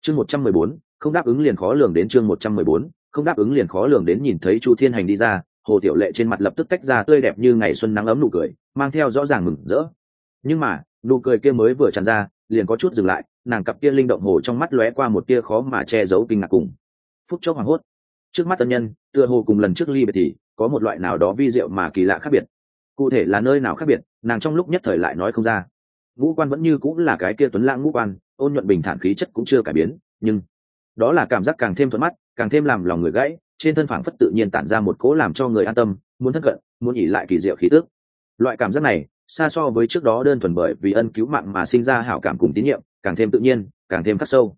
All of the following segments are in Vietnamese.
chương 114, không đáp ứng liền khó lường đến. Chương 114, không đáp ứng liền khó lường đến. Nhìn thấy Chu Thiên Hành đi ra, Hồ Tiểu Lệ trên mặt lập tức tách ra tươi đẹp như ngày xuân nắng ấm nụ cười, mang theo rõ ràng mừng rỡ. Nhưng mà nụ cười kia mới vừa tràn ra liền có chút dừng lại, nàng cặp kia linh động hồ trong mắt lóe qua một tia khó mà che giấu kinh ngạc cùng phút chốc hoảng hốt. Trước mắt tân nhân tựa hồ cùng lần trước ly biệt thì có một loại nào đó vi diệu mà kỳ lạ khác biệt, cụ thể là nơi nào khác biệt nàng trong lúc nhất thời lại nói không ra. Ngũ quan vẫn như cũng là cái kia tuấn lãng ngũ quan, ôn nhuận bình thản khí chất cũng chưa cải biến, nhưng đó là cảm giác càng thêm thuận mắt, càng thêm làm lòng người gãy, trên thân phảng phất tự nhiên tản ra một cỗ làm cho người an tâm, muốn thân cận, muốn ỉ lại kỳ diệu khí tức. Loại cảm giác này xa so với trước đó đơn thuần bởi vì ân cứu mạng mà sinh ra hảo cảm cùng tín nhiệm, càng thêm tự nhiên, càng thêm khắc sâu.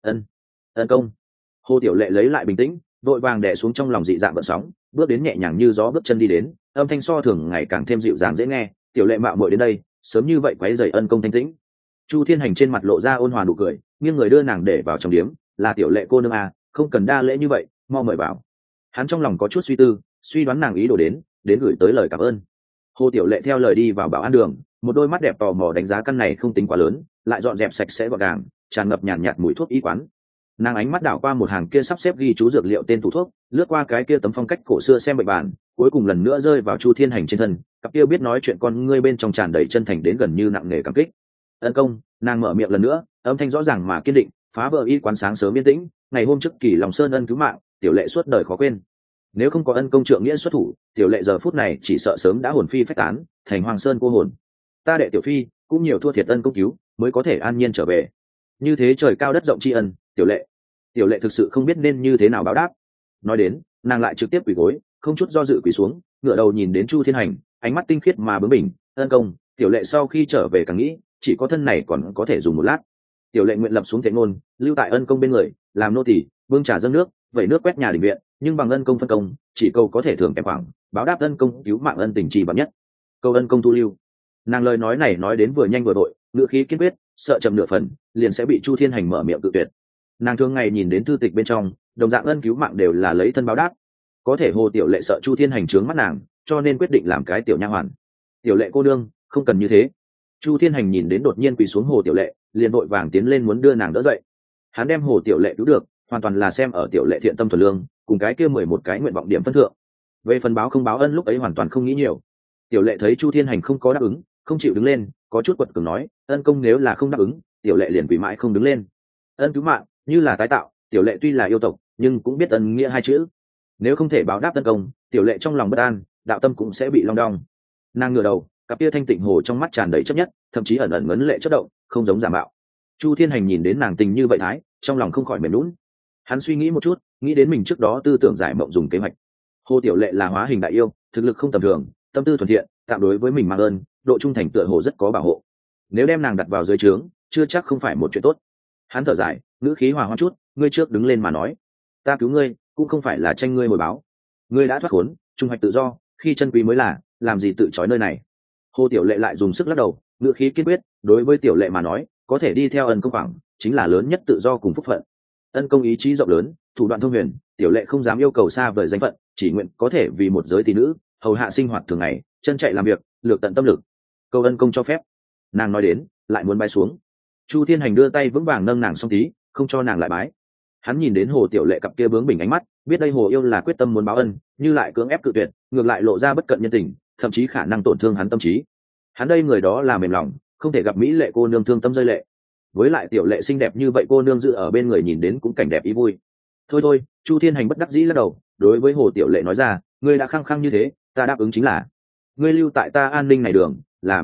Ân công. Hồ Tiểu Lệ lấy lại bình tĩnh, vội vàng đè xuống trong lòng dị dạng gợn sóng, bước đến nhẹ nhàng như gió bước chân đi đến, âm thanh so thường ngày càng thêm dịu dàng dễ nghe. Tiểu Lệ mạo muội đến đây, sớm như vậy quấy rầy ân công thanh tĩnh. Chu Thiên Hành trên mặt lộ ra ôn hòa nụ cười, nghiêng người đưa nàng để vào trong điếm. Là Tiểu Lệ cô nương à, không cần đa lễ như vậy, mau mời vào. Hắn trong lòng có chút suy tư, suy đoán nàng ý đồ đến gửi tới lời cảm ơn. Hồ Tiểu Lệ theo lời đi vào bảo an đường, một đôi mắt đẹp tò mò đánh giá căn này không tính quá lớn, lại dọn dẹp sạch sẽ gọn gàng, tràn ngập nhàn nhạt mùi thuốc y quán. Nàng ánh mắt đảo qua một hàng kia sắp xếp ghi chú dược liệu tên tủ thuốc, lướt qua cái kia tấm phong cách cổ xưa xem bệnh bản, cuối cùng lần nữa rơi vào Chu Thiên Hành trên thân, cặp kia biết nói chuyện con ngươi bên trong tràn đầy chân thành đến gần như nặng nề cảm kích. Ân công. Nàng mở miệng lần nữa, âm thanh rõ ràng mà kiên định, phá vỡ y quán sáng sớm yên tĩnh. Ngày hôm trước Kỳ Lòng Sơn ân cứu mạng, Tiểu Lệ suốt đời khó quên. Nếu không có ân công trượng nghĩa xuất thủ, Tiểu Lệ giờ phút này chỉ sợ sớm đã hồn phi phách tán, thành Hoàng Sơn cô hồn. Ta đệ Tiểu Phi cũng nhiều thua thiệt ân công cứu, mới có thể an nhiên trở về. Như thế trời cao đất rộng tri ân, Tiểu Lệ thực sự không biết nên như thế nào báo đáp. Nói đến, nàng lại trực tiếp quỳ gối, không chút do dự quỳ xuống, ngửa đầu nhìn đến Chu Thiên Hành, ánh mắt tinh khiết mà bướng bỉnh. Ân công. Tiểu Lệ sau khi trở về càng nghĩ, chỉ có thân này còn có thể dùng một lát. Tiểu Lệ nguyện lập xuống thệ ngôn, lưu tại ân công bên người, làm nô tỳ, bưng trà dâng nước, vẩy nước quét nhà đình viện, nhưng bằng ân công phân công, chỉ cầu có thể thưởng kèm khoảng, báo đáp ân công cứu mạng ân tình trì bậc nhất. Cầu ân công thu lưu. Nàng lời nói này nói đến vừa nhanh vừa đội, ngữ khí kiên quyết, sợ chậm nửa phần liền sẽ bị Chu Thiên Hành mở miệng tự tuyệt. Nàng thường ngày nhìn đến thư tịch bên trong, đồng dạng ân cứu mạng đều là lấy thân báo đáp, có thể Hồ Tiểu Lệ sợ Chu Thiên Hành trướng mắt nàng, cho nên quyết định làm cái tiểu nha hoàn. Tiểu Lệ cô đương, không cần như thế. Chu Thiên Hành nhìn đến đột nhiên quỳ xuống Hồ Tiểu Lệ, liền vội vàng tiến lên muốn đưa nàng đỡ dậy. Hắn đem Hồ Tiểu Lệ cứu được, hoàn toàn là xem ở Tiểu Lệ thiện tâm thuần lương, cùng cái kia 11 cái nguyện vọng điểm phân thượng. Về phần báo không báo ân lúc ấy hoàn toàn không nghĩ nhiều. Tiểu Lệ thấy Chu Thiên Hành không có đáp ứng, không chịu đứng lên, có chút quật cường nói, ân công nếu là không đáp ứng, Tiểu Lệ liền quỳ mãi không đứng lên. Ân cứu mạng như là tái tạo, Tiểu Lệ tuy là yêu tộc, nhưng cũng biết ân nghĩa hai chữ. Nếu không thể báo đáp ân công, Tiểu Lệ trong lòng bất an, đạo tâm cũng sẽ bị long đong. Nàng ngửa đầu, cặp kia thanh tịnh hồ trong mắt tràn đầy chấp nhất, thậm chí ẩn ẩn ngấn lệ chớp động, không giống giả mạo. Chu Thiên Hành nhìn đến nàng tình như vậy thái, trong lòng không khỏi mềm nhũn. Hắn suy nghĩ một chút, nghĩ đến mình trước đó tư tưởng giải mộng dùng kế hoạch. Hồ Tiểu Lệ là hóa hình đại yêu, thực lực không tầm thường, tâm tư thuần thiện, tạm đối với mình mang ơn, độ trung thành tựa hồ rất có bảo hộ. Nếu đem nàng đặt vào dưới trướng, chưa chắc không phải một chuyện tốt. Hắn thở dài, ngữ khí hòa hoãn chút, ngươi trước đứng lên mà nói, ta cứu ngươi, cũng không phải là tranh ngươi hồi báo. Ngươi đã thoát khốn, trung hoạch tự do, khi chân quý mới là, làm gì tự trói nơi này. Hồ Tiểu Lệ lại dùng sức lắc đầu, ngữ khí kiên quyết, đối với Tiểu Lệ mà nói, có thể đi theo ân công khoảng, chính là lớn nhất tự do cùng phúc phận. Ân công ý chí rộng lớn, thủ đoạn thông huyền, Tiểu Lệ không dám yêu cầu xa vời danh phận, chỉ nguyện có thể vì một giới tỷ nữ, hầu hạ sinh hoạt thường ngày, chân chạy làm việc, lược tận tâm lực. Cầu ân công cho phép. Nàng nói đến, lại muốn bái xuống. Chu Thiên Hành đưa tay vững vàng nâng nàng song tí, không cho nàng lại bái. Hắn nhìn đến Hồ Tiểu Lệ cặp kia bướng bỉnh ánh mắt, biết đây Hồ yêu là quyết tâm muốn báo ân, như lại cưỡng ép cự tuyệt, ngược lại lộ ra bất cận nhân tình, thậm chí khả năng tổn thương hắn tâm trí. Hắn đây người đó là mềm lòng, không thể gặp mỹ lệ cô nương thương tâm rơi lệ. Với lại Tiểu Lệ xinh đẹp như vậy, cô nương giữ ở bên người nhìn đến cũng cảnh đẹp ý vui. Thôi, Chu Thiên Hành bất đắc dĩ lắc đầu, đối với Hồ Tiểu Lệ nói ra, ngươi đã khăng khăng như thế, ta đáp ứng chính là. Ngươi lưu tại ta an ninh này đường,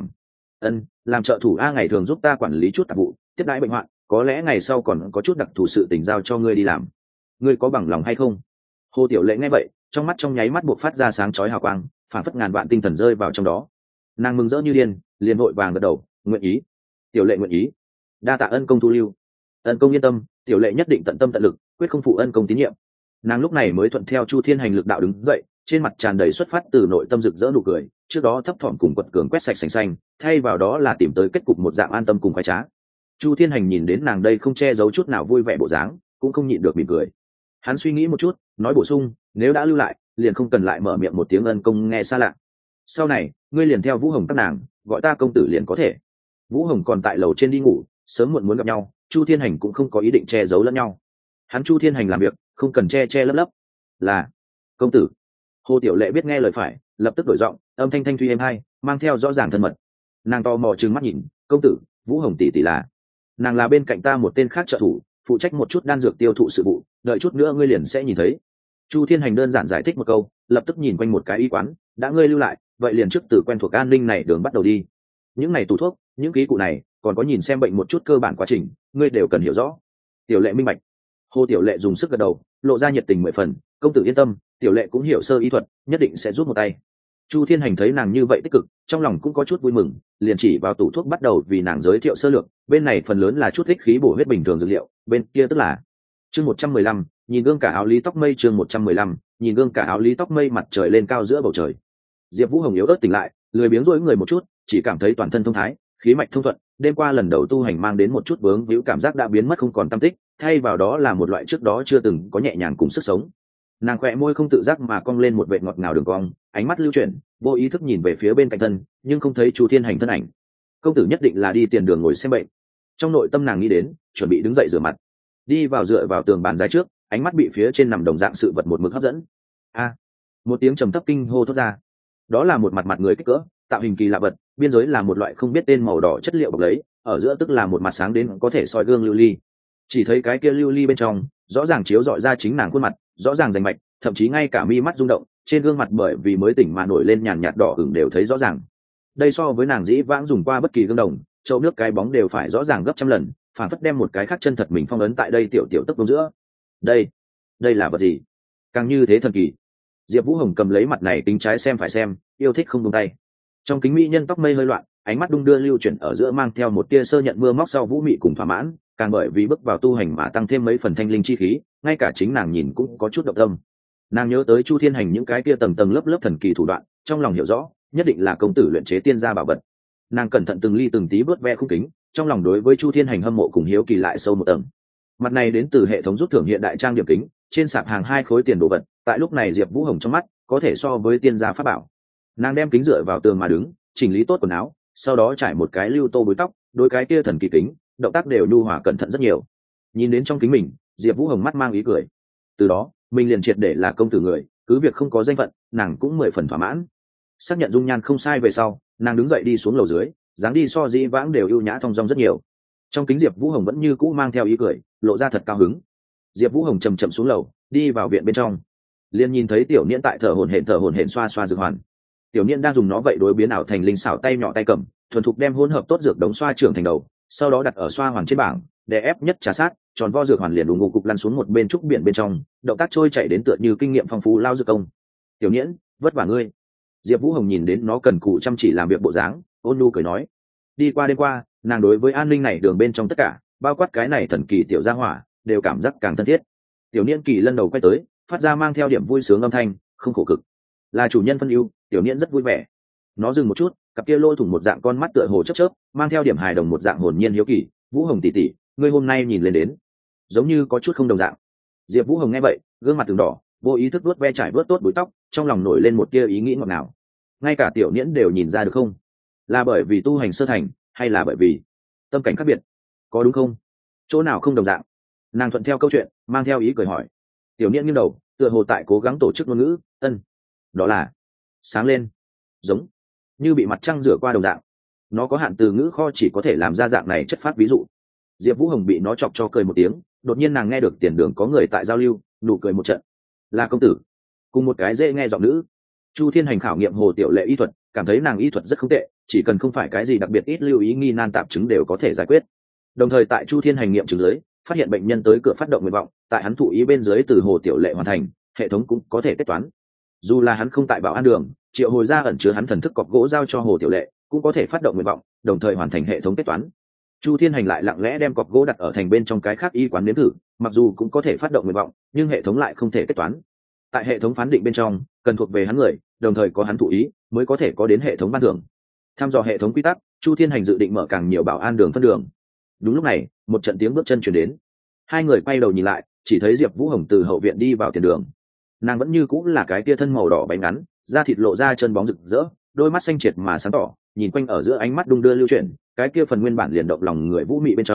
làm trợ thủ a, ngày thường giúp ta quản lý chút tạp vụ, tiếp đãi bệnh hoạn, có lẽ ngày sau còn có chút đặc thù sự tình giao cho ngươi đi làm. Ngươi có bằng lòng hay không? Hồ Tiểu Lệ nghe vậy, trong mắt trong nháy mắt buộc phát ra sáng chói hào quang, phảng phất ngàn vạn tinh thần rơi vào trong đó. Nàng mừng rỡ như điên, liền vội vàng gật đầu, nguyện ý. Tiểu Lệ nguyện ý. Đa tạ ân công thu lưu. Ân công yên tâm, Tiểu Lệ nhất định tận tâm tận lực, quyết không phụ ân công tín nhiệm. Nàng lúc này mới thuận theo Chu Thiên Hành lực đạo đứng dậy, trên mặt tràn đầy xuất phát từ nội tâm rực rỡ nụ cười, trước đó thấp thỏm cùng quật cường quét sạch sành xanh, thay vào đó là tìm tới kết cục một dạng an tâm cùng khoái trá. Chu Thiên Hành nhìn đến nàng đây không che giấu chút nào vui vẻ bộ dáng, cũng không nhịn được mỉm cười. Hắn suy nghĩ một chút, nói bổ sung, nếu đã lưu lại, liền không cần lại mở miệng một tiếng ân công nghe xa lạ. Sau này, ngươi liền theo Vũ Hồng các nàng, gọi ta công tử liền có thể. Vũ Hồng còn tại lầu trên đi ngủ, sớm muộn muốn gặp nhau, Chu Thiên Hành cũng không có ý định che giấu lẫn nhau. Hắn Chu Thiên Hành làm việc không cần che che lấp lấp. Là công tử. Hồ Tiểu Lệ biết nghe lời phải, lập tức đổi giọng, âm thanh thanh thuy êm hay, mang theo rõ ràng thân mật. Nàng to mò trừng mắt nhìn, công tử, Vũ Hồng tỷ tỷ là. Nàng là bên cạnh ta một tên khác trợ thủ, phụ trách một chút đan dược tiêu thụ sự vụ, đợi chút nữa ngươi liền sẽ nhìn thấy. Chu Thiên Hành đơn giản giải thích một câu, lập tức nhìn quanh một cái y quán, đã ngươi lưu lại, vậy liền trước từ quen thuộc an ninh này đường bắt đầu đi. Những này tủ thuốc, những ký cụ này, còn có nhìn xem bệnh một chút cơ bản quá trình, ngươi đều cần hiểu rõ. Tiểu Lệ minh bạch. Hồ Tiểu Lệ dùng sức gật đầu, lộ ra nhiệt tình 10 phần, công tử yên tâm, Tiểu Lệ cũng hiểu sơ y thuật, nhất định sẽ giúp một tay. Chu Thiên Hành thấy nàng như vậy tích cực, trong lòng cũng có chút vui mừng, liền chỉ vào tủ thuốc bắt đầu vì nàng giới thiệu sơ lược, bên này phần lớn là chút ích khí bổ huyết bình thường dược liệu, bên kia tức là chương 115, nhìn gương cả áo lý tóc mây chương 115, nhìn gương cả áo lý tóc mây mặt trời lên cao giữa bầu trời. Diệp Vũ Hồng yếu ớt tỉnh lại, lười biếng rỗi người một chút, chỉ cảm thấy toàn thân thông thái, khí mạch thông thuận, đêm qua lần đầu tu hành mang đến một chút vướng víu cảm giác đã biến mất không còn tăm tích, thay vào đó là một loại trước đó chưa từng có nhẹ nhàng cùng sức sống. Nàng khẽ môi không tự giác mà cong lên một vệt ngọt ngào đường cong, ánh mắt lưu chuyển, vô ý thức nhìn về phía bên cạnh thân, nhưng không thấy Chu Thiên Hành thân ảnh. Công tử nhất định là đi tiền đường ngồi xem bệnh. Trong nội tâm nàng nghĩ đến, chuẩn bị đứng dậy rửa mặt, đi vào dựa vào tường bàn dài trước, ánh mắt bị phía trên nằm đồng dạng sự vật một mực hấp dẫn. A! Một tiếng trầm thấp kinh hô thốt ra. Đó là một mặt mặt người kích cỡ, tạo hình kỳ lạ vật, biên giới là một loại không biết tên màu đỏ chất liệu bọc lấy, ở giữa tức là một mặt sáng đến có thể soi gương lưu ly. Chỉ thấy cái kia lưu ly bên trong, rõ ràng chiếu rọi ra chính nàng khuôn mặt, rõ ràng rành mạch, thậm chí ngay cả mi mắt rung động, trên gương mặt bởi vì mới tỉnh mà nổi lên nhàn nhạt đỏ ửng đều thấy rõ ràng. Đây so với nàng dĩ vãng dùng qua bất kỳ gương đồng, châu nước cái bóng đều phải rõ ràng gấp trăm lần, phản phất đem một cái khác chân thật mình phong ấn tại đây tiểu tiểu tấc vương giữa. Đây là vật gì? Càng như thế thần kỳ. Diệp Vũ Hồng cầm lấy mặt này tính trái xem phải xem, yêu thích không buông tay. Trong kính mỹ nhân tóc mây hơi loạn, ánh mắt đung đưa lưu chuyển ở giữa mang theo một tia sơ nhận mưa móc sau vũ mị cùng thỏa mãn, càng bởi vì bước vào tu hành mà tăng thêm mấy phần thanh linh chi khí, ngay cả chính nàng nhìn cũng có chút động tâm. Nàng nhớ tới Chu Thiên Hành những cái kia tầng tầng lớp lớp thần kỳ thủ đoạn, trong lòng hiểu rõ, nhất định là công tử luyện chế tiên gia bảo vật. Nàng cẩn thận từng ly từng tí vớt ve khung kính, trong lòng đối với Chu Thiên Hành hâm mộ cùng hiếu kỳ lại sâu một tầng. Mặt này đến từ hệ thống rút thưởng hiện đại trang điểm kính, trên sạp hàng 2 khối tiền đồ vật, tại lúc này Diệp Vũ Hồng trong mắt có thể so với tiên gia pháp bảo. Nàng đem kính dựa vào tường mà đứng, chỉnh lý tốt quần áo, sau đó trải một cái lưu tô búi tóc, đôi cái kia thần kỳ kính, động tác đều nhu hòa cẩn thận rất nhiều. Nhìn đến trong kính mình, Diệp Vũ Hồng mắt mang ý cười. Từ đó, mình liền triệt để là công tử người, cứ việc không có danh phận, nàng cũng 10 phần thỏa mãn. Xác nhận dung nhan không sai về sau, nàng đứng dậy đi xuống lầu dưới, dáng đi so dĩ vãng đều ưu nhã thong dong rất nhiều. Trong kính Diệp Vũ Hồng vẫn như cũ mang theo ý cười, lộ ra thật cao hứng. Diệp Vũ Hồng chậm chậm xuống lầu, đi vào viện bên trong, liền nhìn thấy Tiểu Niên tại thở hổn hển xoa xoa dược hoàn. Tiểu Niên đang dùng nó vậy đối biến ảo thành linh xảo tay nhỏ tay cầm, thuần thục đem hỗn hợp tốt dược đống xoa trưởng thành đầu, sau đó đặt ở xoa hoàn trên bảng, để ép nhất trà sát, tròn vo dược hoàn liền đùng ngục cục lăn xuống một bên trúc biển bên trong, động tác trôi chảy đến tựa như kinh nghiệm phong phú lao dược công. Tiểu Niên, vất vả ngươi. Diệp Vũ Hồng nhìn đến nó cần cù chăm chỉ làm việc bộ dáng, ôn nhu cười nói. Đi qua đêm qua, nàng đối với an ninh này đường bên trong tất cả, bao quát cái này thần kỳ tiểu gia hỏa, đều cảm giác càng thân thiết. Tiểu Niên kỳ lần đầu quay tới, phát ra mang theo điểm vui sướng âm thanh, không khổ cực. Là chủ nhân phân ưu, Tiểu Niên rất vui vẻ. Nó dừng một chút, cặp kia lôi thủng một dạng con mắt tựa hồ chớp chớp, mang theo điểm hài đồng một dạng hồn nhiên hiếu kỳ. Vũ Hồng tỷ tỷ, ngươi hôm nay nhìn lên đến, giống như có chút không đồng dạng. Diệp Vũ Hồng nghe vậy, gương mặt từng đỏ, vô ý thức vuốt ve trải vớt tốt búi tóc, trong lòng nổi lên một tia ý nghĩ ngọt ngào. Ngay cả Tiểu Niên đều nhìn ra được không? Là bởi vì tu hành sơ thành, hay là bởi vì tâm cảnh khác biệt? Có đúng không? Chỗ nào không đồng dạng? Nàng thuận theo câu chuyện, mang theo ý cười hỏi. Tiểu Niên nghiêng đầu, tựa hồ tại cố gắng tổ chức ngôn ngữ, đó là sáng lên, giống như bị mặt trăng rửa qua đồng dạng. Nó có hạn từ ngữ kho chỉ có thể làm ra dạng này chất phát ví dụ. Diệp Vũ Hồng bị nó chọc cho cười một tiếng, đột nhiên nàng nghe được tiền đường có người tại giao lưu, nụ cười một trận. Là công tử, cùng một cái dễ nghe giọng nữ. Chu Thiên Hành khảo nghiệm Hồ Tiểu Lệ y thuật, cảm thấy nàng y thuật rất không tệ, chỉ cần không phải cái gì đặc biệt ít lưu ý nghi nan tạp chứng đều có thể giải quyết. Đồng thời tại Chu Thiên Hành nghiệm chứng dưới, phát hiện bệnh nhân tới cửa phát động nguyện vọng, tại hắn thụ ý bên dưới từ Hồ Tiểu Lệ hoàn thành, hệ thống cũng có thể kết toán. Dù là hắn không tại Bảo An Đường, triệu hồi ra ẩn chứa hắn thần thức cọc gỗ giao cho Hồ Tiểu Lệ, cũng có thể phát động nguyện vọng, đồng thời hoàn thành hệ thống kết toán. Chu Thiên Hành lại lặng lẽ đem cọc gỗ đặt ở thành bên trong cái khác y quán nếm thử, mặc dù cũng có thể phát động nguyện vọng, nhưng hệ thống lại không thể kết toán. Tại hệ thống phán định bên trong, cần thuộc về hắn người, đồng thời có hắn thụ ý, mới có thể có đến hệ thống ban thưởng. Tham dò hệ thống quy tắc, Chu Thiên Hành dự định mở càng nhiều Bảo An Đường phân đường. Đúng lúc này, một trận tiếng bước chân truyền đến. Hai người quay đầu nhìn lại, chỉ thấy Diệp Vũ Hồng từ hậu viện đi vào tiền đường. Nàng vẫn như cũng là cái tia thân màu đỏ bánh ngắn, da thịt lộ ra chân bóng rực rỡ, đôi mắt xanh triệt mà sáng tỏ, nhìn quanh ở giữa ánh mắt đung đưa lưu chuyển, cái kia phần nguyên bản liền động lòng người vũ mị bên trong,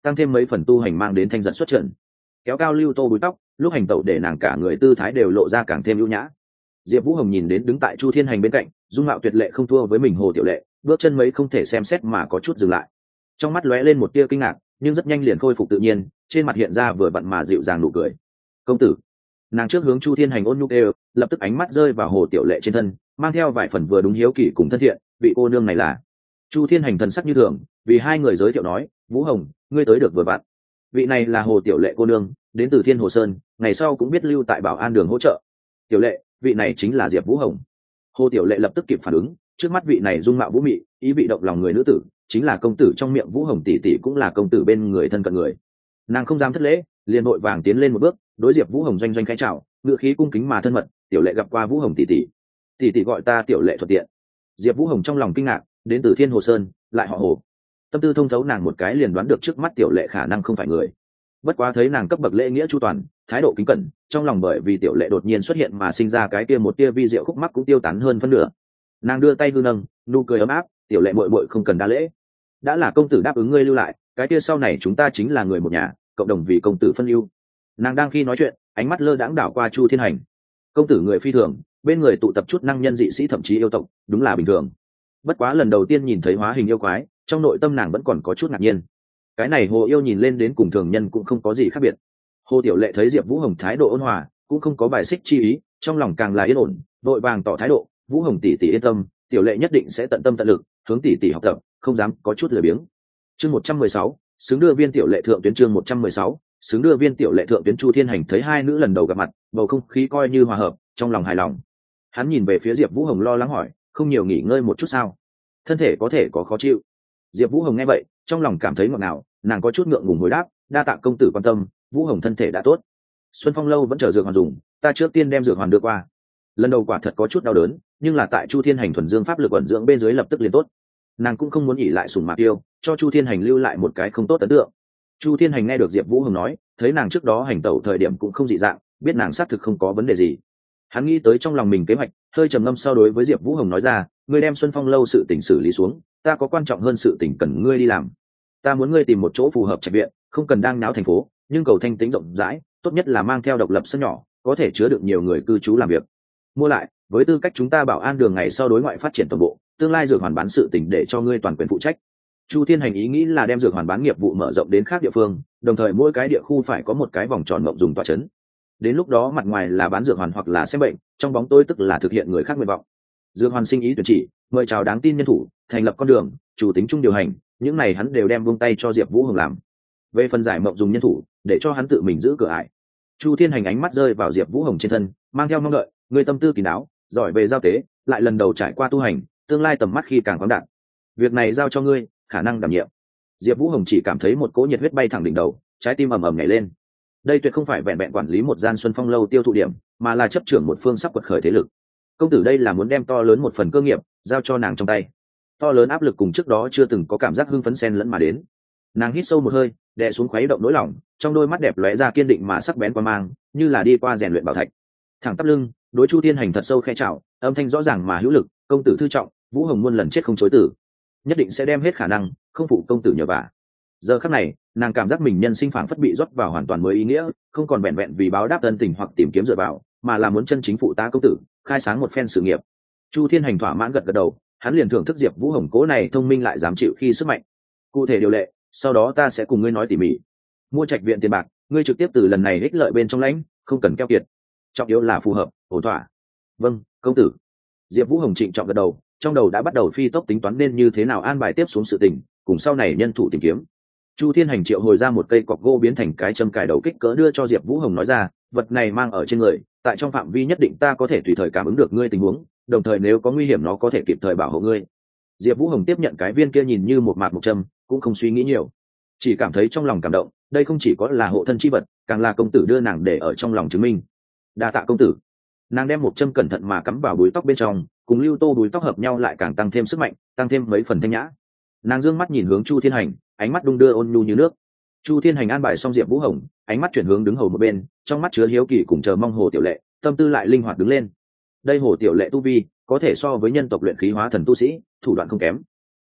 tăng thêm mấy phần tu hành mang đến thanh giật xuất trận. Kéo cao lưu tô búi tóc, lúc hành tẩu để nàng cả người tư thái đều lộ ra càng thêm ưu nhã. Diệp Vũ Hồng nhìn đến đứng tại Chu Thiên Hành bên cạnh, dung mạo tuyệt lệ không thua với mình Hồ Tiểu Lệ, bước chân mấy không thể xem xét mà có chút dừng lại. Trong mắt lóe lên một tia kinh ngạc, nhưng rất nhanh liền khôi phục tự nhiên, trên mặt hiện ra vừa vặn mà dịu dàng nụ cười. "Công tử." Nàng trước hướng Chu Thiên Hành ôn nhu kêu, lập tức ánh mắt rơi vào Hồ Tiểu Lệ trên thân, mang theo vài phần vừa đúng hiếu kỳ cùng thân thiện, vị cô nương này là. Chu Thiên Hành thần sắc như thường, vì hai người giới thiệu nói, "Vũ Hồng, ngươi tới được vừa vặn. Vị này là Hồ Tiểu Lệ cô nương, đến từ Thiên Hồ Sơn, ngày sau cũng biết lưu tại Bảo An Đường hỗ trợ." "Tiểu Lệ, vị này chính là Diệp Vũ Hồng." Hồ Tiểu Lệ lập tức kịp phản ứng, trước mắt vị này dung mạo vũ mị, ý vị động lòng người nữ tử, chính là công tử trong miệng Vũ Hồng tỷ tỷ, cũng là công tử bên người thân cận người. Nàng không dám thất lễ, liền vội vàng tiến lên một bước, đối Diệp Vũ Hồng doanh doanh khẽ chào, ngữ khí cung kính mà thân mật, "Tiểu Lệ gặp qua Vũ Hồng tỷ tỷ." "Tỷ tỷ gọi ta Tiểu Lệ thuận tiện." Diệp Vũ Hồng trong lòng kinh ngạc, đến từ Thiên Hồ Sơn, lại họ Hồ. Tâm tư thông thấu nàng một cái liền đoán được trước mắt Tiểu Lệ khả năng không phải người. Bất quá thấy nàng cấp bậc lễ nghĩa chu toàn, thái độ kính cẩn, trong lòng bởi vì Tiểu Lệ đột nhiên xuất hiện mà sinh ra cái kia một tia vi diệu khúc mắc cũng tiêu tán hơn phân nửa. Nàng đưa tay hư nâng, nụ cười ấm áp, "Tiểu Lệ muội muội không cần đa lễ. Đã là công tử đáp ứng ngươi lưu lại, cái kia sau này chúng ta chính là người một nhà, cộng đồng vì công tử phân ưu." Nàng đang khi nói chuyện, ánh mắt lơ đãng đảo qua Chu Thiên Hành. Công tử người phi thường, bên người tụ tập chút năng nhân dị sĩ thậm chí yêu tộc, đúng là bình thường. Bất quá lần đầu tiên nhìn thấy hóa hình yêu quái, trong nội tâm nàng vẫn còn có chút ngạc nhiên. Cái này Hồ yêu nhìn lên đến cùng thường nhân cũng không có gì khác biệt. Hồ Tiểu Lệ thấy Diệp Vũ Hồng thái độ ôn hòa, cũng không có bài xích chi ý, trong lòng càng là yên ổn, vội vàng tỏ thái độ, "Vũ Hồng tỷ tỷ yên tâm, Tiểu Lệ nhất định sẽ tận tâm tận lực hướng tỷ tỷ học tập, không dám có chút lười biếng." Chương 116, xứng đưa viên Tiểu Lệ thượng tuyến. Chương 116, xứng đưa viên Tiểu Lệ thượng tuyến. Chu Thiên Hành thấy hai nữ lần đầu gặp mặt, bầu không khí coi như hòa hợp, trong lòng hài lòng. Hắn nhìn về phía Diệp Vũ Hồng lo lắng hỏi, "Không nhiều nghỉ ngơi một chút sao? Thân thể có thể có khó chịu?" Diệp Vũ Hồng nghe vậy, trong lòng cảm thấy ngọt ngào, nàng có chút ngượng ngùng hồi đáp, "Đa tạ công tử quan tâm, Vũ Hồng thân thể đã tốt. Xuân Phong lâu vẫn chờ dược hoàn dùng, ta trước tiên đem dược hoàn đưa qua." Lần đầu quả thật có chút đau đớn, nhưng là tại Chu Thiên Hành thuần dương pháp lực ẩn dưỡng bên dưới lập tức liền tốt. Nàng cũng không muốn nghỉ lại sủng mạc yêu, cho Chu Thiên Hành lưu lại một cái không tốt ấn tượng. Chu Thiên Hành nghe được Diệp Vũ Hồng nói, thấy nàng trước đó hành tẩu thời điểm cũng không dị dạng, biết nàng xác thực không có vấn đề gì. Hắn nghĩ tới trong lòng mình kế hoạch, hơi trầm ngâm sau đối với Diệp Vũ Hồng nói ra, "Ngươi đem Xuân Phong lâu sự tình xử lý xuống, ta có quan trọng hơn sự tình cần ngươi đi làm. Ta muốn ngươi tìm một chỗ phù hợp trạch viện, không cần đang náo thành phố, nhưng cầu thanh tĩnh rộng rãi, tốt nhất là mang theo độc lập sân nhỏ, có thể chứa được nhiều người cư trú làm việc. Mua lại, với tư cách chúng ta Bảo An Đường ngày sau đối ngoại phát triển toàn bộ, tương lai dược hoàn bán sự tình để cho ngươi toàn quyền phụ trách." Chu Thiên Hành ý nghĩ là đem dược hoàn bán nghiệp vụ mở rộng đến khác địa phương, đồng thời mỗi cái địa khu phải có một cái vòng tròn mộng dùng tọa chấn. Đến lúc đó mặt ngoài là bán dược hoàn hoặc là xem bệnh, trong bóng tối tức là thực hiện người khác nguyện vọng. Dược hoàn sinh ý tuyển chỉ, mời chào đáng tin nhân thủ, thành lập con đường, chủ tính chung điều hành, những này hắn đều đem buông tay cho Diệp Vũ Hồng làm. Về phần giải mộng dùng nhân thủ, để cho hắn tự mình giữ cửa ải. Chu Thiên Hành ánh mắt rơi vào Diệp Vũ Hồng trên thân, mang theo mong đợi, người tâm tư kín đáo, giỏi về giao tế, lại lần đầu trải qua tu hành, tương lai tầm mắt khi càng khoáng đạt. Việc này giao cho ngươi, khả năng đảm nhiệm. Diệp Vũ Hồng chỉ cảm thấy một cỗ nhiệt huyết bay thẳng đỉnh đầu, trái tim ầm ầm nhảy lên. Đây tuyệt không phải vẹn vẹn quản lý một gian Xuân Phong lâu tiêu thụ điểm, mà là chấp trưởng một phương sắp quật khởi thế lực. Công tử đây là muốn đem to lớn một phần cơ nghiệp giao cho nàng trong tay. To lớn áp lực cùng trước đó chưa từng có cảm giác hưng phấn xen lẫn mà đến. Nàng hít sâu một hơi, đè xuống khuấy động nỗi lòng, trong đôi mắt đẹp lóe ra kiên định mà sắc bén quan mang, như là đi qua rèn luyện bảo thạch. Thẳng tắp lưng, đối Chu Thiên Hành thật sâu khẽ chào, âm thanh rõ ràng mà hữu lực, "Công tử thư trọng, Vũ Hồng muôn lần chết không chối từ, nhất định sẽ đem hết khả năng không phụ công tử nhờ vả." Giờ khắc này, nàng cảm giác mình nhân sinh phảng phất bị rót vào hoàn toàn mới ý nghĩa, không còn vẹn vẹn vì báo đáp ân tình hoặc tìm kiếm dựa vào, mà là muốn chân chính phụ tá công tử, khai sáng một phen sự nghiệp. Chu Thiên Hành thỏa mãn gật gật đầu, hắn liền thưởng thức Diệp Vũ Hồng cố này thông minh lại dám chịu khi sức mạnh. "Cụ thể điều lệ, sau đó ta sẽ cùng ngươi nói tỉ mỉ. Mua trạch viện tiền bạc, ngươi trực tiếp từ lần này ích lợi bên trong lãnh, không cần keo kiệt. Trọng yếu là phù hợp, ổn thỏa." "Vâng, công tử." Diệp Vũ Hồng trịnh trọng gật đầu, trong đầu đã bắt đầu phi tốc tính toán nên như thế nào an bài tiếp xuống sự tình, cùng sau này nhân thủ tìm kiếm. Chu Thiên Hành triệu hồi ra một cây cọc gỗ biến thành cái châm cài đầu kích cỡ đưa cho Diệp Vũ Hồng nói ra, "Vật này mang ở trên người, tại trong phạm vi nhất định ta có thể tùy thời cảm ứng được ngươi tình huống, đồng thời nếu có nguy hiểm nó có thể kịp thời bảo hộ ngươi." Diệp Vũ Hồng tiếp nhận cái viên kia nhìn như một mạc một châm, cũng không suy nghĩ nhiều, chỉ cảm thấy trong lòng cảm động, đây không chỉ có là hộ thân chi vật, càng là công tử đưa nàng để ở trong lòng chứng minh. "Đa tạ công tử." Nàng đem một châm cẩn thận mà cắm vào búi tóc bên trong, cùng lưu tô búi tóc hợp nhau lại càng tăng thêm sức mạnh, tăng thêm mấy phần thanh nhã. Nàng dương mắt nhìn hướng Chu Thiên Hành, ánh mắt đung đưa ôn nhu như nước. Chu Thiên Hành an bài xong Diệp Vũ Hồng, ánh mắt chuyển hướng đứng hầu một bên, trong mắt chứa hiếu kỳ cùng chờ mong Hồ Tiểu Lệ, tâm tư lại linh hoạt đứng lên. Đây Hồ Tiểu Lệ tu vi, có thể so với nhân tộc luyện khí hóa thần tu sĩ, thủ đoạn không kém.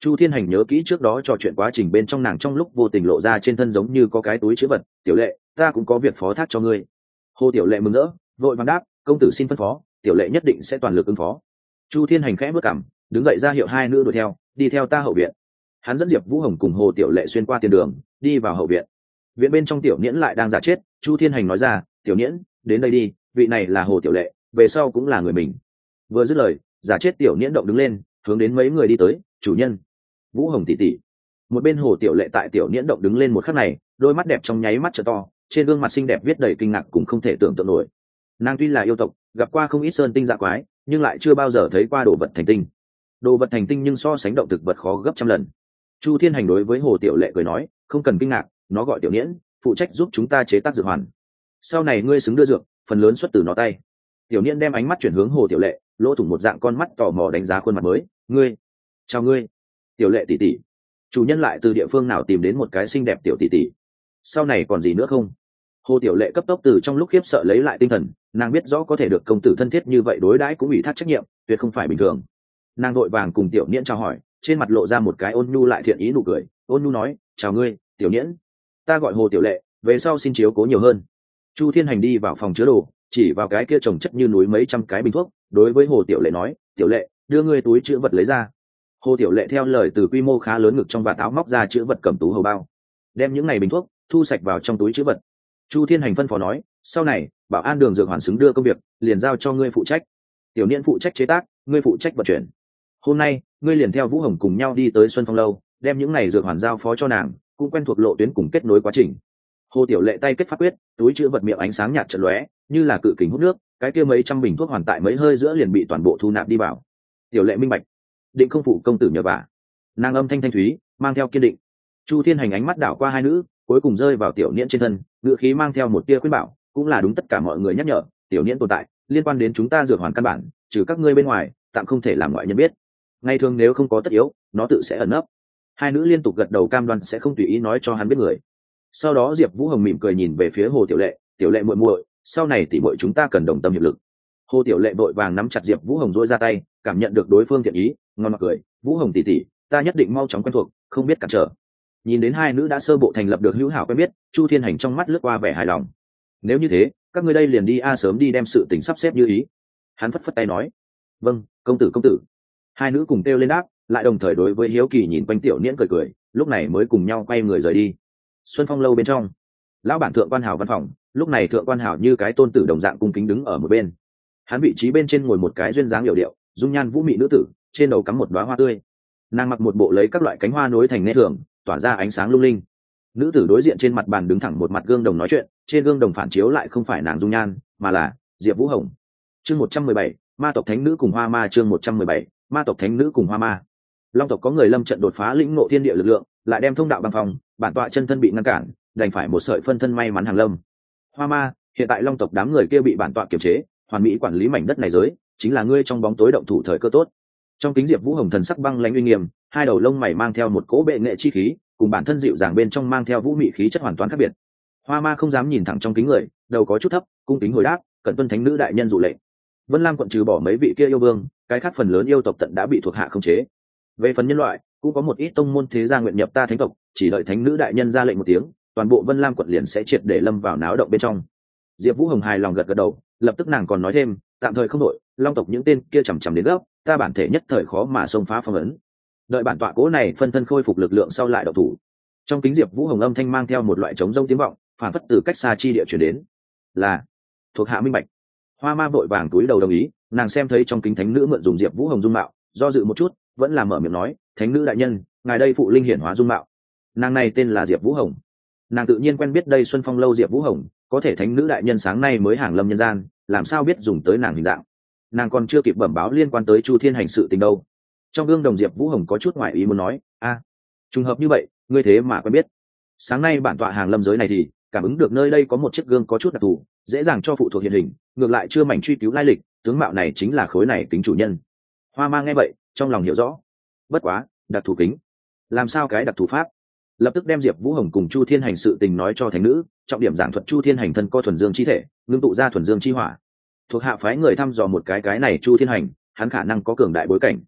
Chu Thiên Hành nhớ kỹ trước đó trò chuyện quá trình bên trong nàng trong lúc vô tình lộ ra trên thân giống như có cái túi chứa vật. Tiểu lệ, ta cũng có việc phó thác cho ngươi. Hồ Tiểu lệ mừng rỡ, vội vàng đáp, công tử xin phân phó, tiểu lệ nhất định sẽ toàn lực ứng phó. Chu Thiên Hành khẽ bước cằm, đứng dậy ra hiệu hai nữ đuổi theo, đi theo ta hậu viện. Hắn dẫn Diệp Vũ Hồng cùng Hồ Tiểu lệ xuyên qua tiền đường, đi vào hậu viện. Viện bên trong Tiểu Niễn lại đang giả chết. Chu Thiên Hành nói ra, Tiểu Niễn, đến đây đi, vị này là Hồ Tiểu lệ, về sau cũng là người mình. Vừa dứt lời, giả chết Tiểu Niễn động đứng lên, hướng đến mấy người đi tới. Chủ nhân, Vũ Hồng tỷ tỷ. Một bên Hồ Tiểu lệ tại Tiểu Niễn động đứng lên một khắc này, đôi mắt đẹp trong nháy mắt trợ to, trên gương mặt xinh đẹp viết đầy kinh ngạc cũng không thể tưởng tượng nổi. Nàng tuy là yêu tộc, gặp qua không ít sơn tinh dạ quái, nhưng lại chưa bao giờ thấy qua đồ vật thành tinh. Đồ vật thành tinh nhưng so sánh động thực vật khó gấp trăm lần. Chu Thiên Hành đối với Hồ Tiểu lệ cười nói, không cần kinh ngạc, nó gọi Tiểu Niễn, phụ trách giúp chúng ta chế tác dược hoàn. Sau này ngươi xứng đưa dược, phần lớn xuất từ nó tay. Tiểu Niễn đem ánh mắt chuyển hướng Hồ Tiểu lệ, lỗ thủng một dạng con mắt tò mò đánh giá khuôn mặt mới. Ngươi, chào ngươi. Tiểu lệ tỷ tỷ, chủ nhân lại từ địa phương nào tìm đến một cái xinh đẹp tiểu tỷ tỷ? Sau này còn gì nữa không? Hồ Tiểu lệ cấp tốc từ trong lúc khiếp sợ lấy lại tinh thần, nàng biết rõ có thể được công tử thân thiết như vậy đối đãi cũng ủy thác trách nhiệm, tuyệt không phải bình thường. Nàng vội vàng cùng Tiểu Niễn chào hỏi, trên mặt lộ ra một cái ôn nhu lại thiện ý nụ cười. Ôn nhu nói, chào ngươi, Tiểu Niễn, ta gọi Hồ Tiểu lệ, về sau xin chiếu cố nhiều hơn. Chu Thiên Hành đi vào phòng chứa đồ, chỉ vào cái kia trồng chất như núi mấy trăm cái bình thuốc, đối với Hồ Tiểu lệ nói, Tiểu lệ, đưa ngươi túi chứa vật lấy ra. Hồ Tiểu lệ theo lời từ quy mô khá lớn ngực trong vạt áo móc ra chứa vật cầm tú hầu bao, đem những ngày bình thuốc thu sạch vào trong túi chứa vật. Chu Thiên Hành phân phó nói, sau này bảo an đường dược hoàn xứng đưa công việc liền giao cho ngươi phụ trách. Tiểu Niên phụ trách chế tác, ngươi phụ trách vận chuyển. Hôm nay ngươi liền theo Vũ Hồng cùng nhau đi tới Xuân Phong lâu, đem những ngày dược hoàn giao phó cho nàng, cũng quen thuộc lộ tuyến cùng kết nối quá trình. Hồ Tiểu lệ tay kết pháp quyết, túi chứa vật miệng ánh sáng nhạt chợt lóe, như là cự kình hút nước, cái kia mấy trăm bình thuốc hoàn tại mấy hơi giữa liền bị toàn bộ thu nạp đi vào. Tiểu lệ minh bạch, định không phụ công tử nhờ vả. Nàng âm thanh thanh thúy, mang theo kiên định. Chu Thiên Hành ánh mắt đảo qua hai nữ, cuối cùng rơi vào Tiểu Niễn trên thân, ngữ khí mang theo một tia khuyên bảo, cũng là đúng tất cả mọi người nhắc nhở, Tiểu Niễn tồn tại liên quan đến chúng ta dược hoàn căn bản, trừ các ngươi bên ngoài tạm không thể làm ngoại nhân biết. Ngày thường nếu không có tất yếu, nó tự sẽ ẩn nấp. Hai nữ liên tục gật đầu cam đoan sẽ không tùy ý nói cho hắn biết người. Sau đó Diệp Vũ Hồng mỉm cười nhìn về phía Hồ Tiểu lệ, Tiểu lệ muội muội, sau này tỷ muội chúng ta cần đồng tâm hiệp lực. Hồ Tiểu lệ vội vàng nắm chặt Diệp Vũ Hồng duỗi ra tay, cảm nhận được đối phương thiện ý, ngon mặt cười, Vũ Hồng tỷ tỷ, ta nhất định mau chóng quen thuộc, không biết cản trở. Nhìn đến hai nữ đã sơ bộ thành lập được hữu hảo quen biết, Chu Thiên Hành trong mắt lướt qua vẻ hài lòng. Nếu như thế, các ngươi đây liền đi sớm đi đem sự tình sắp xếp như ý. Hắn phất phất tay nói, vâng, công tử công tử. Hai nữ cùng kêu lên đáp, lại đồng thời đối với hiếu kỳ nhìn quanh Tiểu Niễn cười cười, lúc này mới cùng nhau quay người rời đi. Xuân Phong lâu bên trong, lão bản thượng quan hảo văn phòng, lúc này thượng quan hảo như cái tôn tử đồng dạng cung kính đứng ở một bên. Hắn vị trí bên trên ngồi một cái duyên dáng hiểu điệu, dung nhan vũ mị nữ tử, trên đầu cắm một đóa hoa tươi. Nàng mặc một bộ lấy các loại cánh hoa nối thành nét thường, tỏa ra ánh sáng lung linh. Nữ tử đối diện trên mặt bàn đứng thẳng một mặt gương đồng nói chuyện, trên gương đồng phản chiếu lại không phải nàng dung nhan, mà là Diệp Vũ Hồng. Chương 117, ma tộc thánh nữ cùng hoa ma. Chương 117, ma tộc thánh nữ cùng hoa ma. Long tộc có người lâm trận đột phá lĩnh ngộ thiên địa lực lượng, lại đem thông đạo băng phòng, bản tọa chân thân bị ngăn cản, đành phải một sợi phân thân may mắn hàng lâm. Hoa ma, hiện tại Long tộc đám người kia bị bản tọa kiềm chế, hoàn mỹ quản lý mảnh đất này giới, chính là ngươi trong bóng tối động thủ thời cơ tốt. Trong kính Diệp Vũ Hồng thần sắc băng lãnh uy nghiêm, hai đầu lông mày mang theo một cỗ bệ nghệ chi khí, cùng bản thân dịu dàng bên trong mang theo vũ mị khí chất hoàn toàn khác biệt. Hoa ma không dám nhìn thẳng trong kính người, đầu có chút thấp, cung kính hồi đáp, cẩn tuân thánh nữ đại nhân dụ lệnh. Vân Lam quận trừ bỏ mấy vị kia yêu vương, cái khác phần lớn yêu tộc tận đã bị thuộc hạ khống chế. Về phần nhân loại, cũng có một ít tông môn thế gia nguyện nhập ta thánh tộc, chỉ đợi thánh nữ đại nhân ra lệnh một tiếng, toàn bộ Vân Lam quận liền sẽ triệt để lâm vào náo động bên trong. Diệp Vũ Hồng hài lòng gật gật đầu, lập tức nàng còn nói thêm, tạm thời không đội, Long tộc những tên kia chằm chằm đến gấp, ta bản thể nhất thời khó mà xông phá phong ấn. Đợi bản tọa cố này phân thân khôi phục lực lượng sau lại động thủ. Trong kính Diệp Vũ Hồng âm thanh mang theo một loại trống rông tiếng vọng, phản phất từ cách xa chi địa truyền đến. Là thuộc hạ minh bạch. Hoa ma vội vàng túi đầu đồng ý, nàng xem thấy trong kính thánh nữ mượn dùng Diệp Vũ Hồng dung mạo, do dự một chút, vẫn là mở miệng nói, thánh nữ đại nhân, ngài đây phụ linh hiển hóa dung mạo. Nàng này tên là Diệp Vũ Hồng. Nàng tự nhiên quen biết đây Xuân Phong lâu Diệp Vũ Hồng, có thể thánh nữ đại nhân sáng nay mới hàng lâm nhân gian, làm sao biết dùng tới nàng hình dạng. Nàng còn chưa kịp bẩm báo liên quan tới Chu Thiên hành sự tình đâu. Trong gương đồng Diệp Vũ Hồng có chút ngoại ý muốn nói, trùng hợp như vậy, ngươi thế mà quen biết. Sáng nay bản tọa hàng lâm giới này thì cảm ứng được nơi đây có một chiếc gương có chút đặc thù, dễ dàng cho phụ thuộc hiện hình, ngược lại chưa mảnh truy cứu lai lịch, tướng mạo này chính là khối này kính chủ nhân. Hoa ma nghe vậy, trong lòng hiểu rõ. Bất quá, đặc thù kính, làm sao cái đặc thù pháp? Lập tức đem Diệp Vũ Hồng cùng Chu Thiên hành sự tình nói cho thánh nữ, trọng điểm giảng thuật Chu Thiên hành thân có thuần dương chi thể, ngưng tụ ra thuần dương chi hỏa. Thuộc hạ phái người thăm dò một cái này Chu Thiên hành, hắn khả năng có cường đại bối cảnh.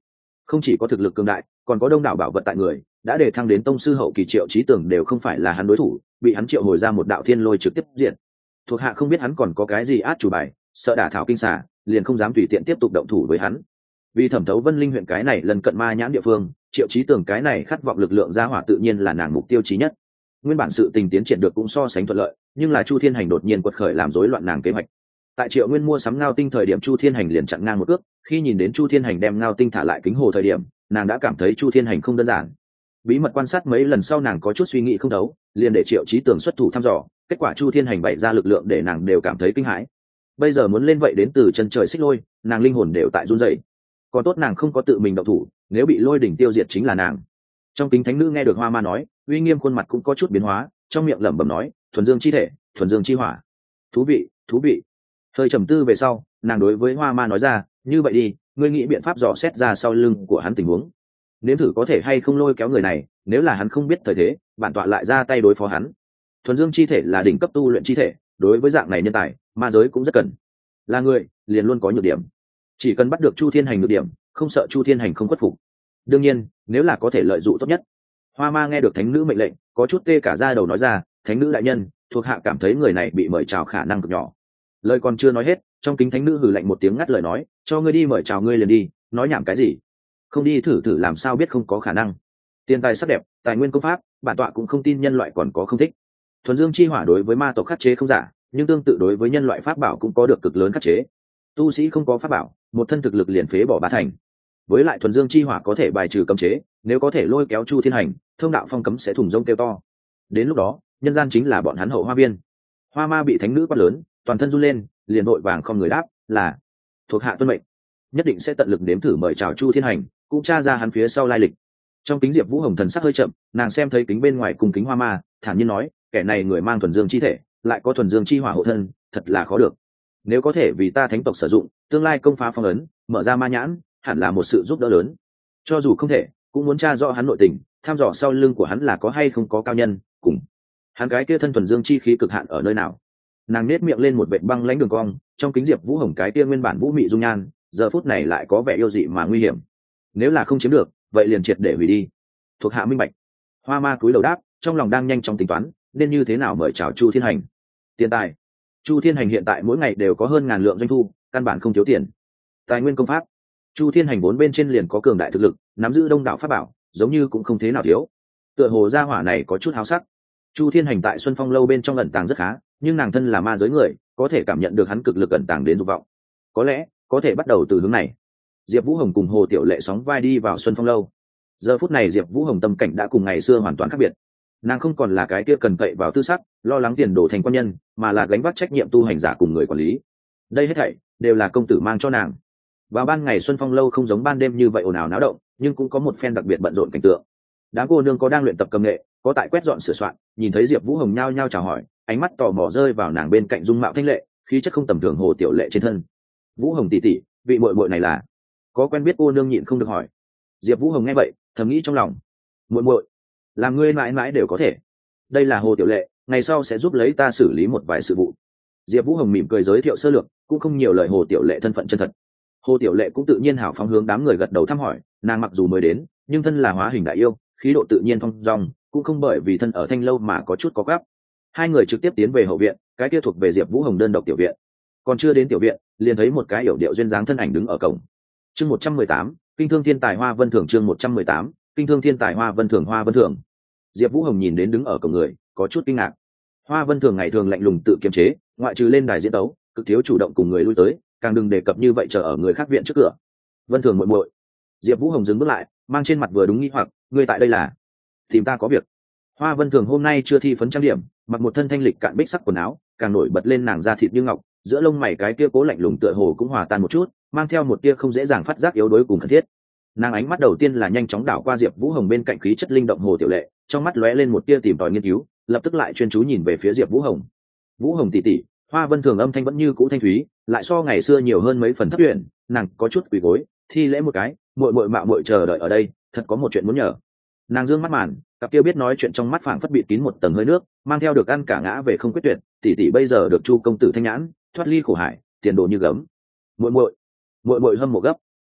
không chỉ có thực lực cường đại, còn có đông đảo bảo vật tại người, đã để thăng đến tông sư hậu kỳ Triệu Chí Tưởng đều không phải là hắn đối thủ, bị hắn triệu hồi ra một đạo thiên lôi trực tiếp diện. Thuộc hạ không biết hắn còn có cái gì át chủ bài, sợ đả thảo kinh xà, liền không dám tùy tiện tiếp tục động thủ với hắn. Vì thẩm thấu Vân Linh huyện cái này lần cận ma nhãn địa phương, Triệu Chí Tưởng cái này khát vọng lực lượng gia hỏa tự nhiên là nàng mục tiêu chí nhất. Nguyên bản sự tình tiến triển được cũng so sánh thuận lợi, nhưng là Chu Thiên Hành đột nhiên quật khởi làm rối loạn nàng kế hoạch. Tại Triệu Nguyên mua sắm ngao tinh thời điểm, Chu Thiên Hành liền chặn ngang một cước, khi nhìn đến Chu Thiên Hành đem ngao tinh thả lại kính hồ thời điểm, nàng đã cảm thấy Chu Thiên Hành không đơn giản. Bí mật quan sát mấy lần sau, nàng có chút suy nghĩ không đấu, liền để Triệu Chí Tưởng xuất thủ thăm dò, kết quả Chu Thiên Hành bày ra lực lượng để nàng đều cảm thấy kinh hãi. Bây giờ muốn lên vậy đến từ chân trời xích lôi, nàng linh hồn đều tại run rẩy. Còn tốt nàng không có tự mình động thủ, nếu bị lôi đỉnh tiêu diệt chính là nàng. Trong kính thánh nữ nghe được Hoa Ma nói, uy nghiêm khuôn mặt cũng có chút biến hóa, trong miệng lẩm bẩm nói, thuần dương chi thể, thuần dương chi hỏa. Thú vị, thú vị. Hơi trầm tư về sau, nàng đối với Hoa Ma nói ra, như vậy đi, ngươi nghĩ biện pháp dò xét ra sau lưng của hắn tình huống, nếm thử có thể hay không lôi kéo người này, nếu là hắn không biết thời thế, bản tọa lại ra tay đối phó hắn. Thuần dương chi thể là đỉnh cấp tu luyện chi thể, đối với dạng này nhân tài, ma giới cũng rất cần. Là người, liền luôn có nhược điểm. Chỉ cần bắt được Chu Thiên Hành nhược điểm, không sợ Chu Thiên Hành không khuất phục. Đương nhiên, nếu là có thể lợi dụng tốt nhất. Hoa Ma nghe được thánh nữ mệnh lệnh, có chút tê cả da đầu nói ra, thánh nữ đại nhân, thuộc hạ cảm thấy người này bị mời chào khả năng cực nhỏ. Lời còn chưa nói hết, trong kính thánh nữ hừ lạnh một tiếng ngắt lời nói, cho ngươi đi mời chào ngươi liền đi, nói nhảm cái gì? Không đi thử thử làm sao biết không có khả năng. Tiền tài sắc đẹp, tài nguyên công pháp, bản tọa cũng không tin nhân loại còn có không thích. Thuần dương chi hỏa đối với ma tộc khắc chế không giả, nhưng tương tự đối với nhân loại pháp bảo cũng có được cực lớn khắc chế. Tu sĩ không có pháp bảo, một thân thực lực liền phế bỏ bá thành. Với lại thuần dương chi hỏa có thể bài trừ cấm chế, nếu có thể lôi kéo Chu Thiên Hành, thông đạo phong cấm sẽ thủng rông kêu to. Đến lúc đó, nhân gian chính là bọn hắn hậu hoa viên. Hoa Ma bị thánh nữ quát lớn, toàn thân run lên, liền vội vàng không người đáp, là thuộc hạ tuân mệnh, nhất định sẽ tận lực đếm thử mời chào Chu Thiên Hành, cũng tra ra hắn phía sau lai lịch. Trong kính Diệp Vũ Hồng thần sắc hơi chậm, nàng xem thấy kính bên ngoài cùng kính Hoa Ma, thản nhiên nói, kẻ này người mang thuần dương chi thể, lại có thuần dương chi hỏa hộ thân, thật là khó được. Nếu có thể vì ta thánh tộc sử dụng, tương lai công phá phong ấn, mở ra ma nhãn, hẳn là một sự giúp đỡ lớn. Cho dù không thể, cũng muốn tra rõ hắn nội tình, thăm dò sau lưng của hắn là có hay không có cao nhân, cùng hắn cái kia thân thuần dương chi khí cực hạn ở nơi nào. Nàng nết miệng lên một vệt băng lãnh đường cong, trong kính Diệp Vũ Hồng cái kia nguyên bản vũ mị dung nhan, giờ phút này lại có vẻ yêu dị mà nguy hiểm. Nếu là không chiếm được, vậy liền triệt để hủy đi. Thuộc hạ minh bạch. Hoa Ma cúi đầu đáp, trong lòng đang nhanh chóng tính toán, nên như thế nào mời chào Chu Thiên Hành. Tiền tài. Chu Thiên Hành hiện tại mỗi ngày đều có hơn ngàn lượng doanh thu, căn bản không thiếu tiền. Tài nguyên công pháp. Chu Thiên Hành vốn bên trên liền có cường đại thực lực, nắm giữ đông đảo pháp bảo, giống như cũng không thế nào thiếu. Tựa hồ gia hỏa này có chút háo sắc. Chu Thiên Hành tại Xuân Phong lâu bên trong ẩn tàng rất khá, nhưng nàng thân là ma giới người, có thể cảm nhận được hắn cực lực ẩn tàng đến dục vọng. Có lẽ có thể bắt đầu từ hướng này. Diệp Vũ Hồng cùng Hồ Tiểu Lệ sóng vai đi vào Xuân Phong lâu. Giờ phút này Diệp Vũ Hồng tâm cảnh đã cùng ngày xưa hoàn toàn khác biệt. Nàng không còn là cái kia cần cậy vào tư sắc, lo lắng tiền đồ thành quan nhân, mà là gánh vác trách nhiệm tu hành giả cùng người quản lý. Đây hết thảy đều là công tử mang cho nàng. Vào ban ngày Xuân Phong lâu không giống ban đêm như vậy ồn ào náo động, nhưng cũng có một phen đặc biệt bận rộn cảnh tượng. Đám cô nương có đang luyện tập cầm nghệ, có tại quét dọn sửa soạn, nhìn thấy Diệp Vũ Hồng nhao nhao chào hỏi, ánh mắt tò mò rơi vào nàng bên cạnh dung mạo thanh lệ, khí chất không tầm thường Hồ Tiểu Lệ trên thân. Vũ Hồng tỷ tỷ, vị muội muội này là? Có quen biết cô nương nhịn không được hỏi. Diệp Vũ Hồng nghe vậy, thầm nghĩ trong lòng, muội muội, làm ngươi mãi mãi đều có thể. Đây là Hồ Tiểu Lệ, ngày sau sẽ giúp lấy ta xử lý một vài sự vụ. Diệp Vũ Hồng mỉm cười giới thiệu sơ lược, cũng không nhiều lời Hồ Tiểu Lệ thân phận chân thật. Hồ Tiểu Lệ cũng tự nhiên hào phóng hướng đám người gật đầu thăm hỏi, nàng mặc dù mới đến, nhưng thân là hóa hình đại yêu, khí độ tự nhiên thong dong, cũng không bởi vì thân ở Thanh lâu mà có chút có gáp. Hai người trực tiếp tiến về hậu viện, cái kia thuộc về Diệp Vũ Hồng đơn độc tiểu viện. Còn chưa đến tiểu viện, liền thấy một cái yểu điệu duyên dáng thân ảnh đứng ở cổng. Chương 118, Kinh thương thiên tài Hoa Vân Thường. Chương 118, Kinh thương thiên tài Hoa Vân Thường. Hoa Vân Thường. Diệp Vũ Hồng nhìn đến đứng ở cổng người, có chút kinh ngạc. Hoa Vân Thường ngày thường lạnh lùng tự kiềm chế, ngoại trừ lên đài diễn tấu, cực thiếu chủ động cùng người lui tới, càng đừng đề cập như vậy chờ ở người khác viện trước cửa. Vân Thường muội muội. Diệp Vũ Hồng dừng bước lại, mang trên mặt vừa đúng nghi hoặc, ngươi tại đây là? Tìm ta có việc. Hoa Vân Thường hôm nay chưa thi phấn trang điểm, mặc một thân thanh lịch cạn bích sắc quần áo, càng nổi bật lên nàng da thịt như ngọc, giữa lông mày cái kia cố lạnh lùng tựa hồ cũng hòa tan một chút, mang theo một tia không dễ dàng phát giác yếu đuối cùng thân thiết. Nàng ánh mắt đầu tiên là nhanh chóng đảo qua Diệp Vũ Hồng bên cạnh khí chất linh động Hồ Tiểu Lệ, trong mắt lóe lên một tia tìm tòi nghiên cứu, lập tức lại chuyên chú nhìn về phía Diệp Vũ Hồng. Vũ Hồng tỷ tỷ, Hoa Vân Thường âm thanh vẫn như cũ thanh thúy, lại so ngày xưa nhiều hơn mấy phần thấp huyền, nàng có chút quỳ gối, thi lễ một cái, muội muội mạo muội chờ đợi ở đây, thật có một chuyện muốn nhờ. Nàng dương mắt màn, cặp kia biết nói chuyện trong mắt phảng phất bịt kín một tầng hơi nước, mang theo được ăn cả ngã về không quyết tuyệt, tỷ tỷ bây giờ được Chu công tử thanh nhãn, thoát ly khổ hải, tiền đồ như gấm. Muội muội hâm mộ gấp.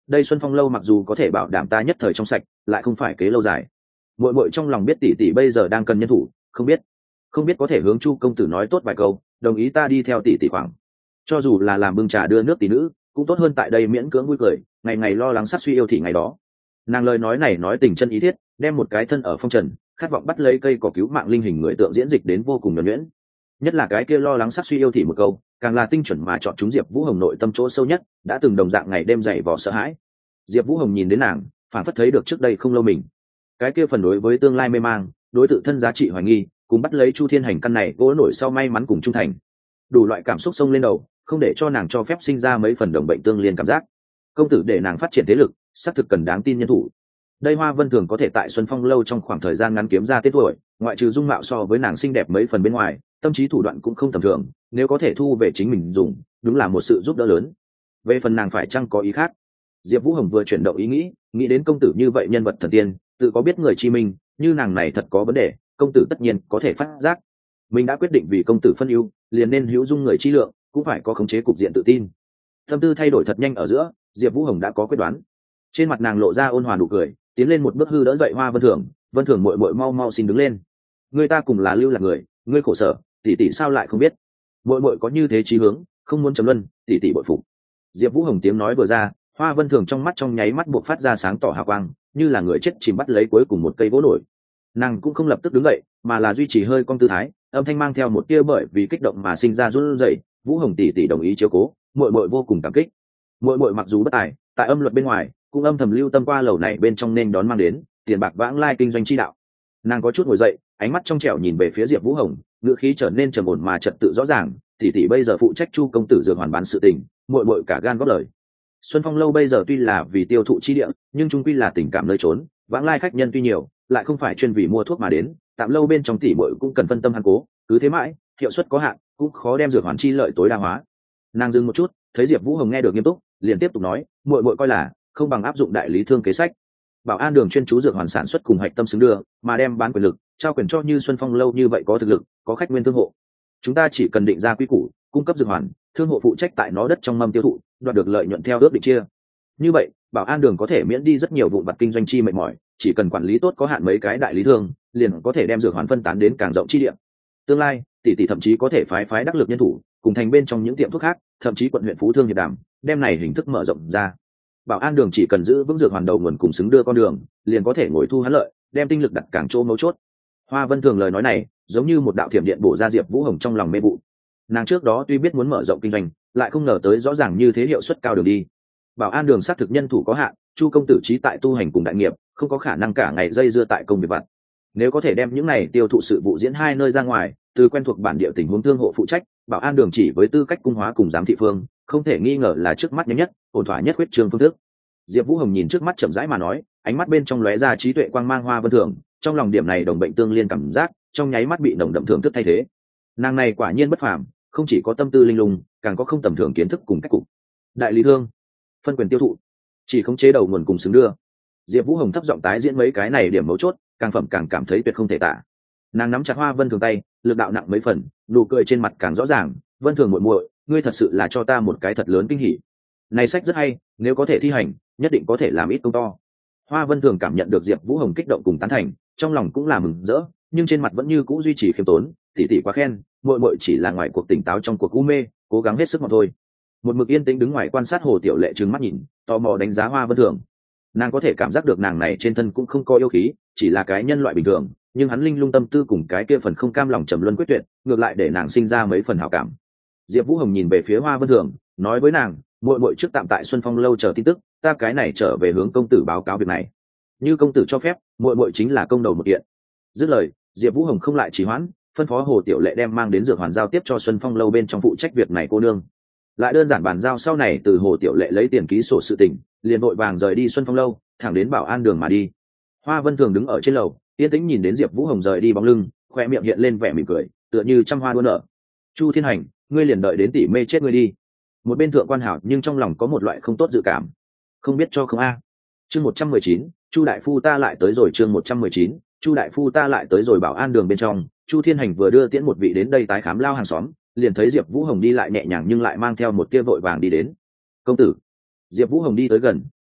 đây Xuân Phong lâu mặc dù có thể bảo đảm ta nhất thời trong sạch, lại không phải kế lâu dài. Muội muội trong lòng biết tỷ tỷ bây giờ đang cần nhân thủ, không biết có thể hướng Chu công tử nói tốt vài câu, đồng ý ta đi theo tỷ tỷ khoảng. Cho dù là làm bưng trà đưa nước tỷ nữ, cũng tốt hơn tại đây miễn cưỡng vui cười, ngày ngày lo lắng sát suy yêu thị ngày đó. Nàng lời nói này nói tình chân ý thiết, đem một cái thân ở phong trần, khát vọng bắt lấy cây cỏ cứu mạng linh hình người tượng diễn dịch đến vô cùng nhuần nhuyễn. Nhất là cái kia lo lắng sát suy yêu thị một câu, càng là tinh chuẩn mà chọn chúng Diệp Vũ Hồng nội tâm chỗ sâu nhất, đã từng đồng dạng ngày đêm dày vò sợ hãi. Diệp Vũ Hồng nhìn đến nàng, phản phất thấy được trước đây không lâu mình. Cái kia phần đối với tương lai mê mang, đối tự thân giá trị hoài nghi, cùng bắt lấy Chu Thiên Hành căn này gỗ nổi sau may mắn cùng trung thành. Đủ loại cảm xúc xông lên đầu, không để cho nàng cho phép sinh ra mấy phần đồng bệnh tương liên cảm giác. Công tử để nàng phát triển thế lực, xác thực cần đáng tin nhân thủ. Đây Hoa Vân Thường có thể tại Xuân Phong lâu trong khoảng thời gian ngắn kiếm ra tên tuổi, ngoại trừ dung mạo so với nàng xinh đẹp mấy phần bên ngoài, tâm trí thủ đoạn cũng không tầm thường, nếu có thể thu về chính mình dùng, đúng là một sự giúp đỡ lớn. Về phần nàng phải chăng có ý khác? Diệp Vũ Hồng vừa chuyển động ý nghĩ đến công tử như vậy nhân vật thần tiên, tự có biết người chi minh, như nàng này thật có vấn đề, công tử tất nhiên có thể phát giác. Mình đã quyết định vì công tử phân ưu, liền nên hữu dung người chi lượng, cũng phải có khống chế cục diện tự tin. Tâm tư thay đổi thật nhanh ở giữa, Diệp Vũ Hồng đã có quyết đoán. Trên mặt nàng lộ ra ôn hòa nụ cười, tiến lên một bước hư đỡ dậy Hoa Vân Thường, Vân Thường muội muội mau xin đứng lên. Người ta cùng là lưu lạc người, ngươi khổ sở, tỷ tỷ sao lại không biết? Muội muội có như thế chí hướng, không muốn trầm luân, tỷ tỷ bội phục. Diệp Vũ Hồng tiếng nói vừa ra, Hoa Vân Thường trong mắt trong nháy mắt buộc phát ra sáng tỏ hào quang, như là người chết chìm bắt lấy cuối cùng một cây gỗ nổi. Nàng cũng không lập tức đứng dậy, mà là duy trì hơi cong tư thái, âm thanh mang theo một tia bởi vì kích động mà sinh ra run rẩy. Vũ Hồng tỷ tỷ đồng ý chiếu cố, muội muội vô cùng cảm kích. Muội muội mặc dù bất tài, tại âm luật bên ngoài, cũng âm thầm lưu tâm qua lầu này bên trong nên đón mang đến tiền bạc vãng lai kinh doanh chi đạo. Nàng có chút ngồi dậy, ánh mắt trong trẻo nhìn về phía Diệp Vũ Hồng, ngữ khí trở nên trầm ổn mà trật tự rõ ràng, tỷ tỷ bây giờ phụ trách Chu công tử dược hoàn bán sự tình, muội muội cả gan góp lời. Xuân Phong lâu bây giờ tuy là vì tiêu thụ chi địa, nhưng chung quy là tình cảm nơi trốn, vãng lai khách nhân tuy nhiều, lại không phải chuyên vì mua thuốc mà đến, tạm lâu bên trong tỷ muội cũng cần phân tâm hắn cố, cứ thế mãi, hiệu suất có hạn, cũng khó đem dược hoàn chi lợi tối đa hóa. Nàng dừng một chút, thấy Diệp Vũ Hồng nghe được nghiêm túc, liền tiếp tục nói, muội muội coi là không bằng áp dụng đại lý thương kế sách. Bảo An đường chuyên chú dược hoàn sản xuất cùng hạch tâm xứng đưa, mà đem bán quyền lực, trao quyền cho như Xuân Phong lâu như vậy có thực lực, có khách nguyên thương hộ. Chúng ta chỉ cần định ra quy củ, cung cấp dược hoàn, thương hộ phụ trách tại nó đất trong mâm tiêu thụ, đoạt được lợi nhuận theo ước định chia. Như vậy, Bảo An đường có thể miễn đi rất nhiều vụn vặt kinh doanh chi mệt mỏi, chỉ cần quản lý tốt có hạn mấy cái đại lý thương, liền có thể đem dược hoàn phân tán đến càng rộng chi địa. Tương lai, tỷ thậm chí có thể phái đắc lực nhân thủ, cùng thành bên trong những tiệm thuốc khác, thậm chí quận huyện phú thương hiệp đàm, đem này hình thức mở rộng ra. Bảo An đường chỉ cần giữ vững dược hoàn đầu nguồn cùng xứng đưa con đường, liền có thể ngồi thu hắn lợi, đem tinh lực đặt càng chỗ mấu chốt. Hoa Vân Thường lời nói này, giống như một đạo thiểm điện bổ ra Diệp Vũ Hồng trong lòng mê vụ. Nàng trước đó tuy biết muốn mở rộng kinh doanh, lại không ngờ tới rõ ràng như thế hiệu suất cao đường đi. Bảo An đường xác thực nhân thủ có hạn, Chu công tử trí tại tu hành cùng đại nghiệp, không có khả năng cả ngày dây dưa tại công việc vặt. Nếu có thể đem những này tiêu thụ sự vụ diễn hai nơi ra ngoài, từ quen thuộc bản địa tình huống thương hộ phụ trách, Bảo An đường chỉ với tư cách cung hóa cùng giám thị phương, không thể nghi ngờ là trước mắt nhanh nhất, ổn thỏa nhất huyết trường phương thức. Diệp Vũ Hồng nhìn trước mắt chậm rãi mà nói, ánh mắt bên trong lóe ra trí tuệ quang mang Hoa Vân Thường, trong lòng điểm này đồng bệnh tương liên cảm giác, trong nháy mắt bị nồng đậm thưởng thức thay thế. Nàng này quả nhiên bất phàm, không chỉ có tâm tư linh lung, càng có không tầm thường kiến thức cùng cách cục. Đại lý thương, phân quyền tiêu thụ, chỉ khống chế đầu nguồn cùng xứng đưa. Diệp Vũ Hồng thấp giọng tái diễn mấy cái này điểm mấu chốt, càng phẩm càng cảm thấy tuyệt không thể tả. Nàng nắm chặt Hoa Vân Thường tay, lực đạo nặng mấy phần, nụ cười trên mặt càng rõ ràng, "Vân Thường muội muội, ngươi thật sự là cho ta một cái thật lớn kinh hỉ. Này sách rất hay, nếu có thể thi hành, nhất định có thể làm ít công to." Hoa Vân Thường cảm nhận được Diệp Vũ Hồng kích động cùng tán thành, trong lòng cũng là mừng rỡ, nhưng trên mặt vẫn như cũ duy trì khiêm tốn, "Tỷ tỷ quá khen, muội muội chỉ là ngoài cuộc tỉnh táo trong cuộc u mê, cố gắng hết sức mà thôi." Một mực yên tĩnh đứng ngoài quan sát Hồ Tiểu Lệ trừng mắt nhìn, tò mò đánh giá Hoa Vân Thường. Nàng có thể cảm giác được nàng này trên thân cũng không có yêu khí, chỉ là cái nhân loại bình thường, nhưng hắn linh lung tâm tư cùng cái kia phần không cam lòng trầm luân quyết tuyệt, ngược lại để nàng sinh ra mấy phần hảo cảm. Diệp Vũ Hồng nhìn về phía Hoa Vân Thường, nói với nàng, muội muội trước tạm tại Xuân Phong lâu chờ tin tức, ta cái này trở về hướng công tử báo cáo việc này. Như công tử cho phép, muội muội chính là công đầu một kiện. Dứt lời, Diệp Vũ Hồng không lại trì hoãn, phân phó Hồ Tiểu Lệ đem mang đến dược hoàn giao tiếp cho Xuân Phong lâu bên trong phụ trách việc này cô nương. Lại đơn giản bàn giao sau này từ Hồ Tiểu Lệ lấy tiền ký sổ sự tình, liền vội vàng rời đi Xuân Phong lâu, thẳng đến Bảo An đường mà đi. Hoa Vân Thường đứng ở trên lầu, yên tĩnh nhìn đến Diệp Vũ Hồng rời đi bóng lưng, khoe miệng hiện lên vẻ mỉm cười, tựa như trăm hoa đua nở. "Chu Thiên Hành, ngươi liền đợi đến tỷ mê chết ngươi đi." Một bên thượng quan hảo nhưng trong lòng có một loại không tốt dự cảm. Không biết cho không a. Chương 119, Chu đại phu ta lại tới rồi. Chương 119, Chu đại phu ta lại tới rồi. Bảo An đường bên trong, Chu Thiên Hành vừa đưa tiễn một vị đến đây tái khám lao hàng xóm, liền thấy Diệp Vũ Hồng đi lại nhẹ nhàng nhưng lại mang theo một tia vội vàng đi đến. "Công tử." Diệp Vũ Hồng đi tới gần,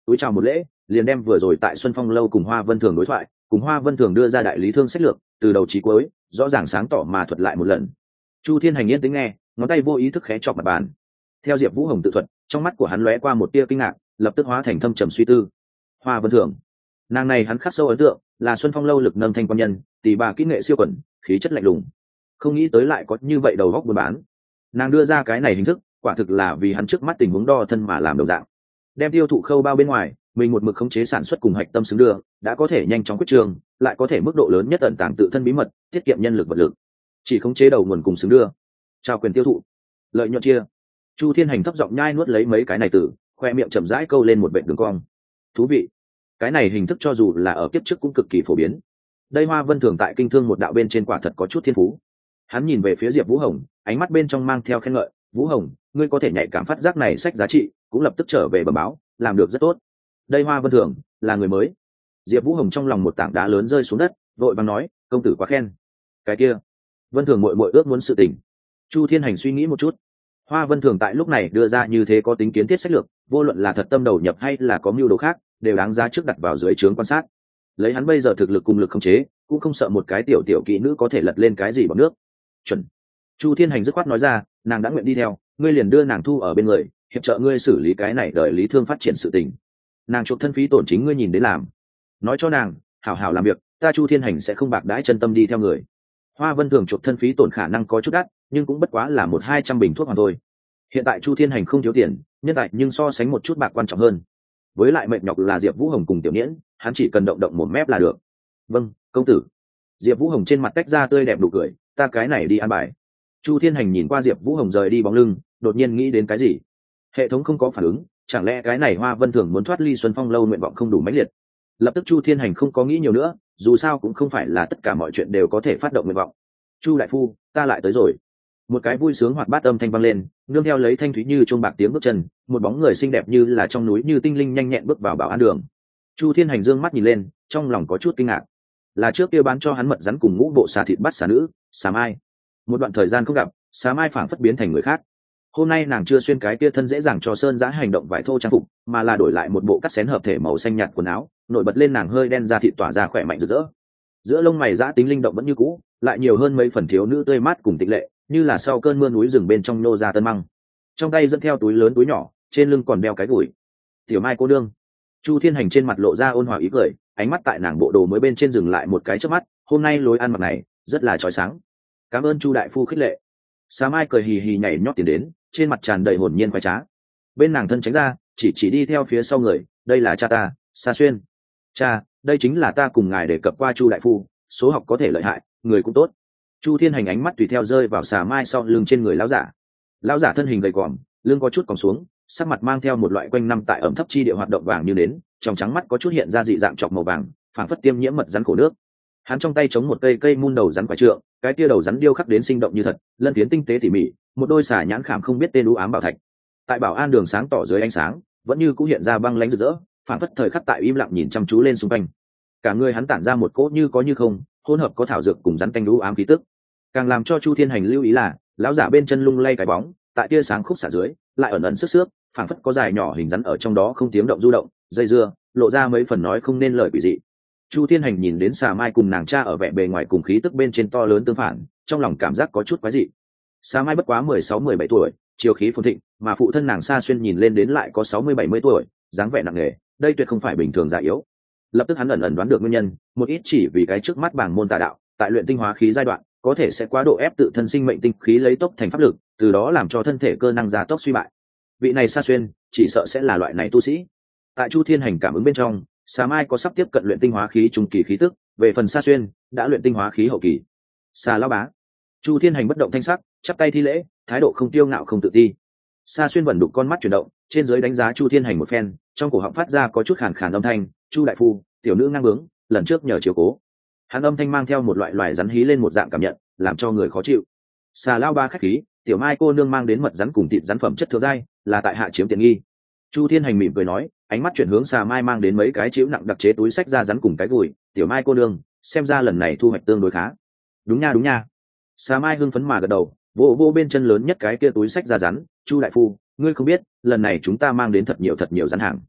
túi chào một lễ, liền đem vừa rồi tại Xuân Phong lâu cùng Hoa Vân Thường đối thoại, cùng Hoa Vân Thường đưa ra đại lý thương sách lược, từ đầu chí cuối, rõ ràng sáng tỏ mà thuật lại một lần. Chu Thiên Hành yên tĩnh nghe, ngón tay vô ý thức khẽ chọc mặt bàn. Theo Diệp Vũ Hồng tự thuật, trong mắt của hắn lóe qua một tia kinh ngạc, lập tức hóa thành thâm trầm suy tư. Hoa Vân Thường, nàng này hắn khắc sâu ấn tượng, là Xuân Phong lâu lực nâng thanh quan nhân, tỷ bà kỹ nghệ siêu quần, khí chất lạnh lùng. Không nghĩ tới lại có như vậy đầu óc buôn bán. Nàng đưa ra cái này hình thức, quả thực là vì hắn trước mắt tình huống đo thân mà làm đồng dạng. Đem tiêu thụ khâu bao bên ngoài, mình một mực khống chế sản xuất cùng hạch tâm xứng đưa, đã có thể nhanh chóng quyết trường, lại có thể mức độ lớn nhất ẩn tàng tự thân bí mật, tiết kiệm nhân lực vật lực. Chỉ khống chế đầu nguồn cùng xứng đưa, trao quyền tiêu thụ, lợi nhuận chia. Chu Thiên Hành thấp giọng nhai nuốt lấy mấy cái này từ, khoe miệng chậm rãi câu lên một vệt đường cong. Thú vị. Cái này hình thức cho dù là ở kiếp trước cũng cực kỳ phổ biến. Đây Hoa Vân Thường tại kinh thương một đạo bên trên quả thật có chút thiên phú. Hắn nhìn về phía Diệp Vũ Hồng, ánh mắt bên trong mang theo khen ngợi. Vũ Hồng, ngươi có thể nhạy cảm phát giác này sách giá trị, cũng lập tức trở về bẩm báo, làm được rất tốt. Đây Hoa Vân Thường là người mới. Diệp Vũ Hồng trong lòng một tảng đá lớn rơi xuống đất, vội vàng nói, công tử quá khen. Cái kia, Vân Thường muội muội ước muốn sự tình. Chu Thiên Hành suy nghĩ một chút. Hoa Vân Thường tại lúc này đưa ra như thế có tính kiến thiết sách lược, vô luận là thật tâm đầu nhập hay là có mưu đồ khác, đều đáng giá trước đặt vào dưới trướng quan sát. Lấy hắn bây giờ thực lực cùng lực khống chế, cũng không sợ một cái tiểu tiểu kỹ nữ có thể lật lên cái gì bằng nước. Chuẩn. Chu Thiên Hành dứt khoát nói ra, nàng đã nguyện đi theo, ngươi liền đưa nàng thu ở bên người, hiệp trợ ngươi xử lý cái này đợi lý thương phát triển sự tình. Nàng chuộc thân phí tổn chính ngươi nhìn đến làm. Nói cho nàng, hảo hảo làm việc, ta Chu Thiên Hành sẽ không bạc đãi chân tâm đi theo người. Hoa Vân Thường chuộc thân phí tổn khả năng có chút đắt, nhưng cũng bất quá là 100-200 bình thuốc mà thôi. Hiện tại Chu Thiên Hành không thiếu tiền, nhân tại nhưng so sánh một chút bạc quan trọng hơn. Với lại mệt nhọc là Diệp Vũ Hồng cùng Tiểu Niễn, hắn chỉ cần động động một mép là được. Vâng, công tử. Diệp Vũ Hồng trên mặt tách ra tươi đẹp nụ cười, ta cái này đi ăn bài. Chu Thiên Hành nhìn qua Diệp Vũ Hồng rời đi bóng lưng, đột nhiên nghĩ đến cái gì. Hệ thống không có phản ứng, chẳng lẽ cái này Hoa Vân Thường muốn thoát ly Xuân Phong lâu nguyện vọng không đủ mãnh liệt. Lập tức Chu Thiên Hành không có nghĩ nhiều nữa, dù sao cũng không phải là tất cả mọi chuyện đều có thể phát động nguyện vọng. Chu đại phu, ta lại tới rồi. Một cái vui sướng hoạt bát âm thanh vang lên, nương theo lấy thanh thúy như chuông bạc tiếng bước chân, một bóng người xinh đẹp như là trong núi như tinh linh nhanh nhẹn bước vào bảo an đường. Chu Thiên Hành dương mắt nhìn lên, trong lòng có chút kinh ngạc. Là trước kia bán cho hắn mật rắn cùng ngũ bộ xà thịt bắt xà nữ, Xà Mai. Một đoạn thời gian không gặp, Xà Mai phảng phất biến thành người khác. Hôm nay nàng chưa xuyên cái kia thân dễ dàng cho sơn giã hành động vải thô trang phục, mà là đổi lại một bộ cắt xén hợp thể màu xanh nhạt quần áo, nổi bật lên nàng hơi đen da thịt tỏa ra khỏe mạnh rực rỡ. Giữa lông mày giã tính linh động vẫn như cũ, lại nhiều hơn mấy phần thiếu nữ tươi mát cùng tịch lệ, như là sau cơn mưa núi rừng bên trong nô ra tân măng. Trong tay dẫn theo túi lớn túi nhỏ, trên lưng còn đeo cái gùi. Tiểu Mai cô đương. Chu Thiên Hành trên mặt lộ ra ôn hòa ý cười, ánh mắt tại nàng bộ đồ mới bên trên dừng lại một cái chớp mắt, hôm nay lối ăn mặc này rất là chói sáng. Cảm ơn Chu đại phu khích lệ. Xà Mai cười hì hì nhảy nhót tiến đến, trên mặt tràn đầy hồn nhiên khoái trá. Bên nàng thân tránh ra, chỉ đi theo phía sau người, đây là cha ta, Sa Xuyên. Cha, đây chính là ta cùng ngài đề cập qua Chu đại phu, số học có thể lợi hại, người cũng tốt. Chu Thiên Hành ánh mắt tùy theo rơi vào Xà Mai sau lưng trên người lão giả. Lão giả thân hình gầy còm, lưng có chút còng xuống, sắc mặt mang theo một loại quanh năm tại ẩm thấp chi địa hoạt động vàng như nến, trong trắng mắt có chút hiện ra dị dạng chọc màu vàng, phảng phất tiêm nhiễm mật rắn cổ nước. Hắn trong tay chống một cây mun đầu rắn quái trượng, cái tia đầu rắn điêu khắc đến sinh động như thật, lân phiến tinh tế tỉ mỉ, một đôi xà nhãn khảm không biết tên u ám bảo thạch. Tại bảo an đường sáng tỏ dưới ánh sáng, vẫn như cũng hiện ra băng lãnh rực rỡ, phảng phất thời khắc tại im lặng nhìn chăm chú lên xung quanh. Cả người hắn tản ra một cỗ như có như không, hỗn hợp có thảo dược cùng rắn canh u ám khí tức. Càng làm cho Chu Thiên Hành lưu ý là, lão giả bên chân lung lay cái bóng, tại tia sáng khúc xạ dưới, lại ẩn ẩn sức xước, phảng phất có dài nhỏ hình rắn ở trong đó không tiếng động du động, dây dưa, lộ ra mấy phần nói không nên lời quỷ dị. Chu Thiên Hành nhìn đến Xà Mai cùng nàng cha ở vẻ bề ngoài cùng khí tức bên trên to lớn tương phản, trong lòng cảm giác có chút quái dị. Xà Mai bất quá 16-17 tuổi, chiều khí phồn thịnh, mà phụ thân nàng Sa Xuyên nhìn lên đến lại có 60-70 tuổi, dáng vẻ nặng nề, đây tuyệt không phải bình thường già yếu. Lập tức hắn ẩn ẩn đoán được nguyên nhân, một ít chỉ vì cái trước mắt bảng môn tà đạo, tại luyện tinh hóa khí giai đoạn, có thể sẽ quá độ ép tự thân sinh mệnh tinh khí lấy tốc thành pháp lực, từ đó làm cho thân thể cơ năng gia tốc suy bại. Vị này Sa Xuyên, chỉ sợ sẽ là loại này tu sĩ. Tại Chu Thiên Hành cảm ứng bên trong, Xà Mai có sắp tiếp cận luyện tinh hóa khí trung kỳ khí tức, về phần Sa Xuyên đã luyện tinh hóa khí hậu kỳ. Xà lão bá. Chu Thiên Hành bất động thanh sắc, chắp tay thi lễ, thái độ không tiêu ngạo không tự ti. Sa Xuyên vẩn đục con mắt chuyển động, trên dưới đánh giá Chu Thiên Hành một phen, trong cổ họng phát ra có chút khàn khàn âm thanh, "Chu đại phu, tiểu nữ ngang bướng, lần trước nhờ chiếu cố." Hắn âm thanh mang theo một loại rắn hí lên một dạng cảm nhận, làm cho người khó chịu. Xà lão ba khách khí, tiểu Mai cô nương mang đến mật rắn cùng thịt rắn phẩm chất thượng giai, là tại hạ chiếm tiện nghi. Chu Thiên Hành mỉm cười nói, ánh mắt chuyển hướng Xà Mai mang đến mấy cái chịu nặng đặc chế túi sách ra rắn cùng cái gùi, tiểu Mai cô nương, xem ra lần này thu hoạch tương đối khá. Đúng nha. Xà Mai hưng phấn mà gật đầu, vô bên chân lớn nhất cái kia túi sách ra rắn, Chu đại phu, ngươi không biết, lần này chúng ta mang đến thật nhiều rắn hàng.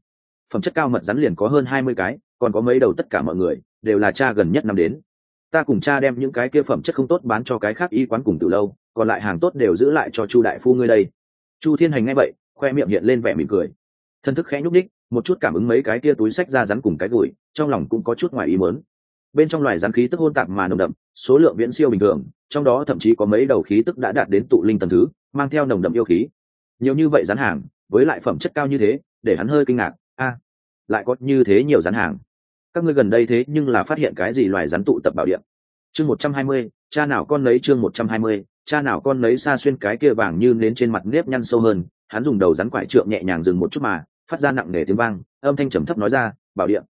phẩm chất cao mật rắn liền có hơn 20 cái, còn có mấy đầu tất cả mọi người đều là cha gần nhất năm đến. Ta cùng cha đem những cái kia phẩm chất không tốt bán cho cái khác y quán cùng từ lâu, còn lại hàng tốt đều giữ lại cho Chu đại phu ngươi đây. Chu Thiên Hành nghe vậy, khoe miệng hiện lên vẻ mỉm cười. Thân thức khẽ nhúc đích, một chút cảm ứng mấy cái kia túi sách ra rắn cùng cái gùi, trong lòng cũng có chút ngoài ý muốn. Bên trong loài rắn khí tức hỗn tạp mà nồng đậm, số lượng viễn siêu bình thường, trong đó thậm chí có mấy đầu khí tức đã đạt đến tụ linh tầng thứ, mang theo nồng đậm yêu khí. Nhiều như vậy rắn hàng, với lại phẩm chất cao như thế, để hắn hơi kinh ngạc. Lại có như thế nhiều rắn hàng. Các ngươi gần đây thế nhưng là phát hiện cái gì loài rắn tụ tập bảo địa? Chương 120, cha nào con nấy. Chương 120, cha nào con nấy. Sa Xuyên cái kia vàng như nến trên mặt nếp nhăn sâu hơn, hắn dùng đầu rắn quải trượng nhẹ nhàng dừng một chút mà phát ra nặng nề tiếng vang, âm thanh trầm thấp nói ra, bảo địa.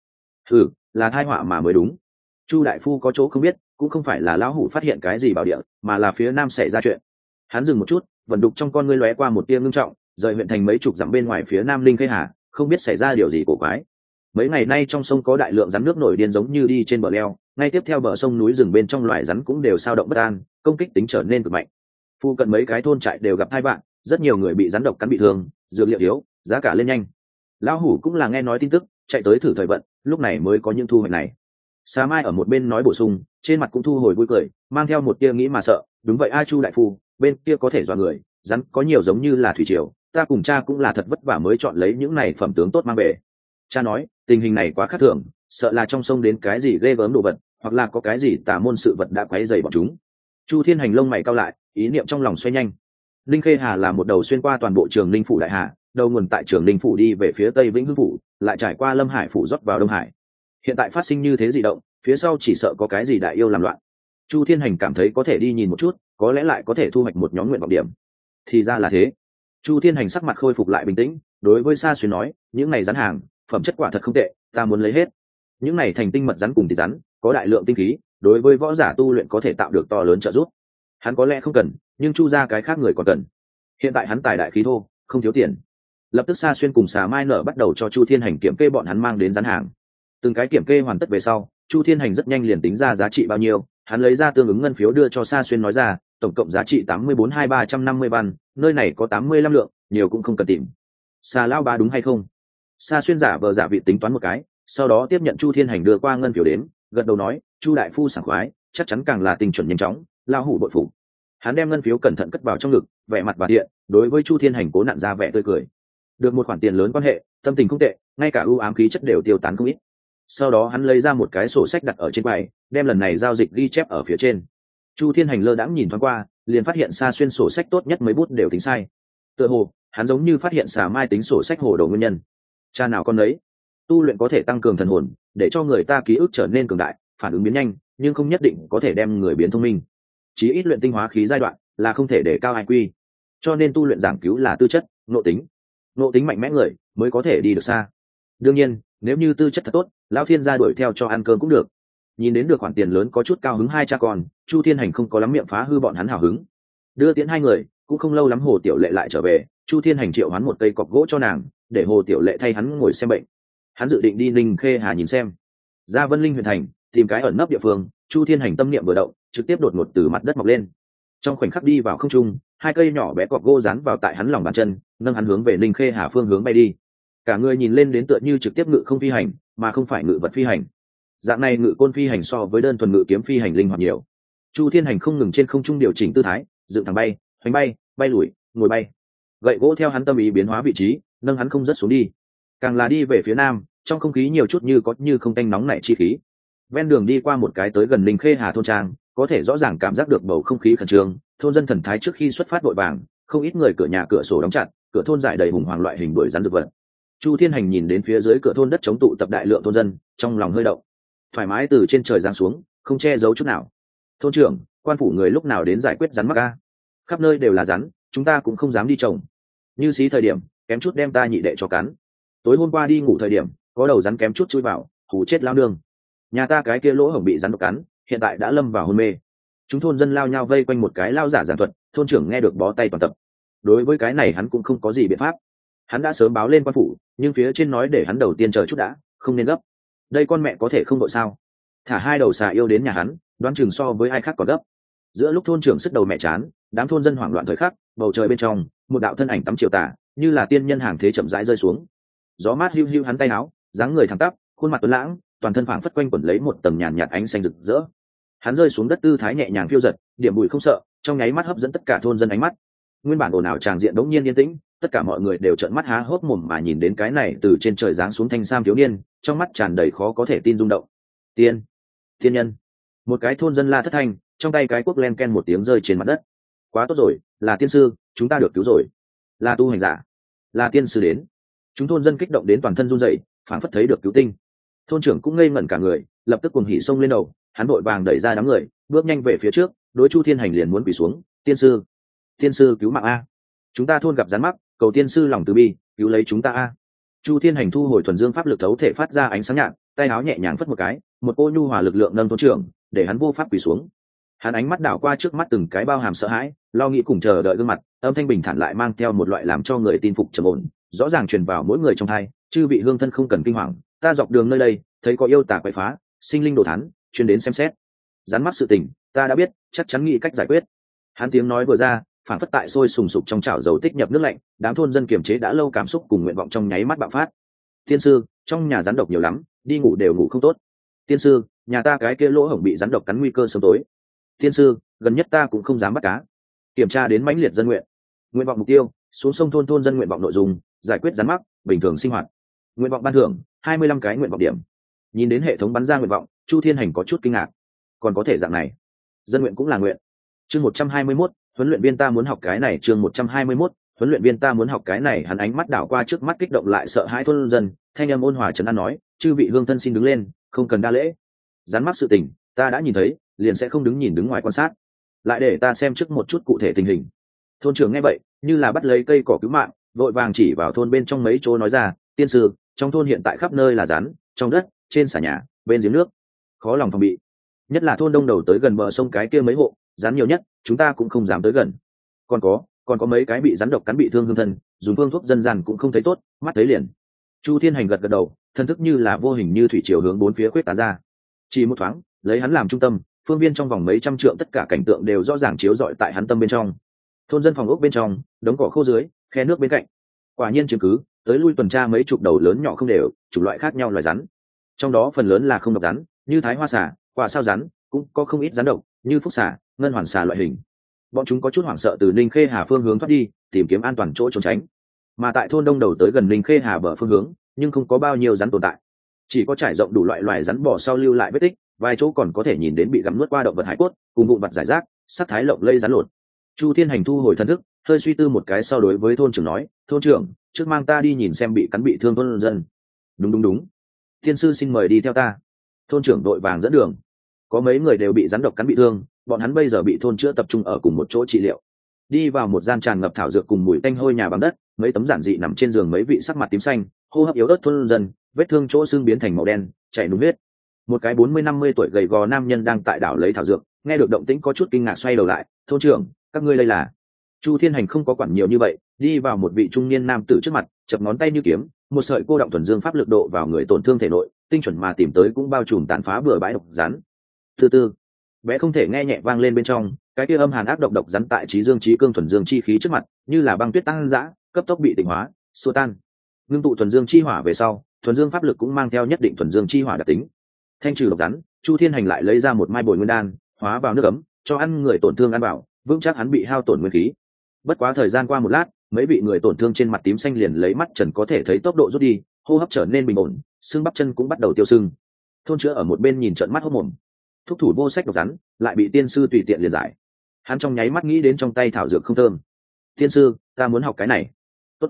Là tai họa mà mới đúng. Chu đại phu có chỗ không biết, cũng không phải là lão hủ phát hiện cái gì bảo địa, mà là phía nam xảy ra chuyện. Hắn dừng một chút, vận đục trong con ngươi lóe qua một tia ngưng trọng, rời huyện thành mấy chục dặm bên ngoài phía nam Linh Khê Hà, không biết xảy ra điều gì cổ quái. Mấy ngày nay trong sông có đại lượng rắn nước nổi điên giống như đi trên bờ leo, ngay tiếp theo bờ sông núi rừng bên trong loài rắn cũng đều sao động bất an, công kích tính trở nên cực mạnh. Phu cận mấy cái thôn trại đều gặp tai vạn, rất nhiều người bị rắn độc cắn bị thương, dược liệu yếu, giá cả lên nhanh. Lão hủ cũng là nghe nói tin tức, chạy tới thử thời vận, lúc này mới có những thu hoạch này. Sa Mai ở một bên nói bổ sung, trên mặt cũng thu hồi vui cười, mang theo một tia nghĩ mà sợ. Đúng vậy a Chu đại phu, bên kia có thể dọa người, rắn có nhiều giống như là thủy triều, ta cùng cha cũng là thật vất vả mới chọn lấy những này phẩm tướng tốt mang về. Cha nói, tình hình này quá khác thường, sợ là trong sông đến cái gì ghê gớm đồ vật, hoặc là có cái gì tà môn sự vật đã quấy rầy bọn chúng. Chu Thiên Hành lông mày cau lại, ý niệm trong lòng xoay nhanh. Linh Khê Hà là một đầu xuyên qua toàn bộ Trường Linh phủ đại hà, đầu nguồn tại Trường Linh phủ đi về phía tây Vĩnh Hưng phủ, lại trải qua Lâm Hải phủ rót vào Đông Hải. Hiện tại phát sinh như thế dị động, phía sau chỉ sợ có cái gì đại yêu làm loạn. Chu Thiên Hành cảm thấy có thể đi nhìn một chút, có lẽ lại có thể thu hoạch một nhóm nguyện vọng điểm. Thì ra là thế. Chu Thiên Hành sắc mặt khôi phục lại bình tĩnh, đối với Sa Xuyên nói, những này rắn hàng, phẩm chất quả thật không tệ, ta muốn lấy hết. Những này thành tinh mật rắn cùng thịt rắn, có đại lượng tinh khí, đối với võ giả tu luyện có thể tạo được to lớn trợ giúp. Hắn có lẽ không cần, nhưng Chu gia cái khác người còn cần. Hiện tại hắn tài đại khí thô, không thiếu tiền. Lập tức Sa Xuyên cùng Xà Mai Nở bắt đầu cho Chu Thiên Hành kiểm kê bọn hắn mang đến rắn hàng. Từng cái kiểm kê hoàn tất về sau, Chu Thiên Hành rất nhanh liền tính ra giá trị bao nhiêu, hắn lấy ra tương ứng ngân phiếu đưa cho Sa Xuyên nói ra, tổng cộng giá trị 84.350 văn, nơi này có 85 lượng, nhiều cũng không cần tìm. Sa lão ba đúng hay không? Sa Xuyên giả vờ giả vị tính toán một cái, sau đó tiếp nhận Chu Thiên Hành đưa qua ngân phiếu đến, gật đầu nói, Chu đại phu sảng khoái, chắc chắn càng là tình chuẩn nhanh chóng, lão hủ bội phục. Hắn đem ngân phiếu cẩn thận cất vào trong ngực, vẻ mặt bà thiện, đối với Chu Thiên Hành cố nặn ra vẻ tươi cười. Được một khoản tiền lớn quan hệ, tâm tình không tệ, ngay cả ưu ám khí chất đều tiêu tán không ít. Sau đó hắn lấy ra một cái sổ sách đặt ở trên quầy, đem lần này giao dịch ghi chép ở phía trên. Chu Thiên Hành lơ đãng nhìn thoáng qua, liền phát hiện Sa Xuyên sổ sách tốt nhất mấy bút đều tính sai. Tựa hồ, hắn giống như phát hiện Xà Mai tính sổ sách hồ đồ nguyên nhân. Cha nào con đấy, tu luyện có thể tăng cường thần hồn, để cho người ta ký ức trở nên cường đại, phản ứng biến nhanh, nhưng không nhất định có thể đem người biến thông minh. Chí ít luyện tinh hóa khí giai đoạn là không thể để cao IQ. Cho nên tu luyện giảng cứu là tư chất, nộ tính mạnh mẽ người mới có thể đi được xa. Đương nhiên, nếu như tư chất thật tốt, lão thiên gia đuổi theo cho ăn cơm cũng được. Nhìn đến được khoản tiền lớn có chút cao hứng hai cha con, Chu Thiên Hành không có lắm miệng phá hư bọn hắn hào hứng. Đưa tiễn hai người, cũng không lâu lắm Hồ Tiểu Lệ lại trở về, Chu Thiên Hành triệu hắn một cây cọc gỗ cho nàng, để Hồ Tiểu Lệ thay hắn ngồi xem bệnh. Hắn dự định đi Ninh Khê Hà nhìn xem. Ra Vân Linh huyện thành, tìm cái ẩn nấp địa phương, Chu Thiên Hành tâm niệm vừa động, trực tiếp đột ngột từ mặt đất mọc lên. Trong khoảnh khắc đi vào không trung, hai cây nhỏ bé cọc gỗ dán vào tại hắn lòng bàn chân, nâng hắn hướng về Ninh Khê Hà phương hướng bay đi. Cả người nhìn lên đến tựa như trực tiếp ngự không phi hành, mà không phải ngự vật phi hành. Dạng này ngự côn phi hành so với đơn thuần ngự kiếm phi hành linh hoạt nhiều. Chu Thiên Hành không ngừng trên không trung điều chỉnh tư thái, dựng thẳng bay, hoành bay, bay lùi, ngồi bay. Gậy gỗ theo hắn tâm ý biến hóa vị trí, nâng hắn không rớt xuống đi. Càng là đi về phía nam, trong không khí nhiều chút như có như không tanh nóng nảy chi khí. Ven đường đi qua một cái tới gần Ninh Khê Hà thôn trang, có thể rõ ràng cảm giác được bầu không khí khẩn trương, thôn dân thần thái trước khi xuất phát vội vàng, không ít người cửa nhà cửa sổ đóng chặt, cửa thôn rải đầy hùng hoàng loại hình đuổi rắn dược vật. Chu Thiên Hành nhìn đến phía dưới cửa thôn đất chống tụ tập đại lượng thôn dân, trong lòng hơi động. Thoải mái từ trên trời giáng xuống, không che giấu chút nào. Thôn trưởng, quan phủ người lúc nào đến giải quyết rắn mắc a? Khắp nơi đều là rắn, chúng ta cũng không dám đi trồng. Như xí thời điểm, kém chút đem ta nhị đệ cho cắn. Tối hôm qua đi ngủ thời điểm, có đầu rắn kém chút chui vào, hù chết lao nương. Nhà ta cái kia lỗ hổng bị rắn độc cắn, hiện tại đã lâm vào hôn mê. Chúng thôn dân lao nhau vây quanh một cái lao giả giảng thuật, thôn trưởng nghe được bó tay toàn tập. Đối với cái này hắn cũng không có gì biện pháp. Hắn đã sớm báo lên quan phủ, nhưng phía trên nói để hắn đầu tiên chờ chút đã, không nên gấp. Đây con mẹ có thể không đội sao? Thả hai đầu xà yêu đến nhà hắn, đoán chừng so với ai khác còn gấp. Giữa lúc thôn trưởng sức đầu mẹ chán, đám thôn dân hoảng loạn thời khắc, bầu trời bên trong, một đạo thân ảnh tắm chiều tà, như là tiên nhân hàng thế chậm rãi rơi xuống. gió mát hiu hiu hắn tay áo, dáng người thẳng tắp, khuôn mặt tuấn lãng, toàn thân phảng phất quanh quẩn lấy một tầng nhàn nhạt ánh xanh rực rỡ. Hắn rơi xuống đất tư thái nhẹ nhàng phiêu dật, điểm bụi không sợ, trong nháy mắt hấp dẫn tất cả thôn dân ánh mắt. Nguyên bản ồn ào tràng diện đống nhiên yên tĩnh, tất cả mọi người đều trợn mắt há hốc mồm mà nhìn đến cái này từ trên trời giáng xuống thanh sam thiếu niên, trong mắt tràn đầy khó có thể tin rung động. Tiên nhân. Một cái thôn dân la thất thanh, trong tay cái cuốc len ken một tiếng rơi trên mặt đất. Quá tốt rồi, là tiên sư, chúng ta được cứu rồi. Là tu hành giả, là tiên sư đến. Chúng thôn dân kích động đến toàn thân run rẩy, phảng phất thấy được cứu tinh. Thôn trưởng cũng ngây ngẩn cả người, lập tức cuồng hỉ xông lên đầu, hắn vội vàng đẩy ra đám người, bước nhanh về phía trước, đối Chu Thiên Hành liền muốn quỳ xuống. Tiên sư cứu mạng a, chúng ta thôn gặp rắn mắc, cầu tiên sư lòng từ bi, cứu lấy chúng ta a. Chu Thiên Hành thu hồi thuần dương pháp lực thấu thể phát ra ánh sáng nhạt, tay áo nhẹ nhàng phất một cái, một cô nhu hòa lực lượng nâng thôn trưởng, để hắn vô pháp quỳ xuống. Hắn ánh mắt đảo qua trước mắt từng cái bao hàm sợ hãi, lo nghĩ cùng chờ đợi gương mặt, âm thanh bình thản lại mang theo một loại làm cho người tin phục trầm ổn, rõ ràng truyền vào mỗi người trong tai. Chư vị hương thân không cần kinh hoàng, ta dọc đường nơi đây thấy có yêu tà quậy phá, sinh linh đồ thán, chuyên đến xem xét. Rắn mắt sự tình, ta đã biết, chắc chắn nghĩ cách giải quyết. Hắn tiếng nói vừa ra, phản phất tại sôi sùng sục trong chảo dầu tích nhập nước lạnh, đám thôn dân kiềm chế đã lâu cảm xúc cùng nguyện vọng trong nháy mắt bạo phát. Tiên sư, trong nhà rắn độc nhiều lắm, đi ngủ đều ngủ không tốt. Tiên sư, nhà ta cái kia lỗ hổng bị rắn độc cắn nguy cơ sớm tối. Tiên sư, gần nhất ta cũng không dám bắt cá. Kiểm tra đến mãnh liệt dân nguyện vọng mục tiêu, xuống sông thôn dân nguyện vọng nội dung, giải quyết rắn mắc, bình thường sinh hoạt. Nguyện vọng ban thưởng 25 cái nguyện vọng điểm. Nhìn đến hệ thống bắn ra nguyện vọng, Chu Thiên Hành có chút kinh ngạc. Còn có thể dạng này, dân nguyện cũng là nguyện. Chương 121, huấn luyện viên ta muốn học cái này. Chương 121, huấn luyện viên ta muốn học cái này. Hắn ánh mắt đảo qua trước mắt kích động lại sợ hãi thôn dân, thanh âm ôn hòa trấn an nói, chư vị hương thân xin đứng lên, không cần đa lễ. Rắn mắc sự tình, ta đã nhìn thấy, liền sẽ không đứng ngoài quan sát. Lại để ta xem trước một chút cụ thể tình hình. Thôn trưởng nghe vậy, như là bắt lấy cây cỏ cứu mạng, vội vàng chỉ vào thôn bên trong mấy chỗ nói ra, tiên sư, trong thôn hiện tại khắp nơi là rắn, trong đất, trên xà nhà, bên giếng nước, khó lòng phòng bị. Nhất là thôn đông đầu tới gần bờ sông cái kia mấy hộ, rắn nhiều nhất, chúng ta cũng không dám tới gần. Còn có mấy cái bị rắn độc cắn bị thương hương thân, dùng phương thuốc dân gian cũng không thấy tốt, mắt thấy liền. Chu Thiên Hành gật gật đầu, thân thức như là vô hình như thủy triều hướng bốn phía khuyết tán ra. Chỉ một thoáng, lấy hắn làm trung tâm, phương viên trong vòng mấy trăm trượng tất cả cảnh tượng đều rõ ràng chiếu rọi tại hắn tâm bên trong. Thôn dân phòng ốc bên trong, đống cỏ khô dưới, khe nước bên cạnh. Quả nhiên chứng cứ, tới lui tuần tra mấy chục đầu lớn nhỏ không đều, chủng loại khác nhau loài rắn. Trong đó phần lớn là không độc rắn, như thái hoa xà, quả sao rắn, cũng có không ít rắn độc, như phúc xà, ngân hoàn xà loại hình. Bọn chúng có chút hoảng sợ từ Ninh Khê Hà phương hướng thoát đi, tìm kiếm an toàn chỗ trốn tránh. Mà tại thôn đông đầu tới gần Ninh Khê Hà bờ phương hướng, nhưng không có bao nhiêu rắn tồn tại, chỉ có trải rộng đủ loại loài rắn bò sau lưu lại vết tích, vài chỗ còn có thể nhìn đến bị gặm nuốt qua động vật hải cốt, cùng vụn vặt giải rác, sắc thái lộng lây rắn lột. Chu Thiên Hành thu hồi thần thức, hơi suy tư một cái sau đối với thôn trưởng nói, thôn trưởng, trước mang ta đi nhìn xem bị cắn bị thương thôn dân. Đúng, tiên sư xin mời đi theo ta. Thôn trưởng đội vàng dẫn đường. Có mấy người đều bị rắn độc cắn bị thương, bọn hắn bây giờ bị thôn chữa tập trung ở cùng một chỗ trị liệu. Đi vào một gian tràn ngập thảo dược cùng mùi tanh hôi nhà bằng đất, mấy tấm giản dị nằm trên giường, mấy vị sắc mặt tím xanh, hô hấp yếu ớt thôn dân, vết thương chỗ xương biến thành màu đen, chảy nung huyết. Một cái 40-50 tuổi gầy gò nam nhân đang tại đảo lấy thảo dược, nghe được động tĩnh có chút kinh ngạc xoay đầu lại, thôn trưởng, các ngươi đây là? Chu Thiên Hành không có quản nhiều như vậy, đi vào một vị trung niên nam tử trước mặt, chập ngón tay như kiếm, một sợi cô động thuần dương pháp lực độ vào người tổn thương thể nội, tinh chuẩn mà tìm tới cũng bao trùm tàn phá bừa bãi độc rắn. Từ từ, bé không thể nghe nhẹ vang lên bên trong, cái kia âm hàn ác độc rắn tại trí dương trí cương thuần dương chi khí trước mặt, như là băng tuyết tăng dã, cấp tốc bị tịnh hóa, xua tan. Ngưng tụ thuần dương chi hỏa về sau, thuần dương pháp lực cũng mang theo nhất định thuần dương chi hỏa đặc tính. Thanh trừ độc rắn, Chu Thiên Hành lại lấy ra một mai bồi nguyên đan, hóa vào nước ấm, cho ăn người tổn thương ăn vào, vững chắc hắn bị hao tổn nguyên khí. Bất quá thời gian qua một lát, mấy vị người tổn thương trên mặt tím xanh liền lấy mắt trần có thể thấy tốc độ rút đi, hô hấp trở nên bình ổn, xương bắp chân cũng bắt đầu tiêu sưng. Thôn chữa ở một bên nhìn trợn mắt hốt mồm. Thúc thủ vô sách độc rắn, lại bị tiên sư tùy tiện liền giải. Hắn trong nháy mắt nghĩ đến trong tay thảo dược không thơm. Tiên sư, ta muốn học cái này. Tốt.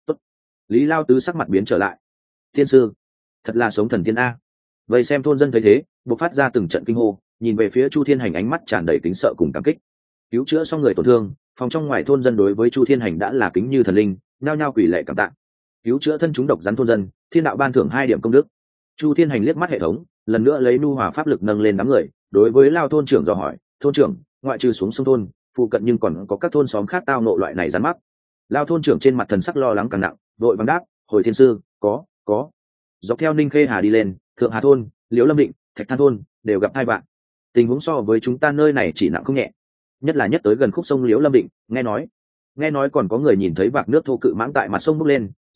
Lý Lao Tứ sắc mặt biến trở lại. Tiên sư, thật là sống thần tiên a. Vậy xem thôn dân thấy thế, bộc phát ra từng trận kinh hô, nhìn về phía Chu Thiên Hành ánh mắt tràn đầy kính sợ cùng cảm kích. Cứu chữa xong người tổn thương, phòng trong ngoài thôn dân đối với Chu Thiên Hành đã là kính như thần linh, nhao nhao quỳ lạy cảm tạ. Cứu chữa thân chúng độc rắn thôn dân, thiên đạo ban thưởng 2 điểm công đức. Chu Thiên Hành liếc mắt hệ thống, lần nữa lấy nu hòa pháp lực nâng lên đám người, đối với Lao thôn trưởng dò hỏi, thôn trưởng, ngoại trừ xuống sông thôn, phụ cận nhưng còn có các thôn xóm khác tao nộ loại này rắn mắc. Lao thôn trưởng trên mặt thần sắc lo lắng càng nặng, vội vàng đáp, hồi thiên sư, có. Dọc theo Ninh Khê Hà đi lên, Thượng Hà thôn, Liễu Lâm Định, Thạch Than thôn đều gặp tai vạn. Tình huống so với chúng ta nơi này chỉ nặng không nhẹ, nhất là nhất tới gần khúc sông Liễu Lâm Định, nghe nói còn có người nhìn thấy vạc nước thô cự mãng tại mặt sông bốc lên,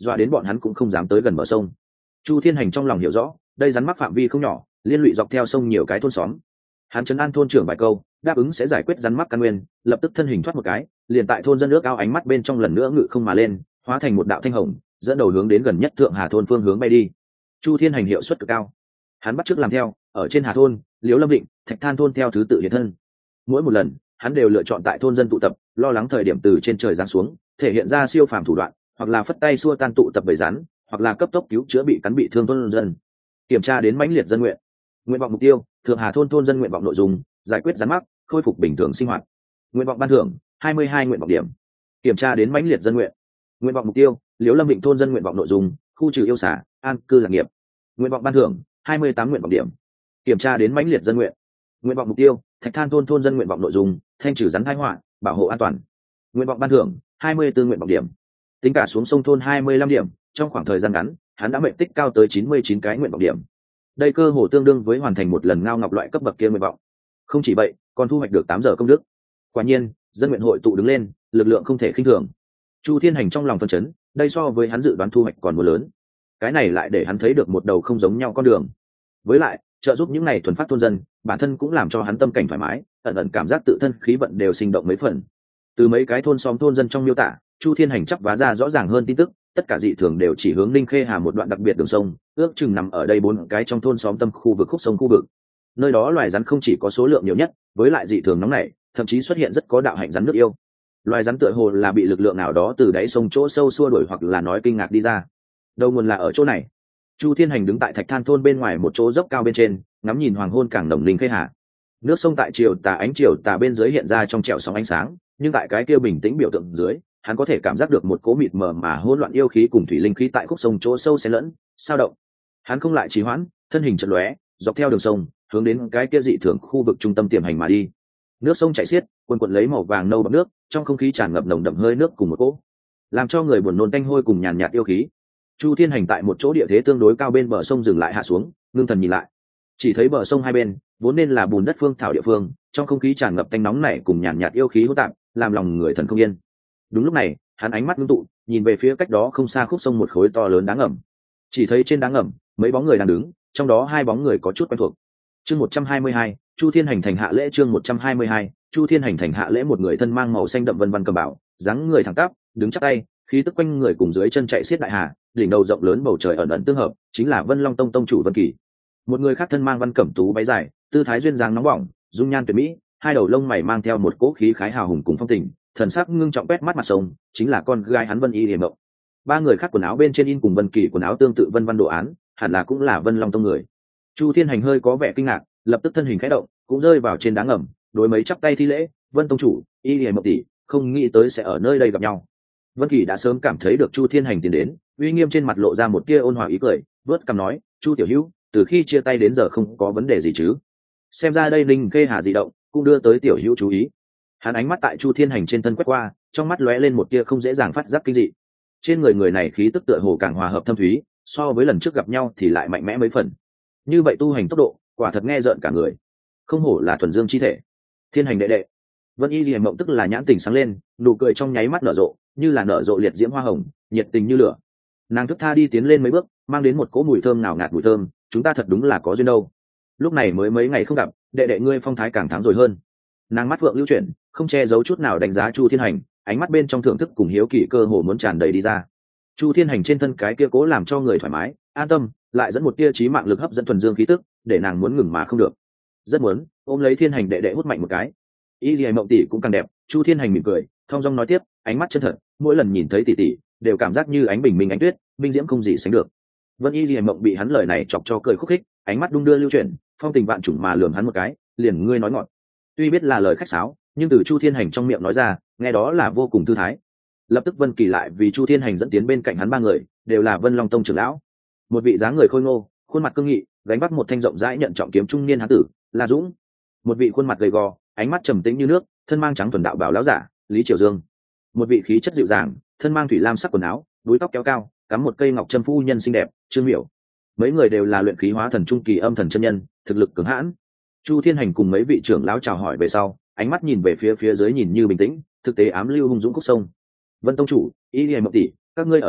dọa đến bọn hắn cũng không dám tới gần bờ sông. Chu Thiên Hành trong lòng hiểu rõ, đây rắn mắc phạm vi không nhỏ, liên lụy dọc theo sông nhiều cái thôn xóm. Hắn trấn an thôn trưởng vài câu, đáp ứng sẽ giải quyết rắn mắc căn nguyên, lập tức thân hình thoát một cái, liền tại thôn dân nước ao ánh mắt bên trong lần nữa ngự không mà lên, hóa thành một đạo thanh hồng, dẫn đầu hướng đến gần nhất Thượng Hà thôn phương hướng bay đi. Chu Thiên Hành hiệu suất cực cao, hắn bắt chước làm theo, ở trên Hà thôn, Liễu Lâm Định, Thạch Than thôn theo thứ tự hiện thân. Mỗi một lần, hắn đều lựa chọn tại thôn dân tụ tập, lo lắng thời điểm từ trên trời giáng xuống, thể hiện ra siêu phàm thủ đoạn, hoặc là phất tay xua tan tụ tập bầy rắn, hoặc là cấp tốc cứu chữa bị cắn bị thương thôn dân. Kiểm tra đến mãnh liệt dân nguyện. Nguyện vọng mục tiêu: Thượng Hà thôn thôn dân nguyện vọng nội dung: giải quyết rắn mắc, khôi phục bình thường sinh hoạt. Nguyện vọng ban thưởng: 22 nguyện vọng điểm. Kiểm tra đến mãnh liệt dân nguyện. Nguyện vọng mục tiêu: Liễu Lâm Định thôn dân nguyện vọng nội dung: khu trừ yêu xà, an cư lạc nghiệp. Nguyện vọng ban thưởng: 28 nguyện vọng điểm. Kiểm tra đến mãnh liệt dân nguyện. Nguyện vọng mục tiêu: Thạch Than thôn thôn dân nguyện vọng nội dung: thanh trừ rắn tai họa, bảo hộ an toàn. Nguyện vọng ban thưởng: 24 nguyện vọng điểm. Tính cả xuống sông thôn 25 điểm, trong khoảng thời gian ngắn, hắn đã mệnh tích cao tới 99 cái nguyện vọng điểm. Đây cơ hồ tương đương với hoàn thành một lần ngao ngọc loại cấp bậc kia nguyện vọng. Không chỉ vậy, còn thu hoạch được 8 giờ công đức. Quả nhiên, dân nguyện hội tụ đứng lên, lực lượng không thể khinh thường. Chu Thiên Hành trong lòng phân chấn, đây so với hắn dự đoán thu hoạch còn muốn lớn. Cái này lại để hắn thấy được một đầu không giống nhau con đường. Với lại, trợ giúp những này thuần phát thôn dân, bản thân cũng làm cho hắn tâm cảnh thoải mái, ẩn ẩn cảm giác tự thân khí vận đều sinh động mấy phần. Từ mấy cái thôn xóm thôn dân trong miêu tả, Chu Thiên Hành chắp vá ra rõ ràng hơn tin tức, tất cả dị thường đều chỉ hướng Ninh Khê Hà một đoạn đặc biệt đường sông, ước chừng nằm ở đây 4 cái trong thôn xóm tâm khu vực khúc sông khu vực. Nơi đó loài rắn không chỉ có số lượng nhiều nhất, với lại dị thường nóng nảy, thậm chí xuất hiện rất có đạo hạnh rắn nước yêu. Loài rắn tựa hồ là bị lực lượng nào đó từ đáy sông chỗ sâu xua đuổi hoặc là nói kinh ngạc đi ra. Đầu nguồn là ở chỗ này. Chu Thiên Hành đứng tại Thạch Than thôn bên ngoài một chỗ dốc cao bên trên, ngắm nhìn hoàng hôn càng nồng Ninh Khê Hà. Nước sông tại chiều tà ánh chiều tà bên dưới hiện ra trong trẻo sóng ánh sáng, nhưng tại cái kia bình tĩnh biểu tượng dưới, hắn có thể cảm giác được một cỗ mịt mờ mà hỗn loạn yêu khí cùng thủy linh khí tại khúc sông chỗ sâu xen lẫn, sao động. Hắn không lại trì hoãn, thân hình chợt lóe, dọc theo đường sông, hướng đến cái kia dị thường khu vực trung tâm tiềm hành mà đi. Nước sông chảy xiết, cuồn cuộn lấy màu vàng nâu bọt nước, trong không khí tràn ngập nồng đậm hơi nước cùng một cỗ, làm cho người buồn nôn tanh hôi cùng nhàn nhạt yêu khí. Chu Thiên Hành tại một chỗ địa thế tương đối cao bên bờ sông dừng lại hạ xuống, ngưng thần nhìn lại. Chỉ thấy bờ sông hai bên vốn nên là bùn đất phương thảo địa phương, trong không khí tràn ngập tanh nóng này cùng nhàn nhạt yêu khí hỗn tạp, làm lòng người thần không yên. Đúng lúc này, hắn ánh mắt ngưng tụ, nhìn về phía cách đó không xa khúc sông một khối to lớn đá ngầm. Chỉ thấy trên đá ngầm, mấy bóng người đang đứng, trong đó 2 bóng người có chút quen thuộc. Chương 122, Chu Thiên Hành thành hạ lễ. Chương 122, Chu Thiên Hành thành hạ lễ. Một người thân mang màu xanh đậm vân vân cầm bảo, dáng người thẳng tắp, đứng chắp tay, khí tức quanh người cùng dưới chân chạy xiết đại hà, đỉnh đầu rộng lớn bầu trời ẩn ẩn tương hợp, chính là Vân Long Tông tông chủ Vân Kỳ. Một người khác thân mang văn cẩm tú váy dài, tư thái duyên dáng nóng bỏng, dung nhan tuyệt mỹ, 2 đầu lông mày mang theo một cỗ khí khái hào hùng cùng phong tình, thần sắc ngưng trọng quét mắt mặt sông, chính là con gái hắn Vân Y Điềm Mộng. 3 người khác quần áo bên trên in cùng Vân Kỳ quần áo tương tự vân văn đồ án, hẳn là cũng là Vân Long Tông người. Chu Thiên Hành hơi có vẻ kinh ngạc, lập tức thân hình khẽ động, cũng rơi vào trên đá ngầm, đối mấy chắp tay thi lễ, "Vân tông chủ, Y Điềm Mộng tỷ, không nghĩ tới sẽ ở nơi đây gặp nhau." Vân Kỳ đã sớm cảm thấy được Chu Thiên Hành tiến đến, uy nghiêm trên mặt lộ ra một tia ôn hòa ý cười, vớt cằm nói, "Chu tiểu hữu, từ khi chia tay đến giờ không có vấn đề gì chứ? Xem ra đây Ninh Khê Hà dị động, cũng đưa tới tiểu hữu chú ý." Hắn ánh mắt tại Chu Thiên Hành trên thân quét qua, trong mắt lóe lên một tia không dễ dàng phát giác kinh dị. Trên người này khí tức tựa hồ càng hòa hợp thâm thúy, so với lần trước gặp nhau thì lại mạnh mẽ mấy phần. Như vậy tu hành tốc độ, quả thật nghe rợn cả người. Không hổ là thuần dương chi thể. Thiên Hành đệ đệ. Vân Y Liễu Mộng tức là nhãn tình sáng lên, nụ cười trong nháy mắt nở rộ, như là nở rộ liệt diễm hoa hồng, nhiệt tình như lửa. Nàng thức tha đi tiến lên mấy bước, mang đến một cỗ mùi thơm nào ngạt mùi thơm, chúng ta thật đúng là có duyên đâu. Lúc này mới mấy ngày không gặp, đệ đệ ngươi phong thái càng thắng rồi hơn. Nàng mắt vượng lưu chuyển, không che giấu chút nào đánh giá Chu Thiên Hành, ánh mắt bên trong thưởng thức cùng hiếu kỳ cơ hồ muốn tràn đầy đi ra. Chu Thiên Hành trên thân cái kia cố làm cho người thoải mái, an tâm, lại dẫn một tia chí mạng lực hấp dẫn thuần dương khí tức, để nàng muốn ngừng mà không được. Rất muốn ôm lấy Thiên Hành đệ đệ hút mạnh một cái. Y Liễu Mộng tỷ cũng càng đẹp. Chu Thiên Hành mỉm cười, thong dong nói tiếp, ánh mắt chân thật, mỗi lần nhìn thấy tỷ tỷ, đều cảm giác như ánh bình minh ánh tuyết, minh diễm không gì sánh được. Vân Y Liễu Mộng bị hắn lời này chọc cho cười khúc khích, ánh mắt đung đưa lưu chuyển, phong tình vạn trùng mà lườm hắn một cái, liền ngươi nói ngọt. Tuy biết là lời khách sáo, nhưng từ Chu Thiên Hành trong miệng nói ra, nghe đó là vô cùng thư thái. Lập tức Vân Kỳ lại vì Chu Thiên Hành dẫn tiến bên cạnh hắn 3 người, đều là Vân Long Tông trưởng lão. Một vị dáng người khôi ngô, khuôn mặt cương nghị, gánh vác một thanh rộng rãi nhận trọng kiếm trung niên hán tử, là Dũng. Một vị khuôn mặt gầy gò, ánh mắt trầm tĩnh như nước, thân mang trắng thuần đạo bảo lão giả, Lý Triều Dương. Một vị khí chất dịu dàng, thân mang thủy lam sắc quần áo, đuôi tóc kéo cao, cắm một cây ngọc trâm phu nhân xinh đẹp, Trương Miểu. Mấy người đều là luyện khí hóa thần trung kỳ âm thần chân nhân, thực lực cường hãn. Chu Thiên Hành cùng mấy vị trưởng lão chào hỏi về sau, ánh mắt nhìn về phía dưới nhìn như bình tĩnh, thực tế ám lưu hung dũng khúc sông. Vân tông chủ, Y Liễu Mộng tỷ, các ngươi ở đây,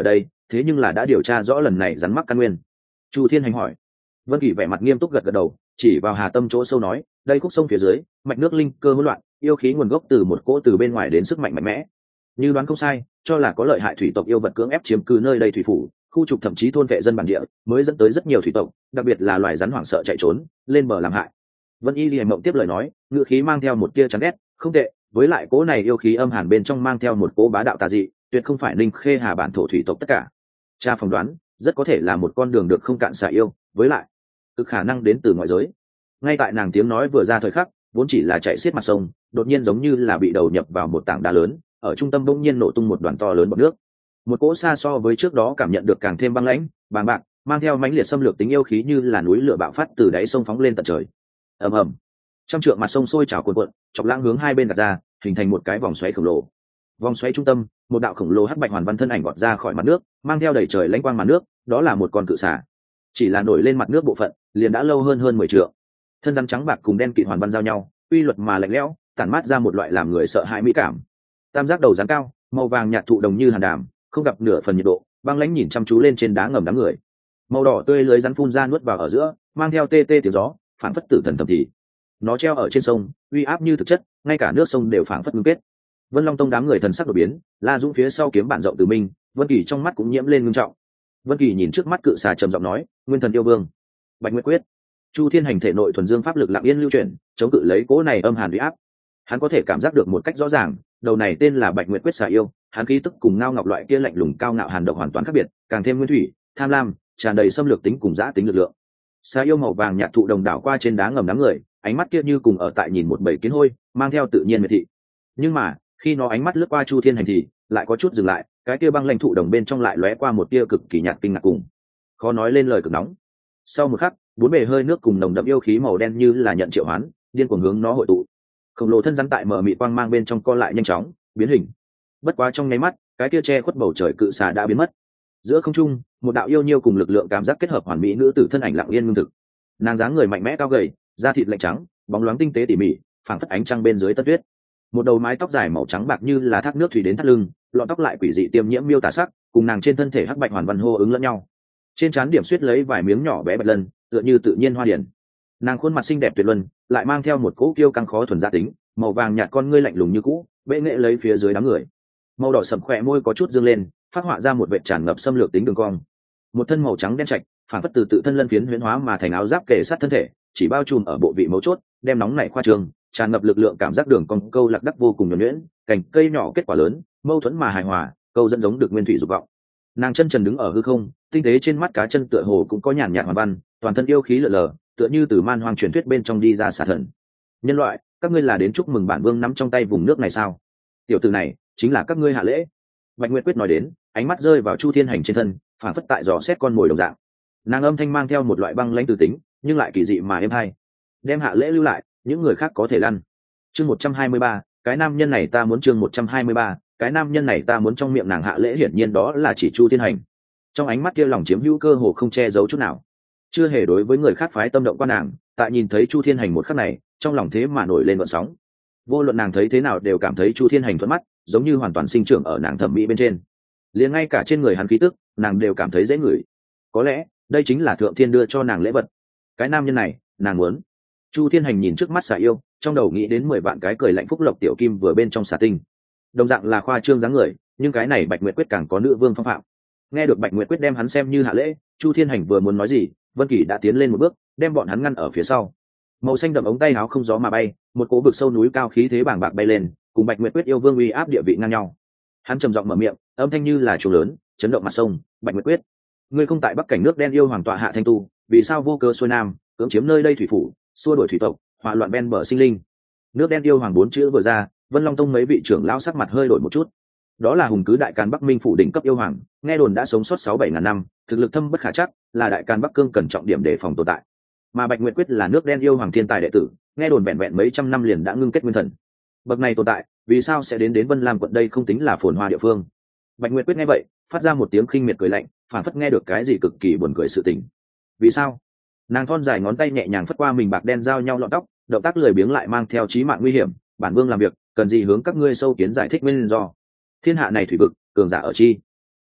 thế nhưng là đã điều tra rõ lần này rắn mắc căn nguyên. Chu Thiên Hành hỏi. Vân Kỳ vẻ mặt nghiêm túc gật gật đầu, chỉ vào hà tâm chỗ sâu nói, đây khúc sông phía dưới mạch nước linh cơ hỗn loạn, yêu khí nguồn gốc từ một cỗ từ bên ngoài đến sức mạnh mạnh mẽ. Như đoán không sai, cho là có lợi hại thủy tộc yêu vật cưỡng ép chiếm cư nơi đây thủy phủ, khu trục thậm chí thôn vệ dân bản địa, mới dẫn tới rất nhiều thủy tộc, đặc biệt là loài rắn hoảng sợ chạy trốn lên bờ làm hại. Vân Y Liễu Mộng tiếp lời nói, ngữ khí mang theo một tia chán ghét, không tệ, với lại cỗ này yêu khí âm hàn bên trong mang theo một cỗ bá đạo tà dị, tuyệt không phải Ninh Khê Hà bản thổ thủy tộc tất cả. Cha phỏng đoán, rất có thể là một con đường được không cạn xà yêu, với lại cực khả năng đến từ ngoại giới. Ngay tại nàng tiếng nói vừa ra thời khắc, vốn chỉ là chạy xiết mặt sông, đột nhiên giống như là bị đầu nhập vào một tảng đá lớn, ở trung tâm bỗng nhiên nổ tung một đoàn to lớn bọt nước. Một cỗ xa so với trước đó cảm nhận được càng thêm băng lãnh, bàng bạc, mang theo mãnh liệt xâm lược tính yêu khí như là núi lửa bạo phát từ đáy sông phóng lên tận trời. Ầm ầm. Trăm trượng mặt sông sôi trào cuồn cuộn, chọc lãng hướng hai bên gạt ra, hình thành một cái vòng xoáy khổng lồ. Vòng xoáy trung tâm, một đạo khổng lồ hắc bạch hoàn văn thân ảnh vọt ra khỏi mặt nước, mang theo đầy trời lãnh quang màn nước, đó là một con cự xà. Chỉ là nổi lên mặt nước bộ phận, liền đã lâu hơn 10 trượng. Thân rắn trắng bạc cùng đen kịt hoàn văn giao nhau, uy luật mà lạnh lẽo, tản mát ra một loại làm người sợ hãi mỹ cảm. Tam giác đầu rắn cao, màu vàng nhạt thụ đồng như hàn đàm, không gặp nửa phần nhiệt độ, băng lãnh nhìn chăm chú lên trên đá ngầm đám người. Màu đỏ tươi lưới rắn phun ra nuốt vào ở giữa, mang theo tê tê tiếng gió, phản phất tử thần thầm thì. Nó treo ở trên sông, uy áp như thực chất, ngay cả nước sông đều phản phất ngưng kết. Vân Long Tông đám người thần sắc đột biến, La Dũng phía sau kiếm bản rộng từ minh, Vân Kỳ trong mắt cũng nhiễm lên ngưng trọng. Vân Kỳ nhìn trước mắt cự xà trầm giọng nói, Nguyên Thần yêu vương, Bạch Nguyệt quyết. Chu Thiên Hành thể nội thuần dương pháp lực lặng yên lưu chuyển, chống cự lấy cỗ này âm hàn uy áp. Hắn có thể cảm giác được một cách rõ ràng, đầu này tên là Bạch Nguyệt quyết xà yêu, hắn khí tức cùng ngao ngọc loại kia lạnh lùng cao ngạo hàn độc hoàn toàn khác biệt, càng thêm nguyên thủy, tham lam, tràn đầy xâm lược tính cùng dã tính lực lượng. Xà yêu màu vàng nhạt thụ đồng đảo qua trên đá ngầm đám người, ánh mắt kia như cùng ở tại nhìn một bầy kiến hôi, mang theo tự nhiên miệt thị. Nhưng mà, khi nó ánh mắt lướt qua Chu Thiên Hành thì lại có chút dừng lại, cái kia băng lãnh thụ đồng bên trong lại lóe qua một tia cực kỳ nhạt kinh ngạc cùng khó nói lên lời cực nóng. Sau một khắc, bốn bề hơi nước cùng nồng đậm yêu khí màu đen như là nhận triệu hoán, điên cuồng hướng nó hội tụ. Khổng lồ thân rắn tại mờ mịt quang mang bên trong co lại nhanh chóng biến hình. Bất quá trong nháy mắt, cái kia che khuất bầu trời cự xà đã biến mất. Giữa không trung, một đạo yêu nhiêu cùng lực lượng cảm giác kết hợp hoàn mỹ nữ tử thân ảnh lặng yên ngưng thực. Nàng dáng người mạnh mẽ cao gầy, da thịt lạnh trắng, bóng loáng tinh tế tỉ mỉ, phảng phất ánh trăng bên dưới tất tuyết. Một đầu mái tóc dài màu trắng bạc như là thác nước thủy đến thắt lưng, lọn tóc lại quỷ dị tiêm nhiễm miêu tả sắc, cùng nàng trên thân thể hắc bạch hoàn văn hô ứng lẫn nhau. Trên trán điểm xuyết lấy vài miếng nhỏ bé bạch lân, tựa như tự nhiên hoa điển. Nàng khuôn mặt xinh đẹp tuyệt luân, lại mang theo một cỗ kiêu căng khó thuần gia tính, màu vàng nhạt con ngươi lạnh lùng như cũ, bệ nghệ lấy phía dưới đám người. Màu đỏ sẫm khỏe môi có chút dương lên, phát họa ra một vệt tràn ngập xâm lược tính đường cong. Một thân màu trắng đen trạch, phản phất từ tự thân lân phiến huyễn hóa mà thành áo giáp kề sát thân thể, chỉ bao trùm ở bộ vị mấu chốt, đem nóng nảy khoa trương, tràn ngập lực lượng cảm giác đường cong câu lạc đắc vô cùng nhuần nhuyễn, cành cây nhỏ kết quả lớn, mâu thuẫn mà hài hòa, câu dẫn giống được nguyên thủy dục vọng. Nàng chân trần đứng ở hư không, tinh tế trên mắt cá chân tựa hồ cũng có nhàn nhạt hoàn văn, toàn thân yêu khí lờ lờ, tựa như từ man hoang truyền thuyết bên trong đi ra xả thần. Nhân loại, các ngươi là đến chúc mừng bản vương nắm trong tay vùng nước này sao? Tiểu tử này chính là các ngươi hạ lễ. Bạch Nguyệt quyết nói đến, ánh mắt rơi vào Chu Thiên Hành trên thân, phản phất tại dò xét con mồi đồng dạng. Nàng âm thanh mang theo một loại băng lãnh từ tính, nhưng lại kỳ dị mà êm hay. Đem hạ lễ lưu lại, những người khác có thể lăn. Chương 123, cái nam nhân này ta muốn chương 123, cái nam nhân này ta muốn trong miệng nàng hạ lễ hiển nhiên đó là chỉ Chu Thiên Hành. Trong ánh mắt kia lòng chiếm hữu cơ hồ không che giấu chút nào. Chưa hề đối với người khác phái tâm động qua nàng, tại nhìn thấy Chu Thiên Hành một khắc này, trong lòng thế mà nổi lên gợn sóng. Vô luận nàng thấy thế nào đều cảm thấy Chu Thiên Hành thuận mắt, giống như hoàn toàn sinh trưởng ở nàng thẩm mỹ bên trên. Liền ngay cả trên người hắn khí tức, nàng đều cảm thấy dễ ngửi. Có lẽ, đây chính là thượng thiên đưa cho nàng lễ vật. Cái nam nhân này, nàng muốn. Chu Thiên Hành nhìn trước mắt xà yêu, trong đầu nghĩ đến 10 vạn cái cười lạnh phúc lộc tiểu kim vừa bên trong xà tinh. Đồng dạng là khoa trương dáng người, nhưng cái này Bạch Nguyệt quyết càng có nữ vương phong phạm. Nghe được Bạch Nguyệt quyết đem hắn xem như hạ lễ, Chu Thiên Hành vừa muốn nói gì, Vân Kỳ đã tiến lên một bước, đem bọn hắn ngăn ở phía sau. Màu xanh đậm ống tay áo không gió mà bay, một cỗ vực sâu núi cao khí thế bàng bạc bay lên, cùng Bạch Nguyệt quyết yêu vương uy áp địa vị ngang nhau. Hắn trầm giọng mở miệng, âm thanh như là chuông lớn, chấn động mặt sông. Bạch Nguyệt quyết, ngươi không tại Bắc cảnh nước đen yêu hoàng tọa hạ thanh tu, vì sao vô cơ xuôi nam, cưỡng chiếm nơi đây thủy phủ, xua đuổi thủy tộc, hỏa loạn ven bờ sinh linh? Nước đen yêu hoàng 4 chữ vừa ra, Vân Long Tông mấy vị trưởng lão sắc mặt hơi đổi một chút. Đó là hùng cứ đại càn Bắc Minh phủ đỉnh cấp yêu hoàng, nghe đồn đã sống sót 6-7 ngàn năm, thực lực thâm bất khả trắc, là đại càn Bắc Cương cần trọng điểm đề phòng tồn tại. Mà Bạch Nguyệt quyết là nước đen yêu hoàng thiên tài đệ tử, nghe đồn vẹn vẹn mấy trăm năm liền đã ngưng kết nguyên thần. Bậc này tồn tại, vì sao sẽ đến Vân Lam quận đây không tính là phồn hoa địa phương? Bạch Nguyệt quyết nghe vậy, phát ra một tiếng khinh miệt cười lạnh, phản phất nghe được cái gì cực kỳ buồn cười sự tình. Vì sao? Nàng thon dài ngón tay nhẹ nhàng phất qua mình bạc đen giao nhau lọn tóc, động tác lười biếng lại mang theo chí mạng nguy hiểm. Bản vương làm việc, cần gì hướng các ngươi sâu kiến giải thích nguyên do. Thiên hạ này thủy vực, cường giả ở chi?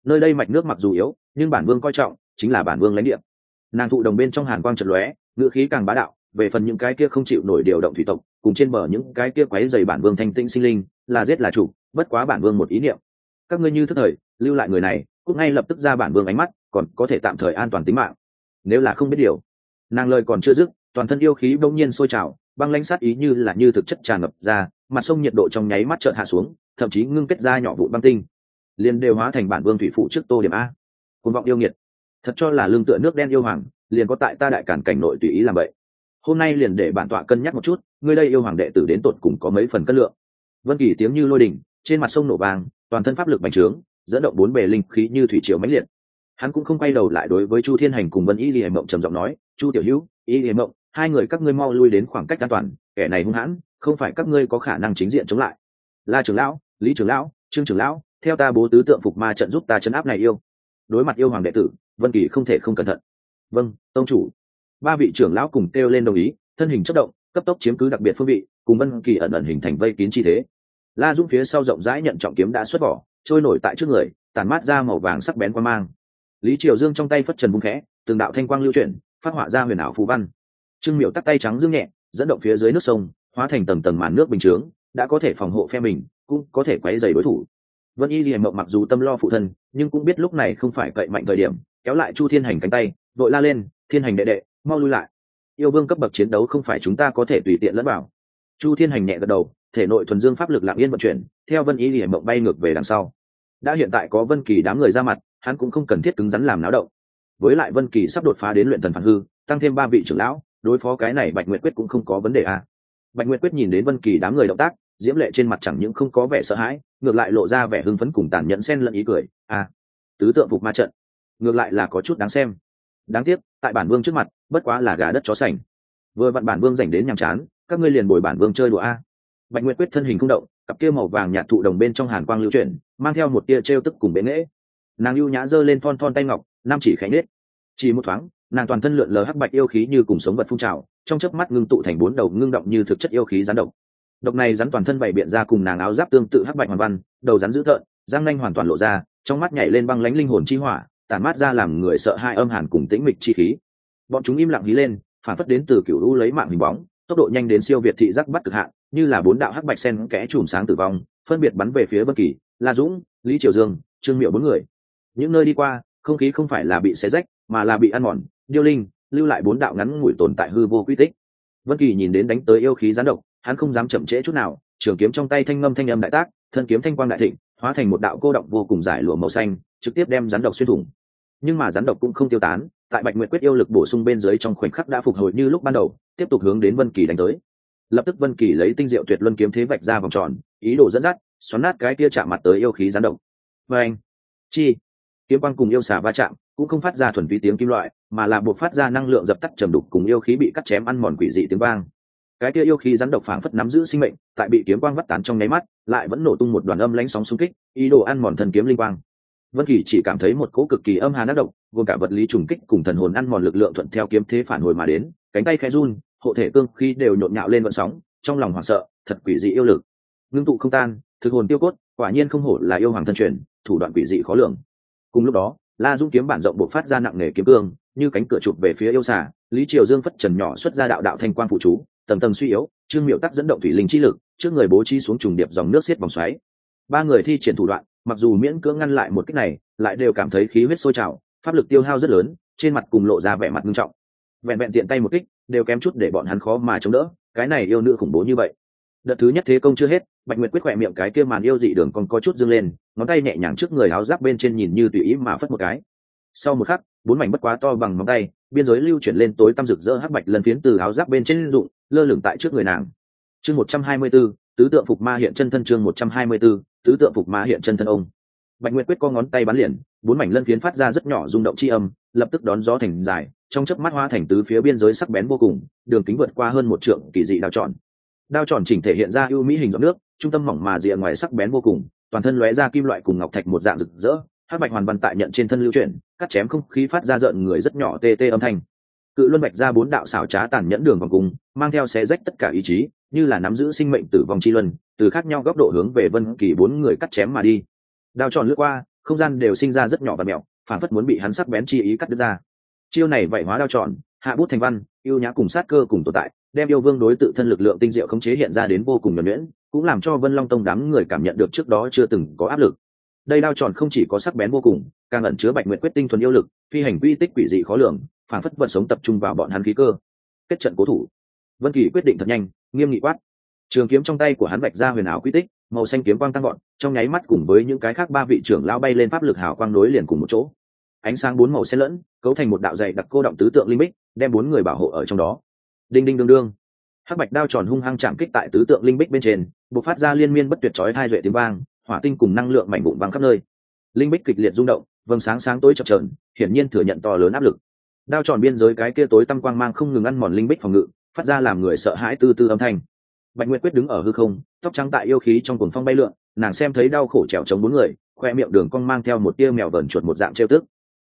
nơi đây mạch nước mặc dù yếu nhưng bản vương coi trọng chính là bản vương lãnh địa. Nàng thụ đồng bên trong hàn quang chật lóe, ngữ khí càng bá đạo. Về phần những cái kia không chịu nổi điều động thủy tộc cùng trên bờ những cái kia quấy dày bản vương thanh tĩnh sinh linh, là giết là chủ, bất quá bản vương một ý niệm. Các ngươi như thức thời lưu lại người này, cũng ngay lập tức ra bản vương ánh mắt, còn có thể tạm thời an toàn tính mạng. Nếu là không biết điều. Nàng lời còn chưa dứt, toàn thân yêu khí bỗng nhiên sôi trào, băng lãnh sát ý như thực chất tràn ngập ra, mặt sông nhiệt độ trong nháy mắt chợt hạ xuống, thậm chí ngưng kết ra nhỏ vụn băng tinh, liền đều hóa thành bản vương thủy phụ trước tô điểm a. Cuồng vọng yêu nghiệt, thật cho là lương tựa nước đen yêu hoàng, liền có tại ta đại cản cảnh nội tùy ý làm vậy. Hôm nay liền để bản tọa cân nhắc một chút, ngươi đây yêu hoàng đệ tử đến tột cùng có mấy phần cân lượng. Vân Kỳ tiếng như lôi đình, trên mặt sông nổ vàng, toàn thân pháp lực bành trướng, dẫn động bốn bề linh khí như thủy triều mãnh liệt. Hắn cũng không quay đầu lại đối với Chu Thiên Hành cùng Vân Y Liễu Mộng trầm giọng nói, "Chu tiểu hữu, Y Liễu Mộng, hai người các ngươi mau lui đến khoảng cách an toàn, kẻ này hung hãn, không phải các ngươi có khả năng chính diện chống lại." La trưởng lão, Lý trưởng lão, Trương trưởng lão, theo ta bố tứ tượng phục ma trận giúp ta trấn áp này yêu. Đối mặt yêu hoàng đệ tử, Vân Kỳ không thể không cẩn thận. "Vâng, tông chủ." Ba vị trưởng lão cùng kêu lên đồng ý, thân hình chớp động, cấp tốc chiếm cứ đặc biệt phương vị, cùng Vân Kỳ ẩn ẩn hình thành vây kín chi thế. La Dũng phía sau rộng rãi nhận trọng kiếm đã xuất vỏ, trôi nổi tại trước người, tản mát ra màu vàng sắc bén quang mang. Lý Triều Dương trong tay phất trần vung khẽ, từng đạo thanh quang lưu chuyển, phát họa ra huyền ảo phù văn. Trương Miểu tắt tay trắng dương nhẹ, dẫn động phía dưới nước sông, hóa thành tầng tầng màn nước bình chướng, đã có thể phòng hộ phe mình, cũng có thể quấy rầy đối thủ. Vân Y Liễu Mộng mặc dù tâm lo phụ thân, nhưng cũng biết lúc này không phải cậy mạnh thời điểm, kéo lại Chu Thiên Hành cánh tay, vội la lên, "Thiên Hành đệ đệ, mau lui lại. Yêu vương cấp bậc chiến đấu không phải chúng ta có thể tùy tiện lẫn vào." Chu Thiên Hành nhẹ gật đầu, thể nội thuần dương pháp lực lặng yên vận chuyển, theo Vân Y Liễu Mộng bay ngược về đằng sau. Đã hiện tại có Vân Kỳ đám người ra mặt, hắn cũng không cần thiết cứng rắn làm náo động. Với lại Vân Kỳ sắp đột phá đến luyện thần phản hư, tăng thêm ba vị trưởng lão, đối phó cái này Bạch Nguyệt Quyết cũng không có vấn đề à. Bạch Nguyệt Quyết nhìn đến Vân Kỳ đám người động tác, diễm lệ trên mặt chẳng những không có vẻ sợ hãi, ngược lại lộ ra vẻ hưng phấn cùng tàn nhẫn xen lẫn ý cười. À, tứ tượng phục ma trận, ngược lại là có chút đáng xem. Đáng tiếc, tại bản vương trước mặt, bất quá là gà đất chó sành. Vừa vặn bản vương rảnh đến nhàm chán, các ngươi liền bồi bản vương chơi đùa a. Bạch Nguyệt Quyết thân hình không động, cặp kia màu vàng nhạt thụ đồng bên trong hàn quang lưu chuyển, mang theo một tia trêu tức cùng bệ nghệ. Nàng ưu nhã giơ lên thon thon tay ngọc, nam chỉ khẽ nết. Chỉ một thoáng, nàng toàn thân lượn lờ hắc bạch yêu khí như cùng sống vật phun trào, trong chớp mắt ngưng tụ thành bốn đầu ngưng động như thực chất yêu khí rắn độc. Độc này rắn toàn thân bảy biện ra cùng nàng áo giáp tương tự hắc bạch hoàn văn, đầu rắn dữ tợn, răng nanh hoàn toàn lộ ra, trong mắt nhảy lên băng lãnh linh hồn chi hỏa, tản mát ra làm người sợ hai âm hàn cùng tĩnh mịch chi khí. Bọn chúng im lặng hí lên, phản phất đến từ cửu u lấy mạng hình bóng, tốc độ nhanh đến siêu việt thị giác bắt cực hạn, như là bốn đạo hắc bạch sen kẽ chùm sáng tử vong, phân biệt bắn về phía Vân Kỳ, La Dũng, Lý Triều Dương, Trương Miệu bốn người. Những nơi đi qua, không khí không phải là bị xé rách, mà là bị ăn mòn, điêu linh, lưu lại bốn đạo ngắn ngủi tồn tại hư vô quy tích. Vân Kỳ nhìn đến đánh tới yêu khí gián độc, hắn không dám chậm trễ chút nào, trường kiếm trong tay thanh ngâm thanh âm đại tác, thân kiếm thanh quang đại thịnh, hóa thành một đạo cô động vô cùng dài lụa màu xanh, trực tiếp đem rắn độc xuyên thủng. Nhưng mà rắn độc cũng không tiêu tán, tại Bạch Nguyệt Quyết yêu lực bổ sung bên dưới trong khoảnh khắc đã phục hồi như lúc ban đầu, tiếp tục hướng đến Vân Kỳ đánh tới. Lập tức Vân Kỳ lấy tinh diệu tuyệt luân kiếm thế vạch ra vòng tròn, ý đồ dẫn dắt, xoắn nát cái kia chạm mặt tới yêu khí rắn độc. Oeng! Chi! Kiếm quang cùng yêu xà va chạm, cũng không phát ra thuần túy tiếng kim loại, mà là buộc phát ra năng lượng dập tắt trầm đục cùng yêu khí bị cắt chém ăn mòn quỷ dị tiếng vang. Cái kia yêu khí rắn độc phảng phất nắm giữ sinh mệnh, tại bị kiếm quang vắt tán trong nháy mắt, lại vẫn nổ tung một đoàn âm lãnh sóng xung kích, ý đồ ăn mòn thần kiếm linh quang. Vân Kỳ chỉ cảm thấy một cỗ cực kỳ âm hàn ác độc, gồm cả vật lý trùng kích cùng thần hồn ăn mòn lực lượng thuận theo kiếm thế phản hồi mà đến, cánh tay khẽ run, hộ thể cương khí đều nhộn nhạo lên gợn sóng, trong lòng hoảng sợ, thật quỷ dị yêu lực. Ngưng tụ không tan, thực hồn tiêu cốt, quả nhiên không hổ là yêu hoàng thân truyền, thủ đoạn quỷ dị khó lường. Cùng lúc đó, La Dung kiếm bản rộng bộc phát ra nặng nề kiếm cương, như cánh cửa chụp về phía yêu xà, Lý Triều Dương phất trần nhỏ xuất ra đạo đạo thanh quang phụ chú, tầng tầng suy yếu, Trương Miệu Tắc dẫn động thủy linh chi lực, trước người bố trí xuống trùng điệp dòng nước xiết vòng xoáy. Ba người thi triển thủ đoạn, mặc dù miễn cưỡng ngăn lại một kích này, lại đều cảm thấy khí huyết sôi trào, pháp lực tiêu hao rất lớn, trên mặt cùng lộ ra vẻ mặt nghiêm trọng. Vẹn vẹn tiện tay một kích, đều kém chút để bọn hắn khó mà chống đỡ, cái này yêu nữ khủng bố như vậy. Đợt thứ nhất thế công chưa hết, Bạch Nguyệt quyết khỏe miệng cái kia màn yêu dị đường còn có chút dương lên, ngón tay nhẹ nhàng trước người áo giáp bên trên nhìn như tùy ý mà phất một cái. Sau một khắc, bốn mảnh bất quá to bằng móng tay, biên giới lưu chuyển lên tối tăm rực rỡ hắc bạch lần phiến từ áo giáp bên trên rụng, lơ lửng tại trước người nàng. Chương 124, tứ tượng phục ma hiện chân thân. Chương 124, tứ tượng phục ma hiện chân thân. Ông Bạch Nguyệt quyết co ngón tay bắn liền, bốn mảnh lân phiến phát ra rất nhỏ rung động chi âm, lập tức đón gió thành dài, trong chớp mắt hóa thành tứ phía biên giới sắc bén vô cùng, đường kính vượt qua hơn một trượng kỳ dị đao tròn. Đao tròn chỉnh thể hiện ra ưu mỹ hình giọt nước, trung tâm mỏng mà rìa ngoài sắc bén vô cùng, toàn thân lóe ra kim loại cùng ngọc thạch một dạng rực rỡ, hắc bạch hoàn văn tại nhận trên thân lưu chuyển, cắt chém không khí phát ra rợn người rất nhỏ tê tê âm thanh. Cự luân bạch ra bốn đạo xảo trá tàn nhẫn đường vòng cùng, mang theo xé rách tất cả ý chí, như là nắm giữ sinh mệnh tử vong chi luân, từ khác nhau góc độ hướng về Vân Kỳ bốn người cắt chém mà đi. Đao tròn lướt qua, không gian đều sinh ra rất nhỏ và mẹo, phản phất muốn bị hắn sắc bén chi ý cắt đứt ra. Chiêu này vậy hóa đao tròn, hạ bút thành văn, yêu nhã cùng sát cơ cùng tồn tại, đem yêu vương đối tự thân lực lượng tinh diệu khống chế hiện ra đến vô cùng nhuần nhuyễn, cũng làm cho Vân Long Tông đám người cảm nhận được trước đó chưa từng có áp lực. Đây đao tròn không chỉ có sắc bén vô cùng, càng ẩn chứa Bạch Nguyệt quyết tinh thuần yêu lực, phi hành quy tích quỷ dị khó lường, phản phất vật sống tập trung vào bọn hắn khí cơ. Kết trận cố thủ. Vân Kỳ quyết định thật nhanh, nghiêm nghị quát. Trường kiếm trong tay của hắn vạch ra huyền ảo quy tích, màu xanh kiếm quang tăng vọt, trong nháy mắt cùng với những cái khác ba vị trưởng lão bay lên pháp lực hào quang nối liền cùng một chỗ. Ánh sáng bốn màu xen lẫn, cấu thành một đạo dày đặc cô động tứ tượng linh bích, đem bốn người bảo hộ ở trong đó. Đinh đinh đương đương, hắc bạch đao tròn hung hăng chạm kích tại tứ tượng linh bích bên trên, bộc phát ra liên miên bất tuyệt chói tai duệ tiếng vang, hỏa tinh cùng năng lượng mảnh vụn văng khắp nơi. Linh bích kịch liệt rung động, vầng sáng sáng tối chập chờn, hiển nhiên thừa nhận to lớn áp lực. Đao tròn biên giới cái kia tối tăm quang mang không ngừng ăn mòn linh bích phòng ngự, phát ra làm người sợ hãi tư tư âm thanh. Bạch Nguyệt quyết đứng ở hư không, tóc trắng tại yêu khí trong cuồng phong bay lượn, nàng xem thấy đau khổ trèo chống bốn người, khoe miệng đường cong mang theo một tia mèo vờn chuột một dạng trêu tức.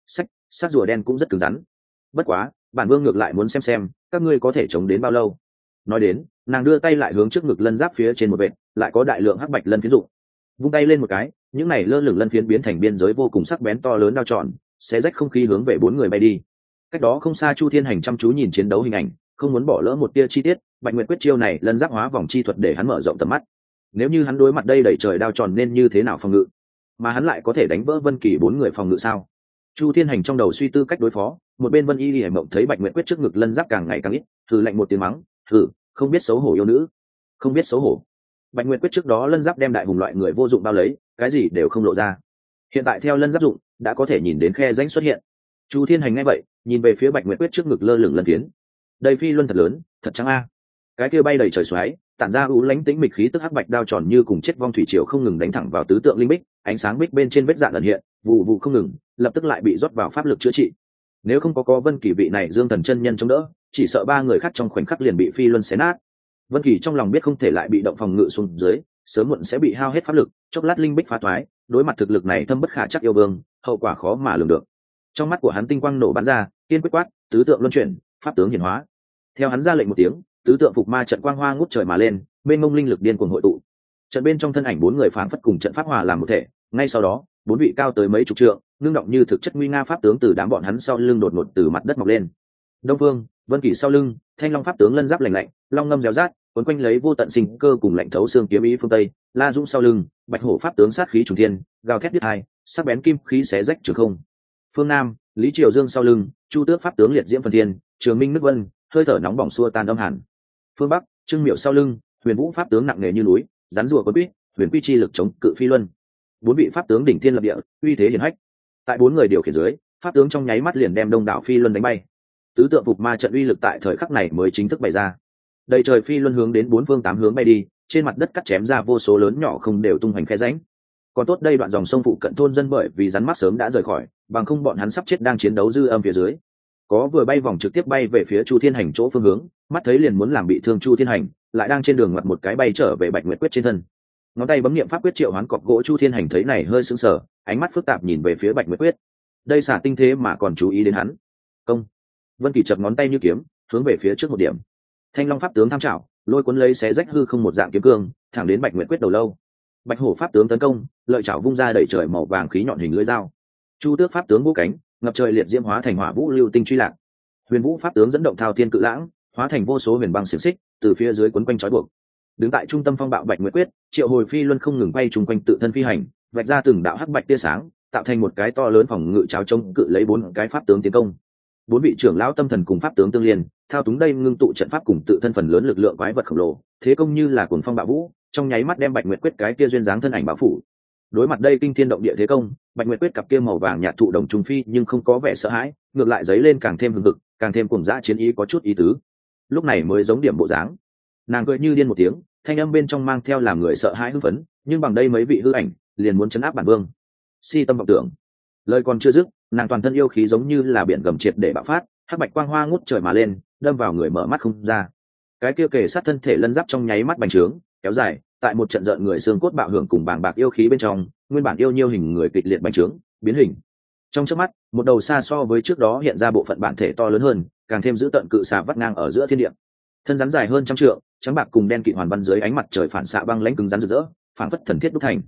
Sát rùa đen cũng rất cứng rắn. Bất quá, bản vương ngược lại muốn xem các ngươi có thể chống đến bao lâu. Nói đến, nàng đưa tay lại hướng trước ngực lân giáp phía trên một vệt, lại có đại lượng hắc bạch lân phiến dụng. Vung tay lên một cái, những này lơ lửng lân phiến biến thành biên giới vô cùng sắc bén to lớn đao tròn, xé rách không khí hướng về bốn người bay đi. Cách đó không xa Chu Thiên Hành chăm chú nhìn chiến đấu hình ảnh, không muốn bỏ lỡ một tia chi tiết. Bạch Nguyệt quyết chiêu này lân giáp hóa vòng chi thuật để hắn mở rộng tầm mắt. Nếu như hắn đối mặt đây đẩy trời đao tròn nên như thế nào phòng ngự, mà hắn lại có thể đánh vỡ Vân Kỳ bốn người phòng ngự sao? Chu Thiên Hành trong đầu suy tư cách đối phó, một bên Vân Y Lệ Mộng thấy Bạch Nguyệt quyết trước ngực lân giáp càng ngày càng ít, thử lạnh một tiếng mắng, "Hừ, không biết xấu hổ yêu nữ, không biết xấu hổ." Bạch Nguyệt quyết trước đó lân giáp đem đại hùng loại người vô dụng bao lấy, cái gì đều không lộ ra. Hiện tại theo lân giáp dụng, đã có thể nhìn đến khe rãnh xuất hiện. Chu Thiên Hành nghe vậy, nhìn về phía Bạch Nguyệt quyết trước ngực lơ lửng lân phiến. Đây phi luân thật lớn, thật trắng a. Cái kia bay đầy trời xoáy, tản ra u lãnh tĩnh mịch khí tức hắc bạch đao tròn như cùng chết vong thủy triều không ngừng đánh thẳng vào tứ tượng linh bích, ánh sáng bích bên trên vết dạn ẩn hiện, vụ vụ không ngừng, lập tức lại bị rót vào pháp lực chữa trị. Nếu không có Vân Kỳ vị này Dương Thần chân nhân chống đỡ, chỉ sợ ba người khác trong khoảnh khắc liền bị phi luân xé nát. Vân Kỳ trong lòng biết không thể lại bị động phòng ngự xuống dưới, sớm muộn sẽ bị hao hết pháp lực, chốc lát linh bích phá toái, đối mặt thực lực này thâm bất khả trắc yêu vương, hậu quả khó mà lường được. Trong mắt của hắn tinh quang nổ bắn ra, kiên quyết quát, tứ tượng luân chuyển, pháp tướng hiển hóa. Theo hắn ra lệnh một tiếng, tứ tượng phục ma trận quang hoa ngút trời mà lên, bên mông linh lực điên cuồng hội tụ. Trận bên trong thân ảnh bốn người phảng phất cùng trận pháp hòa làm một thể, ngay sau đó, bốn vị cao tới mấy chục trượng, ngưng động như thực chất nguy nga pháp tướng từ đám bọn hắn sau lưng đột ngột từ mặt đất mọc lên. Đông Phương, Vân Kỳ sau lưng, Thanh Long pháp tướng lân giáp lạnh lạnh, long ngâm réo rát, cuốn quanh lấy vô tận sinh cơ cùng lạnh thấu xương kiếm ý phương Tây, La Dũng sau lưng, Bạch Hổ pháp tướng sát khí trùng thiên, gào thét điếc tai, sắc bén kim khí xé rách trường không. Phương Nam, Lý Triều Dương sau lưng, Chu Tước pháp tướng liệt diễm phần thiên, Trường Minh nước vân, hơi thở nóng bỏng xua tan âm hàn. Phương Bắc, Trương Miểu sau lưng, Huyền Vũ pháp tướng nặng nề như núi, rắn rùa quấn quýt, huyền quy chi lực chống cự phi luân. Bốn vị pháp tướng đỉnh thiên lập địa, uy thế hiển hách. Tại bốn người điều khiển dưới, pháp tướng trong nháy mắt liền đem đông đảo phi luân đánh bay. Tứ tượng phục ma trận uy lực tại thời khắc này mới chính thức bày ra. Đầy trời phi luân hướng đến bốn phương tám hướng bay đi, trên mặt đất cắt chém ra vô số lớn nhỏ không đều tung hoành khe rãnh. Còn tốt đây đoạn dòng sông phụ cận thôn dân bởi vì rắn mắt sớm đã rời khỏi, bằng không bọn hắn sắp chết đang chiến đấu dư âm phía dưới. Có vừa bay vòng trực tiếp bay về phía Chu Thiên Hành chỗ phương hướng, mắt thấy liền muốn làm bị thương Chu Thiên Hành, lại đang trên đường ngoặt một cái bay trở về Bạch Nguyệt quyết trên thân. Ngón tay bấm niệm pháp quyết triệu hoán cọc gỗ. Chu Thiên Hành thấy này hơi sững sờ, ánh mắt phức tạp nhìn về phía Bạch Nguyệt quyết. Đây xả tinh thế mà còn chú ý đến hắn. Công. Vân Kỳ chập ngón tay như kiếm, hướng về phía trước một điểm. Thanh Long pháp tướng tham trảo, lôi cuốn lấy xé rách hư không một dạng kiếm cương, thẳng đến Bạch Nguyệt quyết đầu lâu. Bạch Hổ pháp tướng tấn công, lợi chảo vung ra đẩy trời màu vàng khí nhọn hình lưỡi dao. Chu Tước pháp tướng vỗ cánh, ngập trời liệt diễm hóa thành hỏa vũ lưu tinh truy lạc. Huyền Vũ pháp tướng dẫn động thao thiên cự lãng, hóa thành vô số huyền băng xiềng xích, từ phía dưới quấn quanh trói buộc. Đứng tại trung tâm phong bạo Bạch Nguyệt quyết, triệu hồi phi luân không ngừng quay trùng quanh tự thân phi hành, vạch ra từng đạo hắc bạch tia sáng, tạo thành một cái to lớn phòng ngự cháo chống cự lấy bốn cái pháp tướng tiến công. Bốn vị trưởng lão tâm thần cùng pháp tướng tương liên, thao túng đây ngưng tụ trận pháp cùng tự thân phần lớn lực lượng quái vật khổng lồ, thế công như là cuồng phong bạo vũ, trong nháy mắt đem Bạch Nguyệt quyết cái kia duyên dáng thân ảnh bao phủ. Đối mặt đây kinh thiên động địa thế công, Bạch Nguyệt quyết cặp kia màu vàng nhạt thụ đồng trùng phi nhưng không có vẻ sợ hãi, ngược lại dấy lên càng thêm hừng hực, càng thêm cuồng dã chiến ý có chút ý tứ. Lúc này mới giống điểm bộ dáng. Nàng cười như điên một tiếng, thanh âm bên trong mang theo làm người sợ hãi hưng phấn, nhưng bằng đây mấy vị hư ảnh, liền muốn trấn áp bản vương. Si tâm vọng tưởng. Lời còn chưa dứt, nàng toàn thân yêu khí giống như là biển gầm triệt để bạo phát, hắc bạch quang hoa ngút trời mà lên, đâm vào người mở mắt không ra. Cái kia kề sát thân thể lân giáp trong nháy mắt bành trướng, kéo dài, tại một trận rợn người xương cốt bạo hưởng cùng bàng bạc yêu khí bên trong, nguyên bản yêu nhiêu hình người kịch liệt bành trướng, biến hình. Trong chớp mắt, một đầu xa so với trước đó hiện ra bộ phận bản thể to lớn hơn, càng thêm dữ tợn cự xà vắt ngang ở giữa thiên địa. Thân rắn dài hơn trăm trượng, trắng bạc cùng đen kịt hoàn văn dưới ánh mặt trời phản xạ băng lãnh cứng rắn rực rỡ, phản phất thần thiết đúc thành.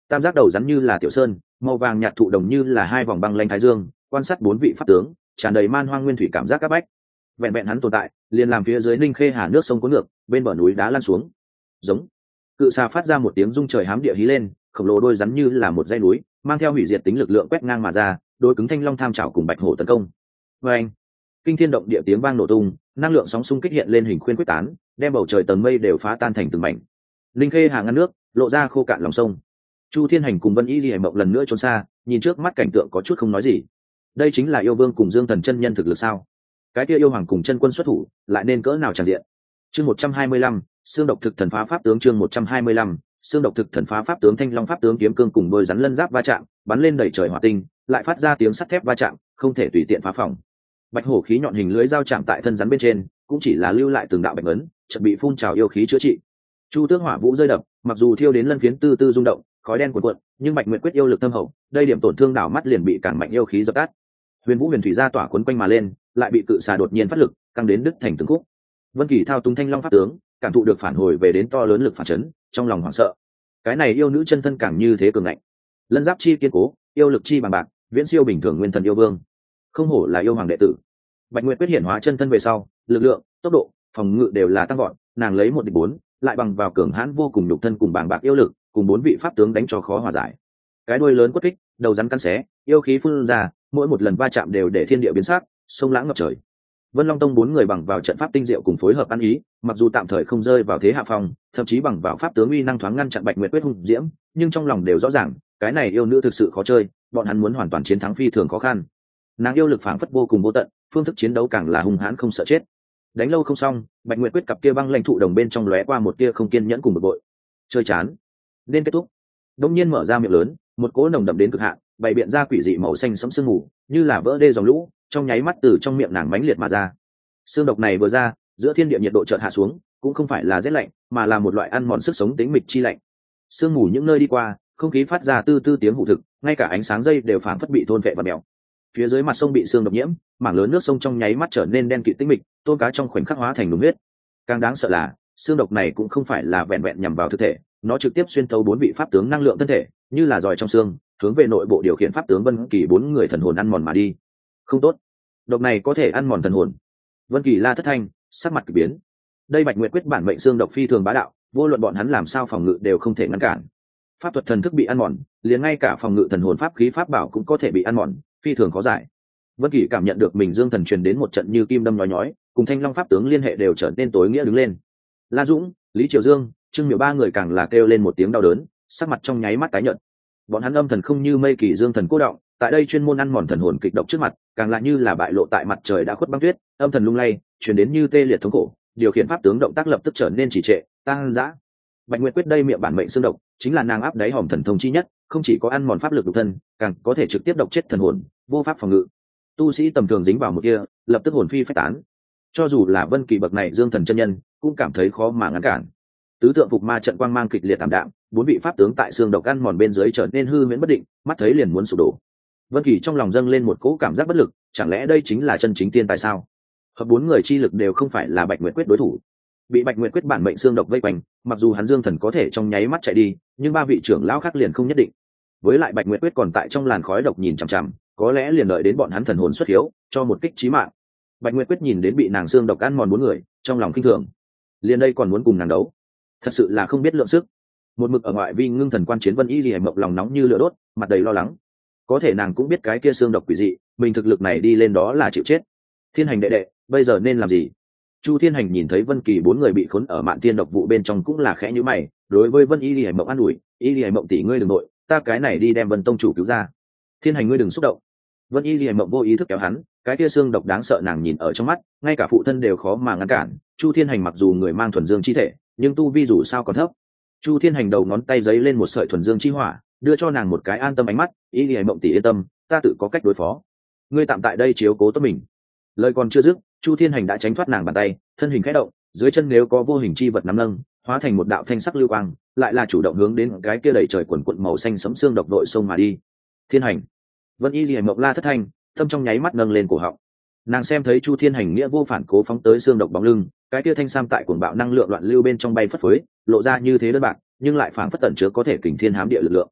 tam giác đầu rắn như là tiểu sơn, màu vàng nhạt thụ đồng như là hai vòng băng lanh thái dương, quan sát bốn vị pháp tướng tràn đầy man hoang nguyên thủy cảm giác áp bách. Vẹn vẹn hắn tồn tại liền làm phía dưới Ninh Khê Hà nước sông cuốn ngược, bên bờ núi đá lan xuống. Giống cự xà phát ra một tiếng rung trời hám địa hí lên, khổng lồ đôi rắn như là một dãy núi mang theo hủy diệt tính lực lượng quét ngang mà ra, đối cứng thanh long tham chảo cùng bạch hổ tấn công. Và anh kinh thiên động địa tiếng vang nổ tung, năng lượng sóng xung kích hiện lên hình khuyên quyết tán, đem bầu trời tầng mây đều phá tan thành từng mảnh. Linh Khê Hà ngăn nước lộ ra khô cạn lòng sông. Chu Thiên Hành cùng Vân Y Lì Mộng lần nữa trốn xa, nhìn trước mắt cảnh tượng có chút không nói gì. Đây chính là yêu vương cùng Dương Thần chân nhân thực lực sao? Cái kia yêu hoàng cùng chân quân xuất thủ lại nên cỡ nào tràn diện? Chương 125, xương độc thực thần phá pháp tướng. Chương 125, xương độc thực thần phá pháp tướng. Thanh long pháp tướng kiếm cương cùng đôi rắn lân giáp va chạm, bắn lên đầy trời hỏa tinh, lại phát ra tiếng sắt thép va chạm, không thể tùy tiện phá phòng. Bạch hổ khí nhọn hình lưới dao chạm tại thân rắn bên trên, cũng chỉ là lưu lại từng đạo bạch ấn, chợt bị phun trào yêu khí chữa trị. Chu Tước hỏa vũ rơi đập, mặc dù thiêu đến lân phiến tư tư rung động, khói đen cuồn cuộn, nhưng Bạch Nguyệt quyết yêu lực thâm hậu, đây điểm tổn thương đảo mắt liền bị càng mạnh yêu khí dập tắt. Huyền Vũ huyền thủy ra tỏa cuốn quanh mà lên, lại bị cự xà đột nhiên phát lực, căng đến đứt thành từng khúc. Vân Kỳ thao túng thanh long pháp tướng, cảm thụ được phản hồi về đến to lớn lực phản chấn, trong lòng hoảng sợ. Cái này yêu nữ chân thân càng như thế cường ngạnh. Lân giáp chi kiên cố, yêu lực chi bằng bạc, viễn siêu bình thường nguyên thần yêu vương. Không hổ là yêu hoàng đệ tử. Bạch Nguyệt quyết hiện hóa chân thân về sau, lực lượng, tốc độ, phòng ngự đều là tăng vọt, nàng lấy một địch bốn, lại bằng vào cường hãn vô cùng nhục thân cùng bàng bạc yêu lực, cùng bốn vị pháp tướng đánh cho khó hòa giải. Cái đuôi lớn quất kích, đầu rắn cắn xé, yêu khí phun ra, mỗi một lần va chạm đều để thiên địa biến sắc, sông lãng ngập trời. Vân Long Tông bốn người bằng vào trận pháp tinh diệu cùng phối hợp ăn ý, mặc dù tạm thời không rơi vào thế hạ phong, thậm chí bằng vào pháp tướng uy năng thoáng ngăn chặn Bạch Nguyệt quyết hung diễm, nhưng trong lòng đều rõ ràng, cái này yêu nữ thực sự khó chơi, bọn hắn muốn hoàn toàn chiến thắng phi thường khó khăn. Nàng yêu lực phảng phất vô cùng vô tận, phương thức chiến đấu càng là hung hãn không sợ chết. Đánh lâu không xong, Bạch Nguyệt quyết cặp kia băng lãnh thụ đồng bên trong lóe qua một tia không kiên nhẫn cùng bực bội. Chơi chán, nên kết thúc. Đông nhiên mở ra miệng lớn, một cỗ nồng đậm đến cực hạn, bày biện ra quỷ dị màu xanh sẫm sương mù, như là vỡ đê dòng lũ, trong nháy mắt từ trong miệng nàng mãnh liệt mà ra. Xương độc này vừa ra, giữa thiên địa nhiệt độ chợt hạ xuống, cũng không phải là rét lạnh, mà là một loại ăn mòn sức sống tính mịch chi lạnh. Sương mù những nơi đi qua, không khí phát ra tư tư tiếng hụ thực, ngay cả ánh sáng dây đều phảng phất bị thôn phệ và mèo. Phía dưới mặt sông bị xương độc nhiễm, mảng lớn nước sông trong nháy mắt trở nên đen kịt tĩnh mịch, tôm cá trong khoảnh khắc hóa thành đúng huyết. Càng đáng sợ là, xương độc này cũng không phải là vẹn vẹn nhằm vào thực thể, nó trực tiếp xuyên thấu bốn vị pháp tướng năng lượng thân thể, như là giòi trong xương, hướng về nội bộ điều khiển pháp tướng Vân Kỳ bốn người thần hồn ăn mòn mà đi. Không tốt, độc này có thể ăn mòn thần hồn. Vân Kỳ la thất thanh, sắc mặt kỳ biến. Đây Bạch Nguyệt quyết bản mệnh xương độc phi thường bá đạo, vô luận bọn hắn làm sao phòng ngự đều không thể ngăn cản. Pháp thuật thần thức bị ăn mòn, liền ngay cả phòng ngự thần hồn pháp khí pháp bảo cũng có thể bị ăn mòn, phi thường khó giải. Vân Kỳ cảm nhận được mình dương thần truyền đến một trận như kim đâm nhói nhói, cùng Thanh Long pháp tướng liên hệ đều trở nên tối nghĩa đứng lên. La Dũng, Lý Triều Dương, Trương Miểu ba người càng là kêu lên một tiếng đau đớn, sắc mặt trong nháy mắt tái nhợt. Bọn hắn âm thần không như mây kỳ dương thần cô động, tại đây chuyên môn ăn mòn thần hồn kịch độc trước mặt, càng lại như là bại lộ tại mặt trời đã khuất băng tuyết, âm thần lung lay, truyền đến như tê liệt thống khổ, điều khiển pháp tướng động tác lập tức trở nên trì trệ, tăng dã. Bạch Nguyệt quyết đây miệng bản mệnh xương độc, chính là nàng áp đáy hòm thần thông chi nhất, không chỉ có ăn mòn pháp lực độc thân, càng có thể trực tiếp độc chết thần hồn, vô pháp phòng ngự. Tu sĩ tầm thường dính vào một kia, lập tức hồn phi phách tán. Cho dù là Vân Kỳ bậc này dương thần chân nhân, cũng cảm thấy khó mà ngăn cản. Tứ tượng phục ma trận quang mang kịch liệt tạm đạm, bốn vị pháp tướng tại xương độc ăn mòn bên dưới trở nên hư huyễn bất định, mắt thấy liền muốn sụp đổ. Vân Kỳ trong lòng dâng lên một cỗ cảm giác bất lực, chẳng lẽ đây chính là chân chính tiên tài sao? Hợp bốn người chi lực đều không phải là Bạch Nguyệt quyết đối thủ. Bị Bạch Nguyệt quyết bản mệnh xương độc vây quanh, mặc dù hắn dương thần có thể trong nháy mắt chạy đi, nhưng ba vị trưởng lão khác liền không nhất định. Với lại Bạch Nguyệt quyết còn tại trong làn khói độc nhìn chằm chằm, có lẽ liền đợi đến bọn hắn thần hồn xuất hiếu, cho một kích chí mạng. Bạch Nguyệt quyết nhìn đến bị nàng xương độc ăn mòn bốn người, trong lòng khinh thường. Liền đây còn muốn cùng nàng đấu, thật sự là không biết lượng sức. Một mực ở ngoại vi ngưng thần quan chiến Vân Y Liễu Mộng lòng nóng như lửa đốt, mặt đầy lo lắng. Có thể nàng cũng biết cái kia xương độc quỷ dị, mình thực lực này đi lên đó là chịu chết. Thiên Hành đệ đệ, bây giờ nên làm gì? Chu Thiên Hành nhìn thấy Vân Kỳ bốn người bị khốn ở Mạn Tiên độc vụ bên trong cũng là khẽ nhíu mày, đối với Vân Y Liễu Mộng an ủi, "Y Liễu Mộng tỷ ngươi đừng nội, ta cái này đi đem Vân tông chủ cứu ra." "Thiên Hành ngươi đừng xúc động." Vân Y Liễu Mộng vô ý thức kéo hắn, cái kia xương độc đáng sợ nàng nhìn ở trong mắt, ngay cả phụ thân đều khó mà ngăn cản. Chu Thiên Hành mặc dù người mang thuần dương chi thể, nhưng tu vi dù sao còn thấp. Chu Thiên Hành đầu ngón tay giấy lên một sợi thuần dương chi hỏa, đưa cho nàng một cái an tâm ánh mắt, "Y Liễu Mộng tỷ yên tâm, ta tự có cách đối phó. Ngươi tạm tại đây chiếu cố tốt mình." Lời còn chưa dứt, Chu Thiên Hành đã tránh thoát nàng bàn tay, thân hình khẽ động, dưới chân nếu có vô hình chi vật nắm nâng, hóa thành một đạo thanh sắc lưu quang, lại là chủ động hướng đến cái kia đầy trời quần quần màu xanh sẫm xương độc đội sông mà đi. Thiên Hành, Vân Y Liễu Mộng la thất thanh, tâm trong nháy mắt nâng lên cổ họng. Nàng xem thấy Chu Thiên Hành nghĩa vô phản cố phóng tới xương độc bóng lưng, cái kia thanh sam tại cuồng bạo năng lượng loạn lưu bên trong bay phất phới, lộ ra như thế đơn bạc, nhưng lại phảng phất tẩn chứa có thể kình thiên hám địa lực lượng.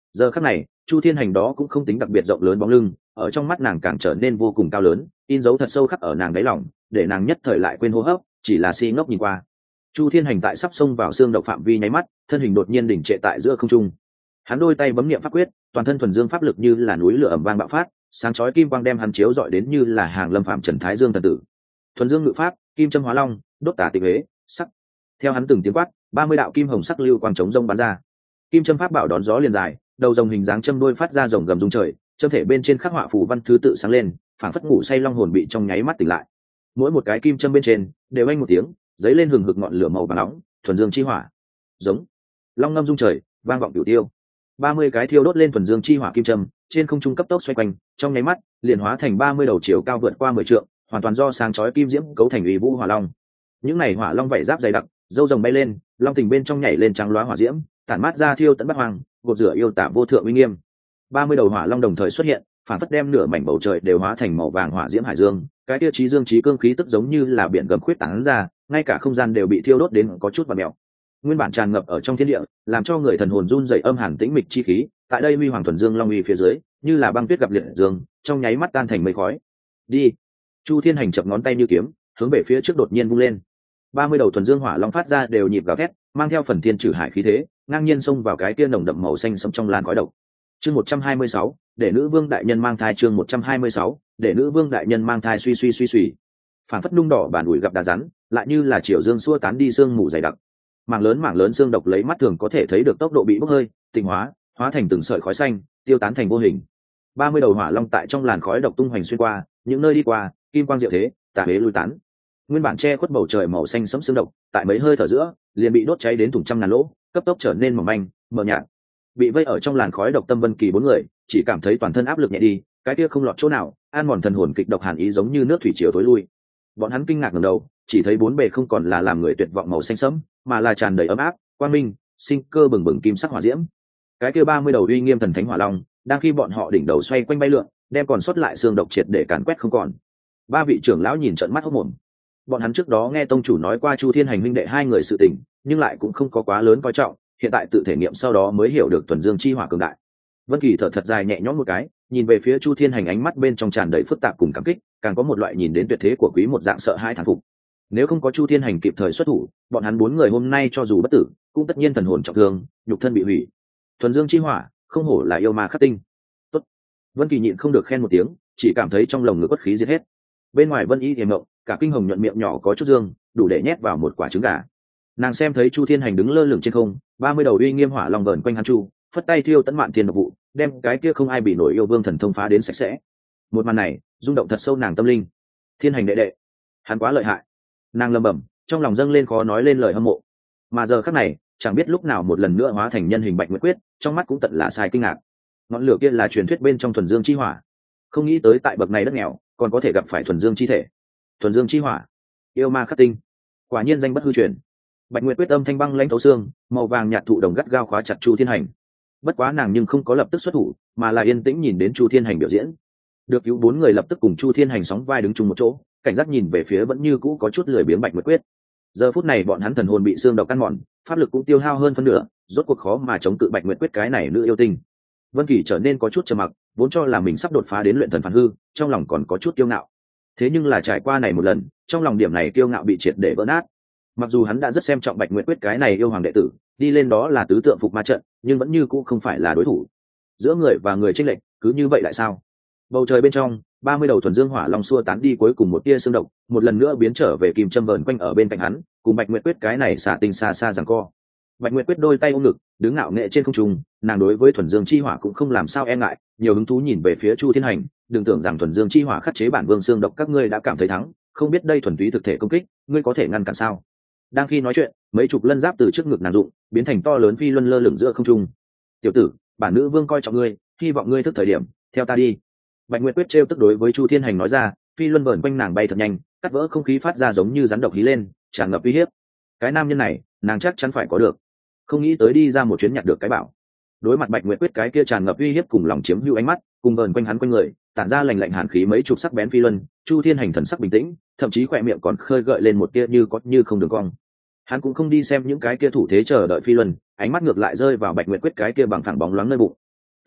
Giờ khắc này Chu Thiên Hành đó cũng không tính đặc biệt rộng lớn bóng lưng, ở trong mắt nàng càng trở nên vô cùng cao lớn, in dấu thật sâu khắc ở nàng đáy lòng, để nàng nhất thời lại quên hô hấp, chỉ là si ngốc nhìn qua. Chu Thiên Hành tại sắp xông vào xương độc phạm vi nháy mắt, thân hình đột nhiên đỉnh trệ tại giữa không trung. Hắn đôi tay bấm niệm pháp quyết, toàn thân thuần dương pháp lực như là núi lửa ầm vang bạo phát, sáng chói kim quang đem hắn chiếu rọi đến như là hàng lâm phạm trần thái dương thần tử. Thuần dương ngự pháp, kim châm hóa long, đốt tả tịch huế, sắc. Theo hắn từng tiếng quát, 30 đạo kim hồng sắc lưu quang chống rông bắn ra. Kim châm pháp bảo đón gió liền dài, đầu rồng hình dáng châm đuôi phát ra rồng gầm rung trời, châm thể bên trên khắc họa phù văn thứ tự sáng lên, phảng phất ngủ say long hồn bị trong nháy mắt tỉnh lại. Mỗi một cái kim châm bên trên đều anh một tiếng, giấy lên hừng hực ngọn lửa màu vàng nóng, thuần dương chi hỏa. Giống. Long ngâm rung trời, vang vọng cửu tiêu. 30 cái thiêu đốt lên thuần dương chi hỏa kim châm, trên không trung cấp tốc xoay quanh, trong nháy mắt, liền hóa thành 30 đầu chiều cao vượt qua 10 trượng, hoàn toàn do sáng chói kim diễm cấu thành uy vũ hỏa long. Những này hỏa long vảy giáp dày đặc, râu rồng bay lên, long tình bên trong nhảy lên trắng loá hỏa diễm, tản mát ra thiêu tận bát hoang, gột rửa yêu tả vô thượng uy nghiêm. 30 đầu hỏa long đồng thời xuất hiện, phản phất đem nửa mảnh bầu trời đều hóa thành màu vàng hỏa diễm hải dương, cái tiêu chí dương chí cương khí tức giống như là biển gầm khuyết tán ra, ngay cả không gian đều bị thiêu đốt đến có chút vặn mèo. Nguyên bản tràn ngập ở trong thiên địa, làm cho người thần hồn run rẩy âm hàn tĩnh mịch chi khí, tại đây huy hoàng thuần dương long uy phía dưới, như là băng tuyết gặp liệt dương, trong nháy mắt tan thành mây khói. Đi. Chu Thiên Hành chập ngón tay như kiếm, hướng về phía trước đột nhiên vung lên. 30 đầu thuần dương hỏa long phát ra đều nhịp gào thét, mang theo phần thiên trừ hải khí thế, ngang nhiên xông vào cái kia nồng đậm màu xanh sẫm trong lan khói độc. Chương 126, để nữ vương đại nhân mang thai. Chương 126, để nữ vương đại nhân mang thai. Suy. Phản phất nung đỏ bản ủi gặp đá rắn, lại như là chiều dương xua tán đi sương mù dày đặc. Mảng lớn xương độc lấy mắt thường có thể thấy được tốc độ bị bốc hơi, tịnh hóa thành từng sợi khói xanh, tiêu tán thành vô hình. 30 đầu hỏa long tại trong làn khói độc tung hoành xuyên qua, những nơi đi qua, kim quang diệu thế, tà huế lui tán. Nguyên bản che khuất bầu trời màu xanh sẫm xương độc, tại mấy hơi thở giữa, liền bị đốt cháy đến thủng trăm ngàn lỗ, cấp tốc trở nên mỏng manh, mờ nhạt. Bị vây ở trong làn khói độc Tâm Vân Kỳ 4 người, chỉ cảm thấy toàn thân áp lực nhẹ đi, cái kia không lọt chỗ nào, an mòn thần hồn kịch độc hàn ý giống như nước thủy triều tối lui. Bọn hắn kinh ngạc ngẩng đầu, chỉ thấy bốn bề không còn là làm người tuyệt vọng màu xanh sẫm, mà là tràn đầy ấm áp, quang minh, sinh cơ bừng bừng kim sắc hỏa diễm. Cái kia 30 đầu uy nghiêm thần thánh hỏa long, đang khi bọn họ đỉnh đầu xoay quanh bay lượn, đem còn sót lại xương độc triệt để càn quét không còn. Ba vị trưởng lão nhìn trợn mắt hốt mồm. Bọn hắn trước đó nghe tông chủ nói qua Chu Thiên Hành huynh đệ hai người sự tình, nhưng lại cũng không có quá lớn coi trọng, hiện tại tự thể nghiệm sau đó mới hiểu được thuần dương chi hỏa cường đại. Vân Kỳ thở thật dài nhẹ nhõm một cái, nhìn về phía Chu Thiên Hành, ánh mắt bên trong tràn đầy phức tạp cùng cảm kích, càng có một loại nhìn đến tuyệt thế của quý một dạng sợ hãi thán phục. Nếu không có Chu Thiên Hành kịp thời xuất thủ, bọn hắn bốn người hôm nay cho dù bất tử, cũng tất nhiên thần hồn trọng thương, nhục thân bị hủy. Thuần dương chi hỏa, không hổ là yêu ma khắc tinh. Tốt. Vân Kỳ nhịn không được khen một tiếng, chỉ cảm thấy trong lồng ngực bất khí giết hết. Bên ngoài Vân Y Thiềm Ngộng, cả kinh hồng nhuận miệng nhỏ có chút dương, đủ để nhét vào một quả trứng gà. Nàng xem thấy Chu Thiên Hành đứng lơ lửng trên không, 30 đầu uy nghiêm hỏa long vờn quanh hắn chu, phất tay thiêu tấn mạn thiên độc vụ, đem cái kia không ai bị nổi yêu vương thần thông phá đến sạch sẽ. Một màn này, rung động thật sâu nàng tâm linh. Thiên Hành đệ đệ, hắn quá lợi hại. Nàng lẩm bẩm, trong lòng dâng lên khó nói lên lời hâm mộ. Mà giờ khắc này, chẳng biết lúc nào một lần nữa hóa thành nhân hình Bạch Nguyệt Quyết, trong mắt cũng tận là sai kinh ngạc. Ngọn lửa kia là truyền thuyết bên trong thuần dương chi hỏa, không nghĩ tới tại bậc này đất nghèo, còn có thể gặp phải thuần dương chi thể. Thuần dương chi hỏa, yêu ma khắc tinh, quả nhiên danh bất hư truyền. Bạch Nguyệt Quyết âm thanh băng lãnh thấu xương, màu vàng nhạt thụ đồng gắt gao khóa chặt Chu Thiên Hành. Bất quá nàng nhưng không có lập tức xuất thủ, mà là yên tĩnh nhìn đến Chu Thiên Hành biểu diễn. Được cứu bốn người lập tức cùng Chu Thiên Hành sóng vai đứng chung một chỗ, cảnh giác nhìn về phía vẫn như cũ có chút lười biếng Bạch Nguyệt Quyết. Giờ phút này bọn hắn thần hồn bị xương độc căn mòn, pháp lực cũng tiêu hao hơn phân nửa, rốt cuộc khó mà chống cự Bạch Nguyệt Quyết cái này nữ yêu tinh. Vân Kỳ trở nên có chút trầm mặc, vốn cho là mình sắp đột phá đến luyện thần phản hư, trong lòng còn có chút kiêu ngạo. Thế nhưng là trải qua này một lần, trong lòng điểm này kiêu ngạo bị triệt để vỡ nát. Mặc dù hắn đã rất xem trọng Bạch Nguyệt Quyết cái này yêu hoàng đệ tử, đi lên đó là tứ tượng phục ma trận, nhưng vẫn như cũ không phải là đối thủ. Giữa người và người chênh lệch, cứ như vậy lại sao? Bầu trời bên trong, 30 đầu thuần dương hỏa long xua tán đi cuối cùng một tia xương độc, một lần nữa biến trở về kim châm vờn quanh ở bên cạnh hắn, cùng Bạch Nguyệt Quyết cái này xả tinh xa xa giằng co. Bạch Nguyệt Quyết đôi tay ôm ngực, đứng ngạo nghệ trên không trung, nàng đối với thuần dương chi hỏa cũng không làm sao e ngại, nhiều hứng thú nhìn về phía Chu Thiên Hành, đừng tưởng rằng thuần dương chi hỏa khắc chế bản vương xương độc các ngươi đã cảm thấy thắng, không biết đây thuần túy thực thể công kích, ngươi có thể ngăn cản sao? Đang khi nói chuyện, mấy chục lân giáp từ trước ngực nàng dụng, biến thành to lớn phi luân lơ lửng giữa không trung. Tiểu tử, bản nữ vương coi trọng ngươi, hy vọng ngươi thức thời điểm, theo ta đi. Bạch Nguyệt Quyết trêu tức đối với Chu Thiên Hành nói ra, phi luân vờn quanh nàng bay thật nhanh, cắt vỡ không khí phát ra giống như rắn độc hí lên, tràn ngập uy hiếp. Cái nam nhân này, nàng chắc chắn phải có được. Không nghĩ tới đi ra một chuyến nhặt được cái bảo. Đối mặt Bạch Nguyệt Quyết cái kia tràn ngập uy hiếp cùng lòng chiếm hữu ánh mắt, cùng vờn quanh hắn quanh người, tản ra lạnh lạnh hàn khí mấy chục sắc bén phi luân, Chu Thiên Hành thần sắc bình tĩnh, thậm chí khỏe miệng còn khơi gợi lên một tia như có như không đường cong. Hắn cũng không đi xem những cái kia thủ thế chờ đợi phi luân, ánh mắt ngược lại rơi vào Bạch Nguyệt Quyết cái kia bằng phẳng bóng loáng nơi bụng.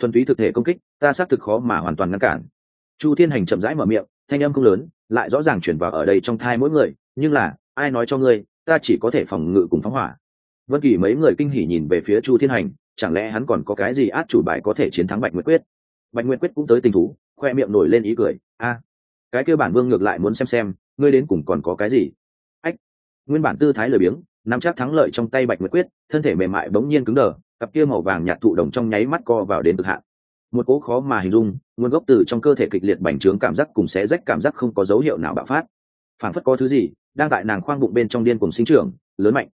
thuần túy thực thể công kích, ta xác thực khó mà hoàn toàn ngăn cản. Chu Thiên Hành chậm rãi mở miệng, thanh âm không lớn, lại rõ ràng truyền vào ở đây trong thai mỗi người, nhưng là, ai nói cho ngươi, ta chỉ có thể phòng ngự cùng phóng hỏa. Vân Kỳ mấy người kinh hỉ nhìn về phía Chu Thiên Hành, chẳng lẽ hắn còn có cái gì át chủ bài có thể chiến thắng Bạch Nguyệt Quyết? Bạch Nguyệt Quyết cũng tới tình thú, khoe miệng nổi lên ý cười, a, cái kia bản vương ngược lại muốn xem, ngươi đến cùng còn có cái gì? Ách, nguyên bản tư thái lười biếng, nắm chắc thắng lợi trong tay Bạch Nguyệt Quyết, thân thể mềm mại bỗng nhiên cứng đờ, cặp kia màu vàng nhạt thụ đồng trong nháy mắt co vào đến cực hạn. Một cỗ khó mà hình dung, nguồn gốc từ trong cơ thể kịch liệt bành trướng cảm giác cùng xé rách cảm giác không có dấu hiệu nào bạo phát. Phảng phất có thứ gì đang tại nàng khoang bụng bên trong điên cuồng sinh trưởng, lớn mạnh.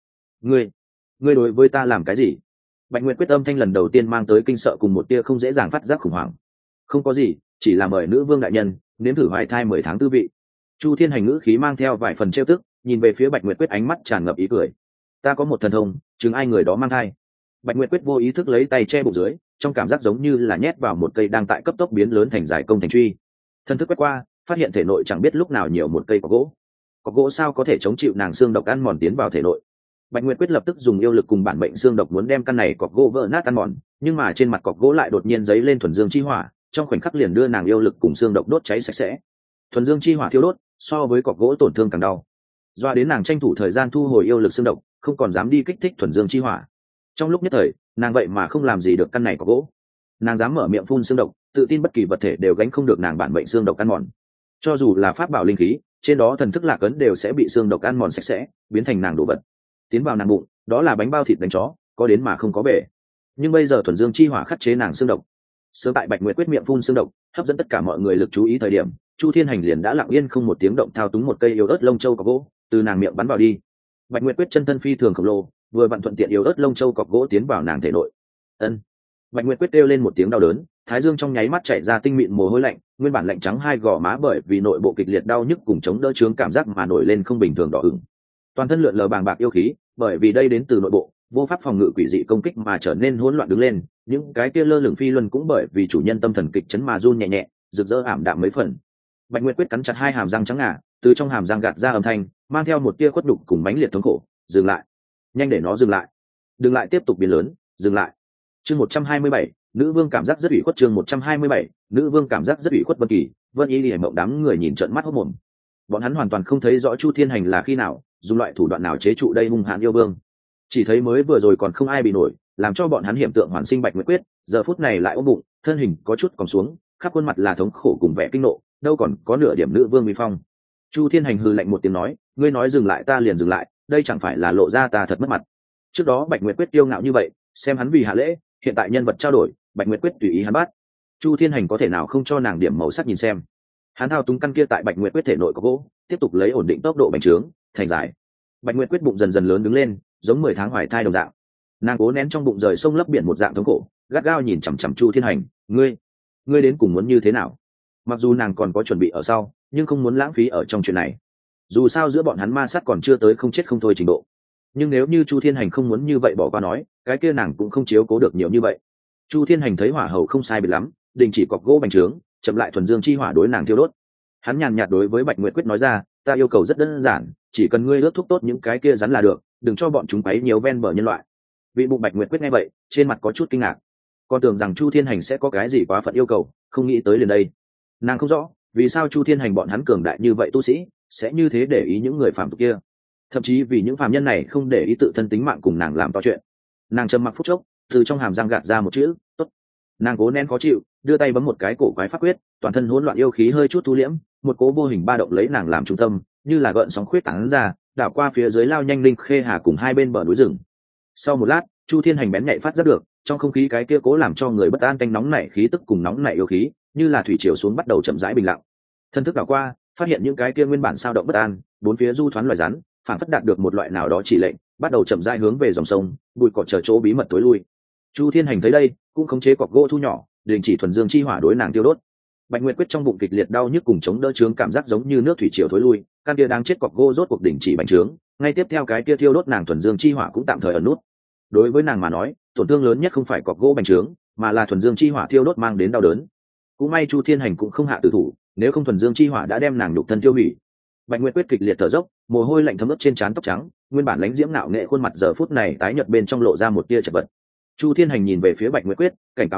Ngươi đối với ta làm cái gì? Bạch Nguyệt Quyết âm thanh lần đầu tiên mang tới kinh sợ cùng một tia không dễ dàng phát giác khủng hoảng. Không có gì, chỉ là mời nữ vương đại nhân nếm thử hoài thai 10 tháng tư vị. Chu Thiên Hành ngữ khí mang theo vài phần trêu tức, nhìn về phía Bạch Nguyệt Quyết ánh mắt tràn ngập ý cười. Ta có một thần thông, chừng ai người đó mang thai. Bạch Nguyệt Quyết vô ý thức lấy tay che bụng dưới, trong cảm giác giống như là nhét vào một cây đang tại cấp tốc biến lớn thành dài công thành truy. Thân thức quét qua, phát hiện thể nội chẳng biết lúc nào nhiều một cây cọc gỗ. Cọc gỗ sao có thể chống chịu nàng xương độc ăn mòn tiến vào thể nội? Bạch Nguyệt Quyết lập tức dùng yêu lực cùng bản mệnh xương độc muốn đem căn này cọc gỗ vỡ nát ăn mòn, nhưng mà trên mặt cọc gỗ lại đột nhiên giấy lên thuần dương chi hỏa, trong khoảnh khắc liền đưa nàng yêu lực cùng xương độc đốt cháy sạch sẽ. Thuần dương chi hỏa thiêu đốt, so với cọc gỗ tổn thương càng đau. Doa đến nàng tranh thủ thời gian thu hồi yêu lực xương độc, không còn dám đi kích thích thuần dương chi hỏa. Trong lúc nhất thời, nàng vậy mà không làm gì được căn này cọc gỗ. Nàng dám mở miệng phun xương độc, tự tin bất kỳ vật thể đều gánh không được nàng bản mệnh xương độc ăn mòn. Cho dù là pháp bảo linh khí, trên đó thần thức lạc ấn đều sẽ bị xương độc ăn mòn sạch sẽ, biến thành nàng đồ vật. Tiến vào nàng bụng, đó là bánh bao thịt đánh chó, có đến mà không có về. Nhưng bây giờ thuần dương chi hỏa khắc chế nàng xương độc. Sớm tại Bạch Nguyệt Quyết miệng phun xương độc, hấp dẫn tất cả mọi người lực chú ý thời điểm, Chu Thiên Hành liền đã lặng yên không một tiếng động thao túng một cây yếu ớt lông châu cọc gỗ, từ nàng miệng bắn vào đi. Bạch Nguyệt Quyết chân thân phi thường khổng lồ, vừa vặn thuận tiện yếu ớt lông châu cọc gỗ tiến vào nàng thể nội. Ân. Bạch Nguyệt Quyết kêu lên một tiếng đau đớn, thái dương trong nháy mắt chảy ra tinh mịn mồ hôi lạnh, nguyên bản lạnh trắng hai gò má bởi vì nội bộ kịch liệt đau nhức cùng chống đỡ chướng cảm giác mà nổi lên không bình thường đỏ ửng. Toàn thân lượn lờ bàng bạc yêu khí, bởi vì đây đến từ nội bộ, vô pháp phòng ngự quỷ dị công kích mà trở nên hỗn loạn đứng lên, những cái kia lơ lửng phi luân cũng bởi vì chủ nhân tâm thần kịch chấn mà run nhẹ nhẹ, rực rỡ ảm đạm mấy phần. Bạch Nguyệt Quyết cắn chặt hai hàm răng trắng ngà, từ trong hàm răng gạt ra âm thanh, mang theo một tia khuất đục cùng mãnh liệt thống khổ, dừng lại, nhanh để nó dừng lại, đừng lại tiếp tục biến lớn, dừng lại. Chương 127, nữ vương cảm giác rất ủy khuất. Chương 127, nữ vương cảm giác rất ủy khuất. Vân Kỳ, Vân Y Lệ Mộng đám người nhìn trợn mắt hốt mồm. Bọn hắn hoàn toàn không thấy rõ Chu Thiên Hành là khi nào, dùng loại thủ đoạn nào chế trụ đây hung hãn yêu vương. Chỉ thấy mới vừa rồi còn không ai bị nổi, làm cho bọn hắn hiểm tượng hoàn sinh Bạch Nguyệt Quyết, giờ phút này lại ôm bụng, thân hình có chút còng xuống, khắp khuôn mặt là thống khổ cùng vẻ kinh nộ, đâu còn có nửa điểm nữ vương uy phong. Chu Thiên Hành hừ lạnh một tiếng nói, ngươi nói dừng lại ta liền dừng lại, đây chẳng phải là lộ ra ta thật mất mặt. Trước đó Bạch Nguyệt Quyết tiêu ngạo như vậy, xem hắn vì hạ lễ, hiện tại nhân vật trao đổi, Bạch Nguyệt Quyết tùy ý hắn bắt. Chu Thiên Hành có thể nào không cho nàng điểm màu sắc nhìn xem. Hắn thao túng căn kia tại Bạch Nguyệt Quyết thể nội có gỗ, tiếp tục lấy ổn định tốc độ bành trướng thành dài. Bạch Nguyệt Quyết bụng dần dần lớn đứng lên, giống 10 tháng hoài thai đồng dạng. Nàng cố nén trong bụng rời sông lấp biển một dạng thống khổ, gắt gao nhìn chằm chằm Chu Thiên Hành, ngươi đến cùng muốn như thế nào? Mặc dù nàng còn có chuẩn bị ở sau, nhưng không muốn lãng phí ở trong chuyện này. Dù sao giữa bọn hắn ma sát còn chưa tới không chết không thôi trình độ. Nhưng nếu như Chu Thiên Hành không muốn như vậy bỏ qua nói, cái kia nàng cũng không chiếu cố được nhiều như vậy. Chu Thiên Hành thấy hỏa hầu không sai biệt lắm, đình chỉ cọc gỗ bành trướng, chậm lại thuần dương chi hỏa đối nàng thiêu đốt. Hắn nhàn nhạt đối với Bạch Nguyệt Quyết nói ra, ta yêu cầu rất đơn giản, chỉ cần ngươi ướt thuốc tốt những cái kia rắn là được, đừng cho bọn chúng quấy nhiều ven bờ nhân loại. Vị bụng Bạch Nguyệt Quyết nghe vậy, trên mặt có chút kinh ngạc, còn tưởng rằng Chu Thiên Hành sẽ có cái gì quá phận yêu cầu, không nghĩ tới liền đây. Nàng không rõ vì sao Chu Thiên Hành bọn hắn cường đại như vậy tu sĩ sẽ như thế để ý những người phàm tục kia, thậm chí vì những phàm nhân này không để ý tự thân tính mạng cùng nàng làm to chuyện. Nàng trầm mặc phút chốc, từ trong hàm răng gạt ra một chữ tốt. Nàng cố nén khó chịu, đưa tay bấm một cái cổ quái pháp quyết, toàn thân hỗn loạn yêu khí hơi chút thu liễm, một cố vô hình ba động lấy nàng làm trung tâm, như là gợn sóng khuyết tán ra, đảo qua phía dưới lao nhanh linh khê hà cùng hai bên bờ núi rừng. Sau một lát, Chu Thiên Hành bén nhạy phát giác được, trong không khí cái kia cố làm cho người bất an tanh nóng nảy khí tức cùng nóng nảy yêu khí, như là thủy triều xuống bắt đầu chậm rãi bình lặng. Thân thức đảo qua, phát hiện những cái kia nguyên bản sao động bất an, bốn phía du thoán loài rắn, phản phất đạt được một loại nào đó chỉ lệnh, bắt đầu chậm rãi hướng về dòng sông, bụi cỏ chờ chỗ bí mật tối lui. Chu Thiên Hành thấy đây, cũng khống chế cọc gỗ thu nhỏ, đình chỉ thuần dương chi hỏa đối nàng tiêu đốt. Bạch Nguyệt Quyết trong bụng kịch liệt đau nhức cùng chống đỡ chướng cảm giác giống như nước thủy triều thối lui, căn kia đang chết cọc gỗ rốt cuộc đình chỉ bành trướng, ngay tiếp theo cái kia thiêu đốt nàng thuần dương chi hỏa cũng tạm thời ẩn nút. Đối với nàng mà nói, tổn thương lớn nhất không phải cọc gỗ bành trướng, mà là thuần dương chi hỏa thiêu đốt mang đến đau đớn. Cũng may Chu Thiên Hành cũng không hạ tử thủ, nếu không thuần dương chi hỏa đã đem nàng nhục thân tiêu hủy. Bạch Nguyệt Quyết kịch liệt thở dốc, mồ hôi lạnh thấm ướt trên trán tóc trắng, nguyên bản lãnh diễm nạo nghệ khuôn mặt giờ phút này tái nhợt bên trong lộ ra một tia chật vật. Chu Thiên Hành nhìn về phía Bạch Nguyệt Quyết, cảnh cáo nói,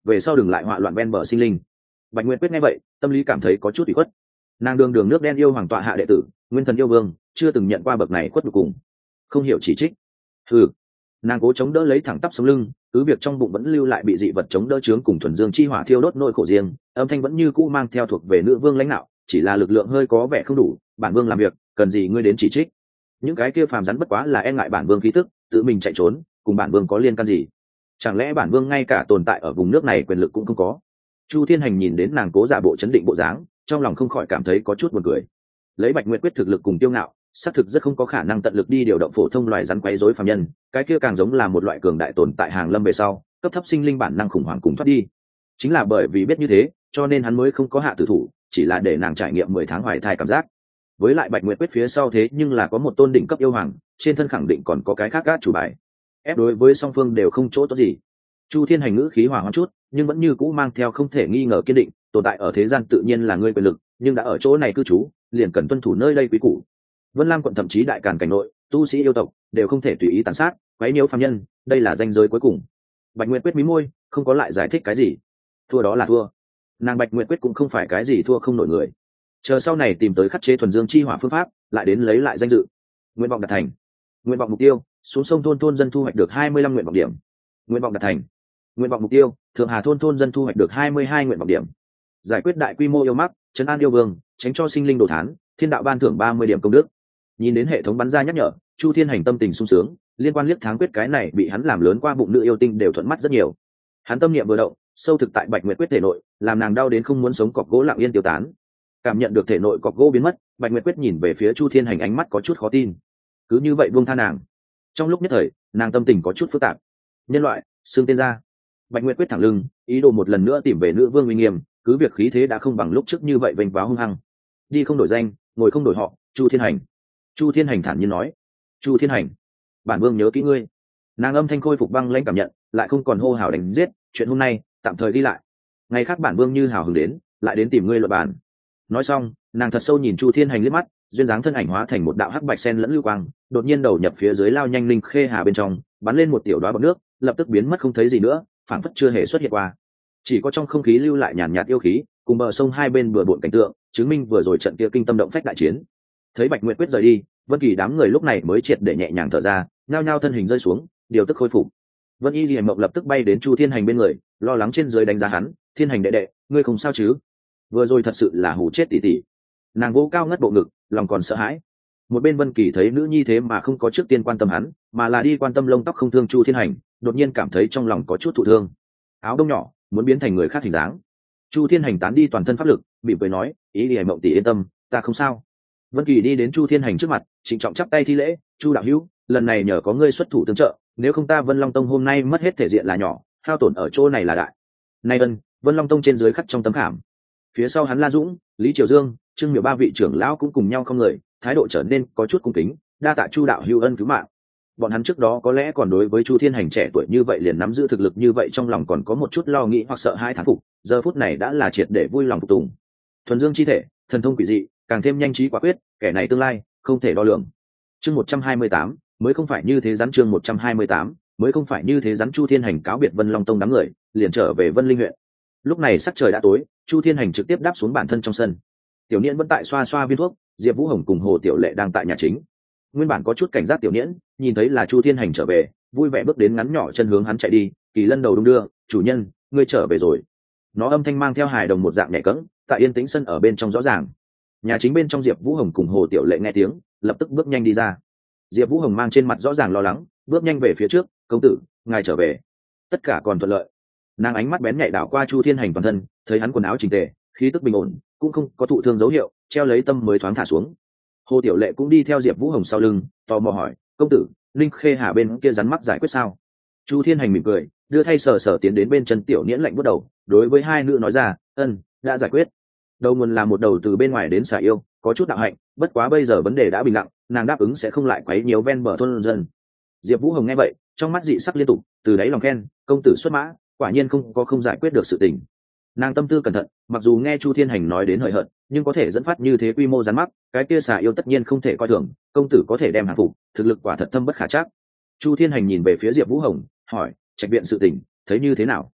về sau đừng lại họa loạn ven bờ sinh linh. Bạch Nguyệt Quyết nghe vậy tâm lý cảm thấy có chút ủy khuất. Nàng đường đường nước đen yêu hoàng tọa hạ đệ tử, nguyên thần yêu vương, chưa từng nhận qua bậc này khuất nhục cùng, không hiểu chỉ trích. Ừ, nàng cố chống đỡ lấy thẳng tắp sống lưng, cứ việc trong bụng vẫn lưu lại bị dị vật chống đỡ chướng cùng thuần dương chi hỏa thiêu đốt nỗi khổ riêng, âm thanh vẫn như cũ mang theo thuộc về nữ vương lãnh đạo, chỉ là lực lượng hơi có vẻ không đủ. Bản vương làm việc cần gì ngươi đến chỉ trích? Những cái kia phàm rắn bất quá là e ngại bản vương khí tức, tự mình chạy trốn, cùng bản vương có liên can gì? Chẳng lẽ bản vương ngay cả tồn tại ở vùng nước này quyền lực cũng không có? Chu Thiên Hành nhìn đến nàng cố giả bộ chấn định bộ dáng, trong lòng không khỏi cảm thấy có chút buồn cười. Lấy Bạch Nguyệt Quyết thực lực cùng tiêu ngạo, xác thực rất không có khả năng tận lực đi điều động phổ thông loài rắn quấy rối phàm nhân, cái kia càng giống là một loại cường đại tồn tại hàng lâm về sau, cấp thấp sinh linh bản năng khủng hoảng cùng thoát đi. Chính là bởi vì biết như thế, cho nên hắn mới không có hạ tử thủ, chỉ là để nàng trải nghiệm 10 tháng hoài thai cảm giác. Với lại Bạch Nguyệt Quyết phía sau thế nhưng là có một tôn đỉnh cấp yêu hoàng, trên thân khẳng định còn có cái khác gác chủ bài. Ép đối với song phương đều không chỗ tốt gì. Chu Thiên Hành ngữ khí hòa hoãn chút, nhưng vẫn như cũ mang theo không thể nghi ngờ kiên định, tồn tại ở thế gian tự nhiên là ngươi quyền lực, nhưng đã ở chỗ này cư trú, liền cần tuân thủ nơi đây quý củ. Vân Lam quận thậm chí đại càn cảnh nội, tu sĩ yêu tộc đều không thể tùy ý tàn sát, quấy nhiễu phàm nhân, đây là ranh giới cuối cùng. Bạch Nguyệt Quyết mí môi, không có lại giải thích cái gì. Thua đó là thua. Nàng Bạch Nguyệt Quyết cũng không phải cái gì thua không nổi người. Chờ sau này tìm tới khắc chế thuần dương chi hỏa phương pháp, lại đến lấy lại danh dự. Nguyện vọng đạt thành. Nguyện vọng mục tiêu, xuống sông thôn dân thu hoạch được 25 nguyện vọng điểm. Nguyện vọng đạt thành. Nguyện vọng mục tiêu, Thượng Hà thôn dân thu hoạch được 22 nguyện vọng điểm. Giải quyết đại quy mô yêu mắc, trấn an yêu vương, tránh cho sinh linh đồ thán, thiên đạo ban thưởng 30 điểm công đức. Nhìn đến hệ thống bắn ra nhắc nhở, Chu Thiên Hành tâm tình sung sướng, liên quan liếc tháng quyết cái này bị hắn làm lớn qua bụng nữ yêu tinh đều thuận mắt rất nhiều. Hắn tâm niệm vừa động, sâu thực tại Bạch Nguyệt Quyết thể nội, làm nàng đau đến không muốn sống, cọc gỗ lặng yên tiêu tán. Cảm nhận được thể nội cọc gỗ biến mất, Bạch Nguyệt Quyết nhìn về phía Chu Thiên Hành, ánh mắt có chút khó tin. Cứ như vậy buông tha nàng? Trong lúc nhất thời, nàng tâm tình có chút phức tạp. Nhân loại, xưng tên ra. Bạch Nguyệt Quyết thẳng lưng, ý đồ một lần nữa tìm về nữ vương uy nghiêm, cứ việc khí thế đã không bằng lúc trước như vậy vênh váo hung hăng. Đi không đổi danh, ngồi không đổi họ, Chu Thiên Hành. Chu Thiên Hành thản nhiên nói. Chu Thiên Hành, bản vương nhớ kỹ ngươi. Nàng âm thanh khôi phục băng lãnh cảm nhận, lại không còn hô hào đánh giết, chuyện hôm nay tạm thời đi lại, ngày khác bản vương như hào hứng đến, lại đến tìm ngươi luận bàn. Nói xong, nàng thật sâu nhìn Chu Thiên Hành liếc mắt, duyên dáng thân ảnh hóa thành một đạo hắc bạch sen lẫn lưu quang, đột nhiên đầu nhập phía dưới lao nhanh linh khê hà bên trong, bắn lên một tiểu đóa bọt nước, lập tức biến mất không thấy gì nữa, phảng phất chưa hề xuất hiện qua. Chỉ có trong không khí lưu lại nhàn nhạt yêu khí, cùng bờ sông hai bên bừa bộn cảnh tượng, chứng minh vừa rồi trận kia kinh tâm động phách đại chiến. Thấy Bạch Nguyệt Quyết rời đi, Vân Kỳ đám người lúc này mới triệt để nhẹ nhàng thở ra, nhao nhao thân hình rơi xuống, điều tức khôi phục. Vân Y Liễu Mộng lập tức bay đến Chu Thiên Hành bên người, lo lắng trên dưới đánh giá hắn, "Thiên Hành đệ đệ, ngươi không sao chứ? Vừa rồi thật sự là hù chết tỷ tỷ." Nàng vỗ cao ngất bộ ngực, lòng còn sợ hãi. Một bên Vân Kỳ thấy nữ nhi thế mà không có trước tiên quan tâm hắn, mà là đi quan tâm lông tóc không thương Chu Thiên Hành, đột nhiên cảm thấy trong lòng có chút thụ thương. Áo đông nhỏ, muốn biến thành người khác hình dáng. Chu Thiên Hành tán đi toàn thân pháp lực, mỉm cười nói, "Ý Liễu Mộng tỷ yên tâm, ta không sao." Vân Kỳ đi đến Chu Thiên Hành trước mặt, trịnh trọng chắp tay thi lễ, "Chu đạo hữu, lần này nhờ có ngươi xuất thủ tương trợ, nếu không ta Vân Long Tông hôm nay mất hết thể diện là nhỏ, hao tổn ở chỗ này là đại." Nay Vân Long Tông trên dưới khắc trong tấm khảm. Phía sau hắn La Dũng, Lý Triều Dương, Trương Miểu ba vị trưởng lão cũng cùng nhau không người, thái độ trở nên có chút cung kính, đa tạ Chu đạo hữu ân cứu mạng. Bọn hắn trước đó có lẽ còn đối với Chu Thiên Hành trẻ tuổi như vậy liền nắm giữ thực lực như vậy trong lòng còn có một chút lo nghĩ hoặc sợ hãi thán phục, giờ phút này đã là triệt để vui lòng phục tùng. Thuần dương chi thể, thần thông quỷ dị, càng thêm nhanh trí quả quyết, kẻ này tương lai không thể đo lường. Chương 128, mới không phải như thế rắn, chương 128, mới không phải như thế rắn. Chu Thiên Hành cáo biệt Vân Long Tông đám người, liền trở về Vân Linh huyện. Lúc này sắc trời đã tối, Chu Thiên Hành trực tiếp đáp xuống bản thân trong sân. Tiểu Niễn vẫn tại xoa xoa viên thuốc, Diệp Vũ Hồng cùng Hồ Tiểu Lệ đang tại nhà chính. Nguyên bản có chút cảnh giác Tiểu Niễn, nhìn thấy là Chu Thiên Hành trở về, vui vẻ bước đến ngắn nhỏ chân hướng hắn chạy đi, Kỳ Lân đầu đung đưa, "Chủ nhân, ngươi trở về rồi." Nó âm thanh mang theo hài đồng một dạng nhẹ cẫng, tại yên tĩnh sân ở bên trong rõ ràng. Nhà chính bên trong Diệp Vũ Hồng cùng Hồ Tiểu Lệ nghe tiếng, lập tức bước nhanh đi ra. Diệp Vũ Hồng mang trên mặt rõ ràng lo lắng, bước nhanh về phía trước, "Công tử, ngài trở về." Tất cả còn thuận lợi. Nàng ánh mắt bén nhạy đảo qua Chu Thiên Hành toàn thân, thấy hắn quần áo chỉnh tề, khí tức bình ổn, cũng không có thụ thương dấu hiệu, treo lấy tâm mới thoáng thả xuống. Hồ Tiểu Lệ cũng đi theo Diệp Vũ Hồng sau lưng, tò mò hỏi, "Công tử, Linh Khê Hà bên kia rắn mắc giải quyết sao?" Chu Thiên Hành mỉm cười, đưa thay sờ sờ tiến đến bên chân Tiểu Niễn lạnh bước đầu, đối với hai nữ nói ra, đã giải quyết." Đầu nguồn là một đầu từ bên ngoài đến xà yêu, có chút đạo hạnh, bất quá bây giờ vấn đề đã bình lặng, nàng đáp ứng sẽ không lại quấy nhiều ven bờ thôn dân. Diệp Vũ Hồng nghe vậy, trong mắt dị sắc liên tục, từ đáy lòng khen, "Công tử xuất mã, quả nhiên không giải quyết được sự tình." Nàng tâm tư cẩn thận, mặc dù nghe Chu Thiên Hành nói đến hời hợt, nhưng có thể dẫn phát như thế quy mô rắn mắc, cái kia xà yêu tất nhiên không thể coi thường, công tử có thể đem hàng phục, thực lực quả thật thâm bất khả trắc. Chu Thiên Hành nhìn về phía Diệp Vũ Hồng, hỏi, "Trạch viện sự tình, thấy như thế nào?"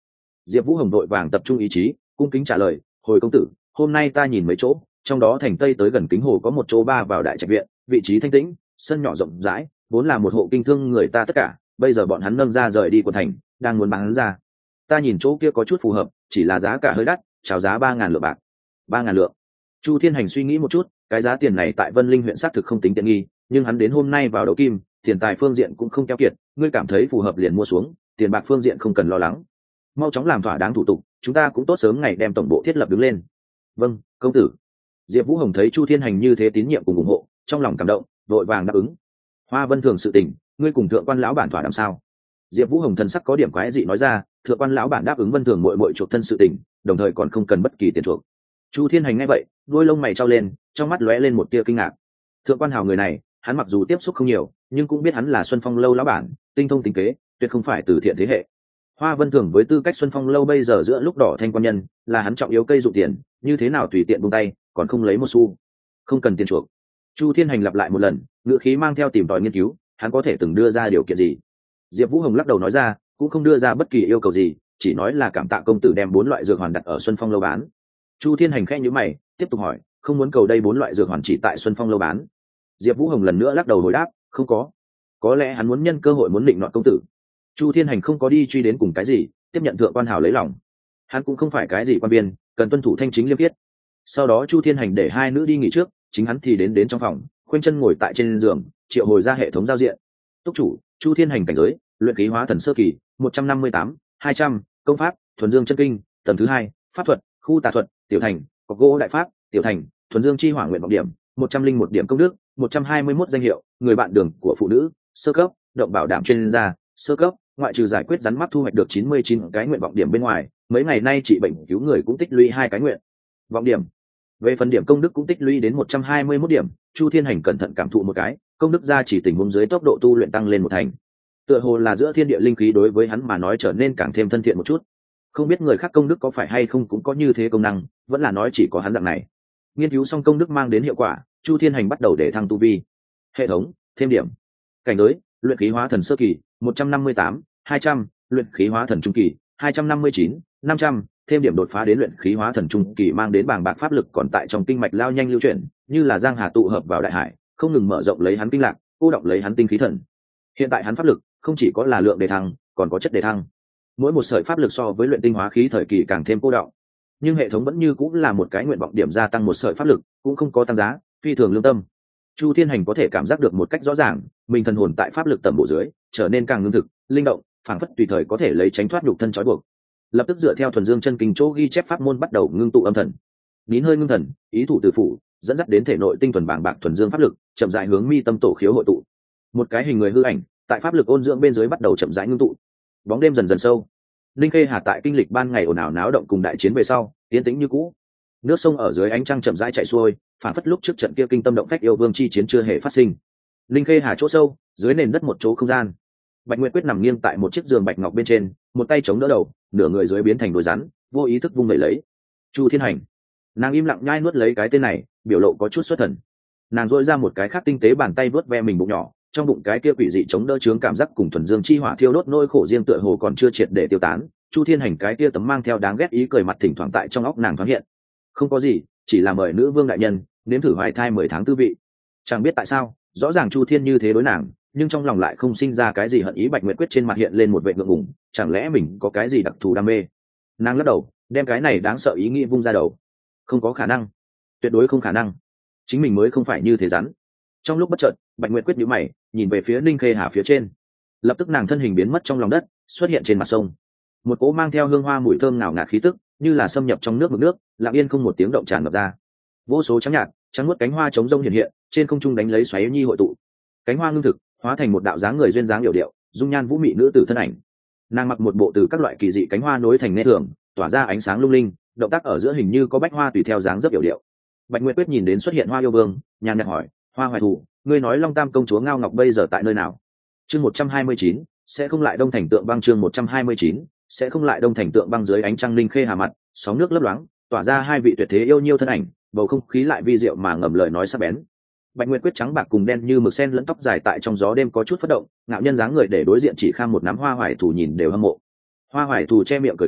Diệp Vũ Hồng đội vàng tập trung ý chí, cung kính trả lời, hồi công tử, hôm nay ta nhìn mấy chỗ, trong đó thành tây tới gần kính hồ có một chỗ ba vào đại trạch viện, vị trí thanh tĩnh, sân nhỏ rộng rãi, vốn là một hộ kinh thương người ta tất cả, bây giờ bọn hắn nâng ra rời đi quận thành, đang muốn bán ra. Ta nhìn chỗ kia có chút phù hợp, chỉ là giá cả hơi đắt, chào giá 3.000 lượng bạc. 3.000 lượng. Chu Thiên Hành suy nghĩ một chút, cái giá tiền này tại Vân Linh huyện xác thực không tính tiện nghi, nhưng hắn đến hôm nay vào đấu kim, tiền tài phương diện cũng không keo kiệt, ngươi cảm thấy phù hợp liền mua xuống, tiền bạc phương diện không cần lo lắng. Mau chóng làm thỏa đáng thủ tục, chúng ta cũng tốt sớm ngày đem tổng bộ thiết lập đứng lên. Vâng, công tử. Diệp Vũ Hồng thấy Chu Thiên Hành như thế tín nhiệm cùng ủng hộ, trong lòng cảm động, vội vàng đáp ứng. Hoa Vân Thường sự tình, ngươi cùng thượng quan lão bản thỏa đàm sao? Diệp Vũ Hồng thần sắc có điểm quái dị nói ra, thượng quan lão bản đáp ứng Vân Thường muội muội chuộc thân sự tình, đồng thời còn không cần bất kỳ tiền chuộc. Chu Thiên Hành nghe vậy, đuôi lông mày trao lên, trong mắt lóe lên một tia kinh ngạc. Thượng quan Hào người này, hắn mặc dù tiếp xúc không nhiều, nhưng cũng biết hắn là Xuân Phong lâu lão bản, tinh thông tính kế, tuyệt không phải từ thiện thế hệ. Hoa Vân Thường với tư cách Xuân Phong lâu bây giờ giữa lúc đỏ thanh quan nhân, là hắn trọng yếu cây dụng tiền, như thế nào tùy tiện buông tay, còn không lấy một xu. Không cần tiền chuộc. Chu Thiên Hành lặp lại một lần, ngữ khí mang theo tìm tòi nghiên cứu, hắn có thể từng đưa ra điều kiện gì? Diệp Vũ Hồng lắc đầu nói ra, cũng không đưa ra bất kỳ yêu cầu gì, chỉ nói là cảm tạ công tử đem 4 loại dược hoàn đặt ở Xuân Phong lâu bán. Chu Thiên Hành khẽ nhíu mày, tiếp tục hỏi, không muốn cầu đây 4 loại dược hoàn chỉ tại Xuân Phong lâu bán. Diệp Vũ Hồng lần nữa lắc đầu hồi đáp, không có. Có lẽ hắn muốn nhân cơ hội muốn định nọt công tử. Chu Thiên Hành không có đi truy đến cùng cái gì, tiếp nhận thượng quan Hào lấy lòng. Hắn cũng không phải cái gì quan viên, cần tuân thủ thanh chính liêm khiết. Sau đó Chu Thiên Hành để hai nữ đi nghỉ trước, chính hắn thì đến trong phòng, khoanh chân ngồi tại trên giường, triệu hồi ra hệ thống giao diện. Túc chủ, Chu Thiên Hành cảnh giới, luyện khí hóa thần sơ kỳ, 158, 200, công pháp, thuần dương chân kinh, tầng thứ 2, pháp thuật, khu tà thuật, tiểu thành, cọc gỗ đại pháp, tiểu thành, thuần dương chi hỏa nguyện vọng điểm, 101 điểm công đức, 121 danh hiệu, người bạn đường của phụ nữ, sơ cấp, động bảo đảm chuyên gia, sơ cấp, ngoại trừ giải quyết rắn mắc thu hoạch được 99 cái nguyện vọng điểm bên ngoài, mấy ngày nay trị bệnh cứu người cũng tích lũy 2 cái nguyện vọng điểm. Về phần điểm công đức cũng tích lũy đến 121 điểm, Chu Thiên Hành cẩn thận cảm thụ một cái, công đức ra chỉ tình huống dưới tốc độ tu luyện tăng lên 1 thành. Tựa hồ là giữa thiên địa linh khí đối với hắn mà nói trở nên càng thêm thân thiện một chút. Không biết người khác công đức có phải hay không cũng có như thế công năng, vẫn là nói chỉ có hắn dạng này. Nghiên cứu xong công đức mang đến hiệu quả, Chu Thiên Hành bắt đầu để thăng tu vi. Hệ thống, thêm điểm. Cảnh giới, luyện khí hóa thần sơ kỳ, 158, 200, luyện khí hóa thần trung kỳ, 259, 500, thêm điểm đột phá đến luyện khí hóa thần trung kỳ mang đến bàng bạc pháp lực còn tại trong kinh mạch lao nhanh lưu chuyển, như là giang hà tụ hợp vào đại hải, không ngừng mở rộng lấy hắn kinh lạc, cô động lấy hắn tinh khí thần. Hiện tại hắn pháp lực không chỉ có là lượng đề thăng, còn có chất đề thăng. Mỗi một sợi pháp lực so với luyện tinh hóa khí thời kỳ càng thêm cô động. Nhưng hệ thống vẫn như cũng là một cái nguyện vọng điểm gia tăng một sợi pháp lực, cũng không có tăng giá, phi thường lương tâm. Chu Thiên Hành có thể cảm giác được một cách rõ ràng, mình thần hồn tại pháp lực tầm bộ dưới trở nên càng ngưng thực, linh động, phảng phất tùy thời có thể lấy tránh thoát nhục thân trói buộc. Lập tức dựa theo thuần dương chân kinh chỗ ghi chép pháp môn bắt đầu ngưng tụ âm thần. Nín hơi ngưng thần, ý thủ từ phủ, dẫn dắt đến thể nội tinh thuần bàng bạc thuần dương pháp lực, chậm rãi hướng mi tâm tổ khiếu hội tụ. Một cái hình người hư ảnh, tại pháp lực ôn dưỡng bên dưới bắt đầu chậm rãi ngưng tụ. Bóng đêm dần dần sâu. Linh Khê Hà tại kinh lịch ban ngày ồn ào náo động cùng đại chiến về sau, yên tĩnh như cũ. Nước sông ở dưới ánh trăng chậm rãi chảy xuôi, phản phất lúc trước trận kia kinh tâm động phách yêu vương chi chiến chưa hề phát sinh. Linh Khê Hà chỗ sâu, dưới nền đất một chỗ không gian. Bạch Nguyệt Quyết nằm nghiêng tại một chiếc giường bạch ngọc bên trên, một tay chống đỡ đầu, nửa người dưới biến thành đôi rắn, vô ý thức vung vẩy lấy. Chu Thiên Hành. Nàng im lặng nhai nuốt lấy cái tên này, biểu lộ có chút xuất thần. Nàng duỗi ra một cái khác tinh tế bàn tay vớt ve mình bụng nhỏ, trong bụng cái kia quỷ dị chống đỡ chướng cảm giác cùng thuần dương chi hỏa thiêu đốt nỗi khổ riêng tựa hồ còn chưa triệt để tiêu tán. Chu Thiên Hành cái kia tấm mang theo đáng ghét ý cười mặt thỉnh thoảng tại trong óc nàng thoáng hiện. Không có gì, chỉ là mời nữ vương đại nhân nếm thử hoài thai 10 tháng tư vị. Chẳng biết tại sao, rõ ràng Chu Thiên như thế đối nàng, nhưng trong lòng lại không sinh ra cái gì hận ý. Bạch Nguyệt Quyết trên mặt hiện lên một vẻ ngượng ngùng, chẳng lẽ mình có cái gì đặc thù đam mê? Nàng lắc đầu, đem cái này đáng sợ ý nghĩ vung ra đầu. Không có khả năng, tuyệt đối không khả năng, chính mình mới không phải như thế rắn. Trong lúc bất chợt, Bạch Nguyệt Quyết nhíu mày, nhìn về phía Ninh Khê Hà phía trên. Lập tức nàng thân hình biến mất trong lòng đất, xuất hiện trên mặt sông. Một cỗ mang theo hương hoa mùi thơm ngào ngạt khí tức, như là xâm nhập trong nước mực nước, lặng yên không một tiếng động tràn ngập ra. Vô số trắng nhạt, trắng nuốt cánh hoa trống rông hiện hiện, trên không trung đánh lấy xoáy nhi hội tụ. Cánh hoa ngưng thực, hóa thành một đạo dáng người duyên dáng điệu điệu, dung nhan vũ mị nữ tử thân ảnh. Nàng mặc một bộ từ các loại kỳ dị cánh hoa nối thành nét thường, tỏa ra ánh sáng lung linh, động tác ở giữa hình như có bách hoa tùy theo dáng dấp điệu điệu. Bạch Nguyệt Quyết nhìn đến xuất hiện Hoa Yêu Vương, nhàn nhạt hỏi, Hoa Hoài Thủ, ngươi nói Long Tam công chúa Ngao Ngọc bây giờ tại nơi nào? Chương 129, sẽ không lại đông thành tượng băng. Chương 129, sẽ không lại đông thành tượng băng. Dưới ánh trăng Linh Khê Hà mặt, sóng nước lấp loáng, tỏa ra hai vị tuyệt thế yêu nhiêu thân ảnh, bầu không khí lại vi diệu mà ngầm lời nói sắc bén. Bạch Nguyệt Quyết trắng bạc cùng đen như mực sen lẫn tóc dài tại trong gió đêm có chút phất động, ngạo nhân dáng người để đối diện chỉ kham một nắm Hoa Hoài Thủ nhìn đều hâm mộ. Hoa Hoài Thủ che miệng cười khẽ,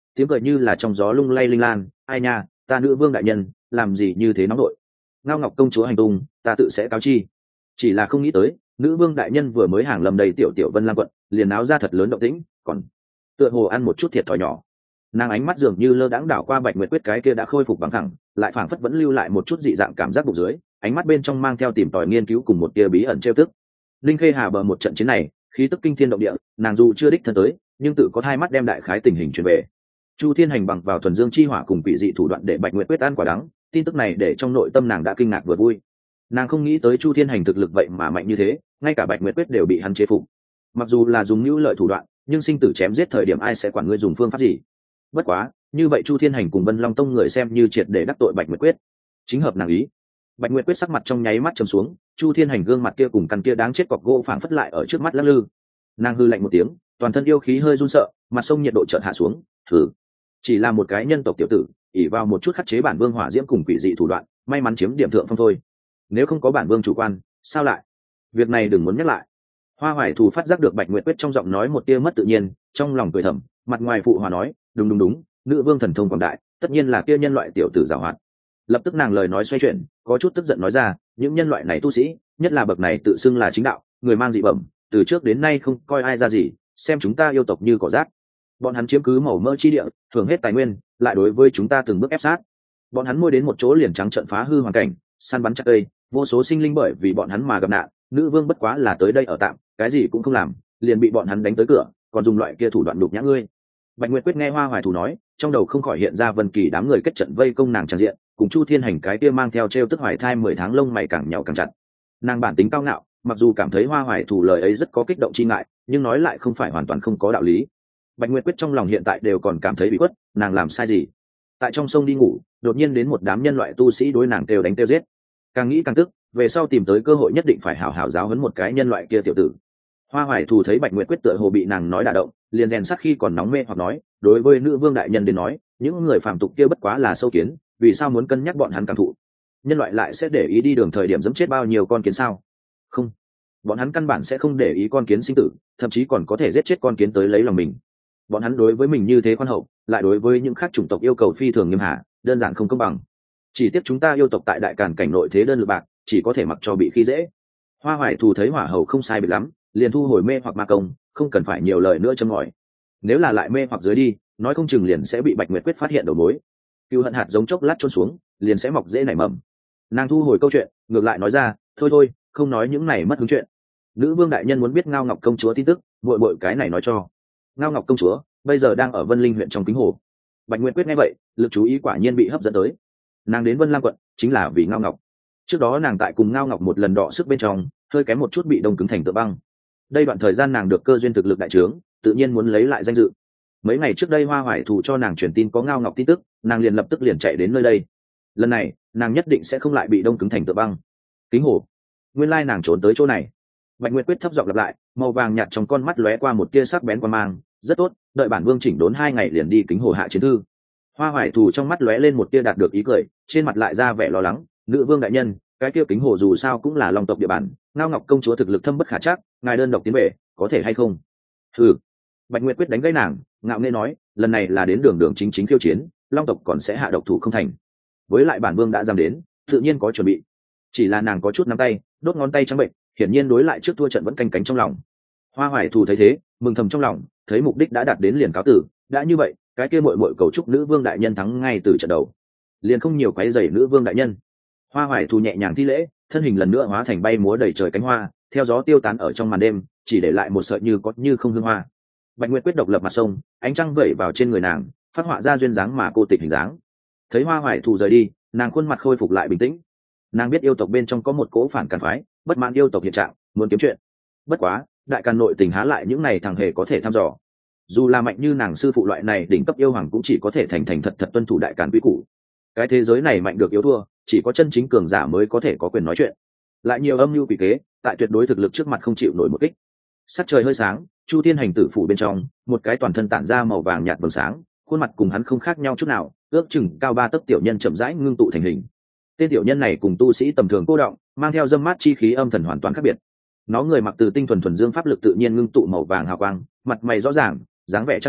tiếng cười như là trong gió lung lay linh lan. Ai nha, ta nữ vương đại nhân làm gì như thế nóng nội. Ngao Ngọc công chúa hành tung ta tự sẽ cáo chi. Chỉ là không nghĩ tới nữ vương đại nhân vừa mới hàng lầm đầy tiểu tiểu Vân Lam quận liền náo ra thật lớn động tĩnh, còn tựa hồ ăn một chút thiệt thòi nhỏ. Nàng ánh mắt dường như lơ đãng đảo qua Bạch Nguyệt Quyết cái kia đã khôi phục bằng thẳng, lại phảng phất vẫn lưu lại một chút dị dạng cảm giác bụng dưới, ánh mắt bên trong mang theo tìm tòi nghiên cứu cùng một tia bí ẩn trêu tức. Linh Khê Hà bờ một trận chiến này khí tức kinh thiên động địa, nàng dù chưa đích thân tới nhưng tự có hai mắt đem đại khái tình hình truyền về. Chu Thiên Hành bằng vào thuần dương chi hỏa cùng quỷ dị thủ đoạn để Bạch Nguyệt Quyết ăn quả đắng, tin tức này để trong nội tâm nàng đã kinh ngạc vừa vui. Nàng không nghĩ tới Chu Thiên Hành thực lực vậy mà mạnh như thế, ngay cả Bạch Nguyệt Quyết đều bị hắn chế phục. Mặc dù là dùng nhu lợi thủ đoạn, nhưng sinh tử chém giết thời điểm ai sẽ quản ngươi dùng phương pháp gì. Bất quá như vậy Chu Thiên Hành cùng Vân Long Tông người xem như triệt để đắc tội Bạch Nguyệt Quyết, chính hợp nàng ý. Bạch Nguyệt Quyết sắc mặt trong nháy mắt trầm xuống, Chu Thiên Hành gương mặt kia cùng căn kia đáng chết cọc gỗ phảng phất lại ở trước mắt lắc lư. Nàng hư lạnh một tiếng, toàn thân yêu khí hơi run sợ, mặt sông nhiệt độ chợt hạ xuống. Thử, chỉ là một cái nhân tộc tiểu tử, ỷ vào một chút khắc chế bản vương hỏa diễm cùng quỷ dị thủ đoạn, may mắn chiếm điểm thượng phong thôi. Nếu không có bản vương chủ quan, sao lại? Việc này đừng muốn nhắc lại. Hoa Hoài Thù phát giác được Bạch Nguyệt Quyết trong giọng nói một tia mất tự nhiên, trong lòng cười thầm, mặt ngoài phụ hòa nói, đúng, nữ vương thần thông quảng đại, tất nhiên là kia nhân loại tiểu tử giàu hoạt. Lập tức nàng lời nói xoay chuyển, có chút tức giận nói ra, những nhân loại này tu sĩ, nhất là bậc này tự xưng là chính đạo, người mang dị bẩm, từ trước đến nay không coi ai ra gì, xem chúng ta yêu tộc như cỏ rác. Bọn hắn chiếm cứ màu mỡ chi địa, thường hết tài nguyên, lại đối với chúng ta từng bước ép sát. Bọn hắn môi đến một chỗ liền trắng trợn phá hư hoàn cảnh, săn bắn chặt cây, vô số sinh linh bởi vì bọn hắn mà gặp nạn, nữ vương bất quá là tới đây ở tạm, cái gì cũng không làm, liền bị bọn hắn đánh tới cửa, còn dùng loại kia thủ đoạn đục nhã ngươi. Bạch Nguyệt Quyết nghe Hoa Hoài Thù nói, trong đầu không khỏi hiện ra Vân Kỳ đám người kết trận vây công nàng tràn diện, cùng Chu Thiên Hành cái kia mang theo trêu tức hoài thai 10 tháng lông mày càng nhạo càng chặt. Nàng bản tính cao ngạo, mặc dù cảm thấy Hoa Hoài Thù lời ấy rất có kích động chi ngại, nhưng nói lại không phải hoàn toàn không có đạo lý. Bạch Nguyệt Quyết trong lòng hiện tại đều còn cảm thấy bị khuất, nàng làm sai gì? Tại trong sông đi ngủ, đột nhiên đến một đám nhân loại tu sĩ đối nàng kêu đánh kêu giết. Càng nghĩ càng tức, về sau tìm tới cơ hội nhất định phải hảo hảo giáo huấn một cái nhân loại kia tiểu tử. Hoa Hoài Thù thấy Bạch Nguyệt Quyết tựa hồ bị nàng nói đả động, liền rèn sắt khi còn nóng mê hoặc nói, đối với nữ vương đại nhân đến nói, những người phàm tục kia bất quá là sâu kiến, vì sao muốn cân nhắc bọn hắn cảm thụ? Nhân loại lại sẽ để ý đi đường thời điểm giẫm chết bao nhiêu con kiến sao? Không, bọn hắn căn bản sẽ không để ý con kiến sinh tử, thậm chí còn có thể giết chết con kiến tới lấy lòng mình. Bọn hắn đối với mình như thế khoan hậu, lại đối với những khác chủng tộc yêu cầu phi thường nghiêm hạ, đơn giản không công bằng. Chỉ tiếc chúng ta yêu tộc tại đại càn cảnh nội thế đơn lực bạc, chỉ có thể mặc cho bị khi dễ. Hoa Hoài Thù thấy hỏa hầu không sai biệt lắm, liền thu hồi mê hoặc ma công, không cần phải nhiều lời nữa châm ngòi. Nếu là lại mê hoặc dưới đi, nói không chừng liền sẽ bị Bạch Nguyệt Quyết phát hiện đầu mối. Cừu hận hạt giống chốc lát chôn xuống, liền sẽ mọc dễ nảy mầm. Nàng thu hồi câu chuyện, ngược lại nói ra, thôi, không nói những này mất hứng chuyện. Nữ vương đại nhân muốn biết Ngao Ngọc công chúa tin tức, bội cái này nói cho. Ngao Ngọc công chúa bây giờ đang ở Vân Linh huyện trong Kính Hồ. Bạch Nguyệt Quyết nghe vậy, lực chú ý quả nhiên bị hấp dẫn tới. Nàng đến Vân Lam quận chính là vì Ngao Ngọc. Trước đó nàng tại cùng Ngao Ngọc một lần đọ sức bên trong, hơi kém một chút bị đông cứng thành tượng băng. Đây đoạn thời gian nàng được cơ duyên thực lực đại trướng, tự nhiên muốn lấy lại danh dự. Mấy ngày trước đây Hoa Hoài Thù cho nàng truyền tin có Ngao Ngọc tin tức, nàng liền lập tức liền chạy đến nơi đây. Lần này nàng nhất định sẽ không lại bị đông cứng thành tượng băng. Kính Hồ, nguyên lai nàng trốn tới chỗ này. Bạch Nguyệt Quyết thấp giọng lặp lại, màu vàng nhạt trong con mắt lóe qua một tia sắc bén quan mang. Rất tốt, đợi bản vương chỉnh đốn 2 ngày liền đi Kính Hồ hạ chiến thư. Hoa Hoài Thù trong mắt lóe lên một tia đạt được ý cười, trên mặt lại ra vẻ lo lắng. Nữ vương đại nhân, cái kia Kính Hồ dù sao cũng là Long tộc địa bàn, Ngao Ngọc công chúa thực lực thâm bất khả trắc, ngài đơn độc tiến về có thể hay không? Ừ. Bạch Nguyệt Quyết đánh gãy nàng, ngạo nghễ nói, lần này là đến đường chính khiêu chiến, Long tộc còn sẽ hạ độc thủ không thành. Với lại bản vương đã dám đến, tự nhiên có chuẩn bị. Chỉ là nàng có chút nắm tay, đốt ngón tay trắng bệnh, hiển nhiên đối lại trước thua trận vẫn canh cánh trong lòng. Hoa Hoài Thù thấy thế, mừng thầm trong lòng, thấy mục đích đã đạt đến liền cáo tử. Đã như vậy, cái kia muội cầu chúc nữ vương đại nhân thắng ngay từ trận đầu, liền không nhiều quấy rầy nữ vương đại nhân. Hoa Hoài Thù nhẹ nhàng thi lễ, thân hình lần nữa hóa thành bay múa đầy trời cánh hoa, theo gió tiêu tán ở trong màn đêm, chỉ để lại một sợi như có như không hương hoa. Bạch Nguyệt Quyết độc lập mặt sông, ánh trăng vẩy vào trên người nàng, phát họa ra duyên dáng mà cô tịch hình dáng. Thấy Hoa Hoài Thù rời đi, nàng khuôn mặt khôi phục lại bình tĩnh. Nàng biết yêu tộc bên trong có một cỗ phản càn phái, bất mãn yêu tộc hiện trạng, muốn kiếm chuyện. Bất quá, đại càn nội tình há lại những này thằng hề có thể thăm dò. Dù là mạnh như nàng sư phụ loại này đỉnh cấp yêu hoàng cũng chỉ có thể thành thật tuân thủ đại càn quy củ. Cái thế giới này mạnh được yếu thua, chỉ có chân chính cường giả mới có thể có quyền nói chuyện. Lại nhiều âm mưu quỷ kế, tại tuyệt đối thực lực trước mặt không chịu nổi một kích. Sắc trời hơi sáng, Chu Thiên Hành tử phủ bên trong, một cái toàn thân tản ra màu vàng nhạt vầng sáng, khuôn mặt cùng hắn không khác nhau chút nào, ước chừng cao 3 tấc tiểu nhân chậm rãi ngưng tụ thành hình. Tên tiểu nhân này cùng tu sĩ tầm thường cô động, mang theo dâm mát chi khí âm thần hoàn toàn khác biệt. Nó người mặc từ tinh thuần dương pháp lực tự nhiên ngưng tụ màu vàng hào quang, mặt mày rõ ràng, dáng vẻ trang nghiêm,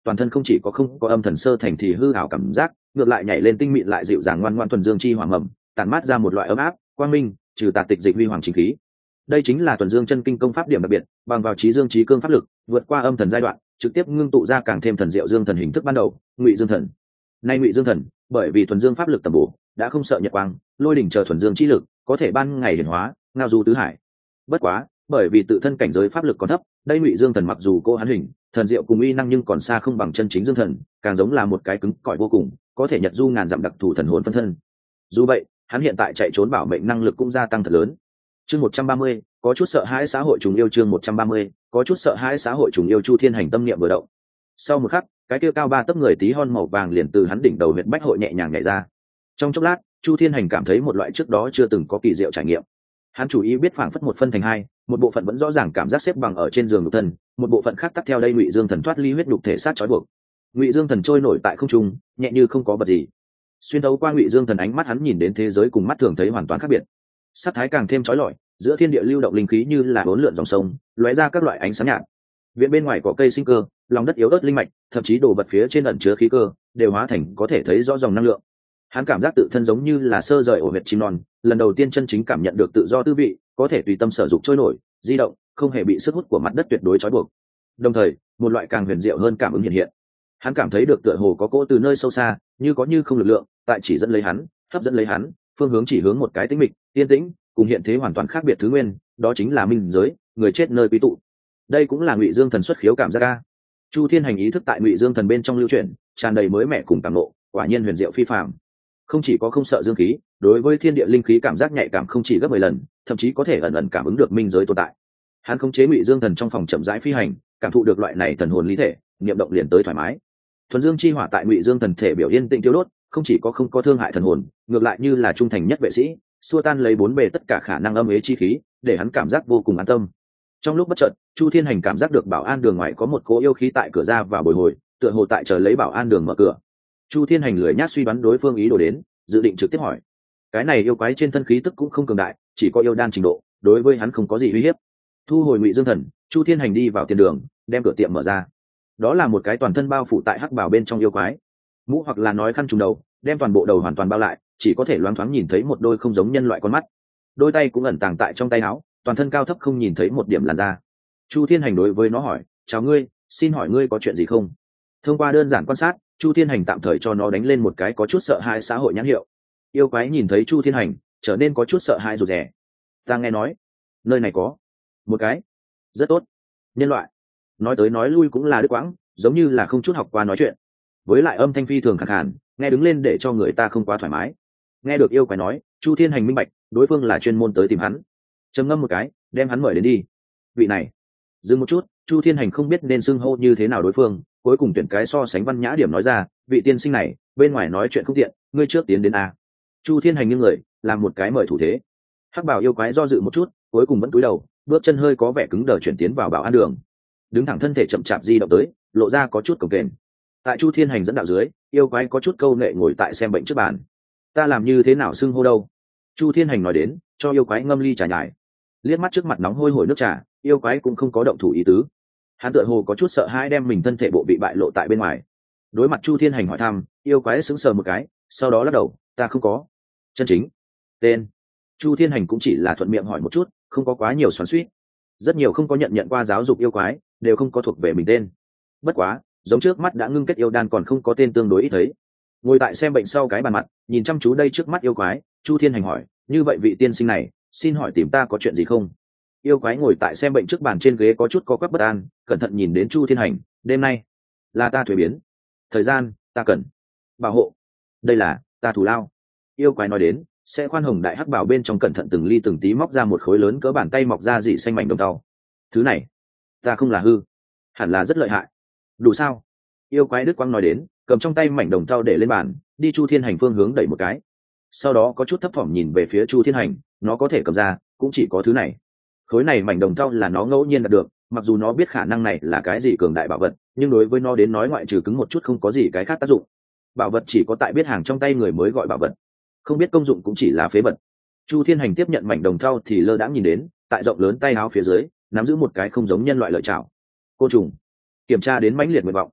toàn thân không chỉ có không có âm thần sơ thành thì hư ảo cảm giác, ngược lại nhảy lên tinh mịn lại dịu dàng ngoan ngoan thuần dương chi hỏa mầm, tản mát ra một loại ấm áp quang minh, trừ tà tịch dịch huy hoàng chính khí. Đây chính là thuần dương chân kinh công pháp điểm đặc biệt, bằng vào trí dương trí cương pháp lực vượt qua âm thần giai đoạn, trực tiếp ngưng tụ ra càng thêm thần diệu dương thần hình thức ban đầu, ngụy dương thần. Nay ngụy dương thần bởi vì thuần dương pháp lực tầm bổ, đã không sợ nhật quang lôi đỉnh chờ thuần dương chi lực, có thể ban ngày hiển hóa ngao du tứ hải. Bất quá bởi vì tự thân cảnh giới pháp lực còn thấp, đây ngụy dương thần mặc dù cô hắn hình thần diệu cùng uy năng nhưng còn xa không bằng chân chính dương thần, càng giống là một cái cứng cỏi vô cùng, có thể nhật du ngàn dặm đặc thù thần hồn phân thân. Dù vậy hắn hiện tại chạy trốn bảo mệnh năng lực cũng gia tăng thật lớn. Chương 130, có chút sợ hãi xã hội trùng yêu. Chương 130, có chút sợ hãi xã hội trùng yêu. Chu Thiên Hành tâm niệm vừa động, sau một khắc cái kia cao 3 tấc người tí hon màu vàng liền từ hắn đỉnh đầu huyệt bách hội nhẹ nhàng nhảy ra. Trong chốc lát Chu Thiên Hành cảm thấy một loại trước đó chưa từng có kỳ diệu trải nghiệm. Hắn chủ ý biết phảng phất một phân thành hai, một bộ phận vẫn rõ ràng cảm giác xếp bằng ở trên giường nhục thân, một bộ phận khác tắt theo đây ngụy dương thần thoát ly huyết nhục thể sát trói buộc. Ngụy dương thần trôi nổi tại không trung, nhẹ như không có vật gì. Xuyên thấu qua ngụy dương thần ánh mắt hắn nhìn đến thế giới cùng mắt thường thấy hoàn toàn khác biệt. Sắc thái càng thêm chói lọi, giữa thiên địa lưu động linh khí như là bốn lượn dòng sông, lóe ra các loại ánh sáng nhạt. Viện bên ngoài có cây sinh cơ, lòng đất yếu ớt linh mạch, thậm chí đồ vật phía trên ẩn chứa khí cơ, đều hóa thành có thể thấy rõ dòng năng lượng. Hắn cảm giác tự thân giống như là sơ rời ổ huyệt chim non, lần đầu tiên chân chính cảm nhận được tự do tư vị, có thể tùy tâm sở dục trôi nổi, di động, không hề bị sức hút của mặt đất tuyệt đối trói buộc. Đồng thời, một loại càng huyền diệu hơn cảm ứng hiện hiện. Hắn cảm thấy được tựa hồ có cỗ từ nơi sâu xa, như có như không lực lượng, tại chỉ dẫn lấy hắn, hấp dẫn lấy hắn, phương hướng chỉ hướng một cái tĩnh mịch, yên tĩnh, cùng hiện thế hoàn toàn khác biệt thứ nguyên, đó chính là minh giới, người chết nơi quy tụ. Đây cũng là ngụy dương thần xuất khiếu cảm giác a. Chu Thiên Hành ý thức tại ngụy dương thần bên trong lưu chuyển, tràn đầy mới mẻ cùng cảm ngộ, quả nhiên huyền diệu phi phàm. Không chỉ có không sợ dương khí, đối với thiên địa linh khí cảm giác nhạy cảm không chỉ gấp 10 lần, thậm chí có thể ẩn ẩn cảm ứng được minh giới tồn tại. Hắn khống chế ngụy dương thần trong phòng chậm rãi phi hành, cảm thụ được loại này thần hồn lý thể, niệm động liền tới thoải mái. Thuần dương chi hỏa tại ngụy dương thần thể biểu yên tĩnh tiêu đốt, không chỉ có không có thương hại thần hồn, ngược lại như là trung thành nhất vệ sĩ, xua tan lấy bốn bề tất cả khả năng âm ế chi khí, để hắn cảm giác vô cùng an tâm. Trong lúc bất chợt, Chu Thiên Hành cảm giác được bảo an đường ngoài có một cỗ yêu khí tại cửa ra và bồi hồi, tựa hồ tại chờ lấy bảo an đường mở cửa. Chu Thiên Hành lười nhác suy đoán đối phương ý đồ đến, dự định trực tiếp hỏi. Cái này yêu quái trên thân khí tức cũng không cường đại, chỉ có yêu đan trình độ, đối với hắn không có gì uy hiếp. Thu hồi ngụy dương thần, Chu Thiên Hành đi vào tiền đường, đem cửa tiệm mở ra. Đó là một cái toàn thân bao phủ tại hắc bào bên trong yêu quái, mũ hoặc là nói khăn trùm đầu, đem toàn bộ đầu hoàn toàn bao lại, chỉ có thể loáng thoáng nhìn thấy một đôi không giống nhân loại con mắt. Đôi tay cũng ẩn tàng tại trong tay áo, toàn thân cao thấp không nhìn thấy một điểm làn da. Chu Thiên Hành đối với nó hỏi, chào ngươi, xin hỏi ngươi có chuyện gì không? Thông qua đơn giản quan sát, Chu Thiên Hành tạm thời cho nó đánh lên một cái có chút sợ hãi xã hội nhãn hiệu. Yêu quái nhìn thấy Chu Thiên Hành, trở nên có chút sợ hãi rụt rè. Ta nghe nói nơi này có một cái rất tốt nhân loại, nói tới nói lui cũng là đứt quãng, giống như là không chút học qua nói chuyện, với lại âm thanh phi thường khàn khàn, nghe đứng lên để cho người ta không quá thoải mái. Nghe được yêu quái nói, Chu Thiên Hành minh bạch đối phương là chuyên môn tới tìm hắn. Trầm ngâm một cái, đem hắn mời đến đi. Vị này. Dừng một chút, Chu Thiên Hành không biết nên xưng hô như thế nào đối phương, cuối cùng tuyển cái so sánh văn nhã điểm nói ra, vị tiên sinh này bên ngoài nói chuyện không tiện, ngươi trước tiến đến a. Chu Thiên Hành nghiêng người làm một cái mời thủ thế. Hắc bảo yêu quái do dự một chút, cuối cùng vẫn cúi đầu, bước chân hơi có vẻ cứng đờ chuyển tiến vào bảo an đường, đứng thẳng thân thể chậm chạp di động tới, lộ ra có chút cồng kềnh. Tại Chu Thiên Hành dẫn đạo dưới, yêu quái có chút câu nệ ngồi tại xem bệnh trước bàn. Ta làm như thế nào xưng hô đâu? Chu Thiên Hành nói đến, cho yêu quái ngâm ly trà nhài. Liếc mắt trước mặt nóng hôi hổi nước trà, yêu quái cũng không có động thủ ý tứ. Hắn tựa hồ có chút sợ hãi đem mình thân thể bộ bị bại lộ tại bên ngoài. Đối mặt Chu Thiên Hành hỏi thăm, yêu quái sững sờ một cái, sau đó lắc đầu, ta không có. Chân chính tên. Chu Thiên Hành cũng chỉ là thuận miệng hỏi một chút, không có quá nhiều xoắn xuýt. Rất nhiều không có nhận qua giáo dục yêu quái, đều không có thuộc về mình tên. Bất quá, giống trước mắt đã ngưng kết yêu đan còn không có tên tương đối ít thấy. Ngồi tại xem bệnh sau cái bàn mặt, nhìn chăm chú đây trước mắt yêu quái, Chu Thiên Hành hỏi, như vậy vị tiên sinh này, xin hỏi tìm ta có chuyện gì không? Yêu quái ngồi tại xem bệnh trước bàn trên ghế có chút co quắp bất an, cẩn thận nhìn đến Chu Thiên Hành, đêm nay là ta thuế biến, thời gian ta cần bảo hộ, đây là ta thù lao. Yêu quái nói đến, sẽ khoan hồng đại hắc bảo bên trong cẩn thận từng ly từng tí móc ra một khối lớn cỡ bàn tay mọc ra dị xanh mảnh đồng tàu. Thứ này ta không là hư, hẳn là rất lợi hại, đủ sao? Yêu quái Đức Quang nói đến, cầm trong tay mảnh đồng tàu để lên bàn, đi Chu Thiên Hành phương hướng đẩy một cái, sau đó có chút thấp thỏm nhìn về phía Chu Thiên Hành, nó có thể cầm ra cũng chỉ có thứ này. Khối này mảnh đồng tàu là nó ngẫu nhiên đạt được, mặc dù nó biết khả năng này là cái gì cường đại bảo vật, nhưng đối với nó đến nói ngoại trừ cứng một chút không có gì cái khác tác dụng. Bảo vật chỉ có tại biết hàng trong tay người mới gọi bảo vật, không biết công dụng cũng chỉ là phế vật. Chu Thiên Hành tiếp nhận mảnh đồng thau thì lơ đãng nhìn đến, tại rộng lớn tay áo phía dưới nắm giữ một cái không giống nhân loại lợi chảo côn trùng. Kiểm tra đến mãnh liệt nguyện vọng,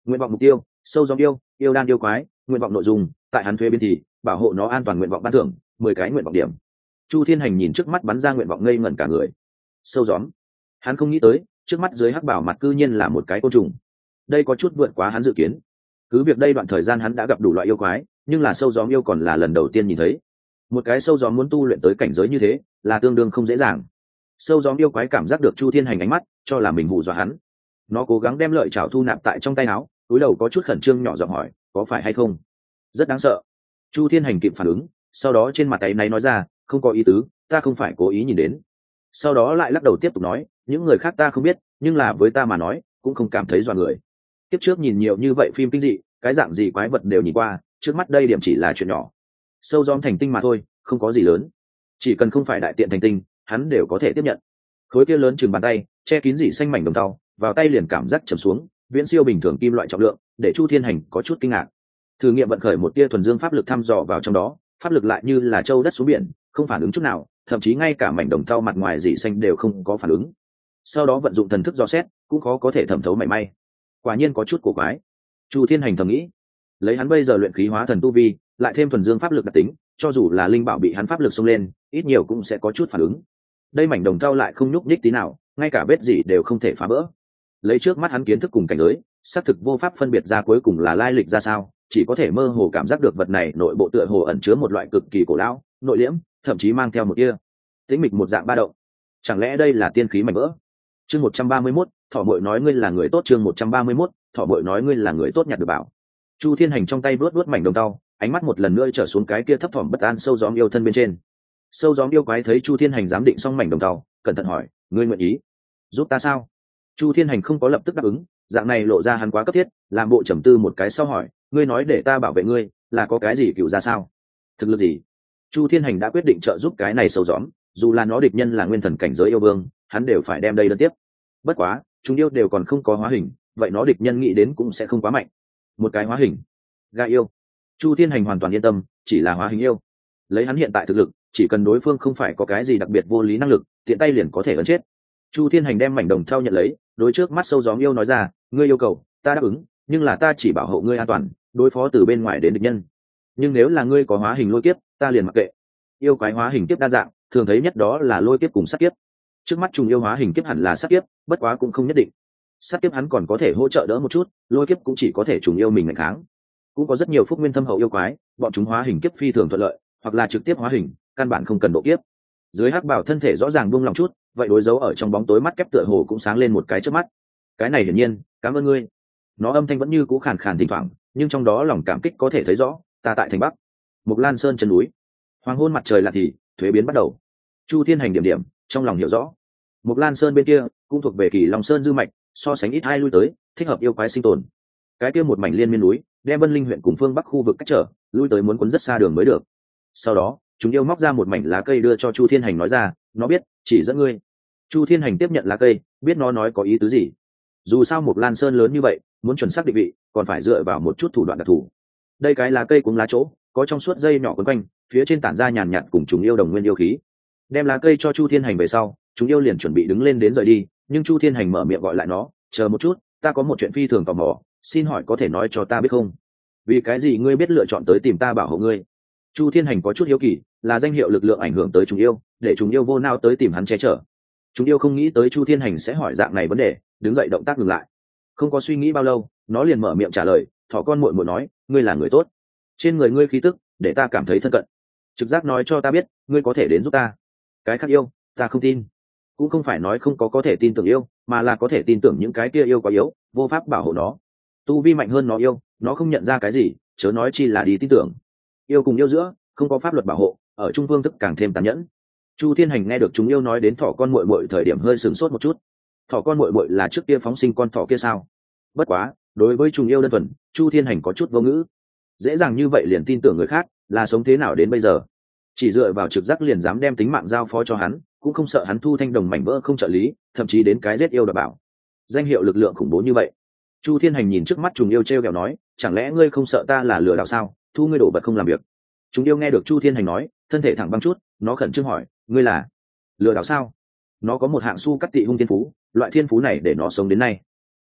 Nguyện vọng mục tiêu: sâu gióm yêu, yêu đan yêu quái. Nguyện vọng nội dung: tại hắn thuế biến thì bảo hộ nó an toàn. Nguyện vọng ban thưởng: 10 cái nguyện vọng điểm. Chu Thiên Hành nhìn trước mắt bắn ra nguyện vọng ngây ngẩn cả người. Sâu gióm, hắn không nghĩ tới trước mắt dưới hắc bảo mặt cư nhiên là một cái côn trùng. Đây có chút vượt quá hắn dự kiến. Cứ việc đây đoạn thời gian hắn đã gặp đủ loại yêu quái, nhưng là sâu gióm yêu còn là lần đầu tiên nhìn thấy. Một cái sâu gióm muốn tu luyện tới cảnh giới như thế là tương đương không dễ dàng. Sâu gióm yêu quái cảm giác được Chu Thiên Hành ánh mắt, cho là mình hù dọa hắn. Nó cố gắng đem lợi chảo thu nạp tại trong tay áo, túi đầu có chút khẩn trương nhỏ giọng hỏi, có phải hay không? Rất đáng sợ. Chu Thiên Hành kịp phản ứng, sau đó trên mặt tay náy nói ra, không có ý tứ, ta không phải cố ý nhìn đến. Sau đó lại lắc đầu tiếp tục nói, những người khác ta không biết, nhưng là với ta mà nói cũng không cảm thấy dọa người. Tiếp trước nhìn nhiều như vậy phim kinh dị, cái dạng gì quái vật đều nhìn qua, trước mắt đây điểm chỉ là chuyện nhỏ. Sâu gióm thành tinh mà thôi, không có gì lớn. Chỉ cần không phải đại tiện thành tinh, hắn đều có thể tiếp nhận. Khối kia lớn chừng bàn tay, che kín dị xanh mảnh đồng tàu, vào tay liền cảm giác trầm xuống, viễn siêu bình thường kim loại trọng lượng, để Chu Thiên Hành có chút kinh ngạc. Thử nghiệm vận khởi một tia thuần dương pháp lực thăm dò vào trong đó, pháp lực lại như là châu đất xuống biển, không phản ứng chút nào, thậm chí ngay cả mảnh đồng tàu mặt ngoài dị xanh đều không có phản ứng. Sau đó vận dụng thần thức dò xét, cũng khó có thể thẩm thấu mảy may. Quả nhiên có chút cổ quái. Chu Thiên Hành thầm nghĩ, lấy hắn bây giờ luyện khí hóa thần tu vi, lại thêm thuần dương pháp lực đặc tính, cho dù là linh bảo bị hắn pháp lực xông lên, ít nhiều cũng sẽ có chút phản ứng. Đây mảnh đồng tàu lại không nhúc nhích tí nào, ngay cả vết gì đều không thể phá vỡ. Lấy trước mắt hắn kiến thức cùng cảnh giới, xác thực vô pháp phân biệt ra cuối cùng là lai lịch ra sao, chỉ có thể mơ hồ cảm giác được vật này nội bộ tựa hồ ẩn chứa một loại cực kỳ cổ lão, nội liễm, thậm chí mang theo một tia tĩnh mịch, một dạng ba động. Chẳng lẽ đây là tiên khí mảnh vỡ? Chương 131, Thỏ Bội nói ngươi là người tốt. Chương 131, Thỏ Bội nói ngươi là người tốt nhặt được bảo. Chu Thiên Hành trong tay vuốt mảnh đồng tàu, ánh mắt một lần nữa trở xuống cái kia thấp thỏm bất an sâu gióm yêu thân bên trên. Sâu gióm yêu quái thấy Chu Thiên Hành giám định xong mảnh đồng tàu, cẩn thận hỏi, ngươi nguyện ý giúp ta sao? Chu Thiên Hành không có lập tức đáp ứng, dạng này lộ ra hắn quá cấp thiết, làm bộ trầm tư một cái sau hỏi, ngươi nói để ta bảo vệ ngươi, là có cái gì cựu ra sao? Thực lực gì? Chu Thiên Hành đã quyết định trợ giúp cái này sâu gióm, dù là nó địch nhân là nguyên thần cảnh giới yêu vương, hắn đều phải đem đây đơn tiếp. Bất quá, chúng yêu đều còn không có hóa hình, vậy nó địch nhân nghĩ đến cũng sẽ không quá mạnh. Một cái hóa hình, gà yêu. Chu Thiên Hành hoàn toàn yên tâm, chỉ là hóa hình yêu. Lấy hắn hiện tại thực lực, chỉ cần đối phương không phải có cái gì đặc biệt vô lý năng lực, tiện tay liền có thể ấn chết. Chu Thiên Hành đem mảnh đồng thau nhận lấy, đối trước mắt sâu gióm yêu nói ra, ngươi yêu cầu ta đáp ứng, nhưng là ta chỉ bảo hộ ngươi an toàn, đối phó từ bên ngoài đến địch nhân. Nhưng nếu là ngươi có hóa hình lôi kiếp, ta liền mặc kệ. Yêu quái hóa hình kiếp đa dạng, thường thấy nhất đó là lôi kiếp cùng sát kiếp. Trước mắt trùng yêu hóa hình kiếp hẳn là sát kiếp, bất quá cũng không nhất định. Sát kiếp hắn còn có thể hỗ trợ đỡ một chút, lôi kiếp cũng chỉ có thể trùng yêu mình ngày kháng. Cũng có rất nhiều phúc nguyên thâm hậu yêu quái, bọn chúng hóa hình kiếp phi thường thuận lợi, hoặc là trực tiếp hóa hình, căn bản không cần độ kiếp. Dưới hắc bảo thân thể rõ ràng buông lòng chút, vậy đối dấu ở trong bóng tối mắt kép tựa hồ cũng sáng lên một cái trước mắt. Cái này hiển nhiên, cảm ơn ngươi. Nó âm thanh vẫn như cũ khàn khàn thỉnh thoảng, nhưng trong đó lòng cảm kích có thể thấy rõ. Ta tại thành Bắc, Mộc Lan Sơn chân núi, hoàng hôn mặt trời lạ thì thuế biến bắt đầu. Chu Thiên Hành điểm điểm trong lòng hiểu rõ, Mộc Lan Sơn bên kia cũng thuộc về Kỳ Long Sơn dư mạch, so sánh ít ai lui tới, thích hợp yêu quái sinh tồn. Cái kia một mảnh liên miên núi, đem Vân Linh huyện cùng phương Bắc khu vực cách trở, lui tới muốn cuốn rất xa đường mới được. Sau đó, chúng yêu móc ra một mảnh lá cây đưa cho Chu Thiên Hành nói ra, nó biết, chỉ dẫn ngươi. Chu Thiên Hành tiếp nhận lá cây, biết nó nói có ý tứ gì. Dù sao Mộc Lan Sơn lớn như vậy, muốn chuẩn xác định vị, còn phải dựa vào một chút thủ đoạn đặc thù. Đây cái lá cây cuống lá chỗ, có trong suốt dây nhỏ quấn quanh, phía trên tản ra nhàn nhạt cùng chúng yêu đồng nguyên yêu khí. Đem lá cây cho Chu Thiên Hành về sau, chúng yêu liền chuẩn bị đứng lên đến rời đi, nhưng Chu Thiên Hành mở miệng gọi lại nó, chờ một chút, ta có một chuyện phi thường tò mò, xin hỏi có thể nói cho ta biết không? Vì cái gì ngươi biết lựa chọn tới tìm ta bảo hộ ngươi? Chu Thiên Hành có chút hiếu kỳ, là danh hiệu lực lượng ảnh hưởng tới chúng yêu, để chúng yêu vô nao tới tìm hắn che chở. Chúng yêu không nghĩ tới Chu Thiên Hành sẽ hỏi dạng này vấn đề, đứng dậy động tác ngừng lại. Không có suy nghĩ bao lâu, nó liền mở miệng trả lời, thỏ con muội muội nói, ngươi là người tốt, trên người ngươi khí tức, để ta cảm thấy thân cận. Trực giác nói cho ta biết, ngươi có thể đến giúp ta. Cái khác yêu, ta không tin. Cũng không phải nói không có thể tin tưởng yêu, mà là có thể tin tưởng những cái kia yêu quá yếu, vô pháp bảo hộ nó. Tu vi mạnh hơn nó yêu, nó không nhận ra cái gì, chớ nói chi là đi tin tưởng. Yêu cùng yêu giữa, không có pháp luật bảo hộ, ở trung phương thức càng thêm tàn nhẫn. Chu Thiên Hành nghe được chúng yêu nói đến thỏ con muội muội thời điểm hơi sửng sốt một chút. Thỏ con muội muội là trước kia phóng sinh con thỏ kia sao? Bất quá, đối với chúng yêu đơn thuần, Chu Thiên Hành có chút vô ngữ. Dễ dàng như vậy liền tin tưởng người khác, là sống thế nào đến bây giờ? Chỉ dựa vào trực giác liền dám đem tính mạng giao phó cho hắn, cũng không sợ hắn thu thanh đồng mảnh vỡ không trợ lý, thậm chí đến cái giết yêu đảm bảo. Danh hiệu lực lượng khủng bố như vậy. Chu Thiên Hành nhìn trước mắt trùng yêu trêu ghẹo nói, chẳng lẽ ngươi không sợ ta là lừa đảo sao? Thu ngươi đổ vật không làm việc. Chúng yêu nghe được Chu Thiên Hành nói, thân thể thẳng băng chút, nó khẩn trương hỏi, ngươi là lừa đảo sao? Nó có một hạng su cắt tị hung thiên phú, loại thiên phú này để nó sống đến nay.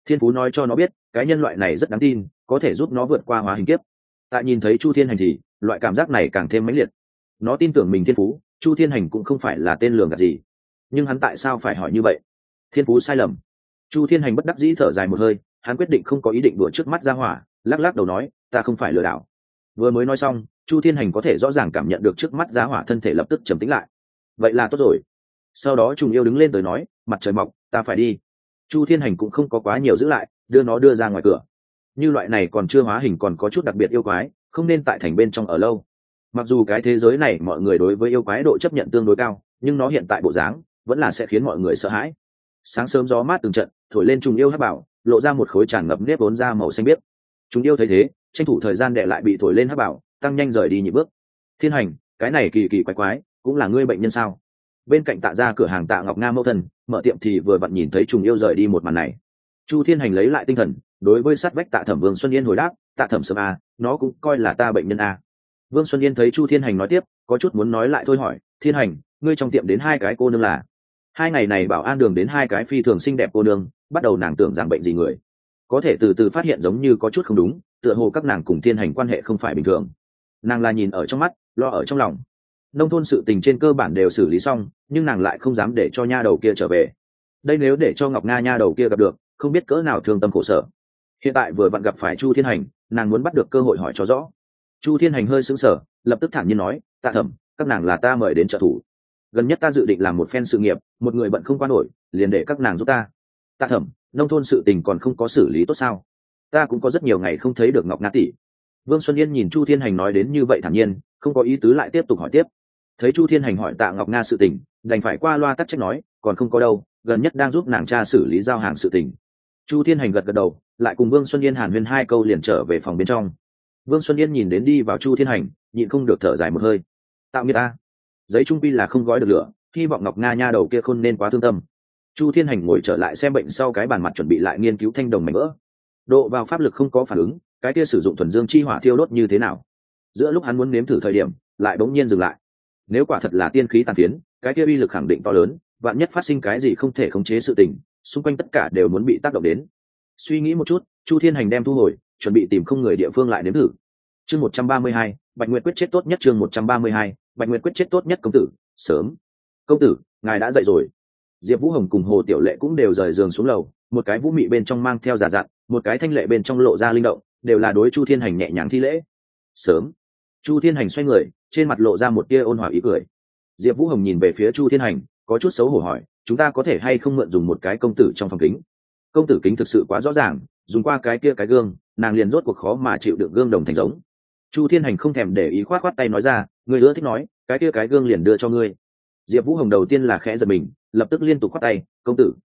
Thiên phú nói cho nó biết cái nhân loại này rất đáng tin, có thể giúp nó vượt qua hóa hình kiếp. Tại nhìn thấy Chu Thiên Hành thì loại cảm giác này càng thêm mãnh liệt. Nó tin tưởng mình thiên phú, Chu Thiên Hành cũng không phải là tên lường gạt gì. Nhưng hắn tại sao phải hỏi như vậy? Thiên phú sai lầm. Chu Thiên Hành bất đắc dĩ thở dài một hơi, hắn quyết định không có ý định đùa trước mắt ra hỏa, lắc lắc đầu nói, ta không phải lừa đảo. Vừa mới nói xong, Chu Thiên Hành có thể rõ ràng cảm nhận được trước mắt ra hỏa thân thể lập tức trầm tĩnh lại. Vậy là tốt rồi. Sau đó Trùng Yêu đứng lên tới nói, mặt trời mọc, ta phải đi. Chu Thiên Hành cũng không có quá nhiều giữ lại, đưa nó đưa ra ngoài cửa. Như loại này còn chưa hóa hình còn có chút đặc biệt yêu quái, không nên tại thành bên trong ở lâu. Mặc dù cái thế giới này mọi người đối với yêu quái độ chấp nhận tương đối cao, nhưng nó hiện tại bộ dáng vẫn là sẽ khiến mọi người sợ hãi. Sáng sớm gió mát từng trận thổi lên Trùng Yêu hắc bảo, lộ ra một khối tràn ngập nếp vốn da màu xanh biếc. Trùng Yêu thấy thế, tranh thủ thời gian đệ lại bị thổi lên hắc bảo, tăng nhanh rời đi nhị bước. Thiên Hành, cái này kỳ kỳ quái quái, cũng là ngươi bệnh nhân sao? Bên cạnh Tạ ra cửa hàng Tạ Ngọc Nga mẫu thân mở tiệm thì vừa vặn nhìn thấy Trùng Yêu rời đi một màn này. Chu Thiên Hành lấy lại tinh thần, đối với sát vách Tạ Thẩm Vương Xuân Yên hồi đáp, Tạ Thẩm sớm à, nó cũng coi là ta bệnh nhân à. Vương Xuân Yên thấy Chu Thiên Hành nói tiếp, có chút muốn nói lại thôi hỏi, Thiên Hành, ngươi trong tiệm đến hai cái cô nương là? Hai ngày này bảo an đường đến hai cái phi thường xinh đẹp cô nương, bắt đầu nàng tưởng rằng bệnh gì người, có thể từ từ phát hiện giống như có chút không đúng, tựa hồ các nàng cùng Thiên Hành quan hệ không phải bình thường. Nàng là nhìn ở trong mắt, lo ở trong lòng. Nông thôn sự tình trên cơ bản đều xử lý xong, nhưng nàng lại không dám để cho nha đầu kia trở về. Đây nếu để cho Ngọc Nga nha đầu kia gặp được, không biết cỡ nào thương tâm khổ sở. Hiện tại vừa vặn gặp phải Chu Thiên Hành, nàng muốn bắt được cơ hội hỏi cho rõ. Chu Thiên Hành hơi sững sờ, lập tức thản nhiên nói, Tạ Thẩm, các nàng là ta mời đến trợ thủ. Gần nhất ta dự định làm một phen sự nghiệp, một người bận không qua nổi, liền để các nàng giúp ta. Tạ Thẩm, nông thôn sự tình còn không có xử lý tốt sao? Ta cũng có rất nhiều ngày không thấy được Ngọc Nga tỷ. Vương Xuân Yên nhìn Chu Thiên Hành nói đến như vậy thản nhiên, không có ý tứ lại tiếp tục hỏi tiếp. Thấy Chu Thiên Hành hỏi Tạ Ngọc Nga sự tình, đành phải qua loa tắc trách nói, còn không có đâu, gần nhất đang giúp nàng cha xử lý giao hàng sự tình. Chu Thiên Hành gật gật đầu, lại cùng Vương Xuân Yên hàn huyên hai câu liền trở về phòng bên trong. Vương Xuân Yên nhìn đến đi vào Chu Thiên Hành, nhịn không được thở dài một hơi. Tạo nghiệp ta, giấy trung pi là không gói được lửa, hy vọng Ngọc Nga nha đầu kia không nên quá thương tâm. Chu Thiên Hành ngồi trở lại xem bệnh sau cái bàn mặt chuẩn bị lại nghiên cứu thanh đồng mảnh vỡ. Độ vào pháp lực không có phản ứng, cái kia sử dụng thuần dương chi hỏa thiêu đốt như thế nào? Giữa lúc hắn muốn nếm thử thời điểm, lại bỗng nhiên dừng lại. Nếu quả thật là tiên khí tàn phiến, cái kia uy lực khẳng định to lớn, vạn nhất phát sinh cái gì không thể khống chế sự tình, xung quanh tất cả đều muốn bị tác động đến. Suy nghĩ một chút, Chu Thiên Hành đem thu hồi, chuẩn bị tìm không người địa phương lại nếm thử. Chương 132, Bạch Nguyệt quyết chết tốt nhất. Chương 132, Bạch Nguyệt quyết chết tốt nhất. Công tử, sớm. Công tử, ngài đã dậy rồi. Diệp Vũ Hồng cùng Hồ Tiểu Lệ cũng đều rời giường xuống lầu, một cái vũ mị bên trong mang theo giả dặn, một cái thanh lệ bên trong lộ ra linh động, đều là đối Chu Thiên Hành nhẹ nhàng thi lễ. Sớm. Chu Thiên Hành xoay người, trên mặt lộ ra một tia ôn hòa ý cười. Diệp Vũ Hồng nhìn về phía Chu Thiên Hành, có chút xấu hổ hỏi, chúng ta có thể hay không mượn dùng một cái công tử trong phòng kính? Công tử kính thực sự quá rõ ràng, dùng qua cái kia cái gương, nàng liền rốt cuộc khó mà chịu đựng gương đồng thành giống. Chu Thiên Hành không thèm để ý khoát khoát tay nói ra, người ưa thích nói, cái kia cái gương liền đưa cho ngươi. Diệp Vũ Hồng đầu tiên là khẽ giật mình, lập tức liên tục khoát tay, công tử,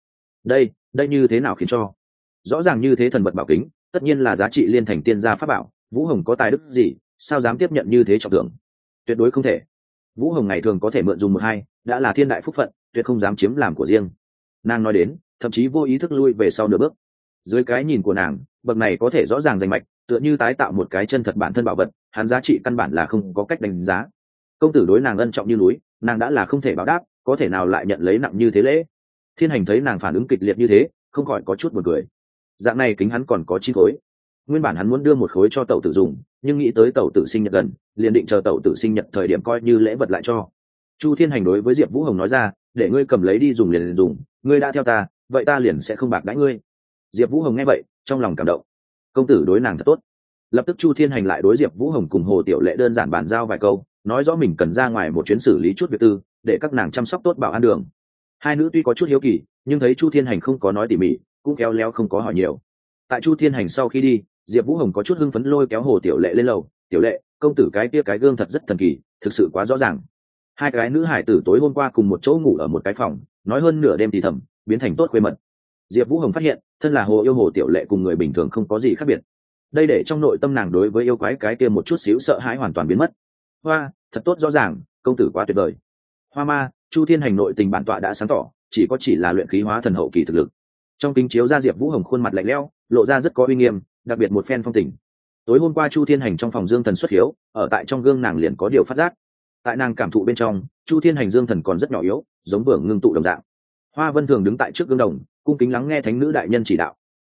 đây như thế nào khiến cho? Rõ ràng như thế thần vật bảo kính, tất nhiên là giá trị liên thành tiên gia pháp bảo, Vũ Hồng có tài đức gì, sao dám tiếp nhận như thế trọng thưởng? Tuyệt đối không thể. Vũ Hồng ngày thường có thể mượn dùng một hai, đã là thiên đại phúc phận, tuyệt không dám chiếm làm của riêng. Nàng nói đến, thậm chí vô ý thức lui về sau nửa bước. Dưới cái nhìn của nàng, bậc này có thể rõ ràng rành mạch, tựa như tái tạo một cái chân thật bản thân bảo vật, hắn giá trị căn bản là không có cách đánh giá. Công tử đối nàng ân trọng như núi, nàng đã là không thể báo đáp, có thể nào lại nhận lấy nặng như thế lễ? Thiên Hành thấy nàng phản ứng kịch liệt như thế, không khỏi có chút buồn cười. Dạng này kính hắn còn có 9 khối. Nguyên bản hắn muốn đưa một khối cho tẩu tử dùng, nhưng nghĩ tới tẩu tử sinh nhật gần, liền định chờ tẩu tử sinh nhật thời điểm coi như lễ vật lại cho. Chu Thiên Hành đối với Diệp Vũ Hồng nói ra, để ngươi cầm lấy đi dùng liền dùng, ngươi đã theo ta, vậy ta liền sẽ không bạc đãi ngươi. Diệp Vũ Hồng nghe vậy, trong lòng cảm động. Công tử đối nàng thật tốt. Lập tức Chu Thiên Hành lại đối Diệp Vũ Hồng cùng Hồ Tiểu Lệ đơn giản bàn giao vài câu, nói rõ mình cần ra ngoài một chuyến xử lý chút việc tư, để các nàng chăm sóc tốt bảo an đường. Hai nữ tuy có chút hiếu kỳ, nhưng thấy Chu Thiên Hành không có nói tỉ mỉ, cũng khéo léo không có hỏi nhiều. Tại Chu Thiên Hành sau khi đi, Diệp Vũ Hồng có chút hưng phấn lôi kéo Hồ Tiểu Lệ lên lầu, "Tiểu Lệ, công tử cái kia cái gương thật rất thần kỳ, thực sự quá rõ ràng." Hai cái nữ hải tử tối hôm qua cùng một chỗ ngủ ở một cái phòng, nói hơn nửa đêm thì thầm, biến thành tốt khuê mật. Diệp Vũ Hồng phát hiện, thân là Hồ yêu Hồ Tiểu Lệ cùng người bình thường không có gì khác biệt. Đây để trong nội tâm nàng đối với yêu quái cái kia một chút xíu sợ hãi hoàn toàn biến mất. Hoa, thật tốt rõ ràng, công tử quá tuyệt vời. Hoa ma, Chu Thiên Hành nội tình bản tọa đã sáng tỏ, chỉ là luyện khí hóa thần hậu kỳ thực lực. Trong kính chiếu ra Diệp Vũ Hồng khuôn mặt lạnh lẽo, lộ ra rất có uy nghiêm, đặc biệt một phen phong tình. Tối hôm qua Chu Thiên Hành trong phòng dương thần xuất hiếu, ở tại trong gương nàng liền có điều phát giác. Tại nàng cảm thụ bên trong, Chu Thiên Hành dương thần còn rất nhỏ yếu, giống vừa ngưng tụ đồng dạng. Hoa Vân thường đứng tại trước gương đồng, cung kính lắng nghe thánh nữ đại nhân chỉ đạo.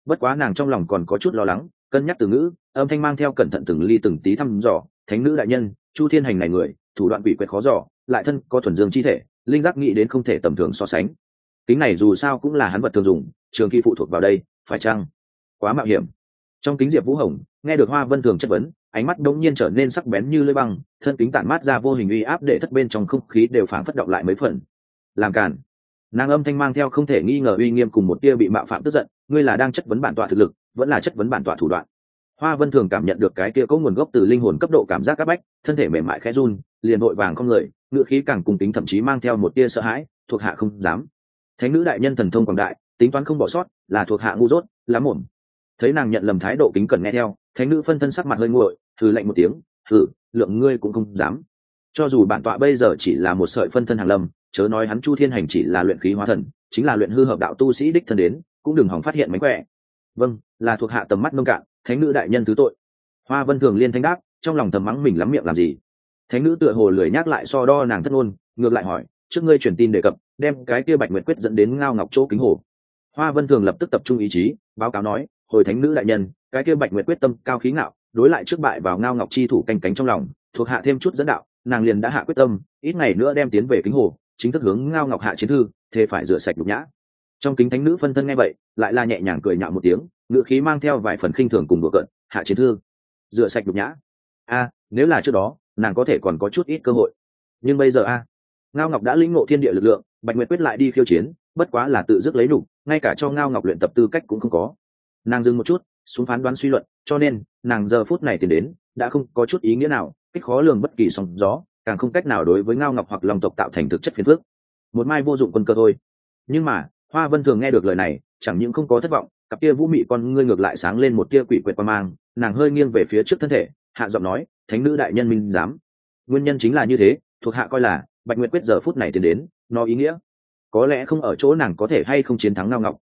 bất quá nàng trong lòng còn có chút lo lắng, cân nhắc từ ngữ, âm thanh mang theo cẩn thận từng ly từng tí thăm dò. Thánh nữ đại nhân, Chu Thiên Hành này người thủ đoạn quỷ quyệt khó dò, lại thân có thuần dương chi thể, linh giác nghĩ đến không thể tầm thường so sánh. Kính này dù sao cũng là hắn vật thường dùng, trường kỳ phụ thuộc vào đây, phải chăng quá mạo hiểm? Trong kính Diệp Vũ Hồng nghe được Hoa Vân Thường chất vấn, ánh mắt đống nhiên trở nên sắc bén như lưỡi băng, thân kính tản mát ra vô hình uy áp để thất bên trong không khí đều phảng phất động lại mấy phần. Làm cản. Nàng âm thanh mang theo không thể nghi ngờ uy nghiêm cùng một tia bị mạo phạm tức giận, ngươi là đang chất vấn bản tọa thực lực, vẫn là chất vấn bản tọa thủ đoạn? Hoa Vân Thường cảm nhận được cái kia có nguồn gốc từ linh hồn cấp độ cảm giác áp bách, thân thể mềm mại khẽ run, liền vội vàng không người, ngựa khí càng cung kính thậm chí mang theo một tia sợ hãi, thuộc hạ không dám. Thánh nữ đại nhân thần thông quảng đại, tính toán không bỏ sót, là thuộc hạ ngu dốt, lắm mồm. Thấy nàng nhận lầm thái độ kính cẩn nghe theo, thánh nữ phân thân sắc mặt hơi nguội, hừ lạnh một tiếng, hừ, lượng ngươi cũng không dám. Cho dù bản tọa bây giờ chỉ là một sợi phân thân hàng lâm, chớ nói hắn Chu Thiên Hành chỉ là luyện khí hóa thần, chính là luyện hư hợp đạo tu sĩ đích thân đến, cũng đừng hòng phát hiện mánh khỏe. Vâng, là thuộc hạ tầm mắt nông cạn, thánh nữ đại nhân thứ tội. Hoa Vân Thường liên thanh đáp, trong lòng thầm mắng mình lắm miệng làm gì. Thánh nữ tựa hồ lười nhắc lại so đo nàng thất ngôn, ngược lại hỏi, trước ngươi truyền tin đề cập, đem cái kia Bạch Nguyệt quyết dẫn đến Ngao Ngọc chỗ kính hồ. Hoa Vân Thường lập tức tập trung ý chí, báo cáo nói, hồi thánh nữ đại nhân, cái kia Bạch Nguyệt quyết tâm cao khí ngạo, đối lại trước bại vào Ngao Ngọc chi thủ canh cánh trong lòng, thuộc hạ thêm chút dẫn đạo, nàng liền đã hạ quyết tâm, ít ngày nữa đem tiến về kính hồ, chính thức hướng Ngao Ngọc hạ chiến thư, thề phải rửa sạch nhục nhã. Trong kính thánh nữ phân thân nghe vậy, lại là nhẹ nhàng cười nhạo một tiếng, ngữ khí mang theo vài phần khinh thường cùng đùa cợt, hạ chiến thư, rửa sạch nhục nhã. Nếu là trước đó, nàng có thể còn có chút ít cơ hội, nhưng bây giờ Ngao Ngọc đã lĩnh ngộ thiên địa lực lượng, Bạch Nguyệt quyết lại đi khiêu chiến, bất quá là tự dứt lấy đủ, ngay cả cho Ngao Ngọc luyện tập tư cách cũng không có. Nàng dừng một chút, xuống phán đoán suy luận, cho nên nàng giờ phút này tiến đến đã không có chút ý nghĩa nào, cách khó lường bất kỳ sóng gió, càng không cách nào đối với Ngao Ngọc hoặc Long tộc tạo thành thực chất phiền phức. Một mai vô dụng quân cơ thôi. Nhưng mà Hoa Vân Thường nghe được lời này, chẳng những không có thất vọng, cặp kia vũ mị con ngươi ngược lại sáng lên một tia quỷ quyệt qua mang, nàng hơi nghiêng về phía trước thân thể, hạ giọng nói, thánh nữ đại nhân minh dám. Nguyên nhân chính là như thế, thuộc hạ coi là Bạch Nguyệt quyết giờ phút này tiến đến, nó ý nghĩa có lẽ không ở chỗ nàng có thể hay không chiến thắng Ngao Ngọc.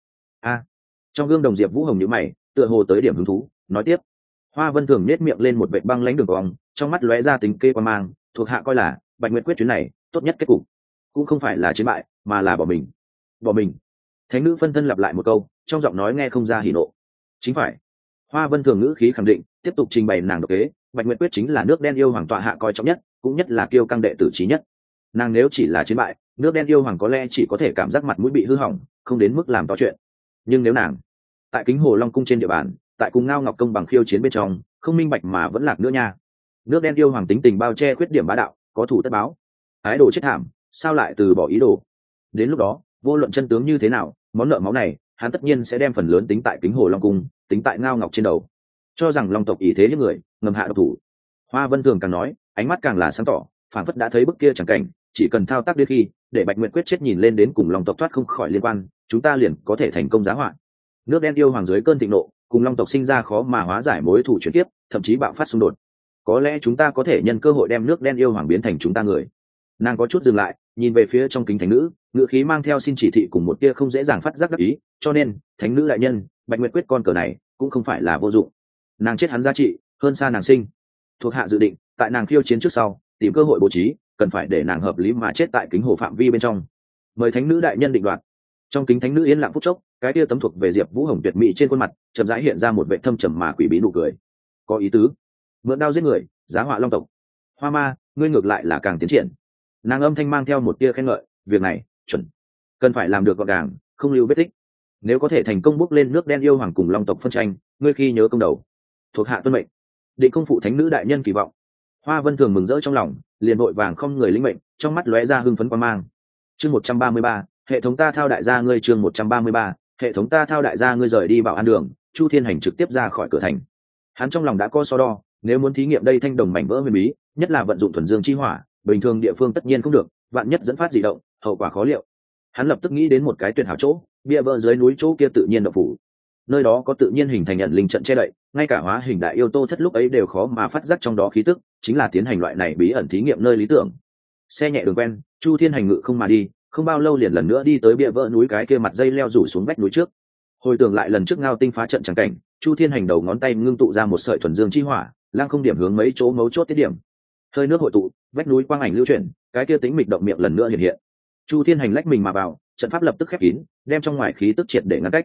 Trong gương đồng Diệp Vũ Hồng nhíu mày, tựa hồ tới điểm hứng thú, nói tiếp. Hoa Vân Thường nhếch miệng lên một vệt băng lãnh đường cong, trong mắt lóe ra tính kê qua mang, thuộc hạ coi là Bạch Nguyệt quyết chuyến này tốt nhất kết cục cũng không phải là chiến bại, mà là bỏ mình. Bỏ mình. Thánh nữ phân thân lặp lại một câu, trong giọng nói nghe không ra hỉ nộ. Chính phải. Hoa Vân Thường ngữ khí khẳng định, tiếp tục trình bày nàng độc kế, Bạch Nguyệt quyết chính là nước đen yêu hoàng tọa hạ coi trọng nhất, cũng nhất là kiêu căng đệ tử chí nhất. Nàng nếu chỉ là chiến bại, nước đen yêu hoàng có lẽ chỉ có thể cảm giác mặt mũi bị hư hỏng, không đến mức làm to chuyện. Nhưng nếu nàng tại kính hồ Long cung trên địa bàn, tại cùng Ngao Ngọc công bằng khiêu chiến bên trong, không minh bạch mà vẫn lạc nữa nha. Nước đen yêu hoàng tính tình bao che khuyết điểm bá đạo, có thủ tất báo. Ái đồ chết thảm, sao lại từ bỏ ý đồ? Đến lúc đó, vô luận chân tướng như thế nào, món nợ máu này, hắn tất nhiên sẽ đem phần lớn tính tại kính hồ Long cung, tính tại Ngao Ngọc trên đầu. Cho rằng Long tộc ý thế những người, ngầm hạ độc thủ. Hoa Vân Thường càng nói, ánh mắt càng là sáng tỏ, phản phất đã thấy bức kia chẳng cảnh, chỉ cần thao tác đến khi, để Bạch Nguyệt quyết chết nhìn lên đến cùng Long tộc thoát không khỏi liên quan, chúng ta liền có thể thành công giá họa. Nước đen yêu hoàng dưới cơn thịnh nộ, cùng Long tộc sinh ra khó mà hóa giải mối thù chuyển tiếp, thậm chí bạo phát xung đột. Có lẽ chúng ta có thể nhân cơ hội đem nước đen yêu hoàng biến thành chúng ta người. Nàng có chút dừng lại, nhìn về phía trong kính thánh nữ, ngữ khí mang theo xin chỉ thị cùng một tia không dễ dàng phát giác đắc ý, cho nên, thánh nữ đại nhân, Bạch Nguyệt quyết con cờ này cũng không phải là vô dụng. Nàng chết hắn giá trị hơn xa nàng sinh. Thuộc hạ dự định, tại nàng khiêu chiến trước sau, tìm cơ hội bố trí, cần phải để nàng hợp lý mà chết tại kính hồ phạm vi bên trong. Mời thánh nữ đại nhân định đoạt. Trong kính thánh nữ yên lặng phút chốc, cái tia tấm thuộc về Diệp Vũ Hồng tuyệt mỹ trên khuôn mặt chậm rãi hiện ra một vẻ thâm trầm mà quỷ bí nụ cười. Có ý tứ. Mượn đao giết người, giá họa Long tộc. Hoa ma, ngươi ngược lại là càng tiến triển. Nàng âm thanh mang theo một tia khen ngợi, việc này chuẩn, cần phải làm được gọn gàng, không lưu vết tích. Nếu có thể thành công bước lên nước đen yêu hoàng cùng Long tộc phân tranh, ngươi khi nhớ công đầu, thuộc hạ tuân mệnh. Định công phụ thánh nữ đại nhân kỳ vọng. Hoa Vân Thường mừng rỡ trong lòng, liền vội vàng không người lĩnh mệnh, trong mắt lóe ra hưng phấn quan mang. Chương 133, hệ thống ta thao đại gia ngươi. Chương 133, hệ thống ta thao đại gia ngươi rời đi Bảo An đường, Chu Thiên Hành trực tiếp ra khỏi cửa thành. Hắn trong lòng đã có so đo, nếu muốn thí nghiệm đây thanh đồng mảnh vỡ huyền bí, nhất là vận dụng thuần dương chi hỏa, bình thường địa phương tất nhiên không được, vạn nhất dẫn phát dị động, hậu quả khó liệu. Hắn lập tức nghĩ đến một cái tuyệt hảo chỗ, bia vỡ dưới núi chỗ kia tự nhiên động phủ. Nơi đó có tự nhiên hình thành nhận linh trận che đậy, ngay cả hóa hình đại yêu Tô Thất lúc ấy đều khó mà phát giác trong đó khí tức, chính là tiến hành loại này bí ẩn thí nghiệm nơi lý tưởng. Xe nhẹ đường quen, Chu Thiên Hành ngự không mà đi, không bao lâu liền lần nữa đi tới bia vỡ núi cái kia mặt dây leo rủ xuống vách núi trước. Hồi tưởng lại lần trước Ngao Tinh phá trận chẳng cảnh, Chu Thiên Hành đầu ngón tay ngưng tụ ra một sợi thuần dương chi hỏa, lang không điểm hướng mấy chỗ mấu chốt tiết điểm. Hơi nước hội tụ, vách núi quang ảnh lưu chuyển, cái kia tính mịch động miệng lần nữa hiện hiện. Chu Thiên Hành lách mình mà vào, trận pháp lập tức khép kín, đem trong ngoài khí tức triệt để ngăn cách.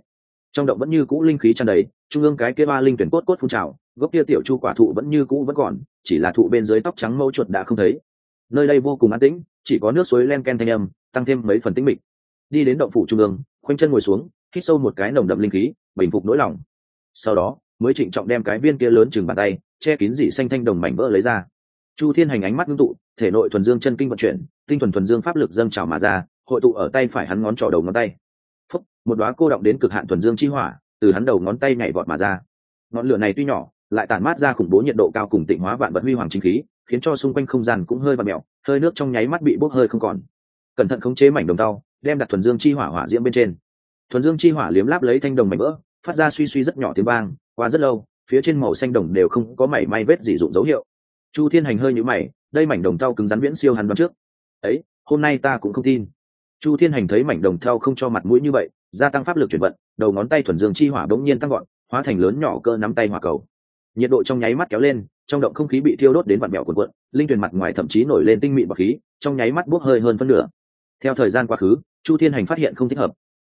trong động vẫn như cũ linh khí tràn đầy, trung ương cái kia ba linh tuyển cốt cốt phun trào, gốc kia tiểu chu quả thụ vẫn như cũ vẫn còn, chỉ là thụ bên dưới tóc trắng mâu chuột đã không thấy. Nơi đây vô cùng an tĩnh, chỉ có nước suối len ken thanh âm tăng thêm mấy phần tĩnh mịch. Đi đến động phủ trung ương, khoanh chân ngồi xuống, hít sâu một cái nồng đậm linh khí, bình phục nỗi lòng. Sau đó mới trịnh trọng đem cái viên kia lớn chừng bàn tay che kín dị xanh thanh đồng mảnh vỡ lấy ra. Chu Thiên Hành ánh mắt ngưng tụ, thể nội thuần dương chân kinh vận chuyển, tinh thuần thuần dương pháp lực dâng trào mà ra, hội tụ ở tay phải hắn ngón trỏ đầu ngón tay. Phúc, một đóa cô động đến cực hạn thuần dương chi hỏa từ hắn đầu ngón tay nhảy vọt mà ra. Ngọn lửa này tuy nhỏ, lại tản mát ra khủng bố nhiệt độ cao cùng tịnh hóa vạn vật huy hoàng chính khí, khiến cho xung quanh không gian cũng hơi vặn mèo, hơi nước trong nháy mắt bị bốc hơi không còn. Cẩn thận khống chế mảnh đồng tàu, đem đặt thuần dương chi hỏa hỏa diễm bên trên. Thuần dương chi hỏa liếm láp lấy thanh đồng mảnh vỡ, phát ra suy suy rất nhỏ tiếng vang. Qua rất lâu, phía trên màu xanh đồng đều không có mảy may vết gì dụng dấu hiệu. Chu Thiên Hành hơi nhíu mày, đây mảnh đồng thau cứng rắn viễn siêu hắn đoán trước. Ấy, hôm nay ta cũng không tin. Chu Thiên Hành thấy mảnh đồng thau không cho mặt mũi như vậy, gia tăng pháp lực chuyển vận, đầu ngón tay thuần dương chi hỏa bỗng nhiên tăng gọn, hóa thành lớn nhỏ cỡ nắm tay hỏa cầu. Nhiệt độ trong nháy mắt kéo lên, trong động không khí bị thiêu đốt đến vặn vẹo cuộn cuộn, linh tuyền mặt ngoài thậm chí nổi lên tinh mịn bọt khí, trong nháy mắt bốc hơi hơn phân nửa. Theo thời gian quá khứ, Chu Thiên Hành phát hiện không thích hợp.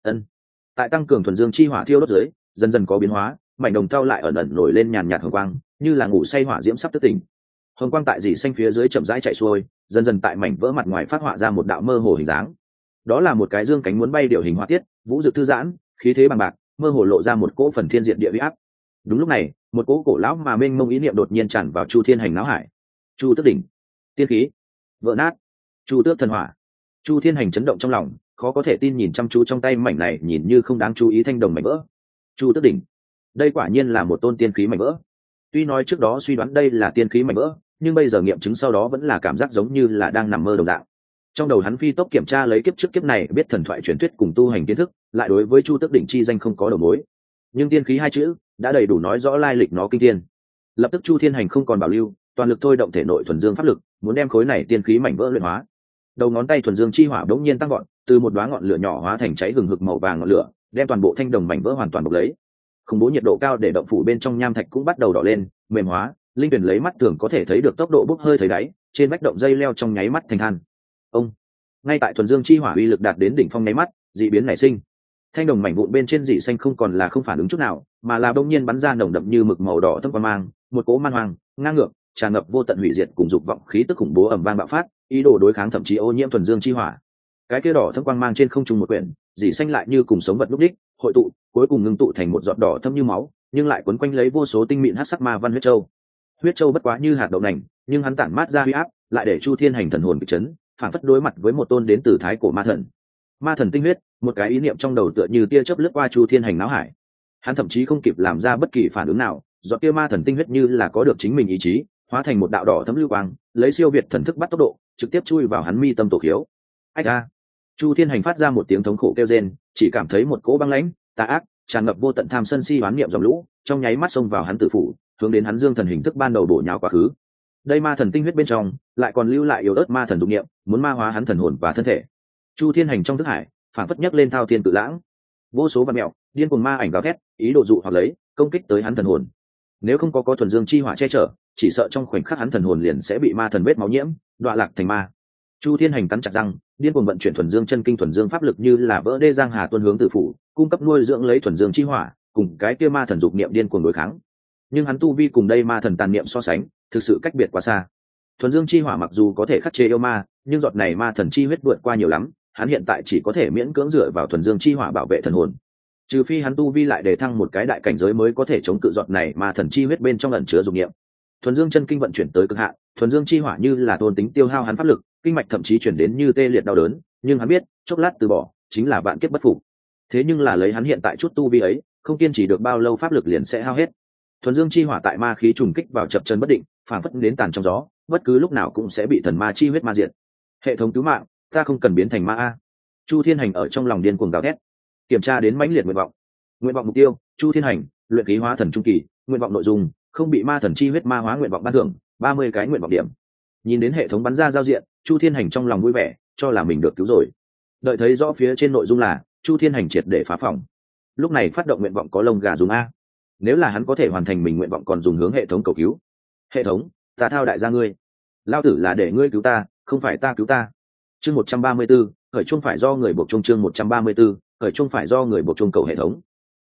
Tại tăng cường thuần dương chi hỏa thiêu đốt dưới, dần dần có biến hóa, mảnh đồng thau lại ẩn ẩn nổi lên nhàn nhạt hồng quang, như là ngủ say hỏa diễm sắp thức tỉnh. Hồng quang tại dì xanh phía dưới chậm rãi chạy xuôi, dần dần tại mảnh vỡ mặt ngoài phát họa ra một đạo mơ hồ hình dáng. Đó là một cái dương cánh muốn bay điều hình hỏa tiết, vũ dực thư giãn, khí thế bằng bạc, mơ hồ lộ ra một cỗ phần thiên diện địa uy áp. Đúng lúc này, một cỗ cổ lão mà mênh mông ý niệm đột nhiên tràn vào Chu Thiên Hành não hải. Chu Tước đỉnh, tiên khí, vỡ nát, Chu Tước thần hỏa. Chu Thiên Hành chấn động trong lòng, khó có thể tin nhìn chăm chú trong tay mảnh này nhìn như không đáng chú ý thanh đồng mảnh vỡ. Chu Tước đỉnh, đây quả nhiên là một tôn tiên khí mảnh vỡ. Tuy nói trước đó suy đoán đây là tiên khí mảnh vỡ, nhưng bây giờ nghiệm chứng sau đó vẫn là cảm giác giống như là đang nằm mơ đồng dạng. Trong đầu hắn phi tốc kiểm tra lấy kiếp trước kiếp này biết thần thoại truyền thuyết cùng tu hành kiến thức, lại đối với Chu Tước đỉnh chi danh không có đầu mối. Nhưng tiên khí hai chữ đã đầy đủ nói rõ lai lịch nó kinh thiên. Lập tức Chu Thiên Hành không còn bảo lưu, toàn lực thôi động thể nội thuần dương pháp lực, muốn đem khối này tiên khí mảnh vỡ luyện hóa. Đầu ngón tay thuần dương chi hỏa đống nhiên tăng gọn, từ một đóa ngọn lửa nhỏ hóa thành cháy hừng hực màu vàng ngọn lửa, đem toàn bộ thanh đồng mảnh vỡ hoàn toàn bộc lấy. Khủng bố nhiệt độ cao để động phủ bên trong nham thạch cũng bắt đầu đỏ lên, mềm hóa, linh tuyển lấy mắt thường có thể thấy được tốc độ bốc hơi thấy đáy, trên vách động dây leo trong nháy mắt thành than. Ông, ngay tại thuần dương chi hỏa uy lực đạt đến đỉnh phong nháy mắt, dị biến nảy sinh. Thanh đồng mảnh vụn bên trên dị xanh không còn là không phản ứng chút nào, mà là đông nhiên bắn ra nồng đậm như mực màu đỏ thâm quang mang, một cỗ man hoang, ngang ngược, tràn ngập vô tận hủy diệt cùng dục vọng khí tức khủng bố ầm vang bạo phát, ý đồ đối kháng thậm chí ô nhiễm thuần dương chi hỏa. Cái kia đỏ thâm quang mang trên không trung một quyển, dị xanh lại như cùng sống vật lúc đích, hội tụ, cuối cùng ngưng tụ thành một giọt đỏ thâm như máu, nhưng lại quấn quanh lấy vô số tinh mịn hắc sắc ma văn huyết châu. Huyết châu bất quá như hạt đậu nành, nhưng hắn tản mát ra huy áp, lại để Chu Thiên Hành thần hồn bị chấn, phản phất đối mặt với một tôn đến từ thái cổ ma thần. Ma thần tinh huyết, một cái ý niệm trong đầu tựa như tia chớp lướt qua Chu Thiên Hành não hải. Hắn thậm chí không kịp làm ra bất kỳ phản ứng nào, giọt kia ma thần tinh huyết như là có được chính mình ý chí, hóa thành một đạo đỏ thấm lưu quang, lấy siêu việt thần thức bắt tốc độ, trực tiếp chui vào hắn mi tâm tổ khiếu. Ách a! Chu Thiên Hành phát ra một tiếng thống khổ kêu rên, chỉ cảm thấy một cỗ băng lãnh, tà ác, tràn ngập vô tận tham sân si oán niệm dòng lũ, trong nháy mắt xông vào hắn tử phủ, hướng đến hắn dương thần hình thức ban đầu bổ nhào quá khứ. Đây ma thần tinh huyết bên trong, lại còn lưu lại yếu ớt ma thần dục niệm, muốn ma hóa hắn thần hồn và thân thể. Chu Thiên Hành trong thức hải, phản phất nhấc lên thao thiên tự lãng, vô số vạn mẹo, điên cuồng ma ảnh gào thét, ý đồ dụ hoặc lấy, công kích tới hắn thần hồn. Nếu không có thuần dương chi hỏa che chở, chỉ sợ trong khoảnh khắc hắn thần hồn liền sẽ bị ma thần vết máu nhiễm, đọa lạc thành ma. Chu Thiên Hành cắn chặt răng, điên cuồng vận chuyển thuần dương chân kinh thuần dương pháp lực như là vỡ đê giang hà tuôn hướng tử phủ, cung cấp nuôi dưỡng lấy thuần dương chi hỏa, cùng cái kia ma thần dục niệm điên cuồng đối kháng. Nhưng hắn tu vi cùng đây ma thần tàn niệm so sánh, thực sự cách biệt quá xa. Thuần dương chi hỏa mặc dù có thể khắc chế yêu ma, nhưng giọt này ma thần chi huyết vượt qua nhiều lắm, hắn hiện tại chỉ có thể miễn cưỡng dựa vào thuần dương chi hỏa bảo vệ thần hồn. Trừ phi hắn tu vi lại để thăng một cái đại cảnh giới mới có thể chống cự giọt này ma thần chi huyết bên trong ẩn chứa dục niệm. Thuần dương chân kinh vận chuyển tới cực hạn, thuần dương chi hỏa như là tôn tính tiêu hao hắn pháp lực, kinh mạch thậm chí chuyển đến như tê liệt đau đớn, nhưng hắn biết, chốc lát từ bỏ, chính là vạn kiếp bất phục. Thế nhưng là lấy hắn hiện tại chút tu vi ấy, không kiên trì được bao lâu pháp lực liền sẽ hao hết. Thuần dương chi hỏa tại ma khí trùng kích vào chập chân bất định, phản phất đến tàn trong gió, bất cứ lúc nào cũng sẽ bị thần ma chi huyết ma diệt. Hệ thống cứu mạng, ta không cần biến thành ma a. Chu Thiên Hành ở trong lòng điên cuồng gào thét. Kiểm tra đến mãnh liệt nguyện vọng. Nguyện vọng mục tiêu, Chu Thiên Hành, luyện khí hóa thần trung kỳ, nguyện vọng nội dung, không bị ma thần chi huyết ma hóa nguyện vọng ban thưởng, 30 cái nguyện vọng điểm. Nhìn đến hệ thống bắn ra giao diện, Chu Thiên Hành trong lòng vui vẻ, cho là mình được cứu rồi. Đợi thấy rõ phía trên nội dung là Chu Thiên Hành triệt để phá phòng. Lúc này phát động nguyện vọng có lông gà dùng a. Nếu là hắn có thể hoàn thành mình nguyện vọng còn dùng hướng hệ thống cầu cứu. Hệ thống, ta thao đại gia ngươi. Lao tử là để ngươi cứu ta, không phải ta cứu ta. Chương 134, khởi chuông phải do người buộc chuông chương 134, khởi chuông phải do người buộc chuông cầu hệ thống.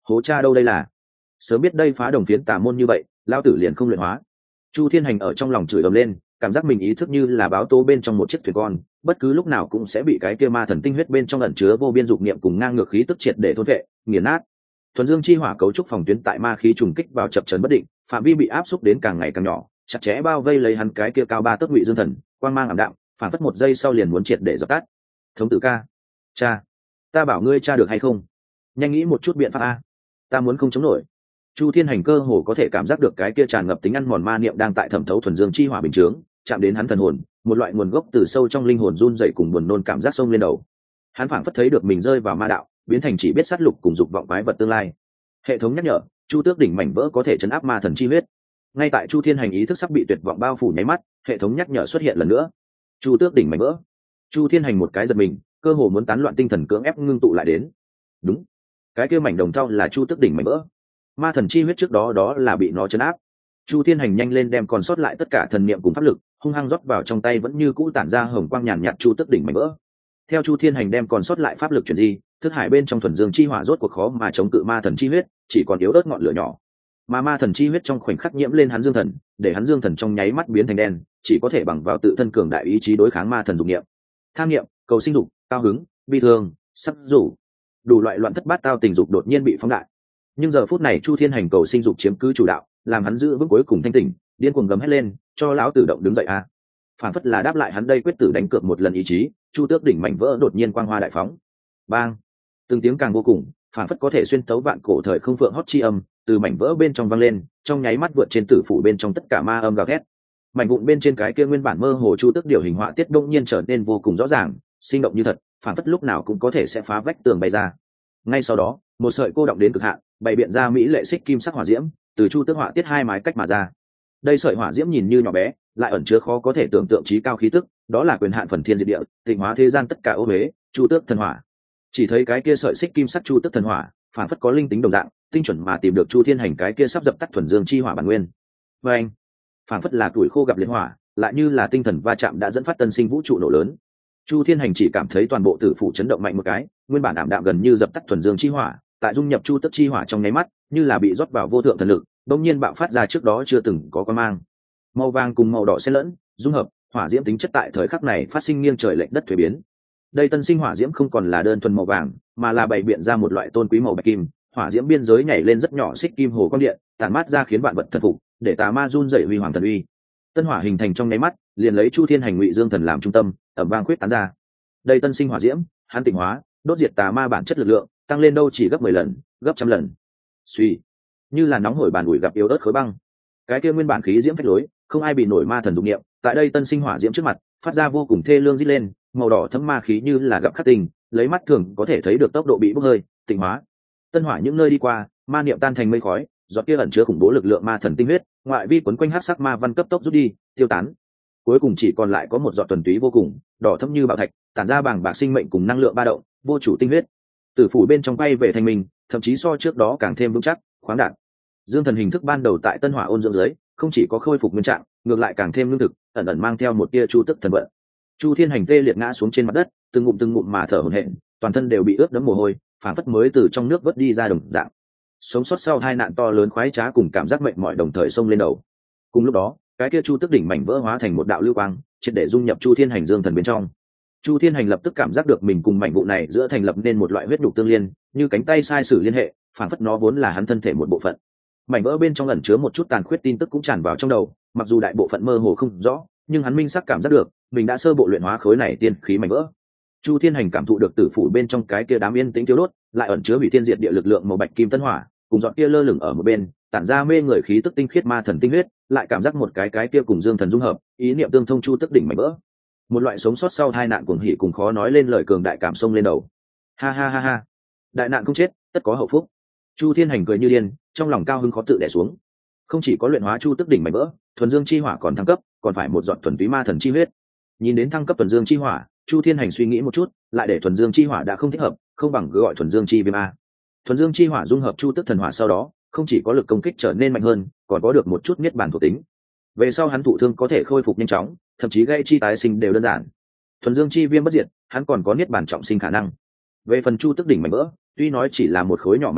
Hố cha đâu đây là? Sớm biết đây phá đồng phiến tà môn như vậy, lao tử liền không luyện hóa. Chu Thiên Hành ở trong lòng chửi ầm lên, cảm giác mình ý thức như là báo tố bên trong một chiếc thuyền con, bất cứ lúc nào cũng sẽ bị cái kia ma thần tinh huyết bên trong ẩn chứa vô biên dục niệm cùng ngang ngược khí tức triệt để thôn vệ, nghiền nát. Thuần dương chi hỏa cấu trúc phòng tuyến tại ma khí trùng kích vào chập chờn bất định, phạm vi bị áp xúc đến càng ngày càng nhỏ, chặt chẽ bao vây lấy hắn cái kia cao 3 tấc ngụy dương thần, quang mang ảm đạm, phản phất một giây sau liền muốn triệt để dập tắt. Thống tử ca, cha, ta bảo ngươi cha được hay không? Nhanh nghĩ một chút biện pháp a, ta muốn không chống nổi. Chu Thiên Hành cơ hồ có thể cảm giác được cái kia tràn ngập tính ăn mòn ma niệm đang tại thẩm thấu thuần dương chi hỏa bình chướng, chạm đến hắn thần hồn, một loại nguồn gốc từ sâu trong linh hồn run rẩy cùng buồn nôn cảm giác sông lên đầu. Hắn phảng phất thấy được mình rơi vào ma đạo, biến thành chỉ biết sát lục cùng dục vọng quái vật tương lai. Hệ thống nhắc nhở, Chu Tước đỉnh mảnh vỡ có thể chấn áp ma thần chi huyết. Ngay tại Chu Thiên Hành ý thức sắp bị tuyệt vọng bao phủ nháy mắt, hệ thống nhắc nhở xuất hiện lần nữa. Chu Tước đỉnh mảnh vỡ. Chu Thiên Hành một cái giật mình, cơ hồ muốn tán loạn tinh thần cưỡng ép ngưng tụ lại đến. Đúng, cái kia mảnh đồng thau là Chu Tước đỉnh mảnh vỡ. Ma thần chi huyết trước đó là bị nó chấn áp. Chu Thiên Hành nhanh lên đem còn sót lại tất cả thần niệm cùng pháp lực hung hăng rót vào trong tay vẫn như cũ tản ra hồng quang nhàn nhạt Chu Tước đỉnh mảnh vỡ. Theo Chu Thiên Hành đem còn sót lại pháp lực chuyển di, thức hải bên trong thuần dương chi hỏa rốt cuộc khó mà chống cự ma thần chi huyết, chỉ còn yếu ớt ngọn lửa nhỏ. Mà ma thần chi huyết trong khoảnh khắc nhiễm lên hắn dương thần, để hắn dương thần trong nháy mắt biến thành đen, chỉ có thể bằng vào tự thân cường đại ý chí đối kháng ma thần dục niệm. Tham niệm, cầu sinh dục, cao hứng, bi thương, sắp rủ, đủ loại loạn thất bát tao tình dục đột nhiên bị phóng đại. Nhưng giờ phút này Chu Thiên Hành cầu sinh dục chiếm cứ chủ đạo, làm hắn giữ vững cuối cùng thanh tỉnh, điên cuồng gầm hét lên, cho lão tử động đứng dậy a. Phản phất là đáp lại hắn đây quyết tử đánh cược một lần ý chí, Chu Tước đỉnh mảnh vỡ đột nhiên quang hoa đại phóng. Bang! Từng tiếng càng vô cùng, phản phất có thể xuyên tấu vạn cổ thời không phượng hót chi âm, từ mảnh vỡ bên trong vang lên, trong nháy mắt vượt trên tử phủ bên trong tất cả ma âm gào thét. Mảnh vụn bên trên cái kia nguyên bản mơ hồ Chu Tước điều hình họa tiết đông nhiên trở nên vô cùng rõ ràng, sinh động như thật, phản phất lúc nào cũng có thể sẽ phá vách tường bay ra. Ngay sau đó, một sợi cô động đến cực hạn, bày biện ra mỹ lệ xích kim sắc hỏa diễm, từ Chu Tước họa tiết hai mái cách mà ra. Đây sợi hỏa diễm nhìn như nhỏ bé, lại ẩn chứa khó có thể tưởng tượng trí cao khí tức, đó là quyền hạn phần thiên diệt địa, tịnh hóa thế gian tất cả ô uế, Chu Tước thần hỏa. Chỉ thấy cái kia sợi xích kim sắc Chu Tước thần hỏa, phản phất có linh tính đồng dạng, tinh chuẩn mà tìm được Chu Thiên Hành cái kia sắp dập tắt thuần dương chi hỏa bản nguyên. Và anh, phản phất là tuổi khô gặp liệt hỏa, lại như là tinh thần va chạm đã dẫn phát tân sinh vũ trụ nổ lớn. Chu Thiên Hành chỉ cảm thấy toàn bộ tử phủ chấn động mạnh một cái, nguyên bản ảm đạm gần như dập tắt thuần dương chi hỏa, tại dung nhập Chu Tước chi hỏa trong nháy mắt, như là bị rót vào vô thượng thần lực, bỗng nhiên bạo phát ra trước đó chưa từng có quang mang. Màu vàng cùng màu đỏ xen lẫn, dung hợp, hỏa diễm tính chất tại thời khắc này phát sinh nghiêng trời lệch đất thuế biến. Đây tân sinh hỏa diễm không còn là đơn thuần màu vàng, mà là bày biện ra một loại tôn quý màu bạch kim, hỏa diễm biên giới nhảy lên rất nhỏ xích kim hồ quang điện, tản mát ra khiến vạn vật thần phục, để tà ma run rẩy huy hoàng thần uy. Tân hỏa hình thành trong nháy mắt, liền lấy Chu Thiên Hành ngụy dương thần làm trung tâm, ầm vang khuyết tán ra. Đây tân sinh hỏa diễm, hắn tịnh hóa, đốt diệt tà ma bản chất lực lượng, tăng lên đâu chỉ gấp 10 lần, gấp trăm lần. Suy, như là nóng hổi bàn ủi gặp yếu ớt khối băng. Cái kia nguyên bản khí diễm phách lối, không ai bị nổi ma thần dụng niệm, tại đây tân sinh hỏa diễm trước mặt, phát ra vô cùng thê lương rít lên, màu đỏ thấm ma khí như là gặp khắc tình, lấy mắt thường có thể thấy được tốc độ bị bốc hơi, tịnh hóa. Tân hỏa những nơi đi qua, ma niệm tan thành mây khói, giọt kia ẩn chứa khủng bố lực lượng ma thần tinh huyết, ngoại vi quấn quanh hắc sắc ma văn cấp tốc rút đi, tiêu tán. Cuối cùng chỉ còn lại có một giọt thuần túy vô cùng, đỏ thẫm như bảo thạch, tản ra bàng bạc sinh mệnh cùng năng lượng ba động, vô chủ tinh huyết. Tử phủ bên trong bay về thành mình, thậm chí so trước đó càng thêm vững chắc, khoáng đạt. Dương thần hình thức ban đầu tại tân hỏa ôn dưỡng dưới, không chỉ có khôi phục nguyên trạng, ngược lại càng thêm lương thực, ẩn ẩn mang theo một tia chu tức thần vận. Chu Thiên Hành tê liệt ngã xuống trên mặt đất, từng ngụm mà thở hổn hển, toàn thân đều bị ướt đẫm mồ hôi, phản phất mới từ trong nước vớt đi ra đồng dạng. Sống sót sau hai nạn to lớn khoái trá cùng cảm giác mệt mỏi đồng thời xông lên đầu. Cùng lúc đó, cái kia chu tức đỉnh mảnh vỡ hóa thành một đạo lưu quang, triệt để dung nhập Chu Thiên Hành dương thần bên trong. Chu Thiên Hành lập tức cảm giác được mình cùng mảnh vụ này giữa thành lập nên một loại huyết nhục tương liên, như cánh tay sai sử liên hệ, phản phất nó vốn là hắn thân thể một bộ phận. Mảnh vỡ bên trong ẩn chứa một chút tàn khuyết tin tức cũng tràn vào trong đầu, mặc dù đại bộ phận mơ hồ không rõ, nhưng hắn minh sắc cảm giác được mình đã sơ bộ luyện hóa khối này tiên khí mảnh vỡ. Chu Thiên Hành cảm thụ được tử phủ bên trong cái kia đám yên tĩnh tiêu đốt, lại ẩn chứa hủy thiên diệt địa lực lượng màu bạch kim tân hỏa, cùng giọt kia lơ lửng ở một bên, tản ra mê người khí tức tinh khiết ma thần tinh huyết, lại cảm giác một cái kia cùng dương thần dung hợp, ý niệm tương thông chu tức đỉnh mảnh vỡ. Một loại sống sót sau hai nạn cuồng hỉ cùng khó nói lên lời cường đại cảm xông lên đầu. Ha ha ha ha, đại nạn không chết, tất có hậu phúc. Chu Thiên Hành cười như điên, trong lòng cao hứng khó tự đè xuống. Không chỉ có luyện hóa chu tức đỉnh mảnh vỡ, thuần dương chi hỏa còn thăng cấp, còn phải một giọt thuần túy ma thần chi huyết. Nhìn đến thăng cấp thuần dương chi hỏa, Chu Thiên Hành suy nghĩ một chút, lại để thuần dương chi hỏa đã không thích hợp, không bằng cứ gọi thuần dương chi viêm a. Thuần dương chi hỏa dung hợp chu tức thần hỏa sau đó, không chỉ có lực công kích trở nên mạnh hơn, còn có được một chút niết bàn thuộc tính. Về sau hắn thụ thương có thể khôi phục nhanh chóng, thậm chí gây chi tái sinh đều đơn giản. Thuần dương chi viêm bất diệt, hắn còn có niết bàn trọng sinh khả năng. Về phần chu tức đỉnh mảnh vỡ, tuy nói chỉ là một khối nhỏ mảnh vỡ,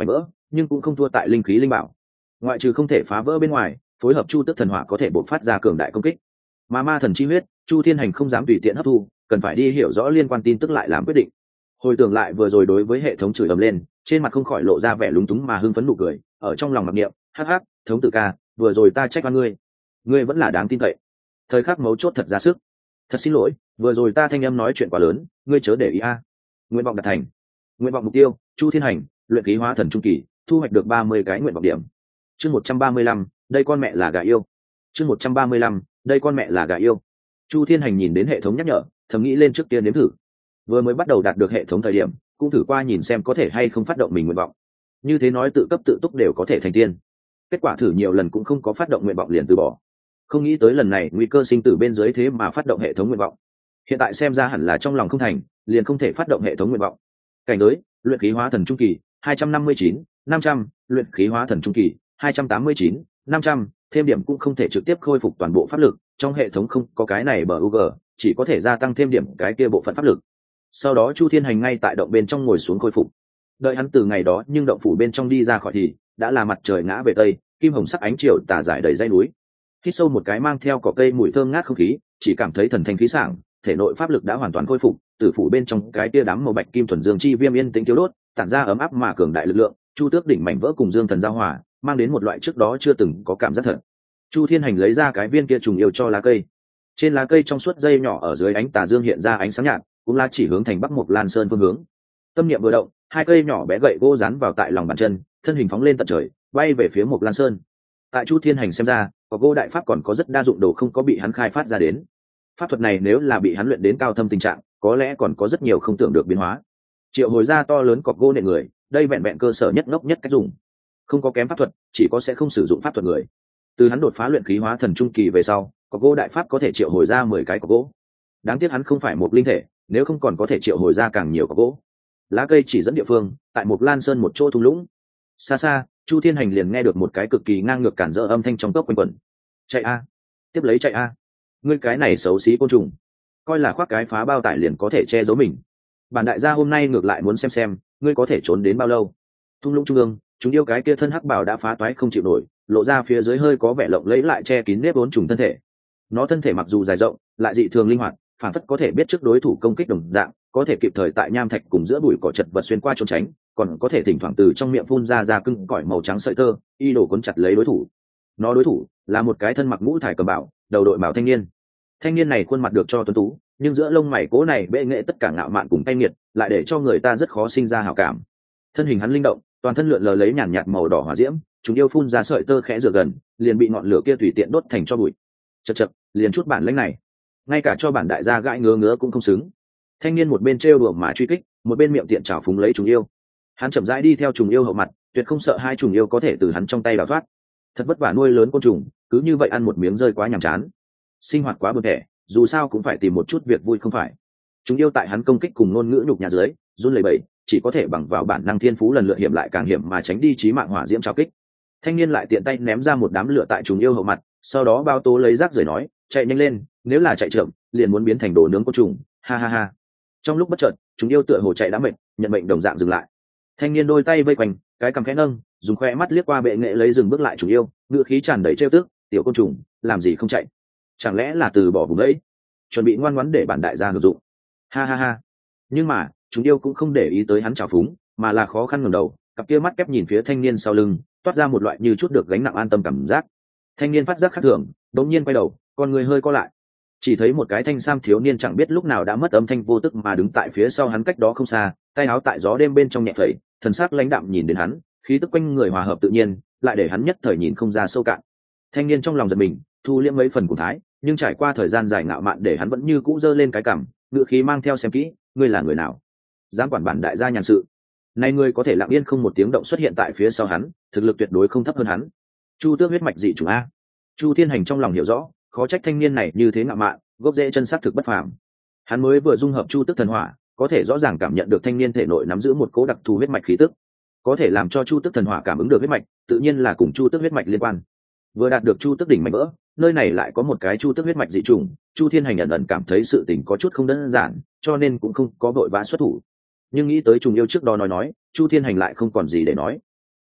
nhưng cũng không thua tại linh khí linh bảo. Ngoại trừ không thể phá vỡ bên ngoài, phối hợp chu tước thần hỏa có thể bộc phát ra cường đại công kích. Mà ma thần chi huyết, Chu Thiên Hành không dám tùy tiện hấp thu, cần phải đi hiểu rõ liên quan tin tức lại làm quyết định. Hồi tưởng lại vừa rồi đối với hệ thống chửi ầm lên, trên mặt không khỏi lộ ra vẻ lúng túng mà hưng phấn nụ cười, ở trong lòng mặc niệm, hắc hắc, thống tử ca, vừa rồi ta trách oan ngươi, ngươi vẫn là đáng tin cậy. Thời khắc mấu chốt thật ra sức. Thật xin lỗi, vừa rồi ta thanh âm nói chuyện quá lớn, ngươi chớ để ý a. Nguyện vọng đạt thành. Nguyện vọng mục tiêu, Chu Thiên Hành, luyện khí hóa thần trung kỳ, thu hoạch được 30 cái nguyện vọng điểm. Chương 135, đây con mẹ là gà yêu. Chương 135, đây con mẹ là gà yêu. Chu Thiên Hành nhìn đến hệ thống nhắc nhở, thầm nghĩ lên trước tiên nếm thử. Vừa mới bắt đầu đạt được hệ thống thời điểm, cũng thử qua nhìn xem có thể hay không phát động mình nguyện vọng. Như thế nói tự cấp tự túc đều có thể thành tiên. Kết quả thử nhiều lần cũng không có phát động nguyện vọng liền từ bỏ. Không nghĩ tới lần này nguy cơ sinh tử bên dưới thế mà phát động hệ thống nguyện vọng. Hiện tại xem ra hẳn là trong lòng không thành, liền không thể phát động hệ thống nguyện vọng. Cảnh giới, luyện khí hóa thần trung kỳ, 259, 500, luyện khí hóa thần trung kỳ, 289, 500, thêm điểm cũng không thể trực tiếp khôi phục toàn bộ pháp lực, trong hệ thống không có cái này bờ UG, chỉ có thể gia tăng thêm điểm cái kia bộ phận pháp lực. Sau đó Chu Thiên Hành ngay tại động bên trong ngồi xuống khôi phục. Đợi hắn từ ngày đó nhưng động phủ bên trong đi ra khỏi thì đã là mặt trời ngã về tây, kim hồng sắc ánh chiều tà rải đầy dãy núi. Hít sâu một cái mang theo cỏ cây mùi thơm ngát không khí, chỉ cảm thấy thần thanh khí sảng, thể nội pháp lực đã hoàn toàn khôi phục, tử phủ bên trong cái tia đám màu bạch kim thuần dương chi viêm yên tĩnh thiếu đốt, tản ra ấm áp mà cường đại lực lượng. Chu Tước đỉnh mảnh vỡ cùng dương thần giao hòa, mang đến một loại trước đó chưa từng có cảm giác thật. Chu Thiên Hành lấy ra cái viên kia trùng yêu cho lá cây. Trên lá cây trong suốt dây nhỏ ở dưới ánh tà dương hiện ra ánh sáng nhạt, cũng lá chỉ hướng thành Bắc Mộc Lan Sơn phương hướng. Tâm niệm vừa động, hai cây nhỏ bé gậy gỗ dán vào tại lòng bàn chân, thân hình phóng lên tận trời, bay về phía Mộc Lan Sơn. Tại Chu Thiên Hành xem ra, có gỗ đại pháp còn có rất đa dụng đồ không có bị hắn khai phát ra đến. Pháp thuật này nếu là bị hắn luyện đến cao thâm tình trạng, có lẽ còn có rất nhiều không tưởng được biến hóa. Triệu hồi ra to lớn cọc gỗ nện người, đây vẹn vẹn cơ sở nhất ngốc nhất cách dùng. Không có kém pháp thuật, chỉ có sẽ không sử dụng pháp thuật người. Từ hắn đột phá luyện khí hóa thần trung kỳ về sau, cọc gỗ đại pháp có thể triệu hồi ra 10 cái cọc gỗ. Đáng tiếc hắn không phải một linh thể, nếu không còn có thể triệu hồi ra càng nhiều cọc gỗ. Lá cây chỉ dẫn địa phương, tại một Lan Sơn một chỗ thung lũng. Xa xa, Chu Thiên Hành liền nghe được một cái cực kỳ ngang ngược cản rỡ âm thanh trong tốc quanh quẩn. Chạy a, tiếp lấy chạy a, ngươi cái này xấu xí côn trùng, coi là khoác cái phá bao tải liền có thể che giấu mình. Bản đại gia hôm nay ngược lại muốn xem ngươi có thể trốn đến bao lâu. Thung lũng trung ương, chúng yêu cái kia thân hắc bào đã phá toái không chịu nổi, lộ ra phía dưới hơi có vẻ lộng lẫy lại che kín nếp vốn trùng thân thể. Nó thân thể mặc dù dài rộng, lại dị thường linh hoạt, phản phất có thể biết trước đối thủ công kích đồng dạng, có thể kịp thời tại nham thạch cùng giữa bụi cỏ chật vật xuyên qua trốn tránh, còn có thể thỉnh thoảng từ trong miệng phun ra cưng cõi màu trắng sợi tơ, y đổ cuốn chặt lấy đối thủ. Nó đối thủ là một cái thân mặc mũ thải cầm bảo, đầu đội bảo thanh niên. Thanh niên này khuôn mặt được cho tuấn tú, nhưng giữa lông mày cố này bệ nghệ tất cả ngạo mạn cùng cay nghiệt, lại để cho người ta rất khó sinh ra hảo cảm. Thân hình hắn linh động, toàn thân lượn lờ lấy nhàn nhạt màu đỏ hỏa diễm, chúng yêu phun ra sợi tơ khẽ rửa gần, liền bị ngọn lửa kia tùy tiện đốt thành tro bụi. Chậc, liền chút bản lĩnh này, ngay cả cho bản đại gia gãi ngứa cũng không xứng. Thanh niên một bên trêu đùa mà truy kích, một bên miệng tiện trào phúng lấy trùng yêu. Hắn chậm rãi đi theo trùng yêu hậu mặt, tuyệt không sợ hai trùng yêu có thể từ hắn trong tay đào thoát. Thật vất vả nuôi lớn côn trùng, cứ như vậy ăn một miếng rơi quá nhàm chán. Sinh hoạt quá buồn tẻ, dù sao cũng phải tìm một chút việc vui không phải. Trùng yêu tại hắn công kích cùng ngôn ngữ nhục nhã dưới, run lẩy bẩy, chỉ có thể bằng vào bản năng thiên phú lần lượt hiểm lại càng hiểm mà tránh đi chí mạng hỏa diễm trào kích. Thanh niên lại tiện tay ném ra một đám lửa tại trùng yêu hậu mặt, sau đó bao tố lấy rác rưởi nói, chạy nhanh lên, nếu là chạy chậm, liền muốn biến thành đồ nướng côn trùng. Ha ha ha. Trong lúc bất chợt, chúng yêu tựa hồ chạy đã mệt, nhận mệnh đồng dạng dừng lại. Thanh niên đôi tay vây quanh, cái cằm khẽ nâng, dùng khoe mắt liếc qua bệ nghệ lấy dừng bước lại chúng yêu, ngựa khí tràn đầy trêu tức, tiểu côn trùng, làm gì không chạy? Chẳng lẽ là từ bỏ vùng ấy, chuẩn bị ngoan ngoãn để bản đại gia hưởng dụng? Ha ha ha. Nhưng mà, chúng yêu cũng không để ý tới hắn trào phúng, mà là khó khăn ngẩng đầu, cặp kia mắt kép nhìn phía thanh niên sau lưng, toát ra một loại như chút được gánh nặng an tâm cảm giác. Thanh niên phát giác khác thường, đống nhiên quay đầu, con người hơi co lại. Chỉ thấy một cái thanh sam thiếu niên chẳng biết lúc nào đã mất âm thanh vô tức mà đứng tại phía sau hắn cách đó không xa, tay áo tại gió đêm bên trong nhẹ phẩy, thần sắc lãnh đạm nhìn đến hắn, khí tức quanh người hòa hợp tự nhiên, lại để hắn nhất thời nhìn không ra sâu cạn. Thanh niên trong lòng giật mình, thu liễm mấy phần của thái, nhưng trải qua thời gian dài ngạo mạn để hắn vẫn như cũ giơ lên cái cằm, ngựa khí mang theo xem kỹ, ngươi là người nào? Dám quản bản đại gia nhàn sự? Nay ngươi có thể lặng yên không một tiếng động xuất hiện tại phía sau hắn, thực lực tuyệt đối không thấp hơn hắn. Chu Tước huyết mạch dị chủng a. Chu Thiên Hành trong lòng hiểu rõ, khó trách thanh niên này như thế ngạo mạn, gốc rễ chân sắc thực bất phàm. Hắn mới vừa dung hợp Chu Tước thần hỏa, có thể rõ ràng cảm nhận được thanh niên thể nội nắm giữ một cố đặc thù huyết mạch khí tức, có thể làm cho Chu Tước thần hỏa cảm ứng được huyết mạch, tự nhiên là cùng Chu Tước huyết mạch liên quan. Vừa đạt được Chu Tước đỉnh mảnh vỡ, nơi này lại có một cái Chu Tước huyết mạch dị chủng, Chu Thiên Hành ẩn ẩn cảm thấy sự tình có chút không đơn giản, cho nên cũng không có vội vã xuất thủ. Nhưng nghĩ tới trùng yêu trước đó nói, Chu Thiên Hành lại không còn gì để nói.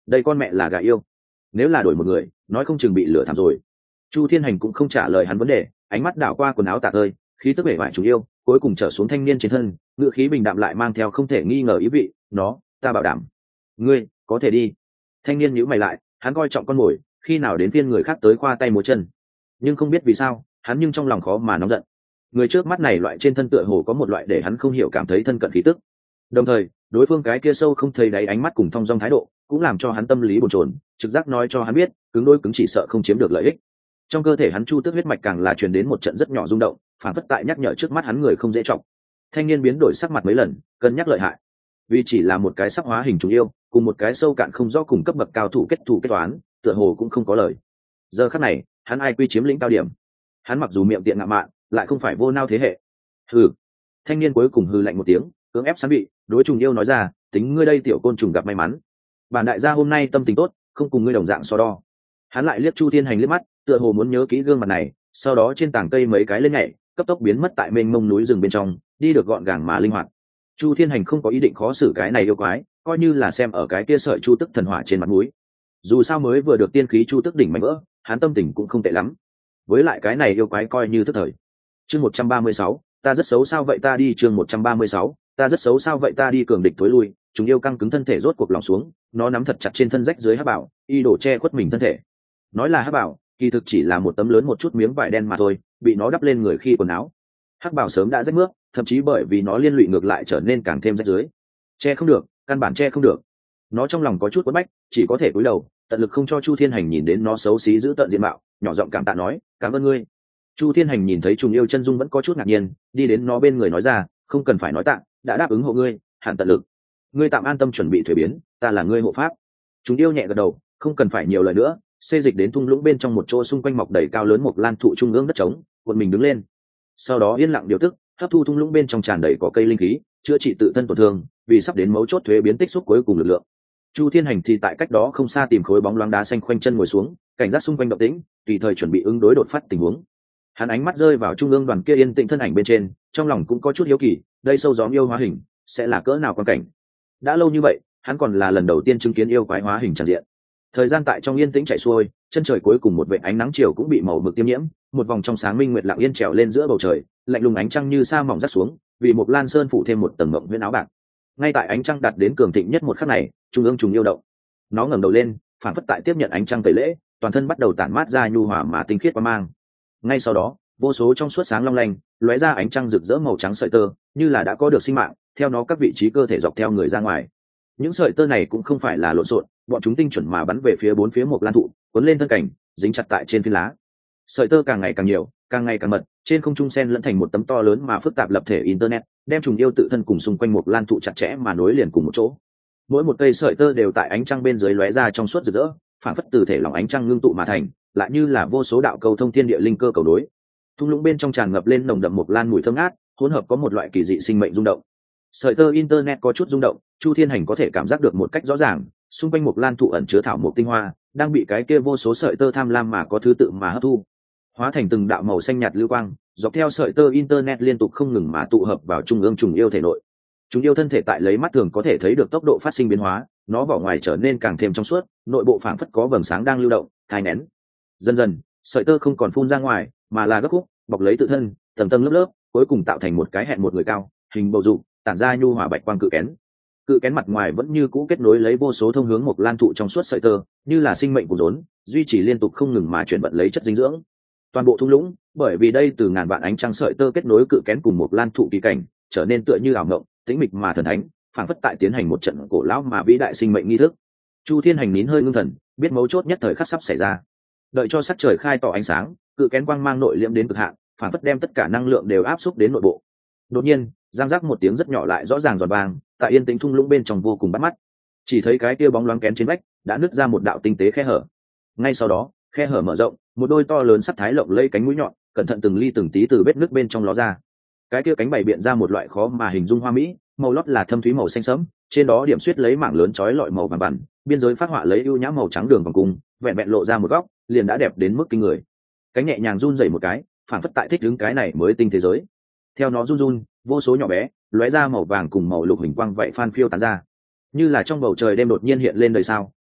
đây con mẹ là gà yêu, nếu là đổi một người nói không chừng bị lửa thảm rồi. Chu Thiên Hành cũng không trả lời hắn vấn đề, ánh mắt đảo qua quần áo tả tơi, khí tức bể bại chủ yêu cuối cùng trở xuống thanh niên trên thân, ngựa khí bình đạm lại mang theo không thể nghi ngờ ý vị. Nó, ta bảo đảm ngươi có thể đi. Thanh niên nhíu mày lại, hắn coi trọng con mồi, khi nào đến phiên người khác tới khoa tay múa chân. Nhưng không biết vì sao hắn nhưng trong lòng khó mà nóng giận. Người trước mắt này loại trên thân tựa hồ có một loại để hắn không hiểu cảm thấy thân cận khí tức, đồng thời đối phương cái kia sâu không thấy đáy ánh mắt cùng thong dong thái độ cũng làm cho hắn tâm lý bồn chồn, trực giác nói cho hắn biết cứng đôi cứng chỉ sợ không chiếm được lợi ích. Trong cơ thể hắn chu tước huyết mạch càng là truyền đến một trận rất nhỏ rung động, phản phất tại nhắc nhở trước mắt hắn người không dễ trọng. Thanh niên biến đổi sắc mặt mấy lần, cân nhắc lợi hại, vì chỉ là một cái sắc hóa hình trùng yêu cùng một cái sâu cạn không rõ cùng cấp bậc cao thủ kết thù kết toán, tựa hồ cũng không có lời. Giờ khắc này hắn ai quy chiếm lĩnh cao điểm. Hắn mặc dù miệng tiện ngạo mạn, lại không phải vô nao thế hệ. Hừ. Thanh niên cuối cùng hừ lạnh một tiếng, cưỡng ép sẵn bị đối trùng yêu nói ra, tính ngươi đây tiểu côn trùng gặp may mắn, bản đại gia hôm nay tâm tình tốt, không cùng ngươi đồng dạng so đo. Hắn lại liếc Chu Thiên Hành liếc mắt, tựa hồ muốn nhớ kỹ gương mặt này, sau đó trên tảng cây mấy cái lên nhảy, cấp tốc biến mất tại mênh mông núi rừng bên trong, đi được gọn gàng mà linh hoạt. Chu Thiên Hành không có ý định khó xử cái này yêu quái, coi như là xem ở cái kia sợi chu tức thần hỏa trên mặt mũi. Dù sao mới vừa được tiên khí chu tức đỉnh mạnh vỡ, hắn tâm tình cũng không tệ lắm. Với lại cái này yêu quái coi như tức thời. Chương 136, ta rất xấu sao vậy ta đi. Chương 136, ta rất xấu sao vậy ta đi. Cường địch tối lui, chúng yêu căng cứng thân thể rốt cuộc lòng xuống, nó nắm thật chặt trên thân rách dưới hắc bảo, y đổ che khuất mình thân thể. Nói là hắc bảo, kỳ thực chỉ là một tấm lớn một chút miếng vải đen mà thôi, bị nó đắp lên người khi quần áo. Hắc bảo sớm đã rách mướp, thậm chí bởi vì nó liên lụy ngược lại trở nên càng thêm rách dưới. Che không được, căn bản che không được. Nó trong lòng có chút quẫn bách, chỉ có thể cúi đầu, tận lực không cho Chu Thiên Hành nhìn đến nó xấu xí giữ tợn diện mạo, nhỏ giọng cảm tạ nói, cảm ơn ngươi. Chu Thiên Hành nhìn thấy trùng yêu chân dung vẫn có chút ngạc nhiên, đi đến nó bên người nói ra, không cần phải nói tạ, đã đáp ứng hộ ngươi, hẳn tận lực. Ngươi tạm an tâm chuẩn bị thuế biến, ta là ngươi hộ pháp. Trùng yêu nhẹ gật đầu, không cần phải nhiều lời nữa, xê dịch đến thung lũng bên trong một chỗ xung quanh mọc đầy cao lớn một lan thụ trung ương đất trống, cuộn mình đứng lên. Sau đó yên lặng điều tức, hấp thu thung lũng bên trong tràn đầy cỏ cây linh khí, chữa trị tự thân tổn thương, vì sắp đến mấu chốt thuế biến tích xúc cuối cùng lực lượng. Chu Thiên Hành thì tại cách đó không xa tìm khối bóng loáng đá xanh khoanh chân ngồi xuống, cảnh giác xung quanh động tĩnh, tùy thời chuẩn bị ứng đối đột phát tình huống. Hắn ánh mắt rơi vào trung ương đoàn kia yên tĩnh thân ảnh bên trên, trong lòng cũng có chút hiếu kỳ, đây sâu gióm yêu hóa hình sẽ là cỡ nào quan cảnh. Đã lâu như vậy, hắn còn là lần đầu tiên chứng kiến yêu quái hóa hình tràn diện. Thời gian tại trong yên tĩnh chảy xuôi, chân trời cuối cùng một vệt ánh nắng chiều cũng bị màu mực tiêm nhiễm, một vòng trong sáng minh nguyệt lặng yên trèo lên giữa bầu trời, lạnh lùng ánh trăng như sa mỏng rắt xuống, vì một lan sơn phủ thêm một tầng mộng huyễn áo bạc. Ngay tại ánh trăng đạt đến cường thịnh nhất một khắc này, trung ương trùng yêu động. Nó ngẩng đầu lên, phản phất tại tiếp nhận ánh trăng tẩy lễ, toàn thân bắt đầu tản mát ra nhu hòa mà tinh khiết quang mang. Ngay sau đó, vô số trong suốt sáng long lanh, lóe ra ánh trăng rực rỡ màu trắng sợi tơ, như là đã có được sinh mạng, theo nó các vị trí cơ thể dọc theo người ra ngoài. Những sợi tơ này cũng không phải là lộn xộn, bọn chúng tinh chuẩn mà bắn về phía bốn phía một lan thụ, cuốn lên thân cảnh, dính chặt tại trên phiến lá. Sợi tơ càng ngày càng nhiều, càng ngày càng mật, trên không trung sen lẫn thành một tấm to lớn mà phức tạp lập thể internet, đem trùng yêu tự thân cùng xung quanh một lan thụ chặt chẽ mà nối liền cùng một chỗ. Mỗi một cây sợi tơ đều tại ánh trăng bên dưới lóe ra trong suốt rực rỡ, phản phất từ thể lòng ánh trăng ngưng tụ mà thành, lại như là vô số đạo cầu thông thiên địa linh cơ cầu đối. Thung lũng bên trong tràn ngập lên nồng đậm một lan mùi thơm ngát, hỗn hợp có một loại kỳ dị sinh mệnh rung động. Sợi tơ internet có chút rung động, Chu Thiên Hành có thể cảm giác được một cách rõ ràng, xung quanh một lan thụ ẩn chứa thảo mộc tinh hoa, đang bị cái kia vô số sợi tơ tham lam mà có thứ tự mà hấp thu, hóa thành từng đạo màu xanh nhạt lưu quang, dọc theo sợi tơ internet liên tục không ngừng mà tụ hợp vào trung ương trùng yêu thể nội. Trùng yêu thân thể tại lấy mắt thường có thể thấy được tốc độ phát sinh biến hóa, nó vỏ ngoài trở nên càng thêm trong suốt, nội bộ phảng phất có vầng sáng đang lưu động, thai nén. Dần dần, sợi tơ không còn phun ra ngoài, mà là gấp khúc, bọc lấy tự thân, tầng tầng lớp lớp, cuối cùng tạo thành một cái hẹn một người cao, hình bầu dục, tản ra nhu hòa bạch quang cự kén. Cự kén mặt ngoài vẫn như cũ kết nối lấy vô số thông hướng một lan thụ trong suốt sợi tơ, như là sinh mệnh của rốn, duy trì liên tục không ngừng mà chuyển vận lấy chất dinh dưỡng. Toàn bộ thung lũng, bởi vì đây từ ngàn vạn ánh trăng sợi tơ kết nối cự kén cùng một lan thụ kỳ cảnh, trở nên tựa như ảo mộng, tĩnh mịch mà thần thánh, phảng phất tại tiến hành một trận cổ lão mà vĩ đại sinh mệnh nghi thức. Chu Thiên Hành nín hơi ngưng thần, biết mấu chốt nhất thời khắc sắp xảy ra. Đợi cho sắc trời khai tỏ ánh sáng, cự kén quang mang nội liễm đến cực hạn, phảng phất đem tất cả năng lượng đều áp xúc đến nội bộ. Đột nhiên, giang rắc một tiếng rất nhỏ lại rõ ràng giòn vàng, tại yên tĩnh thung lũng bên trong vô cùng bắt mắt. Chỉ thấy cái kia bóng loáng kén trên vách đã nứt ra một đạo tinh tế khe hở. Ngay sau đó, khe hở mở rộng, một đôi to lớn sắt thái lộng lây cánh mũi nhọn, cẩn thận từng ly từng tí từ vết nứt bên trong ló ra. Cái kia cánh bày biện ra một loại khó mà hình dung hoa mỹ, màu lót là thâm thúy màu xanh sẫm, trên đó điểm xuyết lấy mảng lớn chói lọi màu vàng vằn, biên giới phát họa lấy ưu nhã màu trắng đường vòng cung, vẹn vẹn lộ ra một góc, liền đã đẹp đến mức kinh người. Cánh nhẹ nhàng run rẩy một cái, phản phất tại thích ứng cái này mới tinh thế giới. Theo nó run run, vô số nhỏ bé, lóe ra màu vàng cùng màu lục hình quang vậy phan phiêu tán ra, như là trong bầu trời đêm đột nhiên hiện lên đời sao,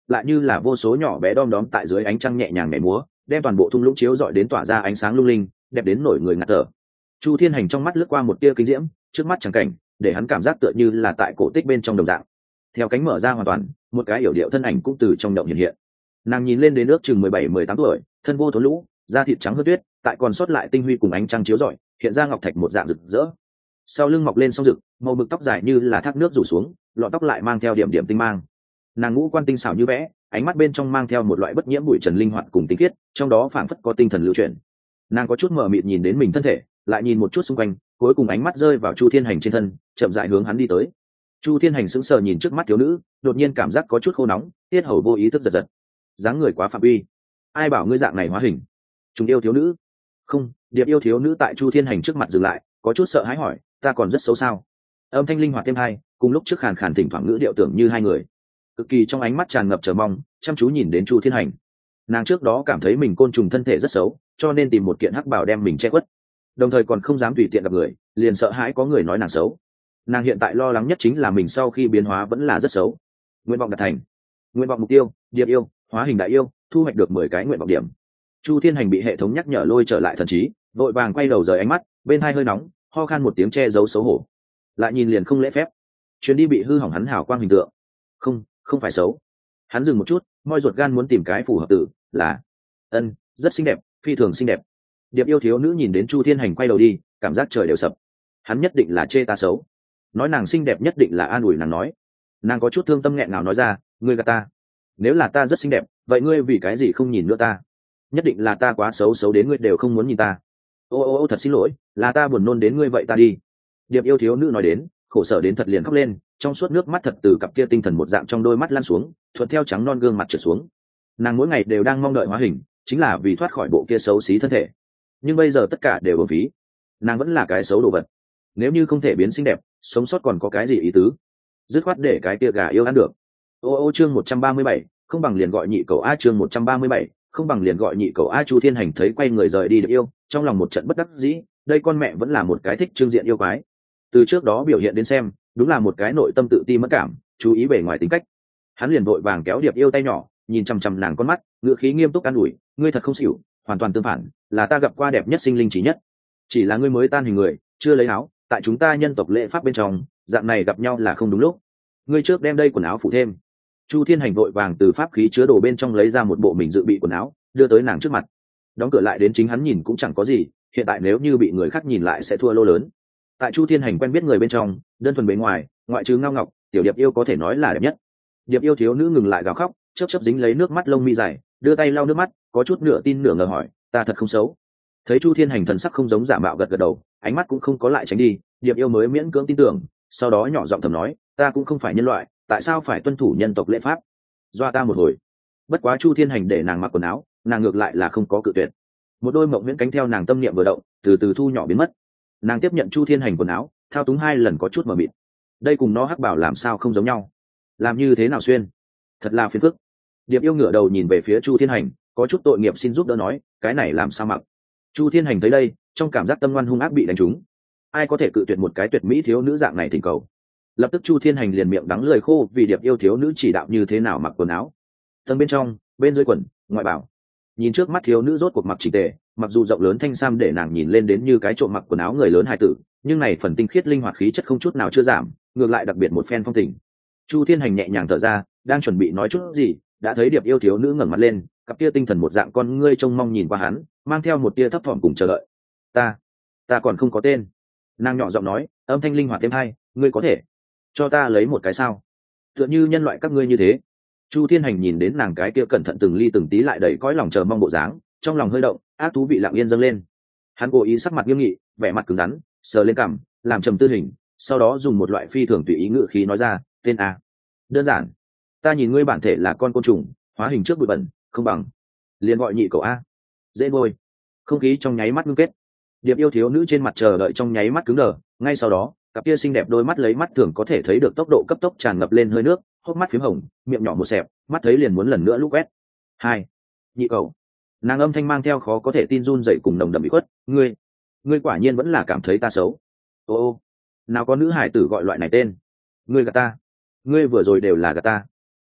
lại như là vô số nhỏ bé đom đóm tại dưới ánh trăng nhẹ nhàng nhảy múa, đem toàn bộ thung lũng chiếu rọi đến tỏa ra ánh sáng lung linh, đẹp đến nổi người ngạt thở. Chu Thiên Hành trong mắt lướt qua một tia kinh diễm, trước mắt chẳng cảnh để hắn cảm giác tựa như là tại cổ tích bên trong đồng dạng. Theo cánh mở ra hoàn toàn, một cái yểu điệu thân ảnh cũng từ trong động hiện hiện. Nàng nhìn lên đến ước chừng 17-18 tuổi, thân vô thốn lũ, da thịt trắng hơn tuyết, tại còn sót lại tinh huy cùng ánh trăng chiếu rọi, hiện ra ngọc thạch một dạng rực rỡ. Sau lưng mọc lên song rực, màu mực tóc dài như là thác nước rủ xuống, lọn tóc lại mang theo điểm điểm tinh mang. Nàng ngũ quan tinh xảo như vẽ, ánh mắt bên trong mang theo một loại bất nhiễm bụi trần linh hoạt cùng tinh khiết, trong đó phảng phất có tinh thần lưu chuyển. Nàng có chút mờ mịt nhìn đến mình thân thể, lại nhìn một chút xung quanh, cuối cùng ánh mắt rơi vào Chu Thiên Hành trên thân, chậm rãi hướng hắn đi tới. Chu Thiên Hành sững sờ nhìn trước mắt thiếu nữ, đột nhiên cảm giác có chút khô nóng, tiết hầu vô ý thức giật giật. Dáng người quá phạm uy, ai bảo ngươi dạng này hóa hình? Chúng yêu thiếu nữ? Không, điệp yêu thiếu nữ tại Chu Thiên Hành trước mặt dừng lại, có chút sợ hãi hỏi, ta còn rất xấu sao? Âm thanh linh hoạt thêm hai, cùng lúc trước khàn khàn thỉnh thoảng ngữ điệu tưởng như hai người. Cực kỳ trong ánh mắt tràn ngập chờ mong, chăm chú nhìn đến Chu Thiên Hành. Nàng trước đó cảm thấy mình côn trùng thân thể rất xấu, cho nên tìm một kiện hắc bào đem mình che khuất, đồng thời còn không dám tùy tiện gặp người, liền sợ hãi có người nói nàng xấu. Nàng hiện tại lo lắng nhất chính là mình sau khi biến hóa vẫn là rất xấu. Nguyện vọng đạt thành, nguyện vọng mục tiêu, điệp yêu, hóa hình đại yêu, thu hoạch được 10 cái nguyện vọng điểm. Chu Thiên Hành bị hệ thống nhắc nhở lôi trở lại thần trí, vội vàng quay đầu rời ánh mắt, bên hai hơi nóng, ho khan một tiếng che giấu xấu hổ. Lại nhìn liền không lễ phép, chuyến đi bị hư hỏng hắn hào quang hình tượng. Không phải xấu. Hắn dừng một chút, moi ruột gan muốn tìm cái phù hợp từ, là rất xinh đẹp, phi thường xinh đẹp. Điệp yêu thiếu nữ nhìn đến Chu Thiên Hành quay đầu đi, cảm giác trời đều sập. Hắn nhất định là chê ta xấu, nói nàng xinh đẹp nhất định là an ủi nàng nói. Nàng có chút thương tâm nghẹn ngào nói ra, ngươi gạt ta. Nếu là ta rất xinh đẹp, vậy ngươi vì cái gì không nhìn nữa ta? Nhất định là ta quá xấu, xấu đến ngươi đều không muốn nhìn ta. Ô thật xin lỗi, là ta buồn nôn đến ngươi, vậy ta đi. Điệp yêu thiếu nữ nói đến, khổ sở đến thật liền khóc lên, trong suốt nước mắt thật từ cặp kia tinh thần một dạng trong đôi mắt lan xuống, thuận theo trắng non gương mặt trượt xuống. Nàng mỗi ngày đều đang mong đợi hóa hình, chính là vì thoát khỏi bộ kia xấu xí thân thể. Nhưng bây giờ tất cả đều uổng phí. Nàng vẫn là cái xấu đồ vật. Nếu như không thể biến xinh đẹp, sống sót còn có cái gì ý tứ? Dứt khoát để cái kia gà yêu ăn được. Chương 137, không bằng liền gọi nhị cầu a. Chương 137, không bằng liền gọi nhị cầu a. Chu Thiên Hành thấy quay người rời đi được yêu, trong lòng một trận bất đắc dĩ, đây con mẹ vẫn là một cái thích trưng diện yêu quái. Từ trước đó biểu hiện đến xem, đúng là một cái nội tâm tự ti mất cảm, chú ý bề ngoài tính cách. Hắn liền vội vàng kéo điệp yêu tay nhỏ, nhìn chằm chằm nàng con mắt, ngữ khí nghiêm túc an ủi, ngươi thật không xỉu, hoàn toàn tương phản, là ta gặp qua đẹp nhất sinh linh trí nhất. Chỉ là ngươi mới tan hình người, chưa lấy áo, tại chúng ta nhân tộc lễ pháp bên trong, dạng này gặp nhau là không đúng lúc. Ngươi trước đem đây quần áo phủ thêm. Chu Thiên Hành vội vàng từ pháp khí chứa đồ bên trong lấy ra một bộ mình dự bị quần áo, đưa tới nàng trước mặt. Đóng cửa lại đến chính hắn nhìn cũng chẳng có gì, hiện tại nếu như bị người khác nhìn lại sẽ thua lô lớn. Tại Chu Thiên Hành quen biết người bên trong, đơn thuần bề ngoài, ngoại trừ Ngao Ngọc, tiểu điệp yêu có thể nói là đẹp nhất. Điệp yêu thiếu nữ ngừng lại gào khóc, chớp chớp dính lấy nước mắt lông mi dài, đưa tay lau nước mắt, có chút nửa tin nửa ngờ hỏi, ta thật không xấu? Thấy Chu Thiên Hành thần sắc không giống giả mạo, gật gật đầu, ánh mắt cũng không có lại tránh đi, điệp yêu mới miễn cưỡng tin tưởng, sau đó nhỏ giọng thầm nói, ta cũng không phải nhân loại, tại sao phải tuân thủ nhân tộc lễ pháp? Doa ta một hồi. Bất quá Chu Thiên Hành để nàng mặc quần áo, nàng ngược lại là không có cự tuyệt. Một đôi mộng huyễn cánh theo nàng tâm niệm vừa động, từ từ thu nhỏ biến mất. Nàng tiếp nhận Chu Thiên Hành quần áo, thao túng 2 lần có chút mờ mịt. Đây cùng nó hắc bảo làm sao không giống nhau? Làm như thế nào xuyên? Thật là phiền phức. Điệp yêu ngửa đầu nhìn về phía Chu Thiên Hành, có chút tội nghiệp xin giúp đỡ nói, cái này làm sao mặc? Chu Thiên Hành thấy đây, trong cảm giác tâm ngoan hung ác bị đánh trúng. Ai có thể cự tuyệt một cái tuyệt mỹ thiếu nữ dạng này thỉnh cầu? Lập tức Chu Thiên Hành liền miệng đắng lời khô vì điệp yêu thiếu nữ chỉ đạo như thế nào mặc quần áo. Tầng bên trong, bên dưới quần, ngoại bảo. Nhìn trước mắt thiếu nữ rốt cuộc mặc chỉnh tề, mặc dù rộng lớn thanh sam để nàng nhìn lên đến như cái trộm mặc quần áo người lớn hài tử, nhưng này phần tinh khiết linh hoạt khí chất không chút nào chưa giảm, ngược lại đặc biệt một phen phong tình. Chu Thiên Hành nhẹ nhàng thở ra, đang chuẩn bị nói chút gì, đã thấy điệp yêu thiếu nữ ngẩng mặt lên, cặp tia tinh thần một dạng con ngươi trông mong nhìn qua hắn, mang theo một tia thấp thỏm cùng chờ đợi. Ta còn không có tên. Nàng nhỏ giọng nói, âm thanh linh hoạt thêm hay, ngươi có thể cho ta lấy một cái sao? Tựa như nhân loại các ngươi như thế. Chu Thiên Hành nhìn đến nàng cái kia cẩn thận từng ly từng tí lại đầy cõi lòng chờ mong bộ dáng, trong lòng hơi động, ác thú bị lặng yên dâng lên. Hắn cố ý sắc mặt nghiêm nghị, vẻ mặt cứng rắn, sờ lên cằm, làm trầm tư hình, sau đó dùng một loại phi thường tùy ý ngữ khí nói ra, tên a. Đơn giản. Ta nhìn ngươi bản thể là con côn trùng, hóa hình trước bụi bẩn, không bằng liền gọi nhị cậu a. Dễ nuôi. Không khí trong nháy mắt ngưng kết. Điệp yêu thiếu nữ trên mặt chờ đợi trong nháy mắt cứng đờ, ngay sau đó, cặp kia xinh đẹp đôi mắt lấy mắt thường có thể thấy được tốc độ cấp tốc tràn ngập lên hơi nước, hốc mắt phím hồng, miệng nhỏ một xẹp, mắt thấy liền muốn lần nữa lũ quét. Hai, nhị cậu. Nàng âm thanh mang theo khó có thể tin run dậy cùng nồng đậm bị khuất, ngươi quả nhiên vẫn là cảm thấy ta xấu. Ô, nào có nữ hải tử gọi loại này tên. Ngươi gạt ta, ngươi vừa rồi đều là gạt ta.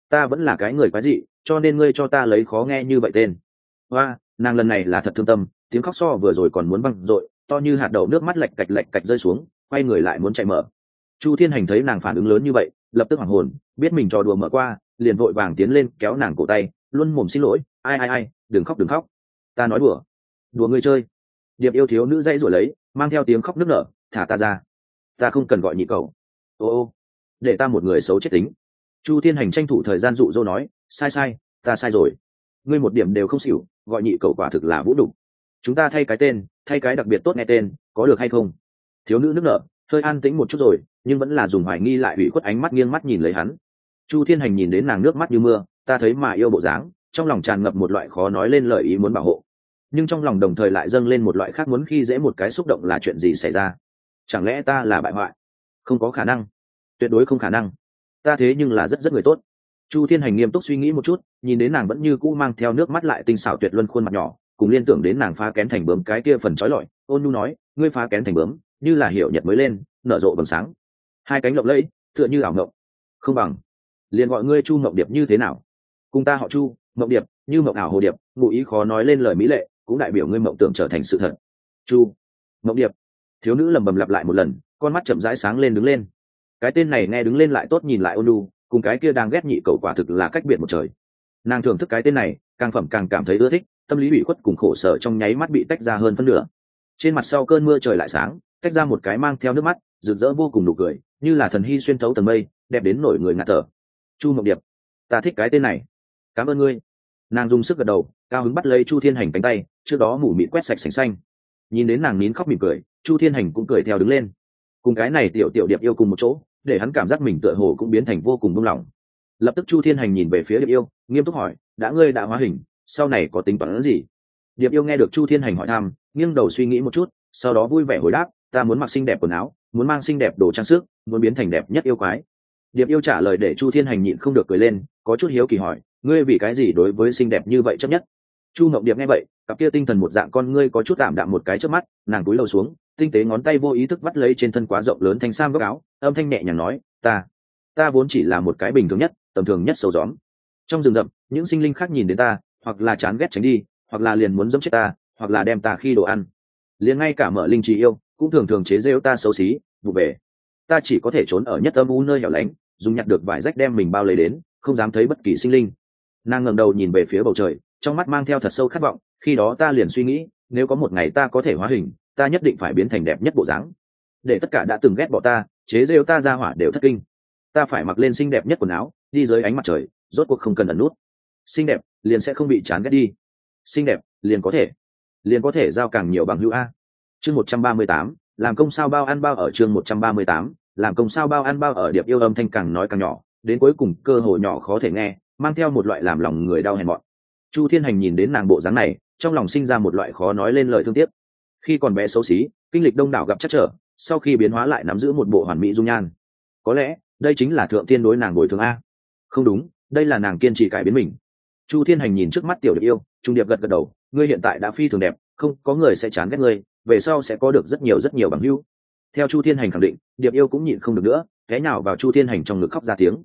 ta vẫn là cái người quái dị, cho nên ngươi cho ta lấy khó nghe như vậy tên. Hoa, nàng lần này là thật thương tâm, tiếng khóc so vừa rồi còn muốn văng dội, to như hạt đậu, nước mắt lạch cạch rơi xuống, quay người lại muốn chạy mở. Chu Thiên Hành thấy nàng phản ứng lớn như vậy, lập tức hoảng hồn, biết mình trò đùa mở qua, liền vội vàng tiến lên kéo nàng cổ tay, luôn mồm xin lỗi, ai, đừng khóc, ta nói đùa ngươi chơi. Điệp yêu thiếu nữ dãy rủa lấy, mang theo tiếng khóc nức nở, thả ta ra, ta không cần gọi nhị cậu. Ô, để ta một người xấu chết tính. Chu Thiên Hành tranh thủ thời gian dụ dỗ nói, sai, ta sai rồi, ngươi một điểm đều không xỉu, gọi nhị cậu quả thực là vũ đủ. Chúng ta thay cái tên, thay cái đặc biệt tốt nghe tên, có được hay không? Thiếu nữ nức nở, hơi an tĩnh một chút rồi, nhưng vẫn là dùng hoài nghi lại ủy khuất ánh mắt nghiêng mắt nhìn lấy hắn. Chu Thiên Hành nhìn đến nàng nước mắt như mưa, ta thấy mà yêu bộ dáng, trong lòng tràn ngập một loại khó nói lên lời ý muốn bảo hộ, nhưng trong lòng đồng thời lại dâng lên một loại khác muốn khi dễ một cái xúc động. Là chuyện gì xảy ra? Chẳng lẽ ta là bại hoại? Không có khả năng, tuyệt đối không khả năng, ta thế nhưng là rất người tốt. Chu Thiên Hành nghiêm túc suy nghĩ một chút, nhìn đến nàng vẫn như cũ mang theo nước mắt lại tinh xảo tuyệt luân khuôn mặt nhỏ, cùng liên tưởng đến nàng phá kén thành bướm cái kia phần trói lọi, ôn nhu nói, ngươi phá kén thành bướm như là hiểu nhật mới lên, nở rộ bằng sáng, hai cánh lộng lẫy, tựa như ảo ngộng. Không bằng liền gọi ngươi Chu Mộng Điệp như thế nào? Cùng ta họ Chu, Mộng Điệp, như mộng ảo hồ điệp, ngụ ý khó nói lên lời mỹ lệ, cũng đại biểu ngươi mộng tưởng trở thành sự thật. Chu Mộng Điệp. Thiếu nữ lẩm bẩm lặp lại một lần, con mắt chậm rãi sáng lên đứng lên. Cái tên này nghe đứng lên lại tốt nhìn lại ôn nhu, cùng cái kia đang ghét nhị cậu quả thực là cách biệt một trời. Nàng thưởng thức cái tên này, càng phẩm càng cảm thấy ưa thích, tâm lý ủy khuất cùng khổ sở trong nháy mắt bị tách ra hơn phân nửa. Trên mặt sau cơn mưa trời lại sáng, tách ra một cái mang theo nước mắt, rực rỡ vô cùng nụ cười, như là thần hy xuyên thấu tầng mây, đẹp đến nổi người ngạt thở. Chu Mộng Điệp, ta thích cái tên này, cảm ơn ngươi. Nàng dùng sức gật đầu, cao hứng bắt lấy Chu Thiên Hành cánh tay, trước đó mủ mịt quét sạch sành xanh. Nhìn đến nàng nín khóc mỉm cười, Chu Thiên Hành cũng cười theo đứng lên. Cùng cái này tiểu điệp yêu cùng một chỗ, để hắn cảm giác mình tựa hồ cũng biến thành vô cùng buông lỏng. Lập tức Chu Thiên Hành nhìn về phía điệp yêu, nghiêm túc hỏi, ngươi đã hóa hình, sau này có tính toán gì? Điệp yêu nghe được Chu Thiên Hành hỏi thăm, nghiêng đầu suy nghĩ một chút, sau đó vui vẻ hồi đáp, ta muốn mặc xinh đẹp quần áo, muốn mang xinh đẹp đồ trang sức, muốn biến thành đẹp nhất yêu quái. Điệp yêu trả lời để Chu Thiên Hành nhịn không được cười lên, có chút hiếu kỳ hỏi, ngươi vì cái gì đối với xinh đẹp như vậy chấp nhất? Chu Mộng Điệp nghe vậy, cặp kia tinh thần một dạng con ngươi có chút tạm đạm một cái chớp mắt, nàng cúi đầu xuống, tinh tế ngón tay vô ý thức bắt lấy trên thân quá rộng lớn thanh sam góc áo, âm thanh nhẹ nhàng nói, ta vốn chỉ là một cái bình thường nhất, tầm thường nhất sâu gióm. Trong rừng rậm, những sinh linh khác nhìn đến ta, hoặc là chán ghét tránh đi, hoặc là liền muốn giẫm chết ta, hoặc là đem ta khi đồ ăn. Liền ngay cả Mở Linh Trì yêu cũng thường chế giễu ta xấu xí, vụ về. Ta chỉ có thể trốn ở nhất âm u nơi hẻo lánh, dùng nhặt được vải rách đem mình bao lấy đến, không dám thấy bất kỳ sinh linh. Nàng ngẩng đầu nhìn về phía bầu trời, trong mắt mang theo thật sâu khát vọng, khi đó ta liền suy nghĩ, nếu có một ngày ta có thể hóa hình, ta nhất định phải biến thành đẹp nhất bộ dáng, để tất cả đã từng ghét bỏ ta, chế giễu ta ra hỏa đều thất kinh. Ta phải mặc lên xinh đẹp nhất quần áo, đi dưới ánh mặt trời, rốt cuộc không cần ẩn nút. Xinh đẹp liền sẽ không bị chán ghét đi, xinh đẹp liền có thể giao càng nhiều bằng hữu a. Chương 138, làm công sao bao ăn bao ở chương 138, làm công sao bao ăn bao ở. Điệp yêu âm thanh càng nói càng nhỏ, đến cuối cùng cơ hồ nhỏ khó thể nghe, mang theo một loại làm lòng người đau hèn mọn. Chu Thiên Hành nhìn đến nàng bộ dáng này, trong lòng sinh ra một loại khó nói lên lời thương tiếc. Khi còn bé xấu xí, kinh lịch đông đảo gặp trắc trở, sau khi biến hóa lại nắm giữ một bộ hoàn mỹ dung nhan. Có lẽ đây chính là thượng tiên đối nàng bồi thường a. Không đúng, đây là nàng kiên trì cải biến mình. Chu Thiên Hành nhìn trước mắt tiểu điệp yêu, trung điệp gật đầu, ngươi hiện tại đã phi thường đẹp, không có người sẽ chán ghét ngươi, về sau sẽ có được rất nhiều bằng hữu. Theo Chu Thiên Hành khẳng định, điệp yêu cũng nhịn không được nữa, té nhào vào Chu Thiên Hành trong ngực khóc ra tiếng.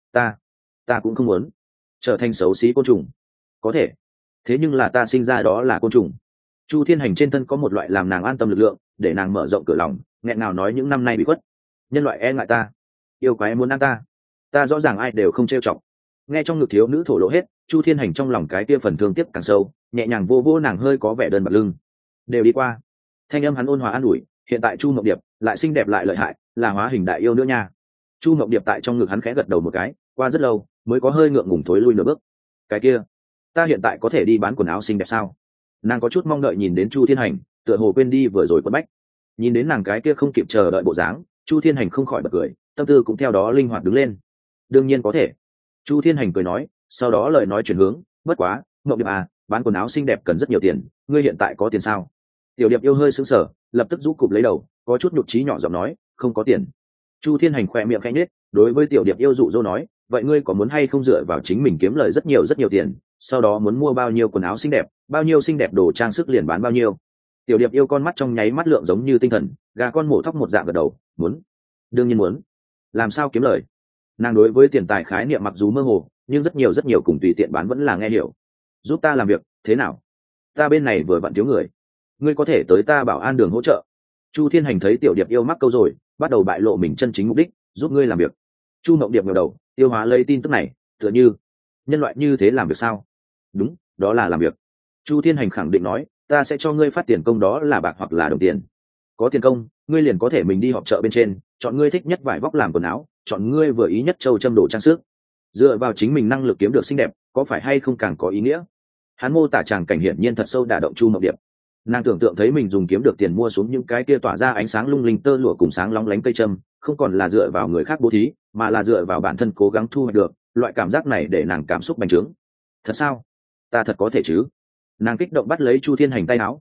Ta cũng không muốn trở thành xấu xí côn trùng. Có thể, thế nhưng là ta sinh ra đó là côn trùng. Chu Thiên Hành trên thân có một loại làm nàng an tâm lực lượng, để nàng mở rộng cửa lòng, nghẹn ngào nói những năm nay bị khuất, nhân loại e ngại ta, yêu quái muốn ăn ta rõ ràng ai đều không trêu chọc. Nghe trong ngực thiếu nữ thổ lộ hết, Chu Thiên Hành trong lòng cái kia phần thương tiếc càng sâu, nhẹ nhàng vô nàng hơi có vẻ đơn bạc lưng. Đều đi qua. Thanh âm hắn ôn hòa an ủi, hiện tại Chu Mộng Điệp lại xinh đẹp lại lợi hại, là hóa hình đại yêu nữa nha. Chu Mộng Điệp tại trong ngực hắn khẽ gật đầu một cái, qua rất lâu mới có hơi ngượng ngùng thối lui nửa bước. Cái kia, ta hiện tại có thể đi bán quần áo xinh đẹp sao? Nàng có chút mong đợi nhìn đến Chu Thiên Hành, tựa hồ quên đi vừa rồi quấn bách. Nhìn đến nàng cái kia không kịp chờ đợi bộ dáng, Chu Thiên Hành không khỏi bật cười, tâm tư cũng theo đó linh hoạt đứng lên. Đương nhiên có thể. Chu Thiên Hành cười nói, sau đó lời nói chuyển hướng, bất quá, Mộng Điệp à, bán quần áo xinh đẹp cần rất nhiều tiền, ngươi hiện tại có tiền sao? Tiểu Điệp yêu hơi sững sờ, lập tức rũ cụp lấy đầu, có chút nhục trí nhỏ giọng nói, không có tiền. Chu Thiên Hành khỏe miệng khẽ nhếch, đối với Tiểu Điệp yêu dụ dỗ nói, vậy ngươi có muốn hay không dựa vào chính mình kiếm lời rất nhiều tiền, sau đó muốn mua bao nhiêu quần áo xinh đẹp, bao nhiêu xinh đẹp đồ trang sức liền bán bao nhiêu. Tiểu Điệp yêu con mắt trong nháy mắt lượng giống như tinh thần, gà con mổ thóc một dạng gật đầu, muốn, đương nhiên muốn. Làm sao kiếm lời? Nàng đối với tiền tài khái niệm mặc dù mơ hồ, nhưng rất nhiều cùng tùy tiện bán vẫn là nghe hiểu. Giúp ta làm việc thế nào? Ta bên này vừa vặn thiếu người, ngươi có thể tới ta bảo an đường hỗ trợ. Chu Thiên Hành thấy tiểu điệp yêu mắc câu rồi, bắt đầu bại lộ mình chân chính mục đích, giúp ngươi làm việc. Chu Mộng Điệp ngẩng đầu tiêu hóa lấy tin tức này, tựa như nhân loại như thế làm việc sao? Đúng, đó là làm việc. Chu Thiên Hành khẳng định nói, ta sẽ cho ngươi phát tiền công, đó là bạc hoặc là đồng tiền. Có tiền công, ngươi liền có thể mình đi họp chợ bên trên, chọn ngươi thích nhất vải vóc làm quần áo, chọn ngươi vừa ý nhất châu châm đồ trang sức. Dựa vào chính mình năng lực kiếm được xinh đẹp, có phải hay không càng có ý nghĩa? Hắn mô tả tràng cảnh hiển nhiên thật sâu đả động Chu Mộng Điệp. Nàng tưởng tượng thấy mình dùng kiếm được tiền mua xuống những cái kia tỏa ra ánh sáng lung linh tơ lụa cùng sáng lóng lánh cây châm, không còn là dựa vào người khác bố thí, mà là dựa vào bản thân cố gắng thu hoạch được. Loại cảm giác này để nàng cảm xúc bành trướng. Thật sao? Ta thật có thể chứ? Nàng kích động bắt lấy Chu Thiên Hành tay áo,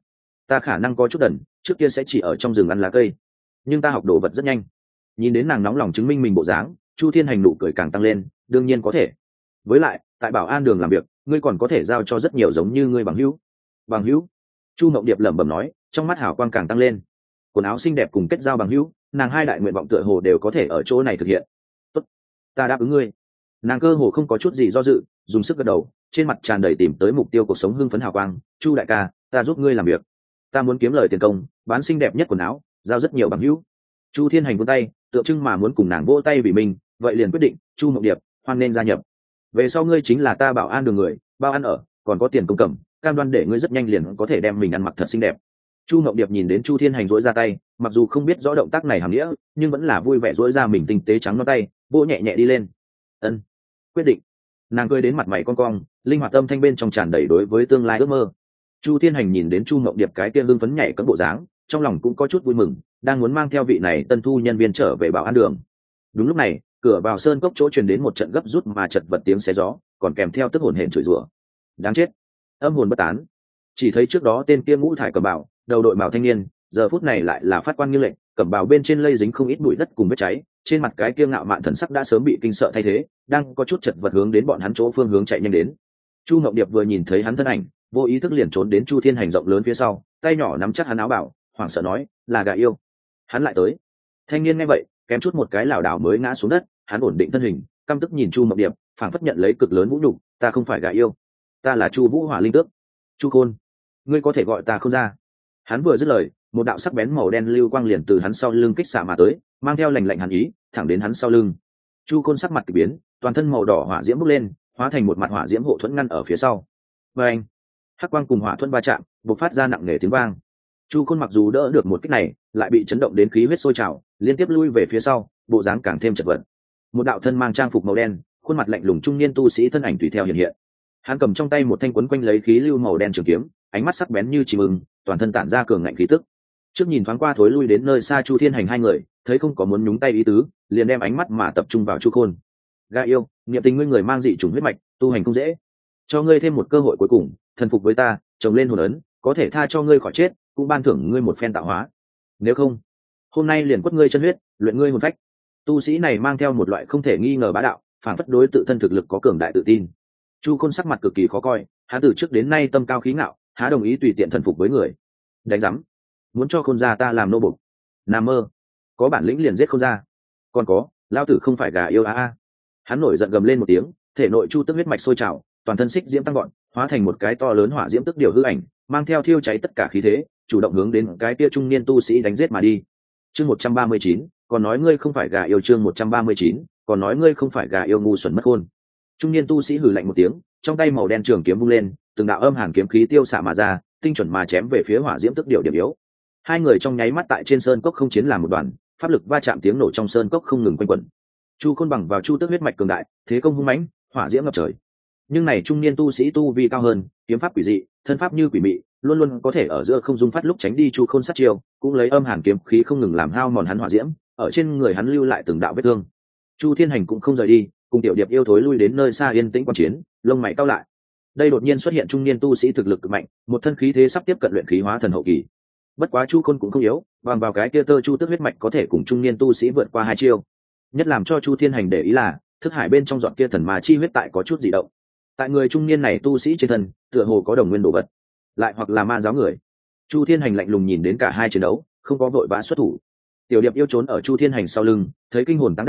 ta khả năng có chút đần, trước kia sẽ chỉ ở trong rừng ăn lá cây, nhưng ta học đồ vật rất nhanh. Nhìn đến nàng nóng lòng chứng minh mình bộ dáng, Chu Thiên Hành nụ cười càng tăng lên, đương nhiên có thể. Với lại tại bảo an đường làm việc, ngươi còn có thể giao cho rất nhiều giống như ngươi bằng hữu. Chu Mộng Điệp lẩm bẩm nói, trong mắt hào quang càng tăng lên. Quần áo xinh đẹp cùng kết giao bằng hữu, nàng hai đại nguyện vọng tựa hồ đều có thể ở chỗ này thực hiện. Tốt, ta đáp ứng ngươi. Nàng cơ hồ không có chút gì do dự, dùng sức gật đầu, trên mặt tràn đầy tìm tới mục tiêu cuộc sống hưng phấn hào quang. Chu đại ca, ta giúp ngươi làm việc. Ta muốn kiếm lời tiền công, bán xinh đẹp nhất quần áo, giao rất nhiều bằng hữu. Chu Thiên Hành vươn tay, tượng trưng mà muốn cùng nàng vỗ tay vì mình, vậy liền quyết định, Chu Mộng Điệp, hoan nên gia nhập. Về sau ngươi chính là ta bảo an đường người, bao ăn ở, còn có tiền công cầm, cam đoan để ngươi rất nhanh liền có thể đem mình ăn mặc thật xinh đẹp. Chu Mộng Điệp nhìn đến Chu Thiên Hành duỗi ra tay, mặc dù không biết rõ động tác này hàm nghĩa, nhưng vẫn là vui vẻ duỗi ra mình tinh tế trắng non tay, vỗ nhẹ nhẹ đi lên. Ân, quyết định. Nàng cười đến mặt mày cong cong, linh hoạt tâm thanh bên trong tràn đầy đối với tương lai ước mơ. Chu Thiên Hành nhìn đến Chu Mộng Điệp cái kia hưng phấn nhảy cẫng bộ dáng, trong lòng cũng có chút vui mừng, đang muốn mang theo vị này tân thu nhân viên trở về bảo an đường. Đúng lúc này, cửa vào sơn cốc chỗ truyền đến một trận gấp rút mà chật vật tiếng xé gió, còn kèm theo tức hồn hển chửi rủa. Đáng chết, âm hồn bất tán. Chỉ thấy trước đó tên kia mũ thải cẩm bào, đầu đội màu thanh niên, giờ phút này lại là phát quan nghiêng lệnh, cẩm bào bên trên lây dính không ít bụi đất cùng vết cháy, trên mặt cái kia ngạo mạn thần sắc đã sớm bị kinh sợ thay thế, đang có chút chật vật hướng đến bọn hắn chỗ phương hướng chạy nhanh đến. Chu Ngọc Điệp vừa nhìn thấy hắn thân ảnh, vô ý thức liền trốn đến Chu Thiên Hành rộng lớn phía sau, tay nhỏ nắm chắc hắn áo bảo, hoảng sợ nói, là gà yêu. Hắn lại tới. Thanh niên nghe vậy, kém chút một cái lảo đảo mới ngã xuống đất, hắn ổn định thân hình, căm tức nhìn Chu Ngọc Điệp, phảng phất nhận lấy cực lớn vũ nhục, ta không phải gà yêu, ta là Chu Vũ Hỏa Linh Tước. Chu Khôn, ngươi có thể gọi ta không ra. Hắn vừa dứt lời, một đạo sắc bén màu đen lưu quang liền từ hắn sau lưng kích xạ mà tới, mang theo lạnh lạnh hàn ý, thẳng đến hắn sau lưng. Chu Khôn sắc mặt kỳ biến, toàn thân màu đỏ hỏa diễm bốc lên, hóa thành một mặt hỏa diễm hộ thuẫn ngăn ở phía sau. Và anh, hắc quang cùng hỏa thuẫn va chạm, bộc phát ra nặng nề tiếng vang. Chu Khôn mặc dù đỡ được một kích này, lại bị chấn động đến khí huyết sôi trào, liên tiếp lui về phía sau, bộ dáng càng thêm chật vật. Một đạo thân mang trang phục màu đen, khuôn mặt lạnh lùng trung niên tu sĩ thân ảnh tùy theo hiện hiện. Hắn cầm trong tay một thanh quấn quanh lấy khí lưu màu đen trường kiếm, ánh mắt sắc bén như chim ưng, toàn thân tản ra cường ngạnh khí tức. Trước nhìn thoáng qua thối lui đến nơi xa Chu Thiên Hành hai người, thấy không có muốn nhúng tay ý tứ, liền đem ánh mắt mà tập trung vào Chu Khôn. Gã yêu, niệm tình ngươi người mang dị chủng huyết mạch, tu hành không dễ, cho ngươi thêm một cơ hội cuối cùng, thần phục với ta, trồng lên hồn ấn, có thể tha cho ngươi khỏi chết, cũng ban thưởng ngươi một phen tạo hóa. Nếu không, hôm nay liền quất ngươi chân huyết, luyện ngươi hồn phách. Tu sĩ này mang theo một loại không thể nghi ngờ bá đạo, phản phất đối tự thân thực lực có cường đại tự tin. Chu Khôn sắc mặt cực kỳ khó coi, hắn từ trước đến nay tâm cao khí ngạo, há đồng ý tùy tiện thần phục với người. Đánh rắm, muốn cho Khôn gia ta làm nô bộc? Nằm mơ, có bản lĩnh liền giết Khôn gia. Còn có, lao tử không phải gà yêu a. Hắn nổi giận gầm lên một tiếng, thể nội chu tức huyết mạch sôi trào, toàn thân xích diễm tăng gọn, hóa thành một cái to lớn hỏa diễm tức điều hư ảnh, mang theo thiêu cháy tất cả khí thế, chủ động hướng đến cái kia trung niên tu sĩ đánh giết mà đi. Chương 139, còn nói ngươi không phải gà yêu. Chương 139, còn nói ngươi không phải gà yêu, ngu xuẩn mất khôn. Trung niên tu sĩ hừ lạnh một tiếng, trong tay màu đen trường kiếm vung lên, từng đạo âm hàn kiếm khí tiêu xạ mà ra, tinh chuẩn mà chém về phía hỏa diễm tức điều điểm yếu. Hai người trong nháy mắt tại trên sơn cốc không chiến làm một đoàn, pháp lực va chạm tiếng nổ trong sơn cốc không ngừng quanh quẩn. Chu Khôn bằng vào chu tức huyết mạch cường đại, thế công hung mãnh, hỏa diễm ngập trời. Nhưng này trung niên tu sĩ tu vi cao hơn, kiếm pháp quỷ dị, thân pháp như quỷ mị, luôn luôn có thể ở giữa không dung phát lúc tránh đi Chu Khôn sát chiêu, cũng lấy âm hàn kiếm khí không ngừng làm hao mòn hắn hỏa diễm, ở trên người hắn lưu lại từng đạo vết thương. Chu Thiên Hành cũng không rời đi, cùng tiểu điệp yêu thối lui đến nơi xa yên tĩnh quan chiến, lông mày cau lại. Đây đột nhiên xuất hiện trung niên tu sĩ thực lực cực mạnh, một thân khí thế sắp tiếp cận luyện khí hóa thần hậu kỳ. Bất quá Chu Khôn cũng không yếu, bằng vào cái kia tơ chu tức huyết mạch có thể cùng trung niên tu sĩ vượt qua hai chiêu. Nhất làm cho Chu Thiên Hành để ý là, thức hải bên trong giọt kia thần ma chi huyết tại có chút dị động. Tại người trung niên này tu sĩ trên thân, tựa hồ có đồng nguyên đồ vật, lại hoặc là ma giáo người. Chu Thiên Hành lạnh lùng nhìn đến cả hai chiến đấu, không có vội vã xuất thủ. Tiểu điệp yêu trốn ở Chu Thiên Hành sau lưng, thấy kinh hồn táng đảm,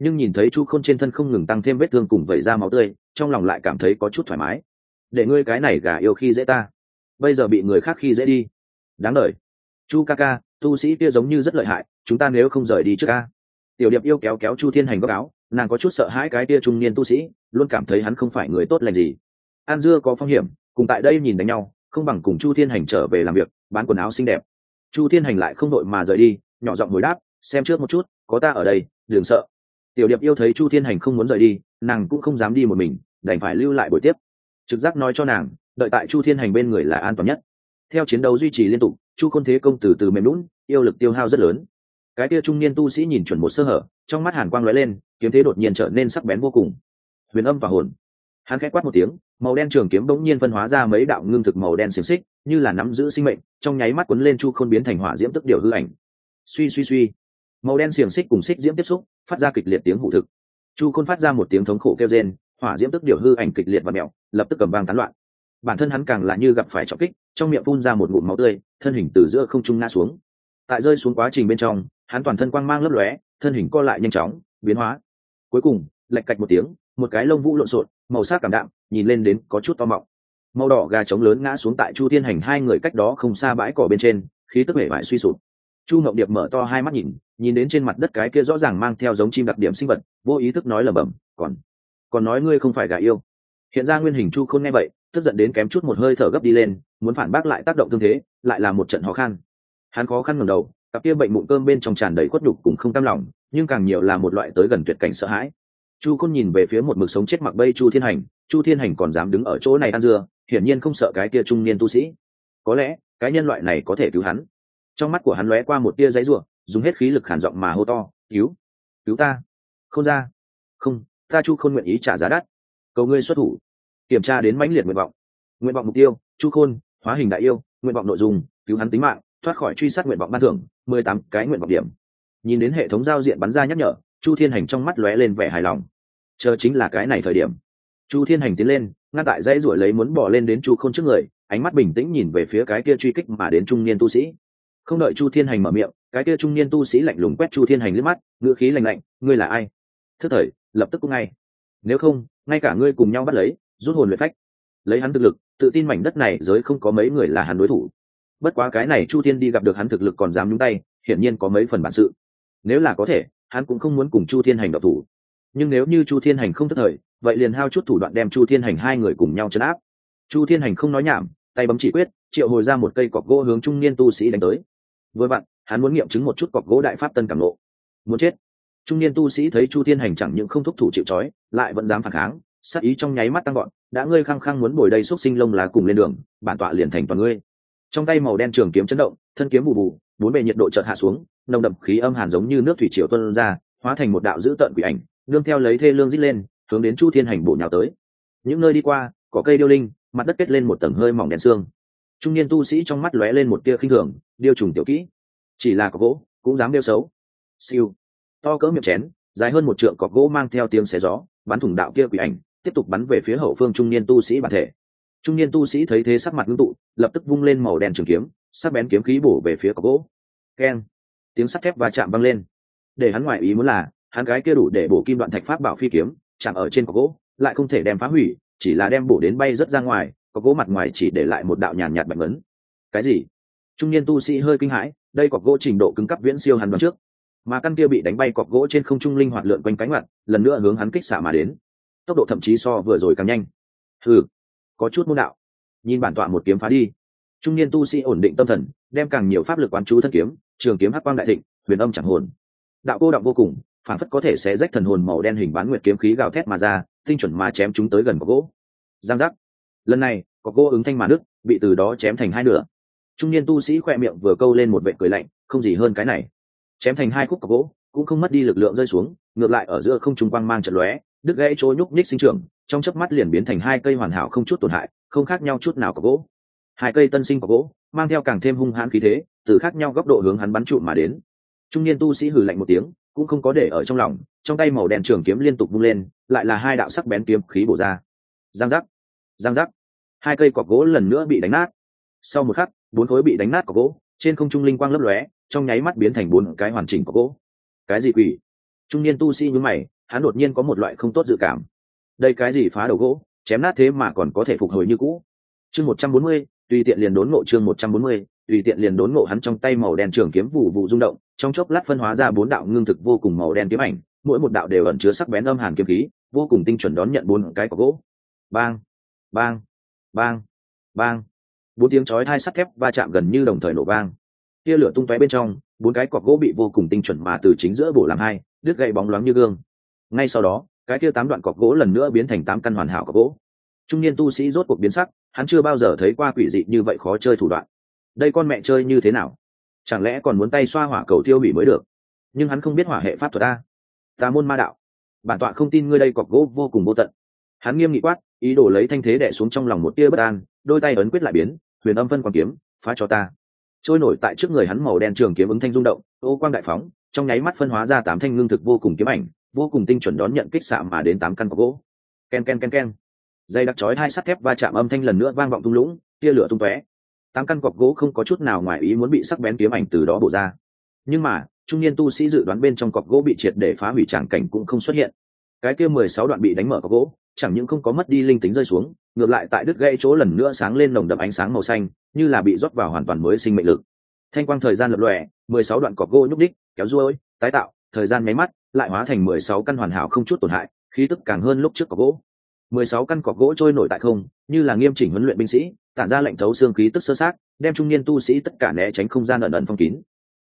nhưng nhìn thấy chu khôn trên thân không ngừng tăng thêm vết thương cùng vẩy ra máu tươi, trong lòng lại cảm thấy có chút thoải mái. Để ngươi cái này gà yêu khi dễ ta, bây giờ bị người khác khi dễ đi, đáng đời. Chu ca ca, tu sĩ kia giống như rất lợi hại, chúng ta nếu không rời đi trước ca. Tiểu điệp yêu kéo kéo chu thiên hành góc áo, nàng có chút sợ hãi cái kia trung niên tu sĩ, luôn cảm thấy hắn không phải người tốt lành gì. An dưa có phong hiểm, cùng tại đây nhìn đánh nhau không bằng cùng chu thiên hành trở về làm việc, bán quần áo xinh đẹp. Chu thiên hành lại không đội mà rời đi, nhỏ giọng hồi đáp, xem trước một chút, có ta ở đây, đừng sợ. Tiểu điệp yêu thấy chu thiên hành không muốn rời đi, nàng cũng không dám đi một mình, đành phải lưu lại buổi tiếp. Trực giác nói cho nàng, đợi tại chu thiên hành bên người là an toàn nhất. Theo chiến đấu duy trì liên tục, chu khôn thế công từ từ mềm lún, yêu lực tiêu hao rất lớn. Cái kia trung niên tu sĩ nhìn chuẩn một sơ hở, trong mắt hàn quang lóe lên, kiếm thế đột nhiên trở nên sắc bén vô cùng. Huyền âm và hồn. Hắn khẽ quát một tiếng, màu đen trường kiếm bỗng nhiên phân hóa ra mấy đạo ngưng thực màu đen xiềng xích, như là nắm giữ sinh mệnh, trong nháy mắt cuốn lên chu khôn biến thành hỏa diễm tức điều hư ảnh. Suy suy suy, màu đen xiềng xích cùng xích diễm tiếp xúc, phát ra kịch liệt tiếng hụ thực. Chu khôn phát ra một tiếng thống khổ kêu rên, hỏa diễm tức điều hư ảnh kịch liệt và mèo, lập tức cầm vang tán loạn. Bản thân hắn càng là như gặp phải trọng kích, trong miệng phun ra một ngụm máu tươi, thân hình từ giữa không trung ngã xuống. Tại rơi xuống quá trình bên trong, hắn toàn thân quang mang lấp lóe, thân hình co lại nhanh chóng biến hóa. Cuối cùng lạch cạch một tiếng, một cái lông vũ lộn xộn, màu sắc cảm đạm, nhìn lên đến có chút to mọng. Màu đỏ gà trống lớn ngã xuống tại chu thiên hành hai người cách đó không xa bãi cỏ bên trên, khí tức hể vải suy sụp. Chu ngọc điệp mở to hai mắt nhìn đến trên mặt đất cái kia rõ ràng mang theo giống chim đặc điểm sinh vật, vô ý thức nói lẩm bẩm, còn nói ngươi không phải gà yêu. Hiện ra nguyên hình chu khôn nghe vậy, tức giận đến kém chút một hơi thở gấp đi lên, muốn phản bác lại tác động tương thế, lại là một trận khó khăn. Hắn khó khăn ngẩng đầu, cặp kia bệnh mụn cơm bên trong tràn đầy khuất nhục cùng không cam lòng, nhưng càng nhiều là một loại tới gần tuyệt cảnh sợ hãi. Chu khôn nhìn về phía một mực sống chết mặc bay chu thiên hành còn dám đứng ở chỗ này ăn dưa, hiển nhiên không sợ cái kia trung niên tu sĩ. Có lẽ cái nhân loại này có thể cứu hắn. Trong mắt của hắn lóe qua một tia giấy rủa, dùng hết khí lực khản giọng mà hô to, cứu ta. Không ra, không, ta chu khôn nguyện ý trả giá đắt, cầu ngươi xuất thủ. Kiểm tra đến mãnh liệt nguyện vọng mục tiêu, chu khôn hóa hình đại yêu, nguyện vọng nội dung, cứu hắn tính mạng, thoát khỏi truy sát, nguyện vọng ban thưởng 18 cái nguyện vọng điểm. Nhìn đến hệ thống giao diện bắn ra nhắc nhở, chu thiên hành trong mắt lóe lên vẻ hài lòng. Chờ chính là cái này thời điểm, chu thiên hành tiến lên, ngăn tại dãy ruổi lấy muốn bỏ lên đến chu khôn trước người, ánh mắt bình tĩnh nhìn về phía cái kia truy kích mà đến trung niên tu sĩ. Không đợi chu thiên hành mở miệng, cái kia trung niên tu sĩ lạnh lùng quét chu thiên hành liếc mắt, ngữ khí lạnh lạnh, ngươi là ai? Thức thời lập tức cũng ngay, nếu không ngay cả ngươi cùng nhau bắt lấy, rút hồn luyện phách. Lấy hắn thực lực, tự tin mảnh đất này giới không có mấy người là hắn đối thủ. Bất quá cái này chu thiên đi gặp được hắn thực lực còn dám nhúng tay, hiển nhiên có mấy phần bản sự. Nếu là có thể, hắn cũng không muốn cùng chu thiên hành độc thủ. Nhưng nếu như chu thiên hành không thất thời, vậy liền hao chút thủ đoạn đem chu thiên hành hai người cùng nhau trấn áp. Chu thiên hành không nói nhảm, tay bấm chỉ quyết, triệu hồi ra một cây cọc gỗ hướng trung niên tu sĩ đánh tới. Vừa vặn hắn muốn nghiệm chứng một chút cọc gỗ đại pháp tân cảm nộ. Muốn chết. Trung niên tu sĩ thấy chu thiên hành chẳng những không thúc thủ chịu trói, lại vẫn dám phản kháng, sát ý trong nháy mắt tăng gọn. Đã ngươi khăng khăng muốn bồi đây xúc sinh lông lá cùng lên đường, bản tọa liền thành toàn ngươi. Trong tay màu đen trường kiếm chấn động, thân kiếm bù bù, bốn bề nhiệt độ chợt hạ xuống, nồng đậm khí âm hàn giống như nước thủy triều tuôn ra, hóa thành một đạo dữ tợn quỷ ảnh, nương theo lấy thê lương rít lên, hướng đến chu thiên hành bổ nhào tới. Những nơi đi qua, có cây điêu linh, mặt đất kết lên một tầng hơi mỏng đen xương. Trung niên tu sĩ trong mắt lóe lên một tia khinh thường, điêu trùng tiểu kỹ, chỉ là cọc gỗ cũng dám điêu xấu. Siêu, to cỡ miệng chén, dài hơn một trượng cọc gỗ mang theo tiếng xé gió, bắn thủng đạo kia quỷ ảnh, tiếp tục bắn về phía hậu phương trung niên tu sĩ bản thể. Trung niên tu sĩ thấy thế sắc mặt ngưng tụ, lập tức vung lên màu đen trường kiếm, sắc bén kiếm khí bổ về phía cọc gỗ. Keng, tiếng sắt thép va chạm vang lên. Để hắn ngoại ý muốn là, hắn cái kia đủ để bổ kim đoạn thạch pháp bảo phi kiếm, chạm ở trên cọc gỗ, lại không thể đem phá hủy, chỉ là đem bổ đến bay rất ra ngoài, cọc gỗ mặt ngoài chỉ để lại một đạo nhàn nhạt bạch vấn. Cái gì? Trung niên tu sĩ hơi kinh hãi, đây cọc gỗ trình độ cứng cấp viễn siêu hắn đoán trước, mà căn kia bị đánh bay cọc gỗ trên không trung linh hoạt lượn quanh cánh mặt, lần nữa hướng hắn kích xạ mà đến, tốc độ thậm chí so vừa rồi càng nhanh. Hừ, có chút môn đạo. Nhìn bản tọa một kiếm phá đi. Trung niên tu sĩ ổn định tâm thần, đem càng nhiều pháp lực quán chú thân kiếm, trường kiếm hắc quang đại thịnh, huyền âm chẳng hồn. Đạo cô động vô cùng, phản phất có thể xé rách thần hồn màu đen hình bán nguyệt kiếm khí gào thét mà ra, tinh chuẩn mà chém chúng tới gần cọc gỗ. Giang giác. Lần này, cọc gỗ ứng thanh mà đứt, bị từ đó chém thành hai nửa. Trung niên tu sĩ khỏe miệng vừa câu lên một vệt cười lạnh, không gì hơn cái này. Chém thành hai khúc cọc gỗ, cũng không mất đi lực lượng rơi xuống, ngược lại ở giữa không trung quang mang chợt lóe, đứt gãy chỗ nhúc nhích sinh trưởng, trong chớp mắt liền biến thành hai cây hoàn hảo không chút tổn hại, không khác nhau chút nào cọc gỗ. Hai cây tân sinh cọc gỗ, mang theo càng thêm hung hãn khí thế, từ khác nhau góc độ hướng hắn bắn trụm mà đến. Trung niên tu sĩ hừ lạnh một tiếng, cũng không có để ở trong lòng, trong tay màu đen trường kiếm liên tục vung lên, lại là hai đạo sắc bén kiếm khí bổ ra. Giang giác, giang giác, hai cây cọc gỗ lần nữa bị đánh nát. Sau một khắc, bốn khối bị đánh nát cọc gỗ, trên không trung linh quang lấp lóe, trong nháy mắt biến thành bốn cái hoàn chỉnh cọc gỗ. Cái gì quỷ? Trung niên tu sĩ nhướng mày, hắn đột nhiên có một loại không tốt dự cảm. Đây cái gì phá đầu gỗ, chém nát thế mà còn có thể phục hồi như cũ. Chương 140, tùy tiện liền đốn ngộ. Chương 140, tùy tiện liền đốn ngộ. Hắn trong tay màu đen trường kiếm vụ vụ rung động, trong chốc lát phân hóa ra 4 đạo ngưng thực vô cùng màu đen kiếm ảnh, mỗi một đạo đều ẩn chứa sắc bén âm hàn kiếm khí, vô cùng tinh chuẩn đón nhận 4 cái cọc gỗ. Bang, bang, bang, bang. 4 tiếng chói tai sắt thép va chạm gần như đồng thời nổ vang. Tia lửa tung tóe bên trong, 4 cái cọc gỗ bị vô cùng tinh chuẩn mà từ chính giữa bổ làm hai, đứt gãy bóng loáng như gương. Ngay sau đó, cái kia 8 đoạn cọc gỗ lần nữa biến thành 8 căn hoàn hảo cọc gỗ. Trung niên tu sĩ rốt cuộc biến sắc, hắn chưa bao giờ thấy qua quỷ dị như vậy khó chơi thủ đoạn. Đây con mẹ chơi như thế nào? Chẳng lẽ còn muốn tay xoa hỏa cầu tiêu hủy mới được? Nhưng hắn không biết hỏa hệ pháp thuật a. Tà môn ma đạo, bản tọa không tin ngươi đây cọc gỗ vô cùng vô tận. Hắn nghiêm nghị quát, ý đồ lấy thanh thế đè xuống trong lòng một tia bất an, đôi tay ấn quyết lại biến, huyền âm phân quang kiếm, phá cho ta. Trôi nổi tại trước người hắn màu đen trường kiếm ứng thanh rung động, ô quang đại phóng, trong nháy mắt phân hóa ra 8 thanh ngưng thực vô cùng kiếm ảnh, vô cùng tinh chuẩn đón nhận kích xạ mà đến 8 căn cọc gỗ. Ken ken ken ken. Dây đặc chói hai sắt thép va chạm âm thanh lần nữa vang vọng tung lũng, tia lửa tung tóe. 8 căn cọc gỗ không có chút nào ngoài ý muốn bị sắc bén kiếm ảnh từ đó bổ ra. Nhưng mà, trung niên tu sĩ dự đoán bên trong cọc gỗ bị triệt để phá hủy tràng cảnh cũng không xuất hiện. Cái kia 16 đoạn bị đánh mở cọc gỗ, chẳng những không có mất đi linh tính rơi xuống, ngược lại tại đứt gãy chỗ lần nữa sáng lên nồng đậm ánh sáng màu xanh, như là bị rót vào hoàn toàn mới sinh mệnh lực. Thanh quang thời gian lập lòe, 16 đoạn cọc gỗ nhúc đích, kéo ruôi, tái tạo, thời gian nháy mắt, lại hóa thành 16 căn hoàn hảo không chút tổn hại, khí tức càng hơn lúc trước cọc gỗ. 16 căn cọc gỗ trôi nổi tại không, như là nghiêm chỉnh huấn luyện binh sĩ, tản ra lệnh thấu xương khí tức sơ sát, đem trung niên tu sĩ tất cả né tránh không gian ẩn ẩn phong kín.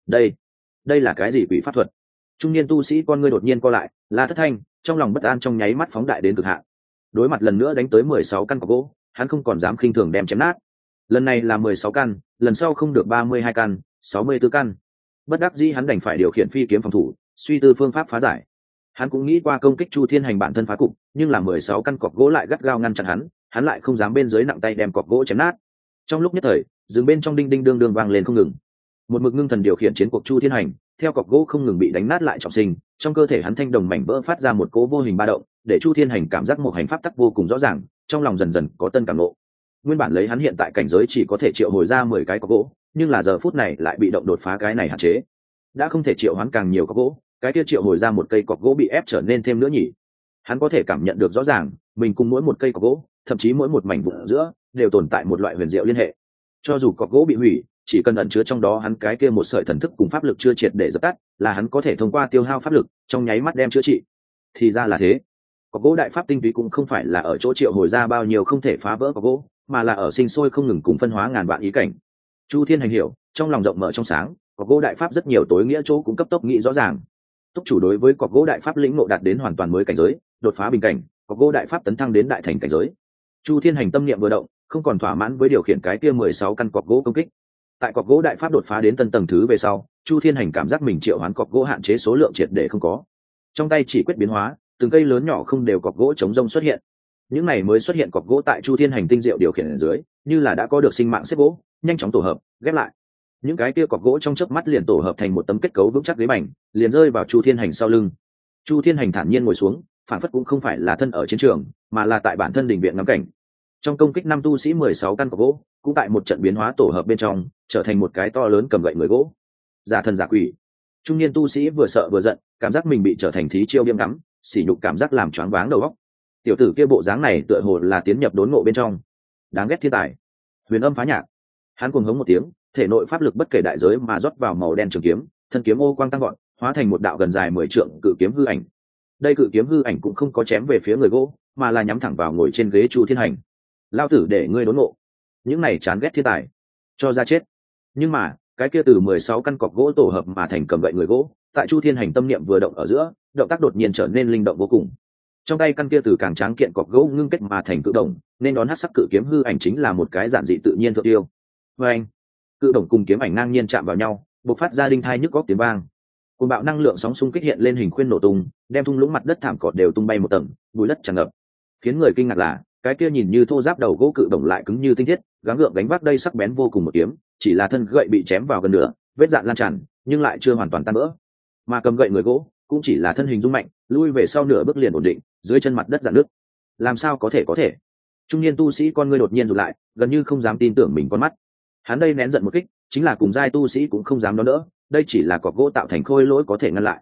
Đây là cái gì quỷ pháp thuật? Trung niên tu sĩ con ngươi đột nhiên co lại, la thất thanh, trong lòng bất an trong nháy mắt phóng đại đến cực hạn. Đối mặt lần nữa đánh tới 16 căn cọc gỗ, hắn không còn dám khinh thường đem chém nát. Lần này là 16 căn, lần sau không được 32 căn, 64 căn. Bất đắc dĩ hắn đành phải điều khiển phi kiếm phòng thủ, suy tư phương pháp phá giải. Hắn cũng nghĩ qua công kích Chu Thiên Hành bản thân phá cục, nhưng là 16 căn cọc gỗ lại gắt gao ngăn chặn hắn lại không dám bên dưới nặng tay đem cọc gỗ chém nát. Trong lúc nhất thời, dừng bên trong đinh đinh đương đương vang lên không ngừng. Một mực ngưng thần điều khiển chiến cuộc Chu Thiên Hành, theo cọc gỗ không ngừng bị đánh nát lại trọng sinh, trong cơ thể hắn thanh đồng mảnh vỡ phát ra một cỗ vô hình ba động, để Chu Thiên Hành cảm giác một hành pháp tắc vô cùng rõ ràng, trong lòng dần dần có tân cảm ngộ. Nguyên bản lấy hắn hiện tại cảnh giới chỉ có thể triệu hồi ra 10 cái cọc gỗ, nhưng là giờ phút này lại bị động đột phá cái này hạn chế, đã không thể triệu hoán càng nhiều cọc gỗ, cái kia triệu hồi ra một cây cọc gỗ bị ép trở nên thêm nữa nhỉ. Hắn có thể cảm nhận được rõ ràng, mình cùng mỗi một cây cọc gỗ, thậm chí mỗi một mảnh vụn giữa, đều tồn tại một loại huyền diệu liên hệ. Cho dù cọc gỗ bị hủy, chỉ cần ẩn chứa trong đó hắn cái kia một sợi thần thức cùng pháp lực chưa triệt để dập tắt, là hắn có thể thông qua tiêu hao pháp lực, trong nháy mắt đem chữa trị. Thì ra là thế. Cọc gỗ đại pháp tinh túy cũng không phải là ở chỗ triệu hồi ra bao nhiêu không thể phá vỡ cọc gỗ, mà là ở sinh sôi không ngừng cùng phân hóa ngàn vạn ý cảnh. Chu Thiên Hành hiểu, trong lòng rộng mở trong sáng, cọc gỗ đại pháp rất nhiều tối nghĩa chỗ cũng cấp tốc nghĩ rõ ràng. Túc chủ đối với cọc gỗ đại pháp lĩnh ngộ đạt đến hoàn toàn mới cảnh giới, đột phá bình cảnh, cọc gỗ đại pháp tấn thăng đến đại thành cảnh giới. Chu Thiên Hành tâm niệm vừa động, không còn thỏa mãn với điều khiển cái kia 16 căn cọc gỗ công kích. Tại cọc gỗ đại pháp đột phá đến tân tầng thứ về sau, Chu Thiên Hành cảm giác mình triệu hoán cọc gỗ hạn chế số lượng triệt để không có. Trong tay chỉ quyết biến hóa, từng cây lớn nhỏ không đều cọc gỗ chống rông xuất hiện. Những này mới xuất hiện cọc gỗ tại Chu Thiên Hành tinh diệu điều khiển ở dưới, như là đã có được sinh mạng xếp gỗ, nhanh chóng tổ hợp, ghép lại. Những cái kia cọc gỗ trong chớp mắt liền tổ hợp thành một tấm kết cấu vững chắc ghế bành, liền rơi vào Chu Thiên Hành sau lưng. Chu Thiên Hành thản nhiên ngồi xuống, phản phất cũng không phải là thân ở chiến trường, mà là tại bản thân đình viện ngắm cảnh. Trong công kích 5 tu sĩ 16 căn cọc gỗ, cũng tại một trận biến hóa tổ hợp bên trong, trở thành một cái to lớn cầm gậy người gỗ. Giả thần giả quỷ. Trung niên tu sĩ vừa sợ vừa giận, cảm giác mình bị trở thành thí chiêu biếm ngắm, sỉ nhục cảm giác làm choáng váng đầu óc. Tiểu tử kia bộ dáng này tựa hồ là tiến nhập đốn ngộ bên trong. Đáng ghét thiên tài. Huyền âm phá nhạc. Hắn cuồng hống một tiếng, thể nội pháp lực bất kể đại giới mà rót vào màu đen trường kiếm, thân kiếm ô quang tăng gọn, hóa thành một đạo gần dài 10 trượng cự kiếm hư ảnh. Đây cự kiếm hư ảnh cũng không có chém về phía người gỗ, mà là nhắm thẳng vào ngồi trên ghế Chu Thiên Hành. Lao tử để ngươi đốn ngộ. Những này chán ghét thiên tài, cho ra chết. Nhưng mà, cái kia từ 16 căn cọc gỗ tổ hợp mà thành cầm gậy người gỗ, tại Chu Thiên Hành tâm niệm vừa động ở giữa, động tác đột nhiên trở nên linh động vô cùng. Trong tay căn kia từ càng tráng kiện cọc gỗ ngưng kết mà thành cự đồng, nên đón hắc sắc cự kiếm hư ảnh chính là một cái giản dị tự nhiên thượng tiêu. Và anh, cự đồng cùng kiếm ảnh ngang nhiên chạm vào nhau, bộc phát ra đinh thai nhức góc tiếng vang. Cùng bạo năng lượng sóng xung kích hiện lên hình khuyên nổ tung, đem thung lũng mặt đất thảm cỏ đều tung bay một tầng, bụi đất tràn ngập. Khiến người kinh ngạc là, cái kia nhìn như thô giáp đầu gỗ cự đồng lại cứng như tinh thiết, gắng gượng gánh vác đây sắc bén vô cùng một kiếm, chỉ là thân gậy bị chém vào gần nửa, vết dạn lan tràn, nhưng lại chưa hoàn toàn tan vỡ. Mà cầm gậy người gỗ, cũng chỉ là thân hình rung mạnh, lui về sau nửa bước liền ổn định, dưới chân mặt đất rạn nước. Làm sao có thể? Trung niên tu sĩ con ngươi đột nhiên rụt lại, gần như không dám tin tưởng mình con mắt. Hắn đây nén giận một kích, chính là cùng giai tu sĩ cũng không dám đón đỡ, đây chỉ là cọc gỗ tạo thành khôi lỗi có thể ngăn lại.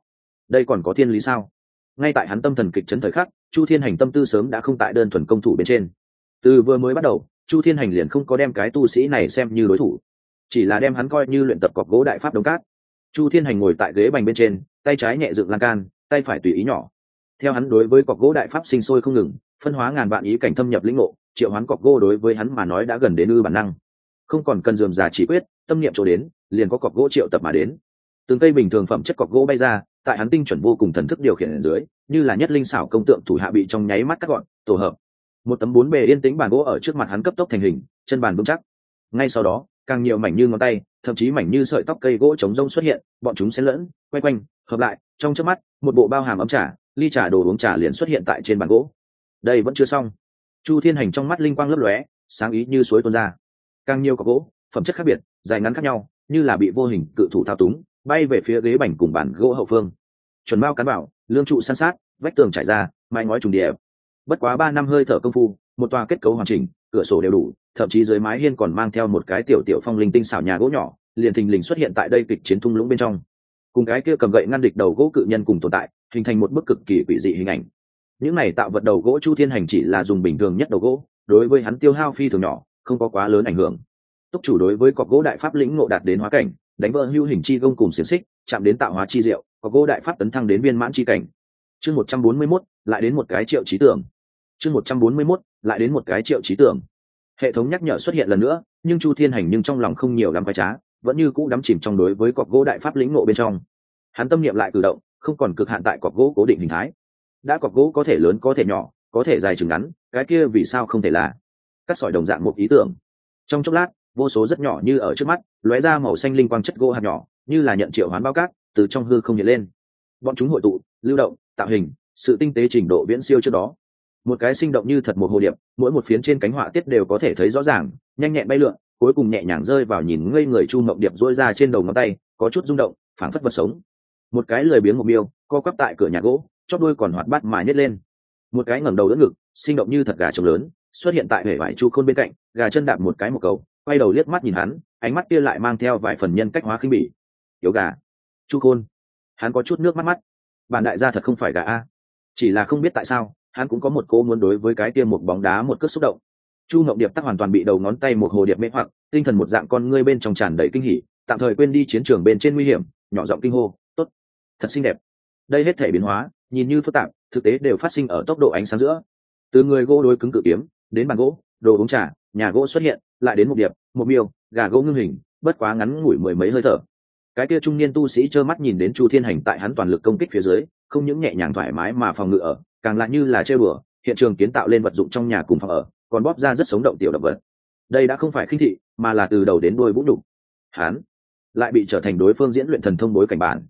đây còn có thiên lý sao? Ngay tại hắn tâm thần kịch chấn thời khắc, Chu Thiên Hành tâm tư sớm đã không tại đơn thuần công thủ bên trên. Từ vừa mới bắt đầu, Chu Thiên Hành liền không có đem cái tu sĩ này xem như đối thủ, chỉ là đem hắn coi như luyện tập cọc gỗ đại pháp đống cát. Chu Thiên Hành ngồi tại ghế bành bên trên, tay trái nhẹ dựng lan can, tay phải tùy ý nhỏ. Theo hắn đối với cọc gỗ đại pháp sinh sôi không ngừng, phân hóa ngàn vạn ý cảnh thâm nhập lĩnh ngộ, triệu hoán cọc gỗ đối với hắn mà nói đã gần đến ư bản năng. Không còn cần dườm già chỉ quyết, tâm niệm chỗ đến, liền có cọc gỗ triệu tập mà đến. Từng cây bình thường phẩm chất cọc gỗ bay ra, tại hắn tinh chuẩn vô cùng thần thức điều khiển ở dưới, như là nhất linh xảo công tượng thủ hạ bị trong nháy mắt cắt gọn, tổ hợp. Một tấm 4 bề yên tĩnh bàn gỗ ở trước mặt hắn cấp tốc thành hình, chân bàn vững chắc. Ngay sau đó, càng nhiều mảnh như ngón tay, thậm chí mảnh như sợi tóc cây gỗ chống rông xuất hiện, bọn chúng xen lẫn, quay quanh, hợp lại, trong chớp mắt, một bộ bao hàm ấm trà, ly trà đồ uống trà liền xuất hiện tại trên bàn gỗ. Đây vẫn chưa xong. Chu Thiên Hành trong mắt linh quang lấp lóe, sáng ý như suối tuôn ra. Càng nhiều cọc gỗ, phẩm chất khác biệt, dài ngắn khác nhau, như là bị vô hình cự thủ thao túng, bay về phía ghế bành cùng bàn gỗ hậu phương. Chuẩn bao cán bảo, lương trụ san sát, vách tường trải ra, mái ngói trùng điệp. Bất quá 3 năm hơi thở công phu, một tòa kết cấu hoàn chỉnh, cửa sổ đều đủ, thậm chí dưới mái hiên còn mang theo một cái tiểu tiểu phong linh tinh xảo nhà gỗ nhỏ, liền thình lình xuất hiện tại đây kịch chiến thung lũng bên trong. Cùng cái kia cầm gậy ngăn địch đầu gỗ cự nhân cùng tồn tại, hình thành một bức cực kỳ quỷ dị hình ảnh. Những này tạo vật đầu gỗ Chu Thiên Hành chỉ là dùng bình thường nhất đầu gỗ, đối với hắn tiêu hao phi thường nhỏ, không có quá lớn ảnh hưởng. Túc chủ đối với cọc gỗ đại pháp lĩnh ngộ đạt đến hóa cảnh, đánh vỡ hưu hình chi gông cùng xiềng xích, chạm đến tạo hóa chi diệu, cọc gỗ đại pháp tấn thăng đến viên mãn chi cảnh. Chương 141, lại đến một cái triệu trí tưởng. Chương 141, lại đến một cái triệu trí tưởng. Hệ thống nhắc nhở xuất hiện lần nữa, nhưng Chu Thiên Hành nhưng trong lòng không nhiều lắm phái trá, vẫn như cũ đắm chìm trong đối với cọc gỗ đại pháp lĩnh ngộ bên trong. Hắn tâm niệm lại cử động, không còn cực hạn tại cọc gỗ cố định hình thái. Đã cọc gỗ có thể lớn có thể nhỏ, có thể dài chừng ngắn, cái kia vì sao không thể là cắt sỏi đồng dạng một ý tưởng. Trong chốc lát, vô số rất nhỏ như ở trước mắt, lóe ra màu xanh linh quang chất gỗ hạt nhỏ, như là nhận triệu hoán bao cát, từ trong hư không hiện lên. Bọn chúng hội tụ, lưu động, tạo hình, sự tinh tế trình độ viễn siêu trước đó. Một cái sinh động như thật một hồ điệp, mỗi một phiến trên cánh họa tiết đều có thể thấy rõ ràng, nhanh nhẹn bay lượn, cuối cùng nhẹ nhàng rơi vào nhìn ngây người Chu Mộng Điệp duỗi ra trên đầu ngón tay, có chút rung động, phảng phất vật sống. Một cái lười biếng một miêu, co quắp tại cửa nhà gỗ, chóp đuôi còn hoạt bát mà nhếch lên. Một cái ngẩng đầu đỡ ngực, sinh động như thật gà trống lớn, xuất hiện tại hệ vải Chu Khôn bên cạnh, gà chân đạp một cái một cầu, quay đầu liếc mắt nhìn hắn, ánh mắt kia lại mang theo vài phần nhân cách hóa khinh bỉ. Yếu gà, Chu Khôn, hắn có chút nước mắt mắt. Bản đại gia thật không phải gà a, chỉ là không biết tại sao, hắn cũng có một cố muốn đối với cái kia một bóng đá một cước xúc động. Chu Mộng Điệp tắc hoàn toàn bị đầu ngón tay một hồ điệp mê hoặc, tinh thần một dạng con ngươi bên trong tràn đầy kinh hỉ, tạm thời quên đi chiến trường bên trên nguy hiểm, nhỏ giọng kinh hô, tốt, thật xinh đẹp. Đây hết thể biến hóa, nhìn như phức tạp, thực tế đều phát sinh ở tốc độ ánh sáng giữa. Từ người gỗ đối cứng cự kiếm, đến bàn gỗ, đồ uống trà, nhà gỗ xuất hiện, lại đến một điệp, một miêu, gà gỗ ngưng hình, bất quá ngắn ngủi mười mấy hơi thở. Cái kia trung niên tu sĩ trơ mắt nhìn đến Chu Thiên Hành tại hắn toàn lực công kích phía dưới, không những nhẹ nhàng thoải mái mà phòng ngự ở, càng lại như là chơi bừa, hiện trường kiến tạo lên vật dụng trong nhà cùng phòng ở, còn bóp ra rất sống động tiểu động vật. Đây đã không phải khinh thị, mà là từ đầu đến đuôi vũ đục. Hắn lại bị trở thành đối phương diễn luyện thần thông bối cảnh bản.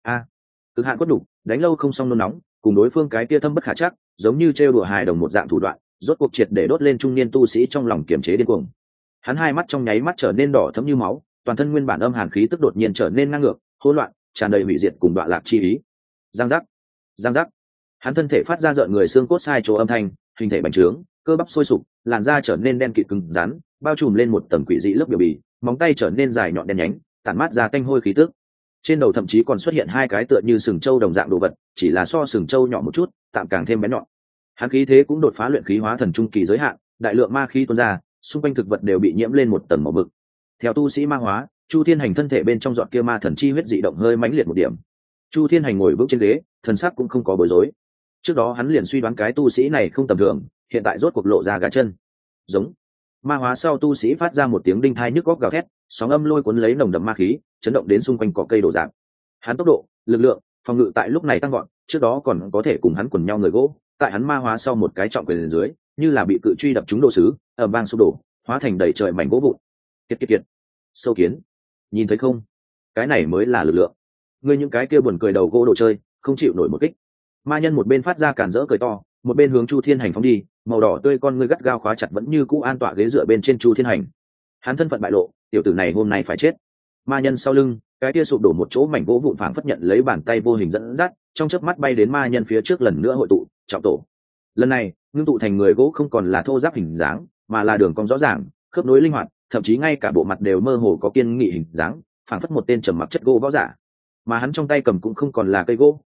Cực hạn quất đục, đánh lâu không xong nôn nóng, cùng đối phương cái kia thâm bất khả chắc, giống như trêu đùa hài đồng một dạng thủ đoạn, rốt cuộc triệt để đốt lên trung niên tu sĩ trong lòng kiềm chế điên cuồng. Hắn hai mắt trong nháy mắt trở nên đỏ thẫm như máu, toàn thân nguyên bản âm hàn khí tức đột nhiên trở nên ngang ngược, hỗn loạn, tràn đầy hủy diệt cùng đoạn lạc chi ý. Giang giác, giang giác. Hắn thân thể phát ra rợn người xương cốt sai chỗ âm thanh, hình thể bành trướng, cơ bắp sôi sục, làn da trở nên đen kịt cứng rắn, bao trùm lên một tầng quỷ dị lớp biểu bì, móng tay trở nên dài nhọn đen nhánh, tản mát ra tanh hôi khí tức. Trên đầu thậm chí còn xuất hiện hai cái tựa như sừng trâu đồng dạng đồ vật, chỉ là so sừng trâu nhỏ một chút, tạm càng thêm bén nhọn. Hắn khí thế cũng đột phá luyện khí hóa thần trung kỳ giới hạn, đại lượng ma khí tuôn ra, xung quanh thực vật đều bị nhiễm lên một tầng màu bực. Theo tu sĩ ma hóa, Chu Thiên Hành thân thể bên trong giọt kia ma thần chi huyết dị động hơi mãnh liệt một điểm. Chu Thiên Hành ngồi vững trên ghế, thần sắc cũng không có bối rối. Trước đó hắn liền suy đoán cái tu sĩ này không tầm thường, hiện tại rốt cuộc lộ ra gà chân. Giống. Ma hóa sau tu sĩ phát ra một tiếng đinh thai nhức góc gào thét, sóng âm lôi cuốn lấy nồng đậm ma khí, chấn động đến xung quanh cỏ cây đổ rạp. Hắn tốc độ, lực lượng, phòng ngự tại lúc này tăng gọn, trước đó còn có thể cùng hắn quần nhau người gỗ, tại hắn ma hóa sau một cái trọng quyền dưới, như là bị cự truy đập trúng đồ sứ, ầm vang sụp đổ, hóa thành đầy trời mảnh gỗ vụn. Kiệt. Sâu kiến, nhìn thấy không? Cái này mới là lực lượng. Ngươi những cái kia buồn cười đầu gỗ đồ chơi, không chịu nổi một kích. Ma nhân một bên phát ra cản rỡ cười to, một bên hướng Chu Thiên Hành phóng đi, màu đỏ tươi con ngươi gắt gao khóa chặt vẫn như cũ an tọa ghế dựa bên trên Chu Thiên Hành. Hắn thân phận bại lộ, tiểu tử này hôm nay phải chết. Ma nhân sau lưng, cái kia sụp đổ một chỗ mảnh gỗ vụn phảng phất nhận lấy bàn tay vô hình dẫn dắt, trong chớp mắt bay đến ma nhân phía trước lần nữa hội tụ, trọng tổ. Lần này, ngưng tụ thành người gỗ không còn là thô ráp hình dáng, mà là đường cong rõ ràng, khớp nối linh hoạt, thậm chí ngay cả bộ mặt đều mơ hồ có kiên nghị hình dáng, phảng phất một tên trầm mặc chất gỗ võ giả. Mà hắn trong tay cầm cũng không còn là cây gỗ,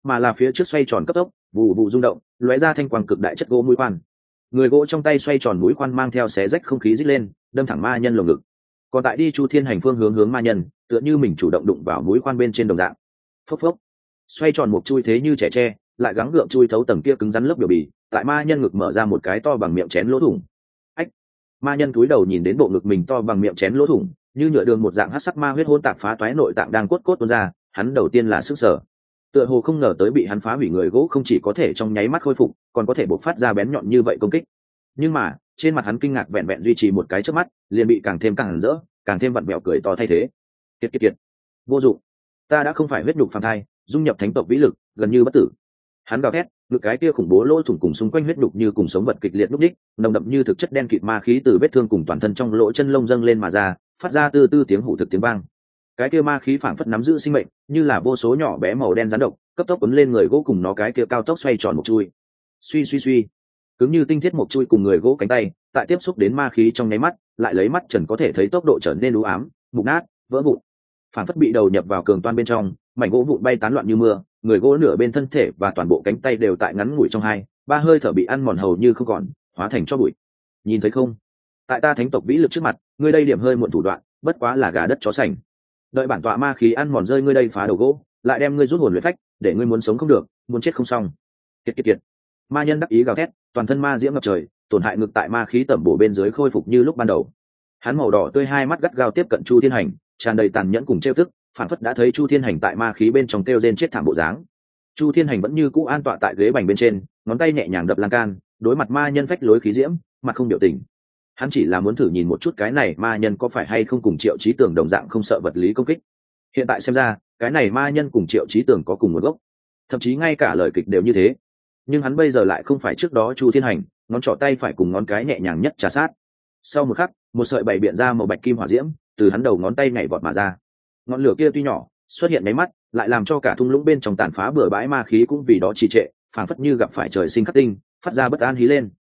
mà là phía trước xoay tròn cấp tốc, vụ vụ rung động, lóe ra thanh quang cực đại chất gỗ mũi khoan. Người gỗ trong tay xoay tròn mũi khoan mang theo xé rách không khí rít lên, đâm thẳng ma nhân lồng ngực. Còn tại đi Chu Thiên Hành phương hướng ma nhân, tựa như mình chủ động đụng vào mũi khoan bên trên đồng dạng. Phốc phốc. Xoay tròn một chui thế như trẻ tre, lại gắng gượng chui thấu tầng kia cứng rắn lớp biểu bì, tại ma nhân ngực mở ra một cái to bằng miệng chén lỗ thủng. Ách. Ma nhân cúi đầu nhìn đến bộ ngực mình to bằng miệng chén lỗ thủng, như nhựa đường một dạng hắc sắc ma huyết hỗn tạp phá toái nội tạng đang cốt cốt tuôn ra, hắn đầu tiên là sức sở. Tựa hồ không ngờ tới bị hắn phá hủy người gỗ không chỉ có thể trong nháy mắt khôi phục, còn có thể bộc phát ra bén nhọn như vậy công kích. Nhưng mà, trên mặt hắn kinh ngạc vẹn vẹn duy trì một cái chớp mắt, liền bị càng thêm càng rỡ, càng thêm vặn vẹo cười to thay thế. Kiệt kiệt kiệt. Vô dụng. Ta đã không phải huyết nhục phàm thai, dung nhập thánh tộc vĩ lực, gần như bất tử. Hắn gào thét, ngực cái kia khủng bố lỗ thủng cùng xung quanh huyết nhục như cùng sống vật kịch liệt lúc đích, nồng đậm như thực chất đen kịt ma khí từ vết thương cùng toàn thân trong lỗ chân lông dâng lên mà ra, phát ra từ từ tiếng hủ thực tiếng vang. Cái kia ma khí phảng phất nắm giữ sinh mệnh, như là vô số nhỏ bé màu đen rắn độc, cấp tốc cuốn lên người gỗ cùng nó cái kia cao tốc xoay tròn một chui. Suy suy suy, cứng như tinh thiết một chui cùng người gỗ cánh tay, tại tiếp xúc đến ma khí trong nháy mắt, lại lấy mắt trần có thể thấy tốc độ trở nên u ám, mục nát, vỡ vụn. Phảng phất bị đầu nhập vào cường toan bên trong, mảnh gỗ vụn bay tán loạn như mưa, người gỗ nửa bên thân thể và toàn bộ cánh tay đều tại ngắn ngủi trong hai ba hơi thở bị ăn mòn hầu như không còn, hóa thành cho bụi. Nhìn thấy không? Tại ta thánh tộc vĩ lực trước mặt, ngươi đây điểm hơi muộn thủ đoạn, bất quá là gà đất chó sành. Đợi bản tọa ma khí ăn mòn rơi ngươi đây phá đầu gỗ, lại đem ngươi rút hồn luyện phách, để ngươi muốn sống không được, muốn chết không xong. Kiệt kiệt kiệt. Ma nhân đắc ý gào thét, toàn thân ma diễm ngập trời, tổn hại ngực tại ma khí tẩm bổ bên dưới khôi phục như lúc ban đầu. Hắn màu đỏ tươi hai mắt gắt gao tiếp cận Chu Thiên Hành, tràn đầy tàn nhẫn cùng trêu tức, phản phất đã thấy Chu Thiên Hành tại ma khí bên trong kêu rên chết thảm bộ dáng. Chu Thiên Hành vẫn như cũ an tọa tại ghế bành bên trên, ngón tay nhẹ nhàng đập lan can, đối mặt ma nhân phách lối khí diễm, mặt không biểu tình. Hắn chỉ là muốn thử nhìn một chút cái này ma nhân có phải hay không cùng Triệu Chí Tưởng đồng dạng không sợ vật lý công kích. Hiện tại xem ra, cái này ma nhân cùng Triệu Chí Tưởng có cùng nguồn gốc, thậm chí ngay cả lời kịch đều như thế. Nhưng hắn bây giờ lại không phải trước đó Chu Thiên Hành, ngón trỏ tay phải cùng ngón cái nhẹ nhàng nhất trà sát. Sau một khắc, một sợi bảy biện ra màu bạch kim hỏa diễm từ hắn đầu ngón tay nhảy vọt mà ra. Ngọn lửa kia tuy nhỏ, xuất hiện mấy mắt, lại làm cho cả thung lũng bên trong tàn phá bừa bãi ma khí cũng vì đó trì trệ, phảng phất như gặp phải trời sinh khắc tinh, phát ra bất an hí lên.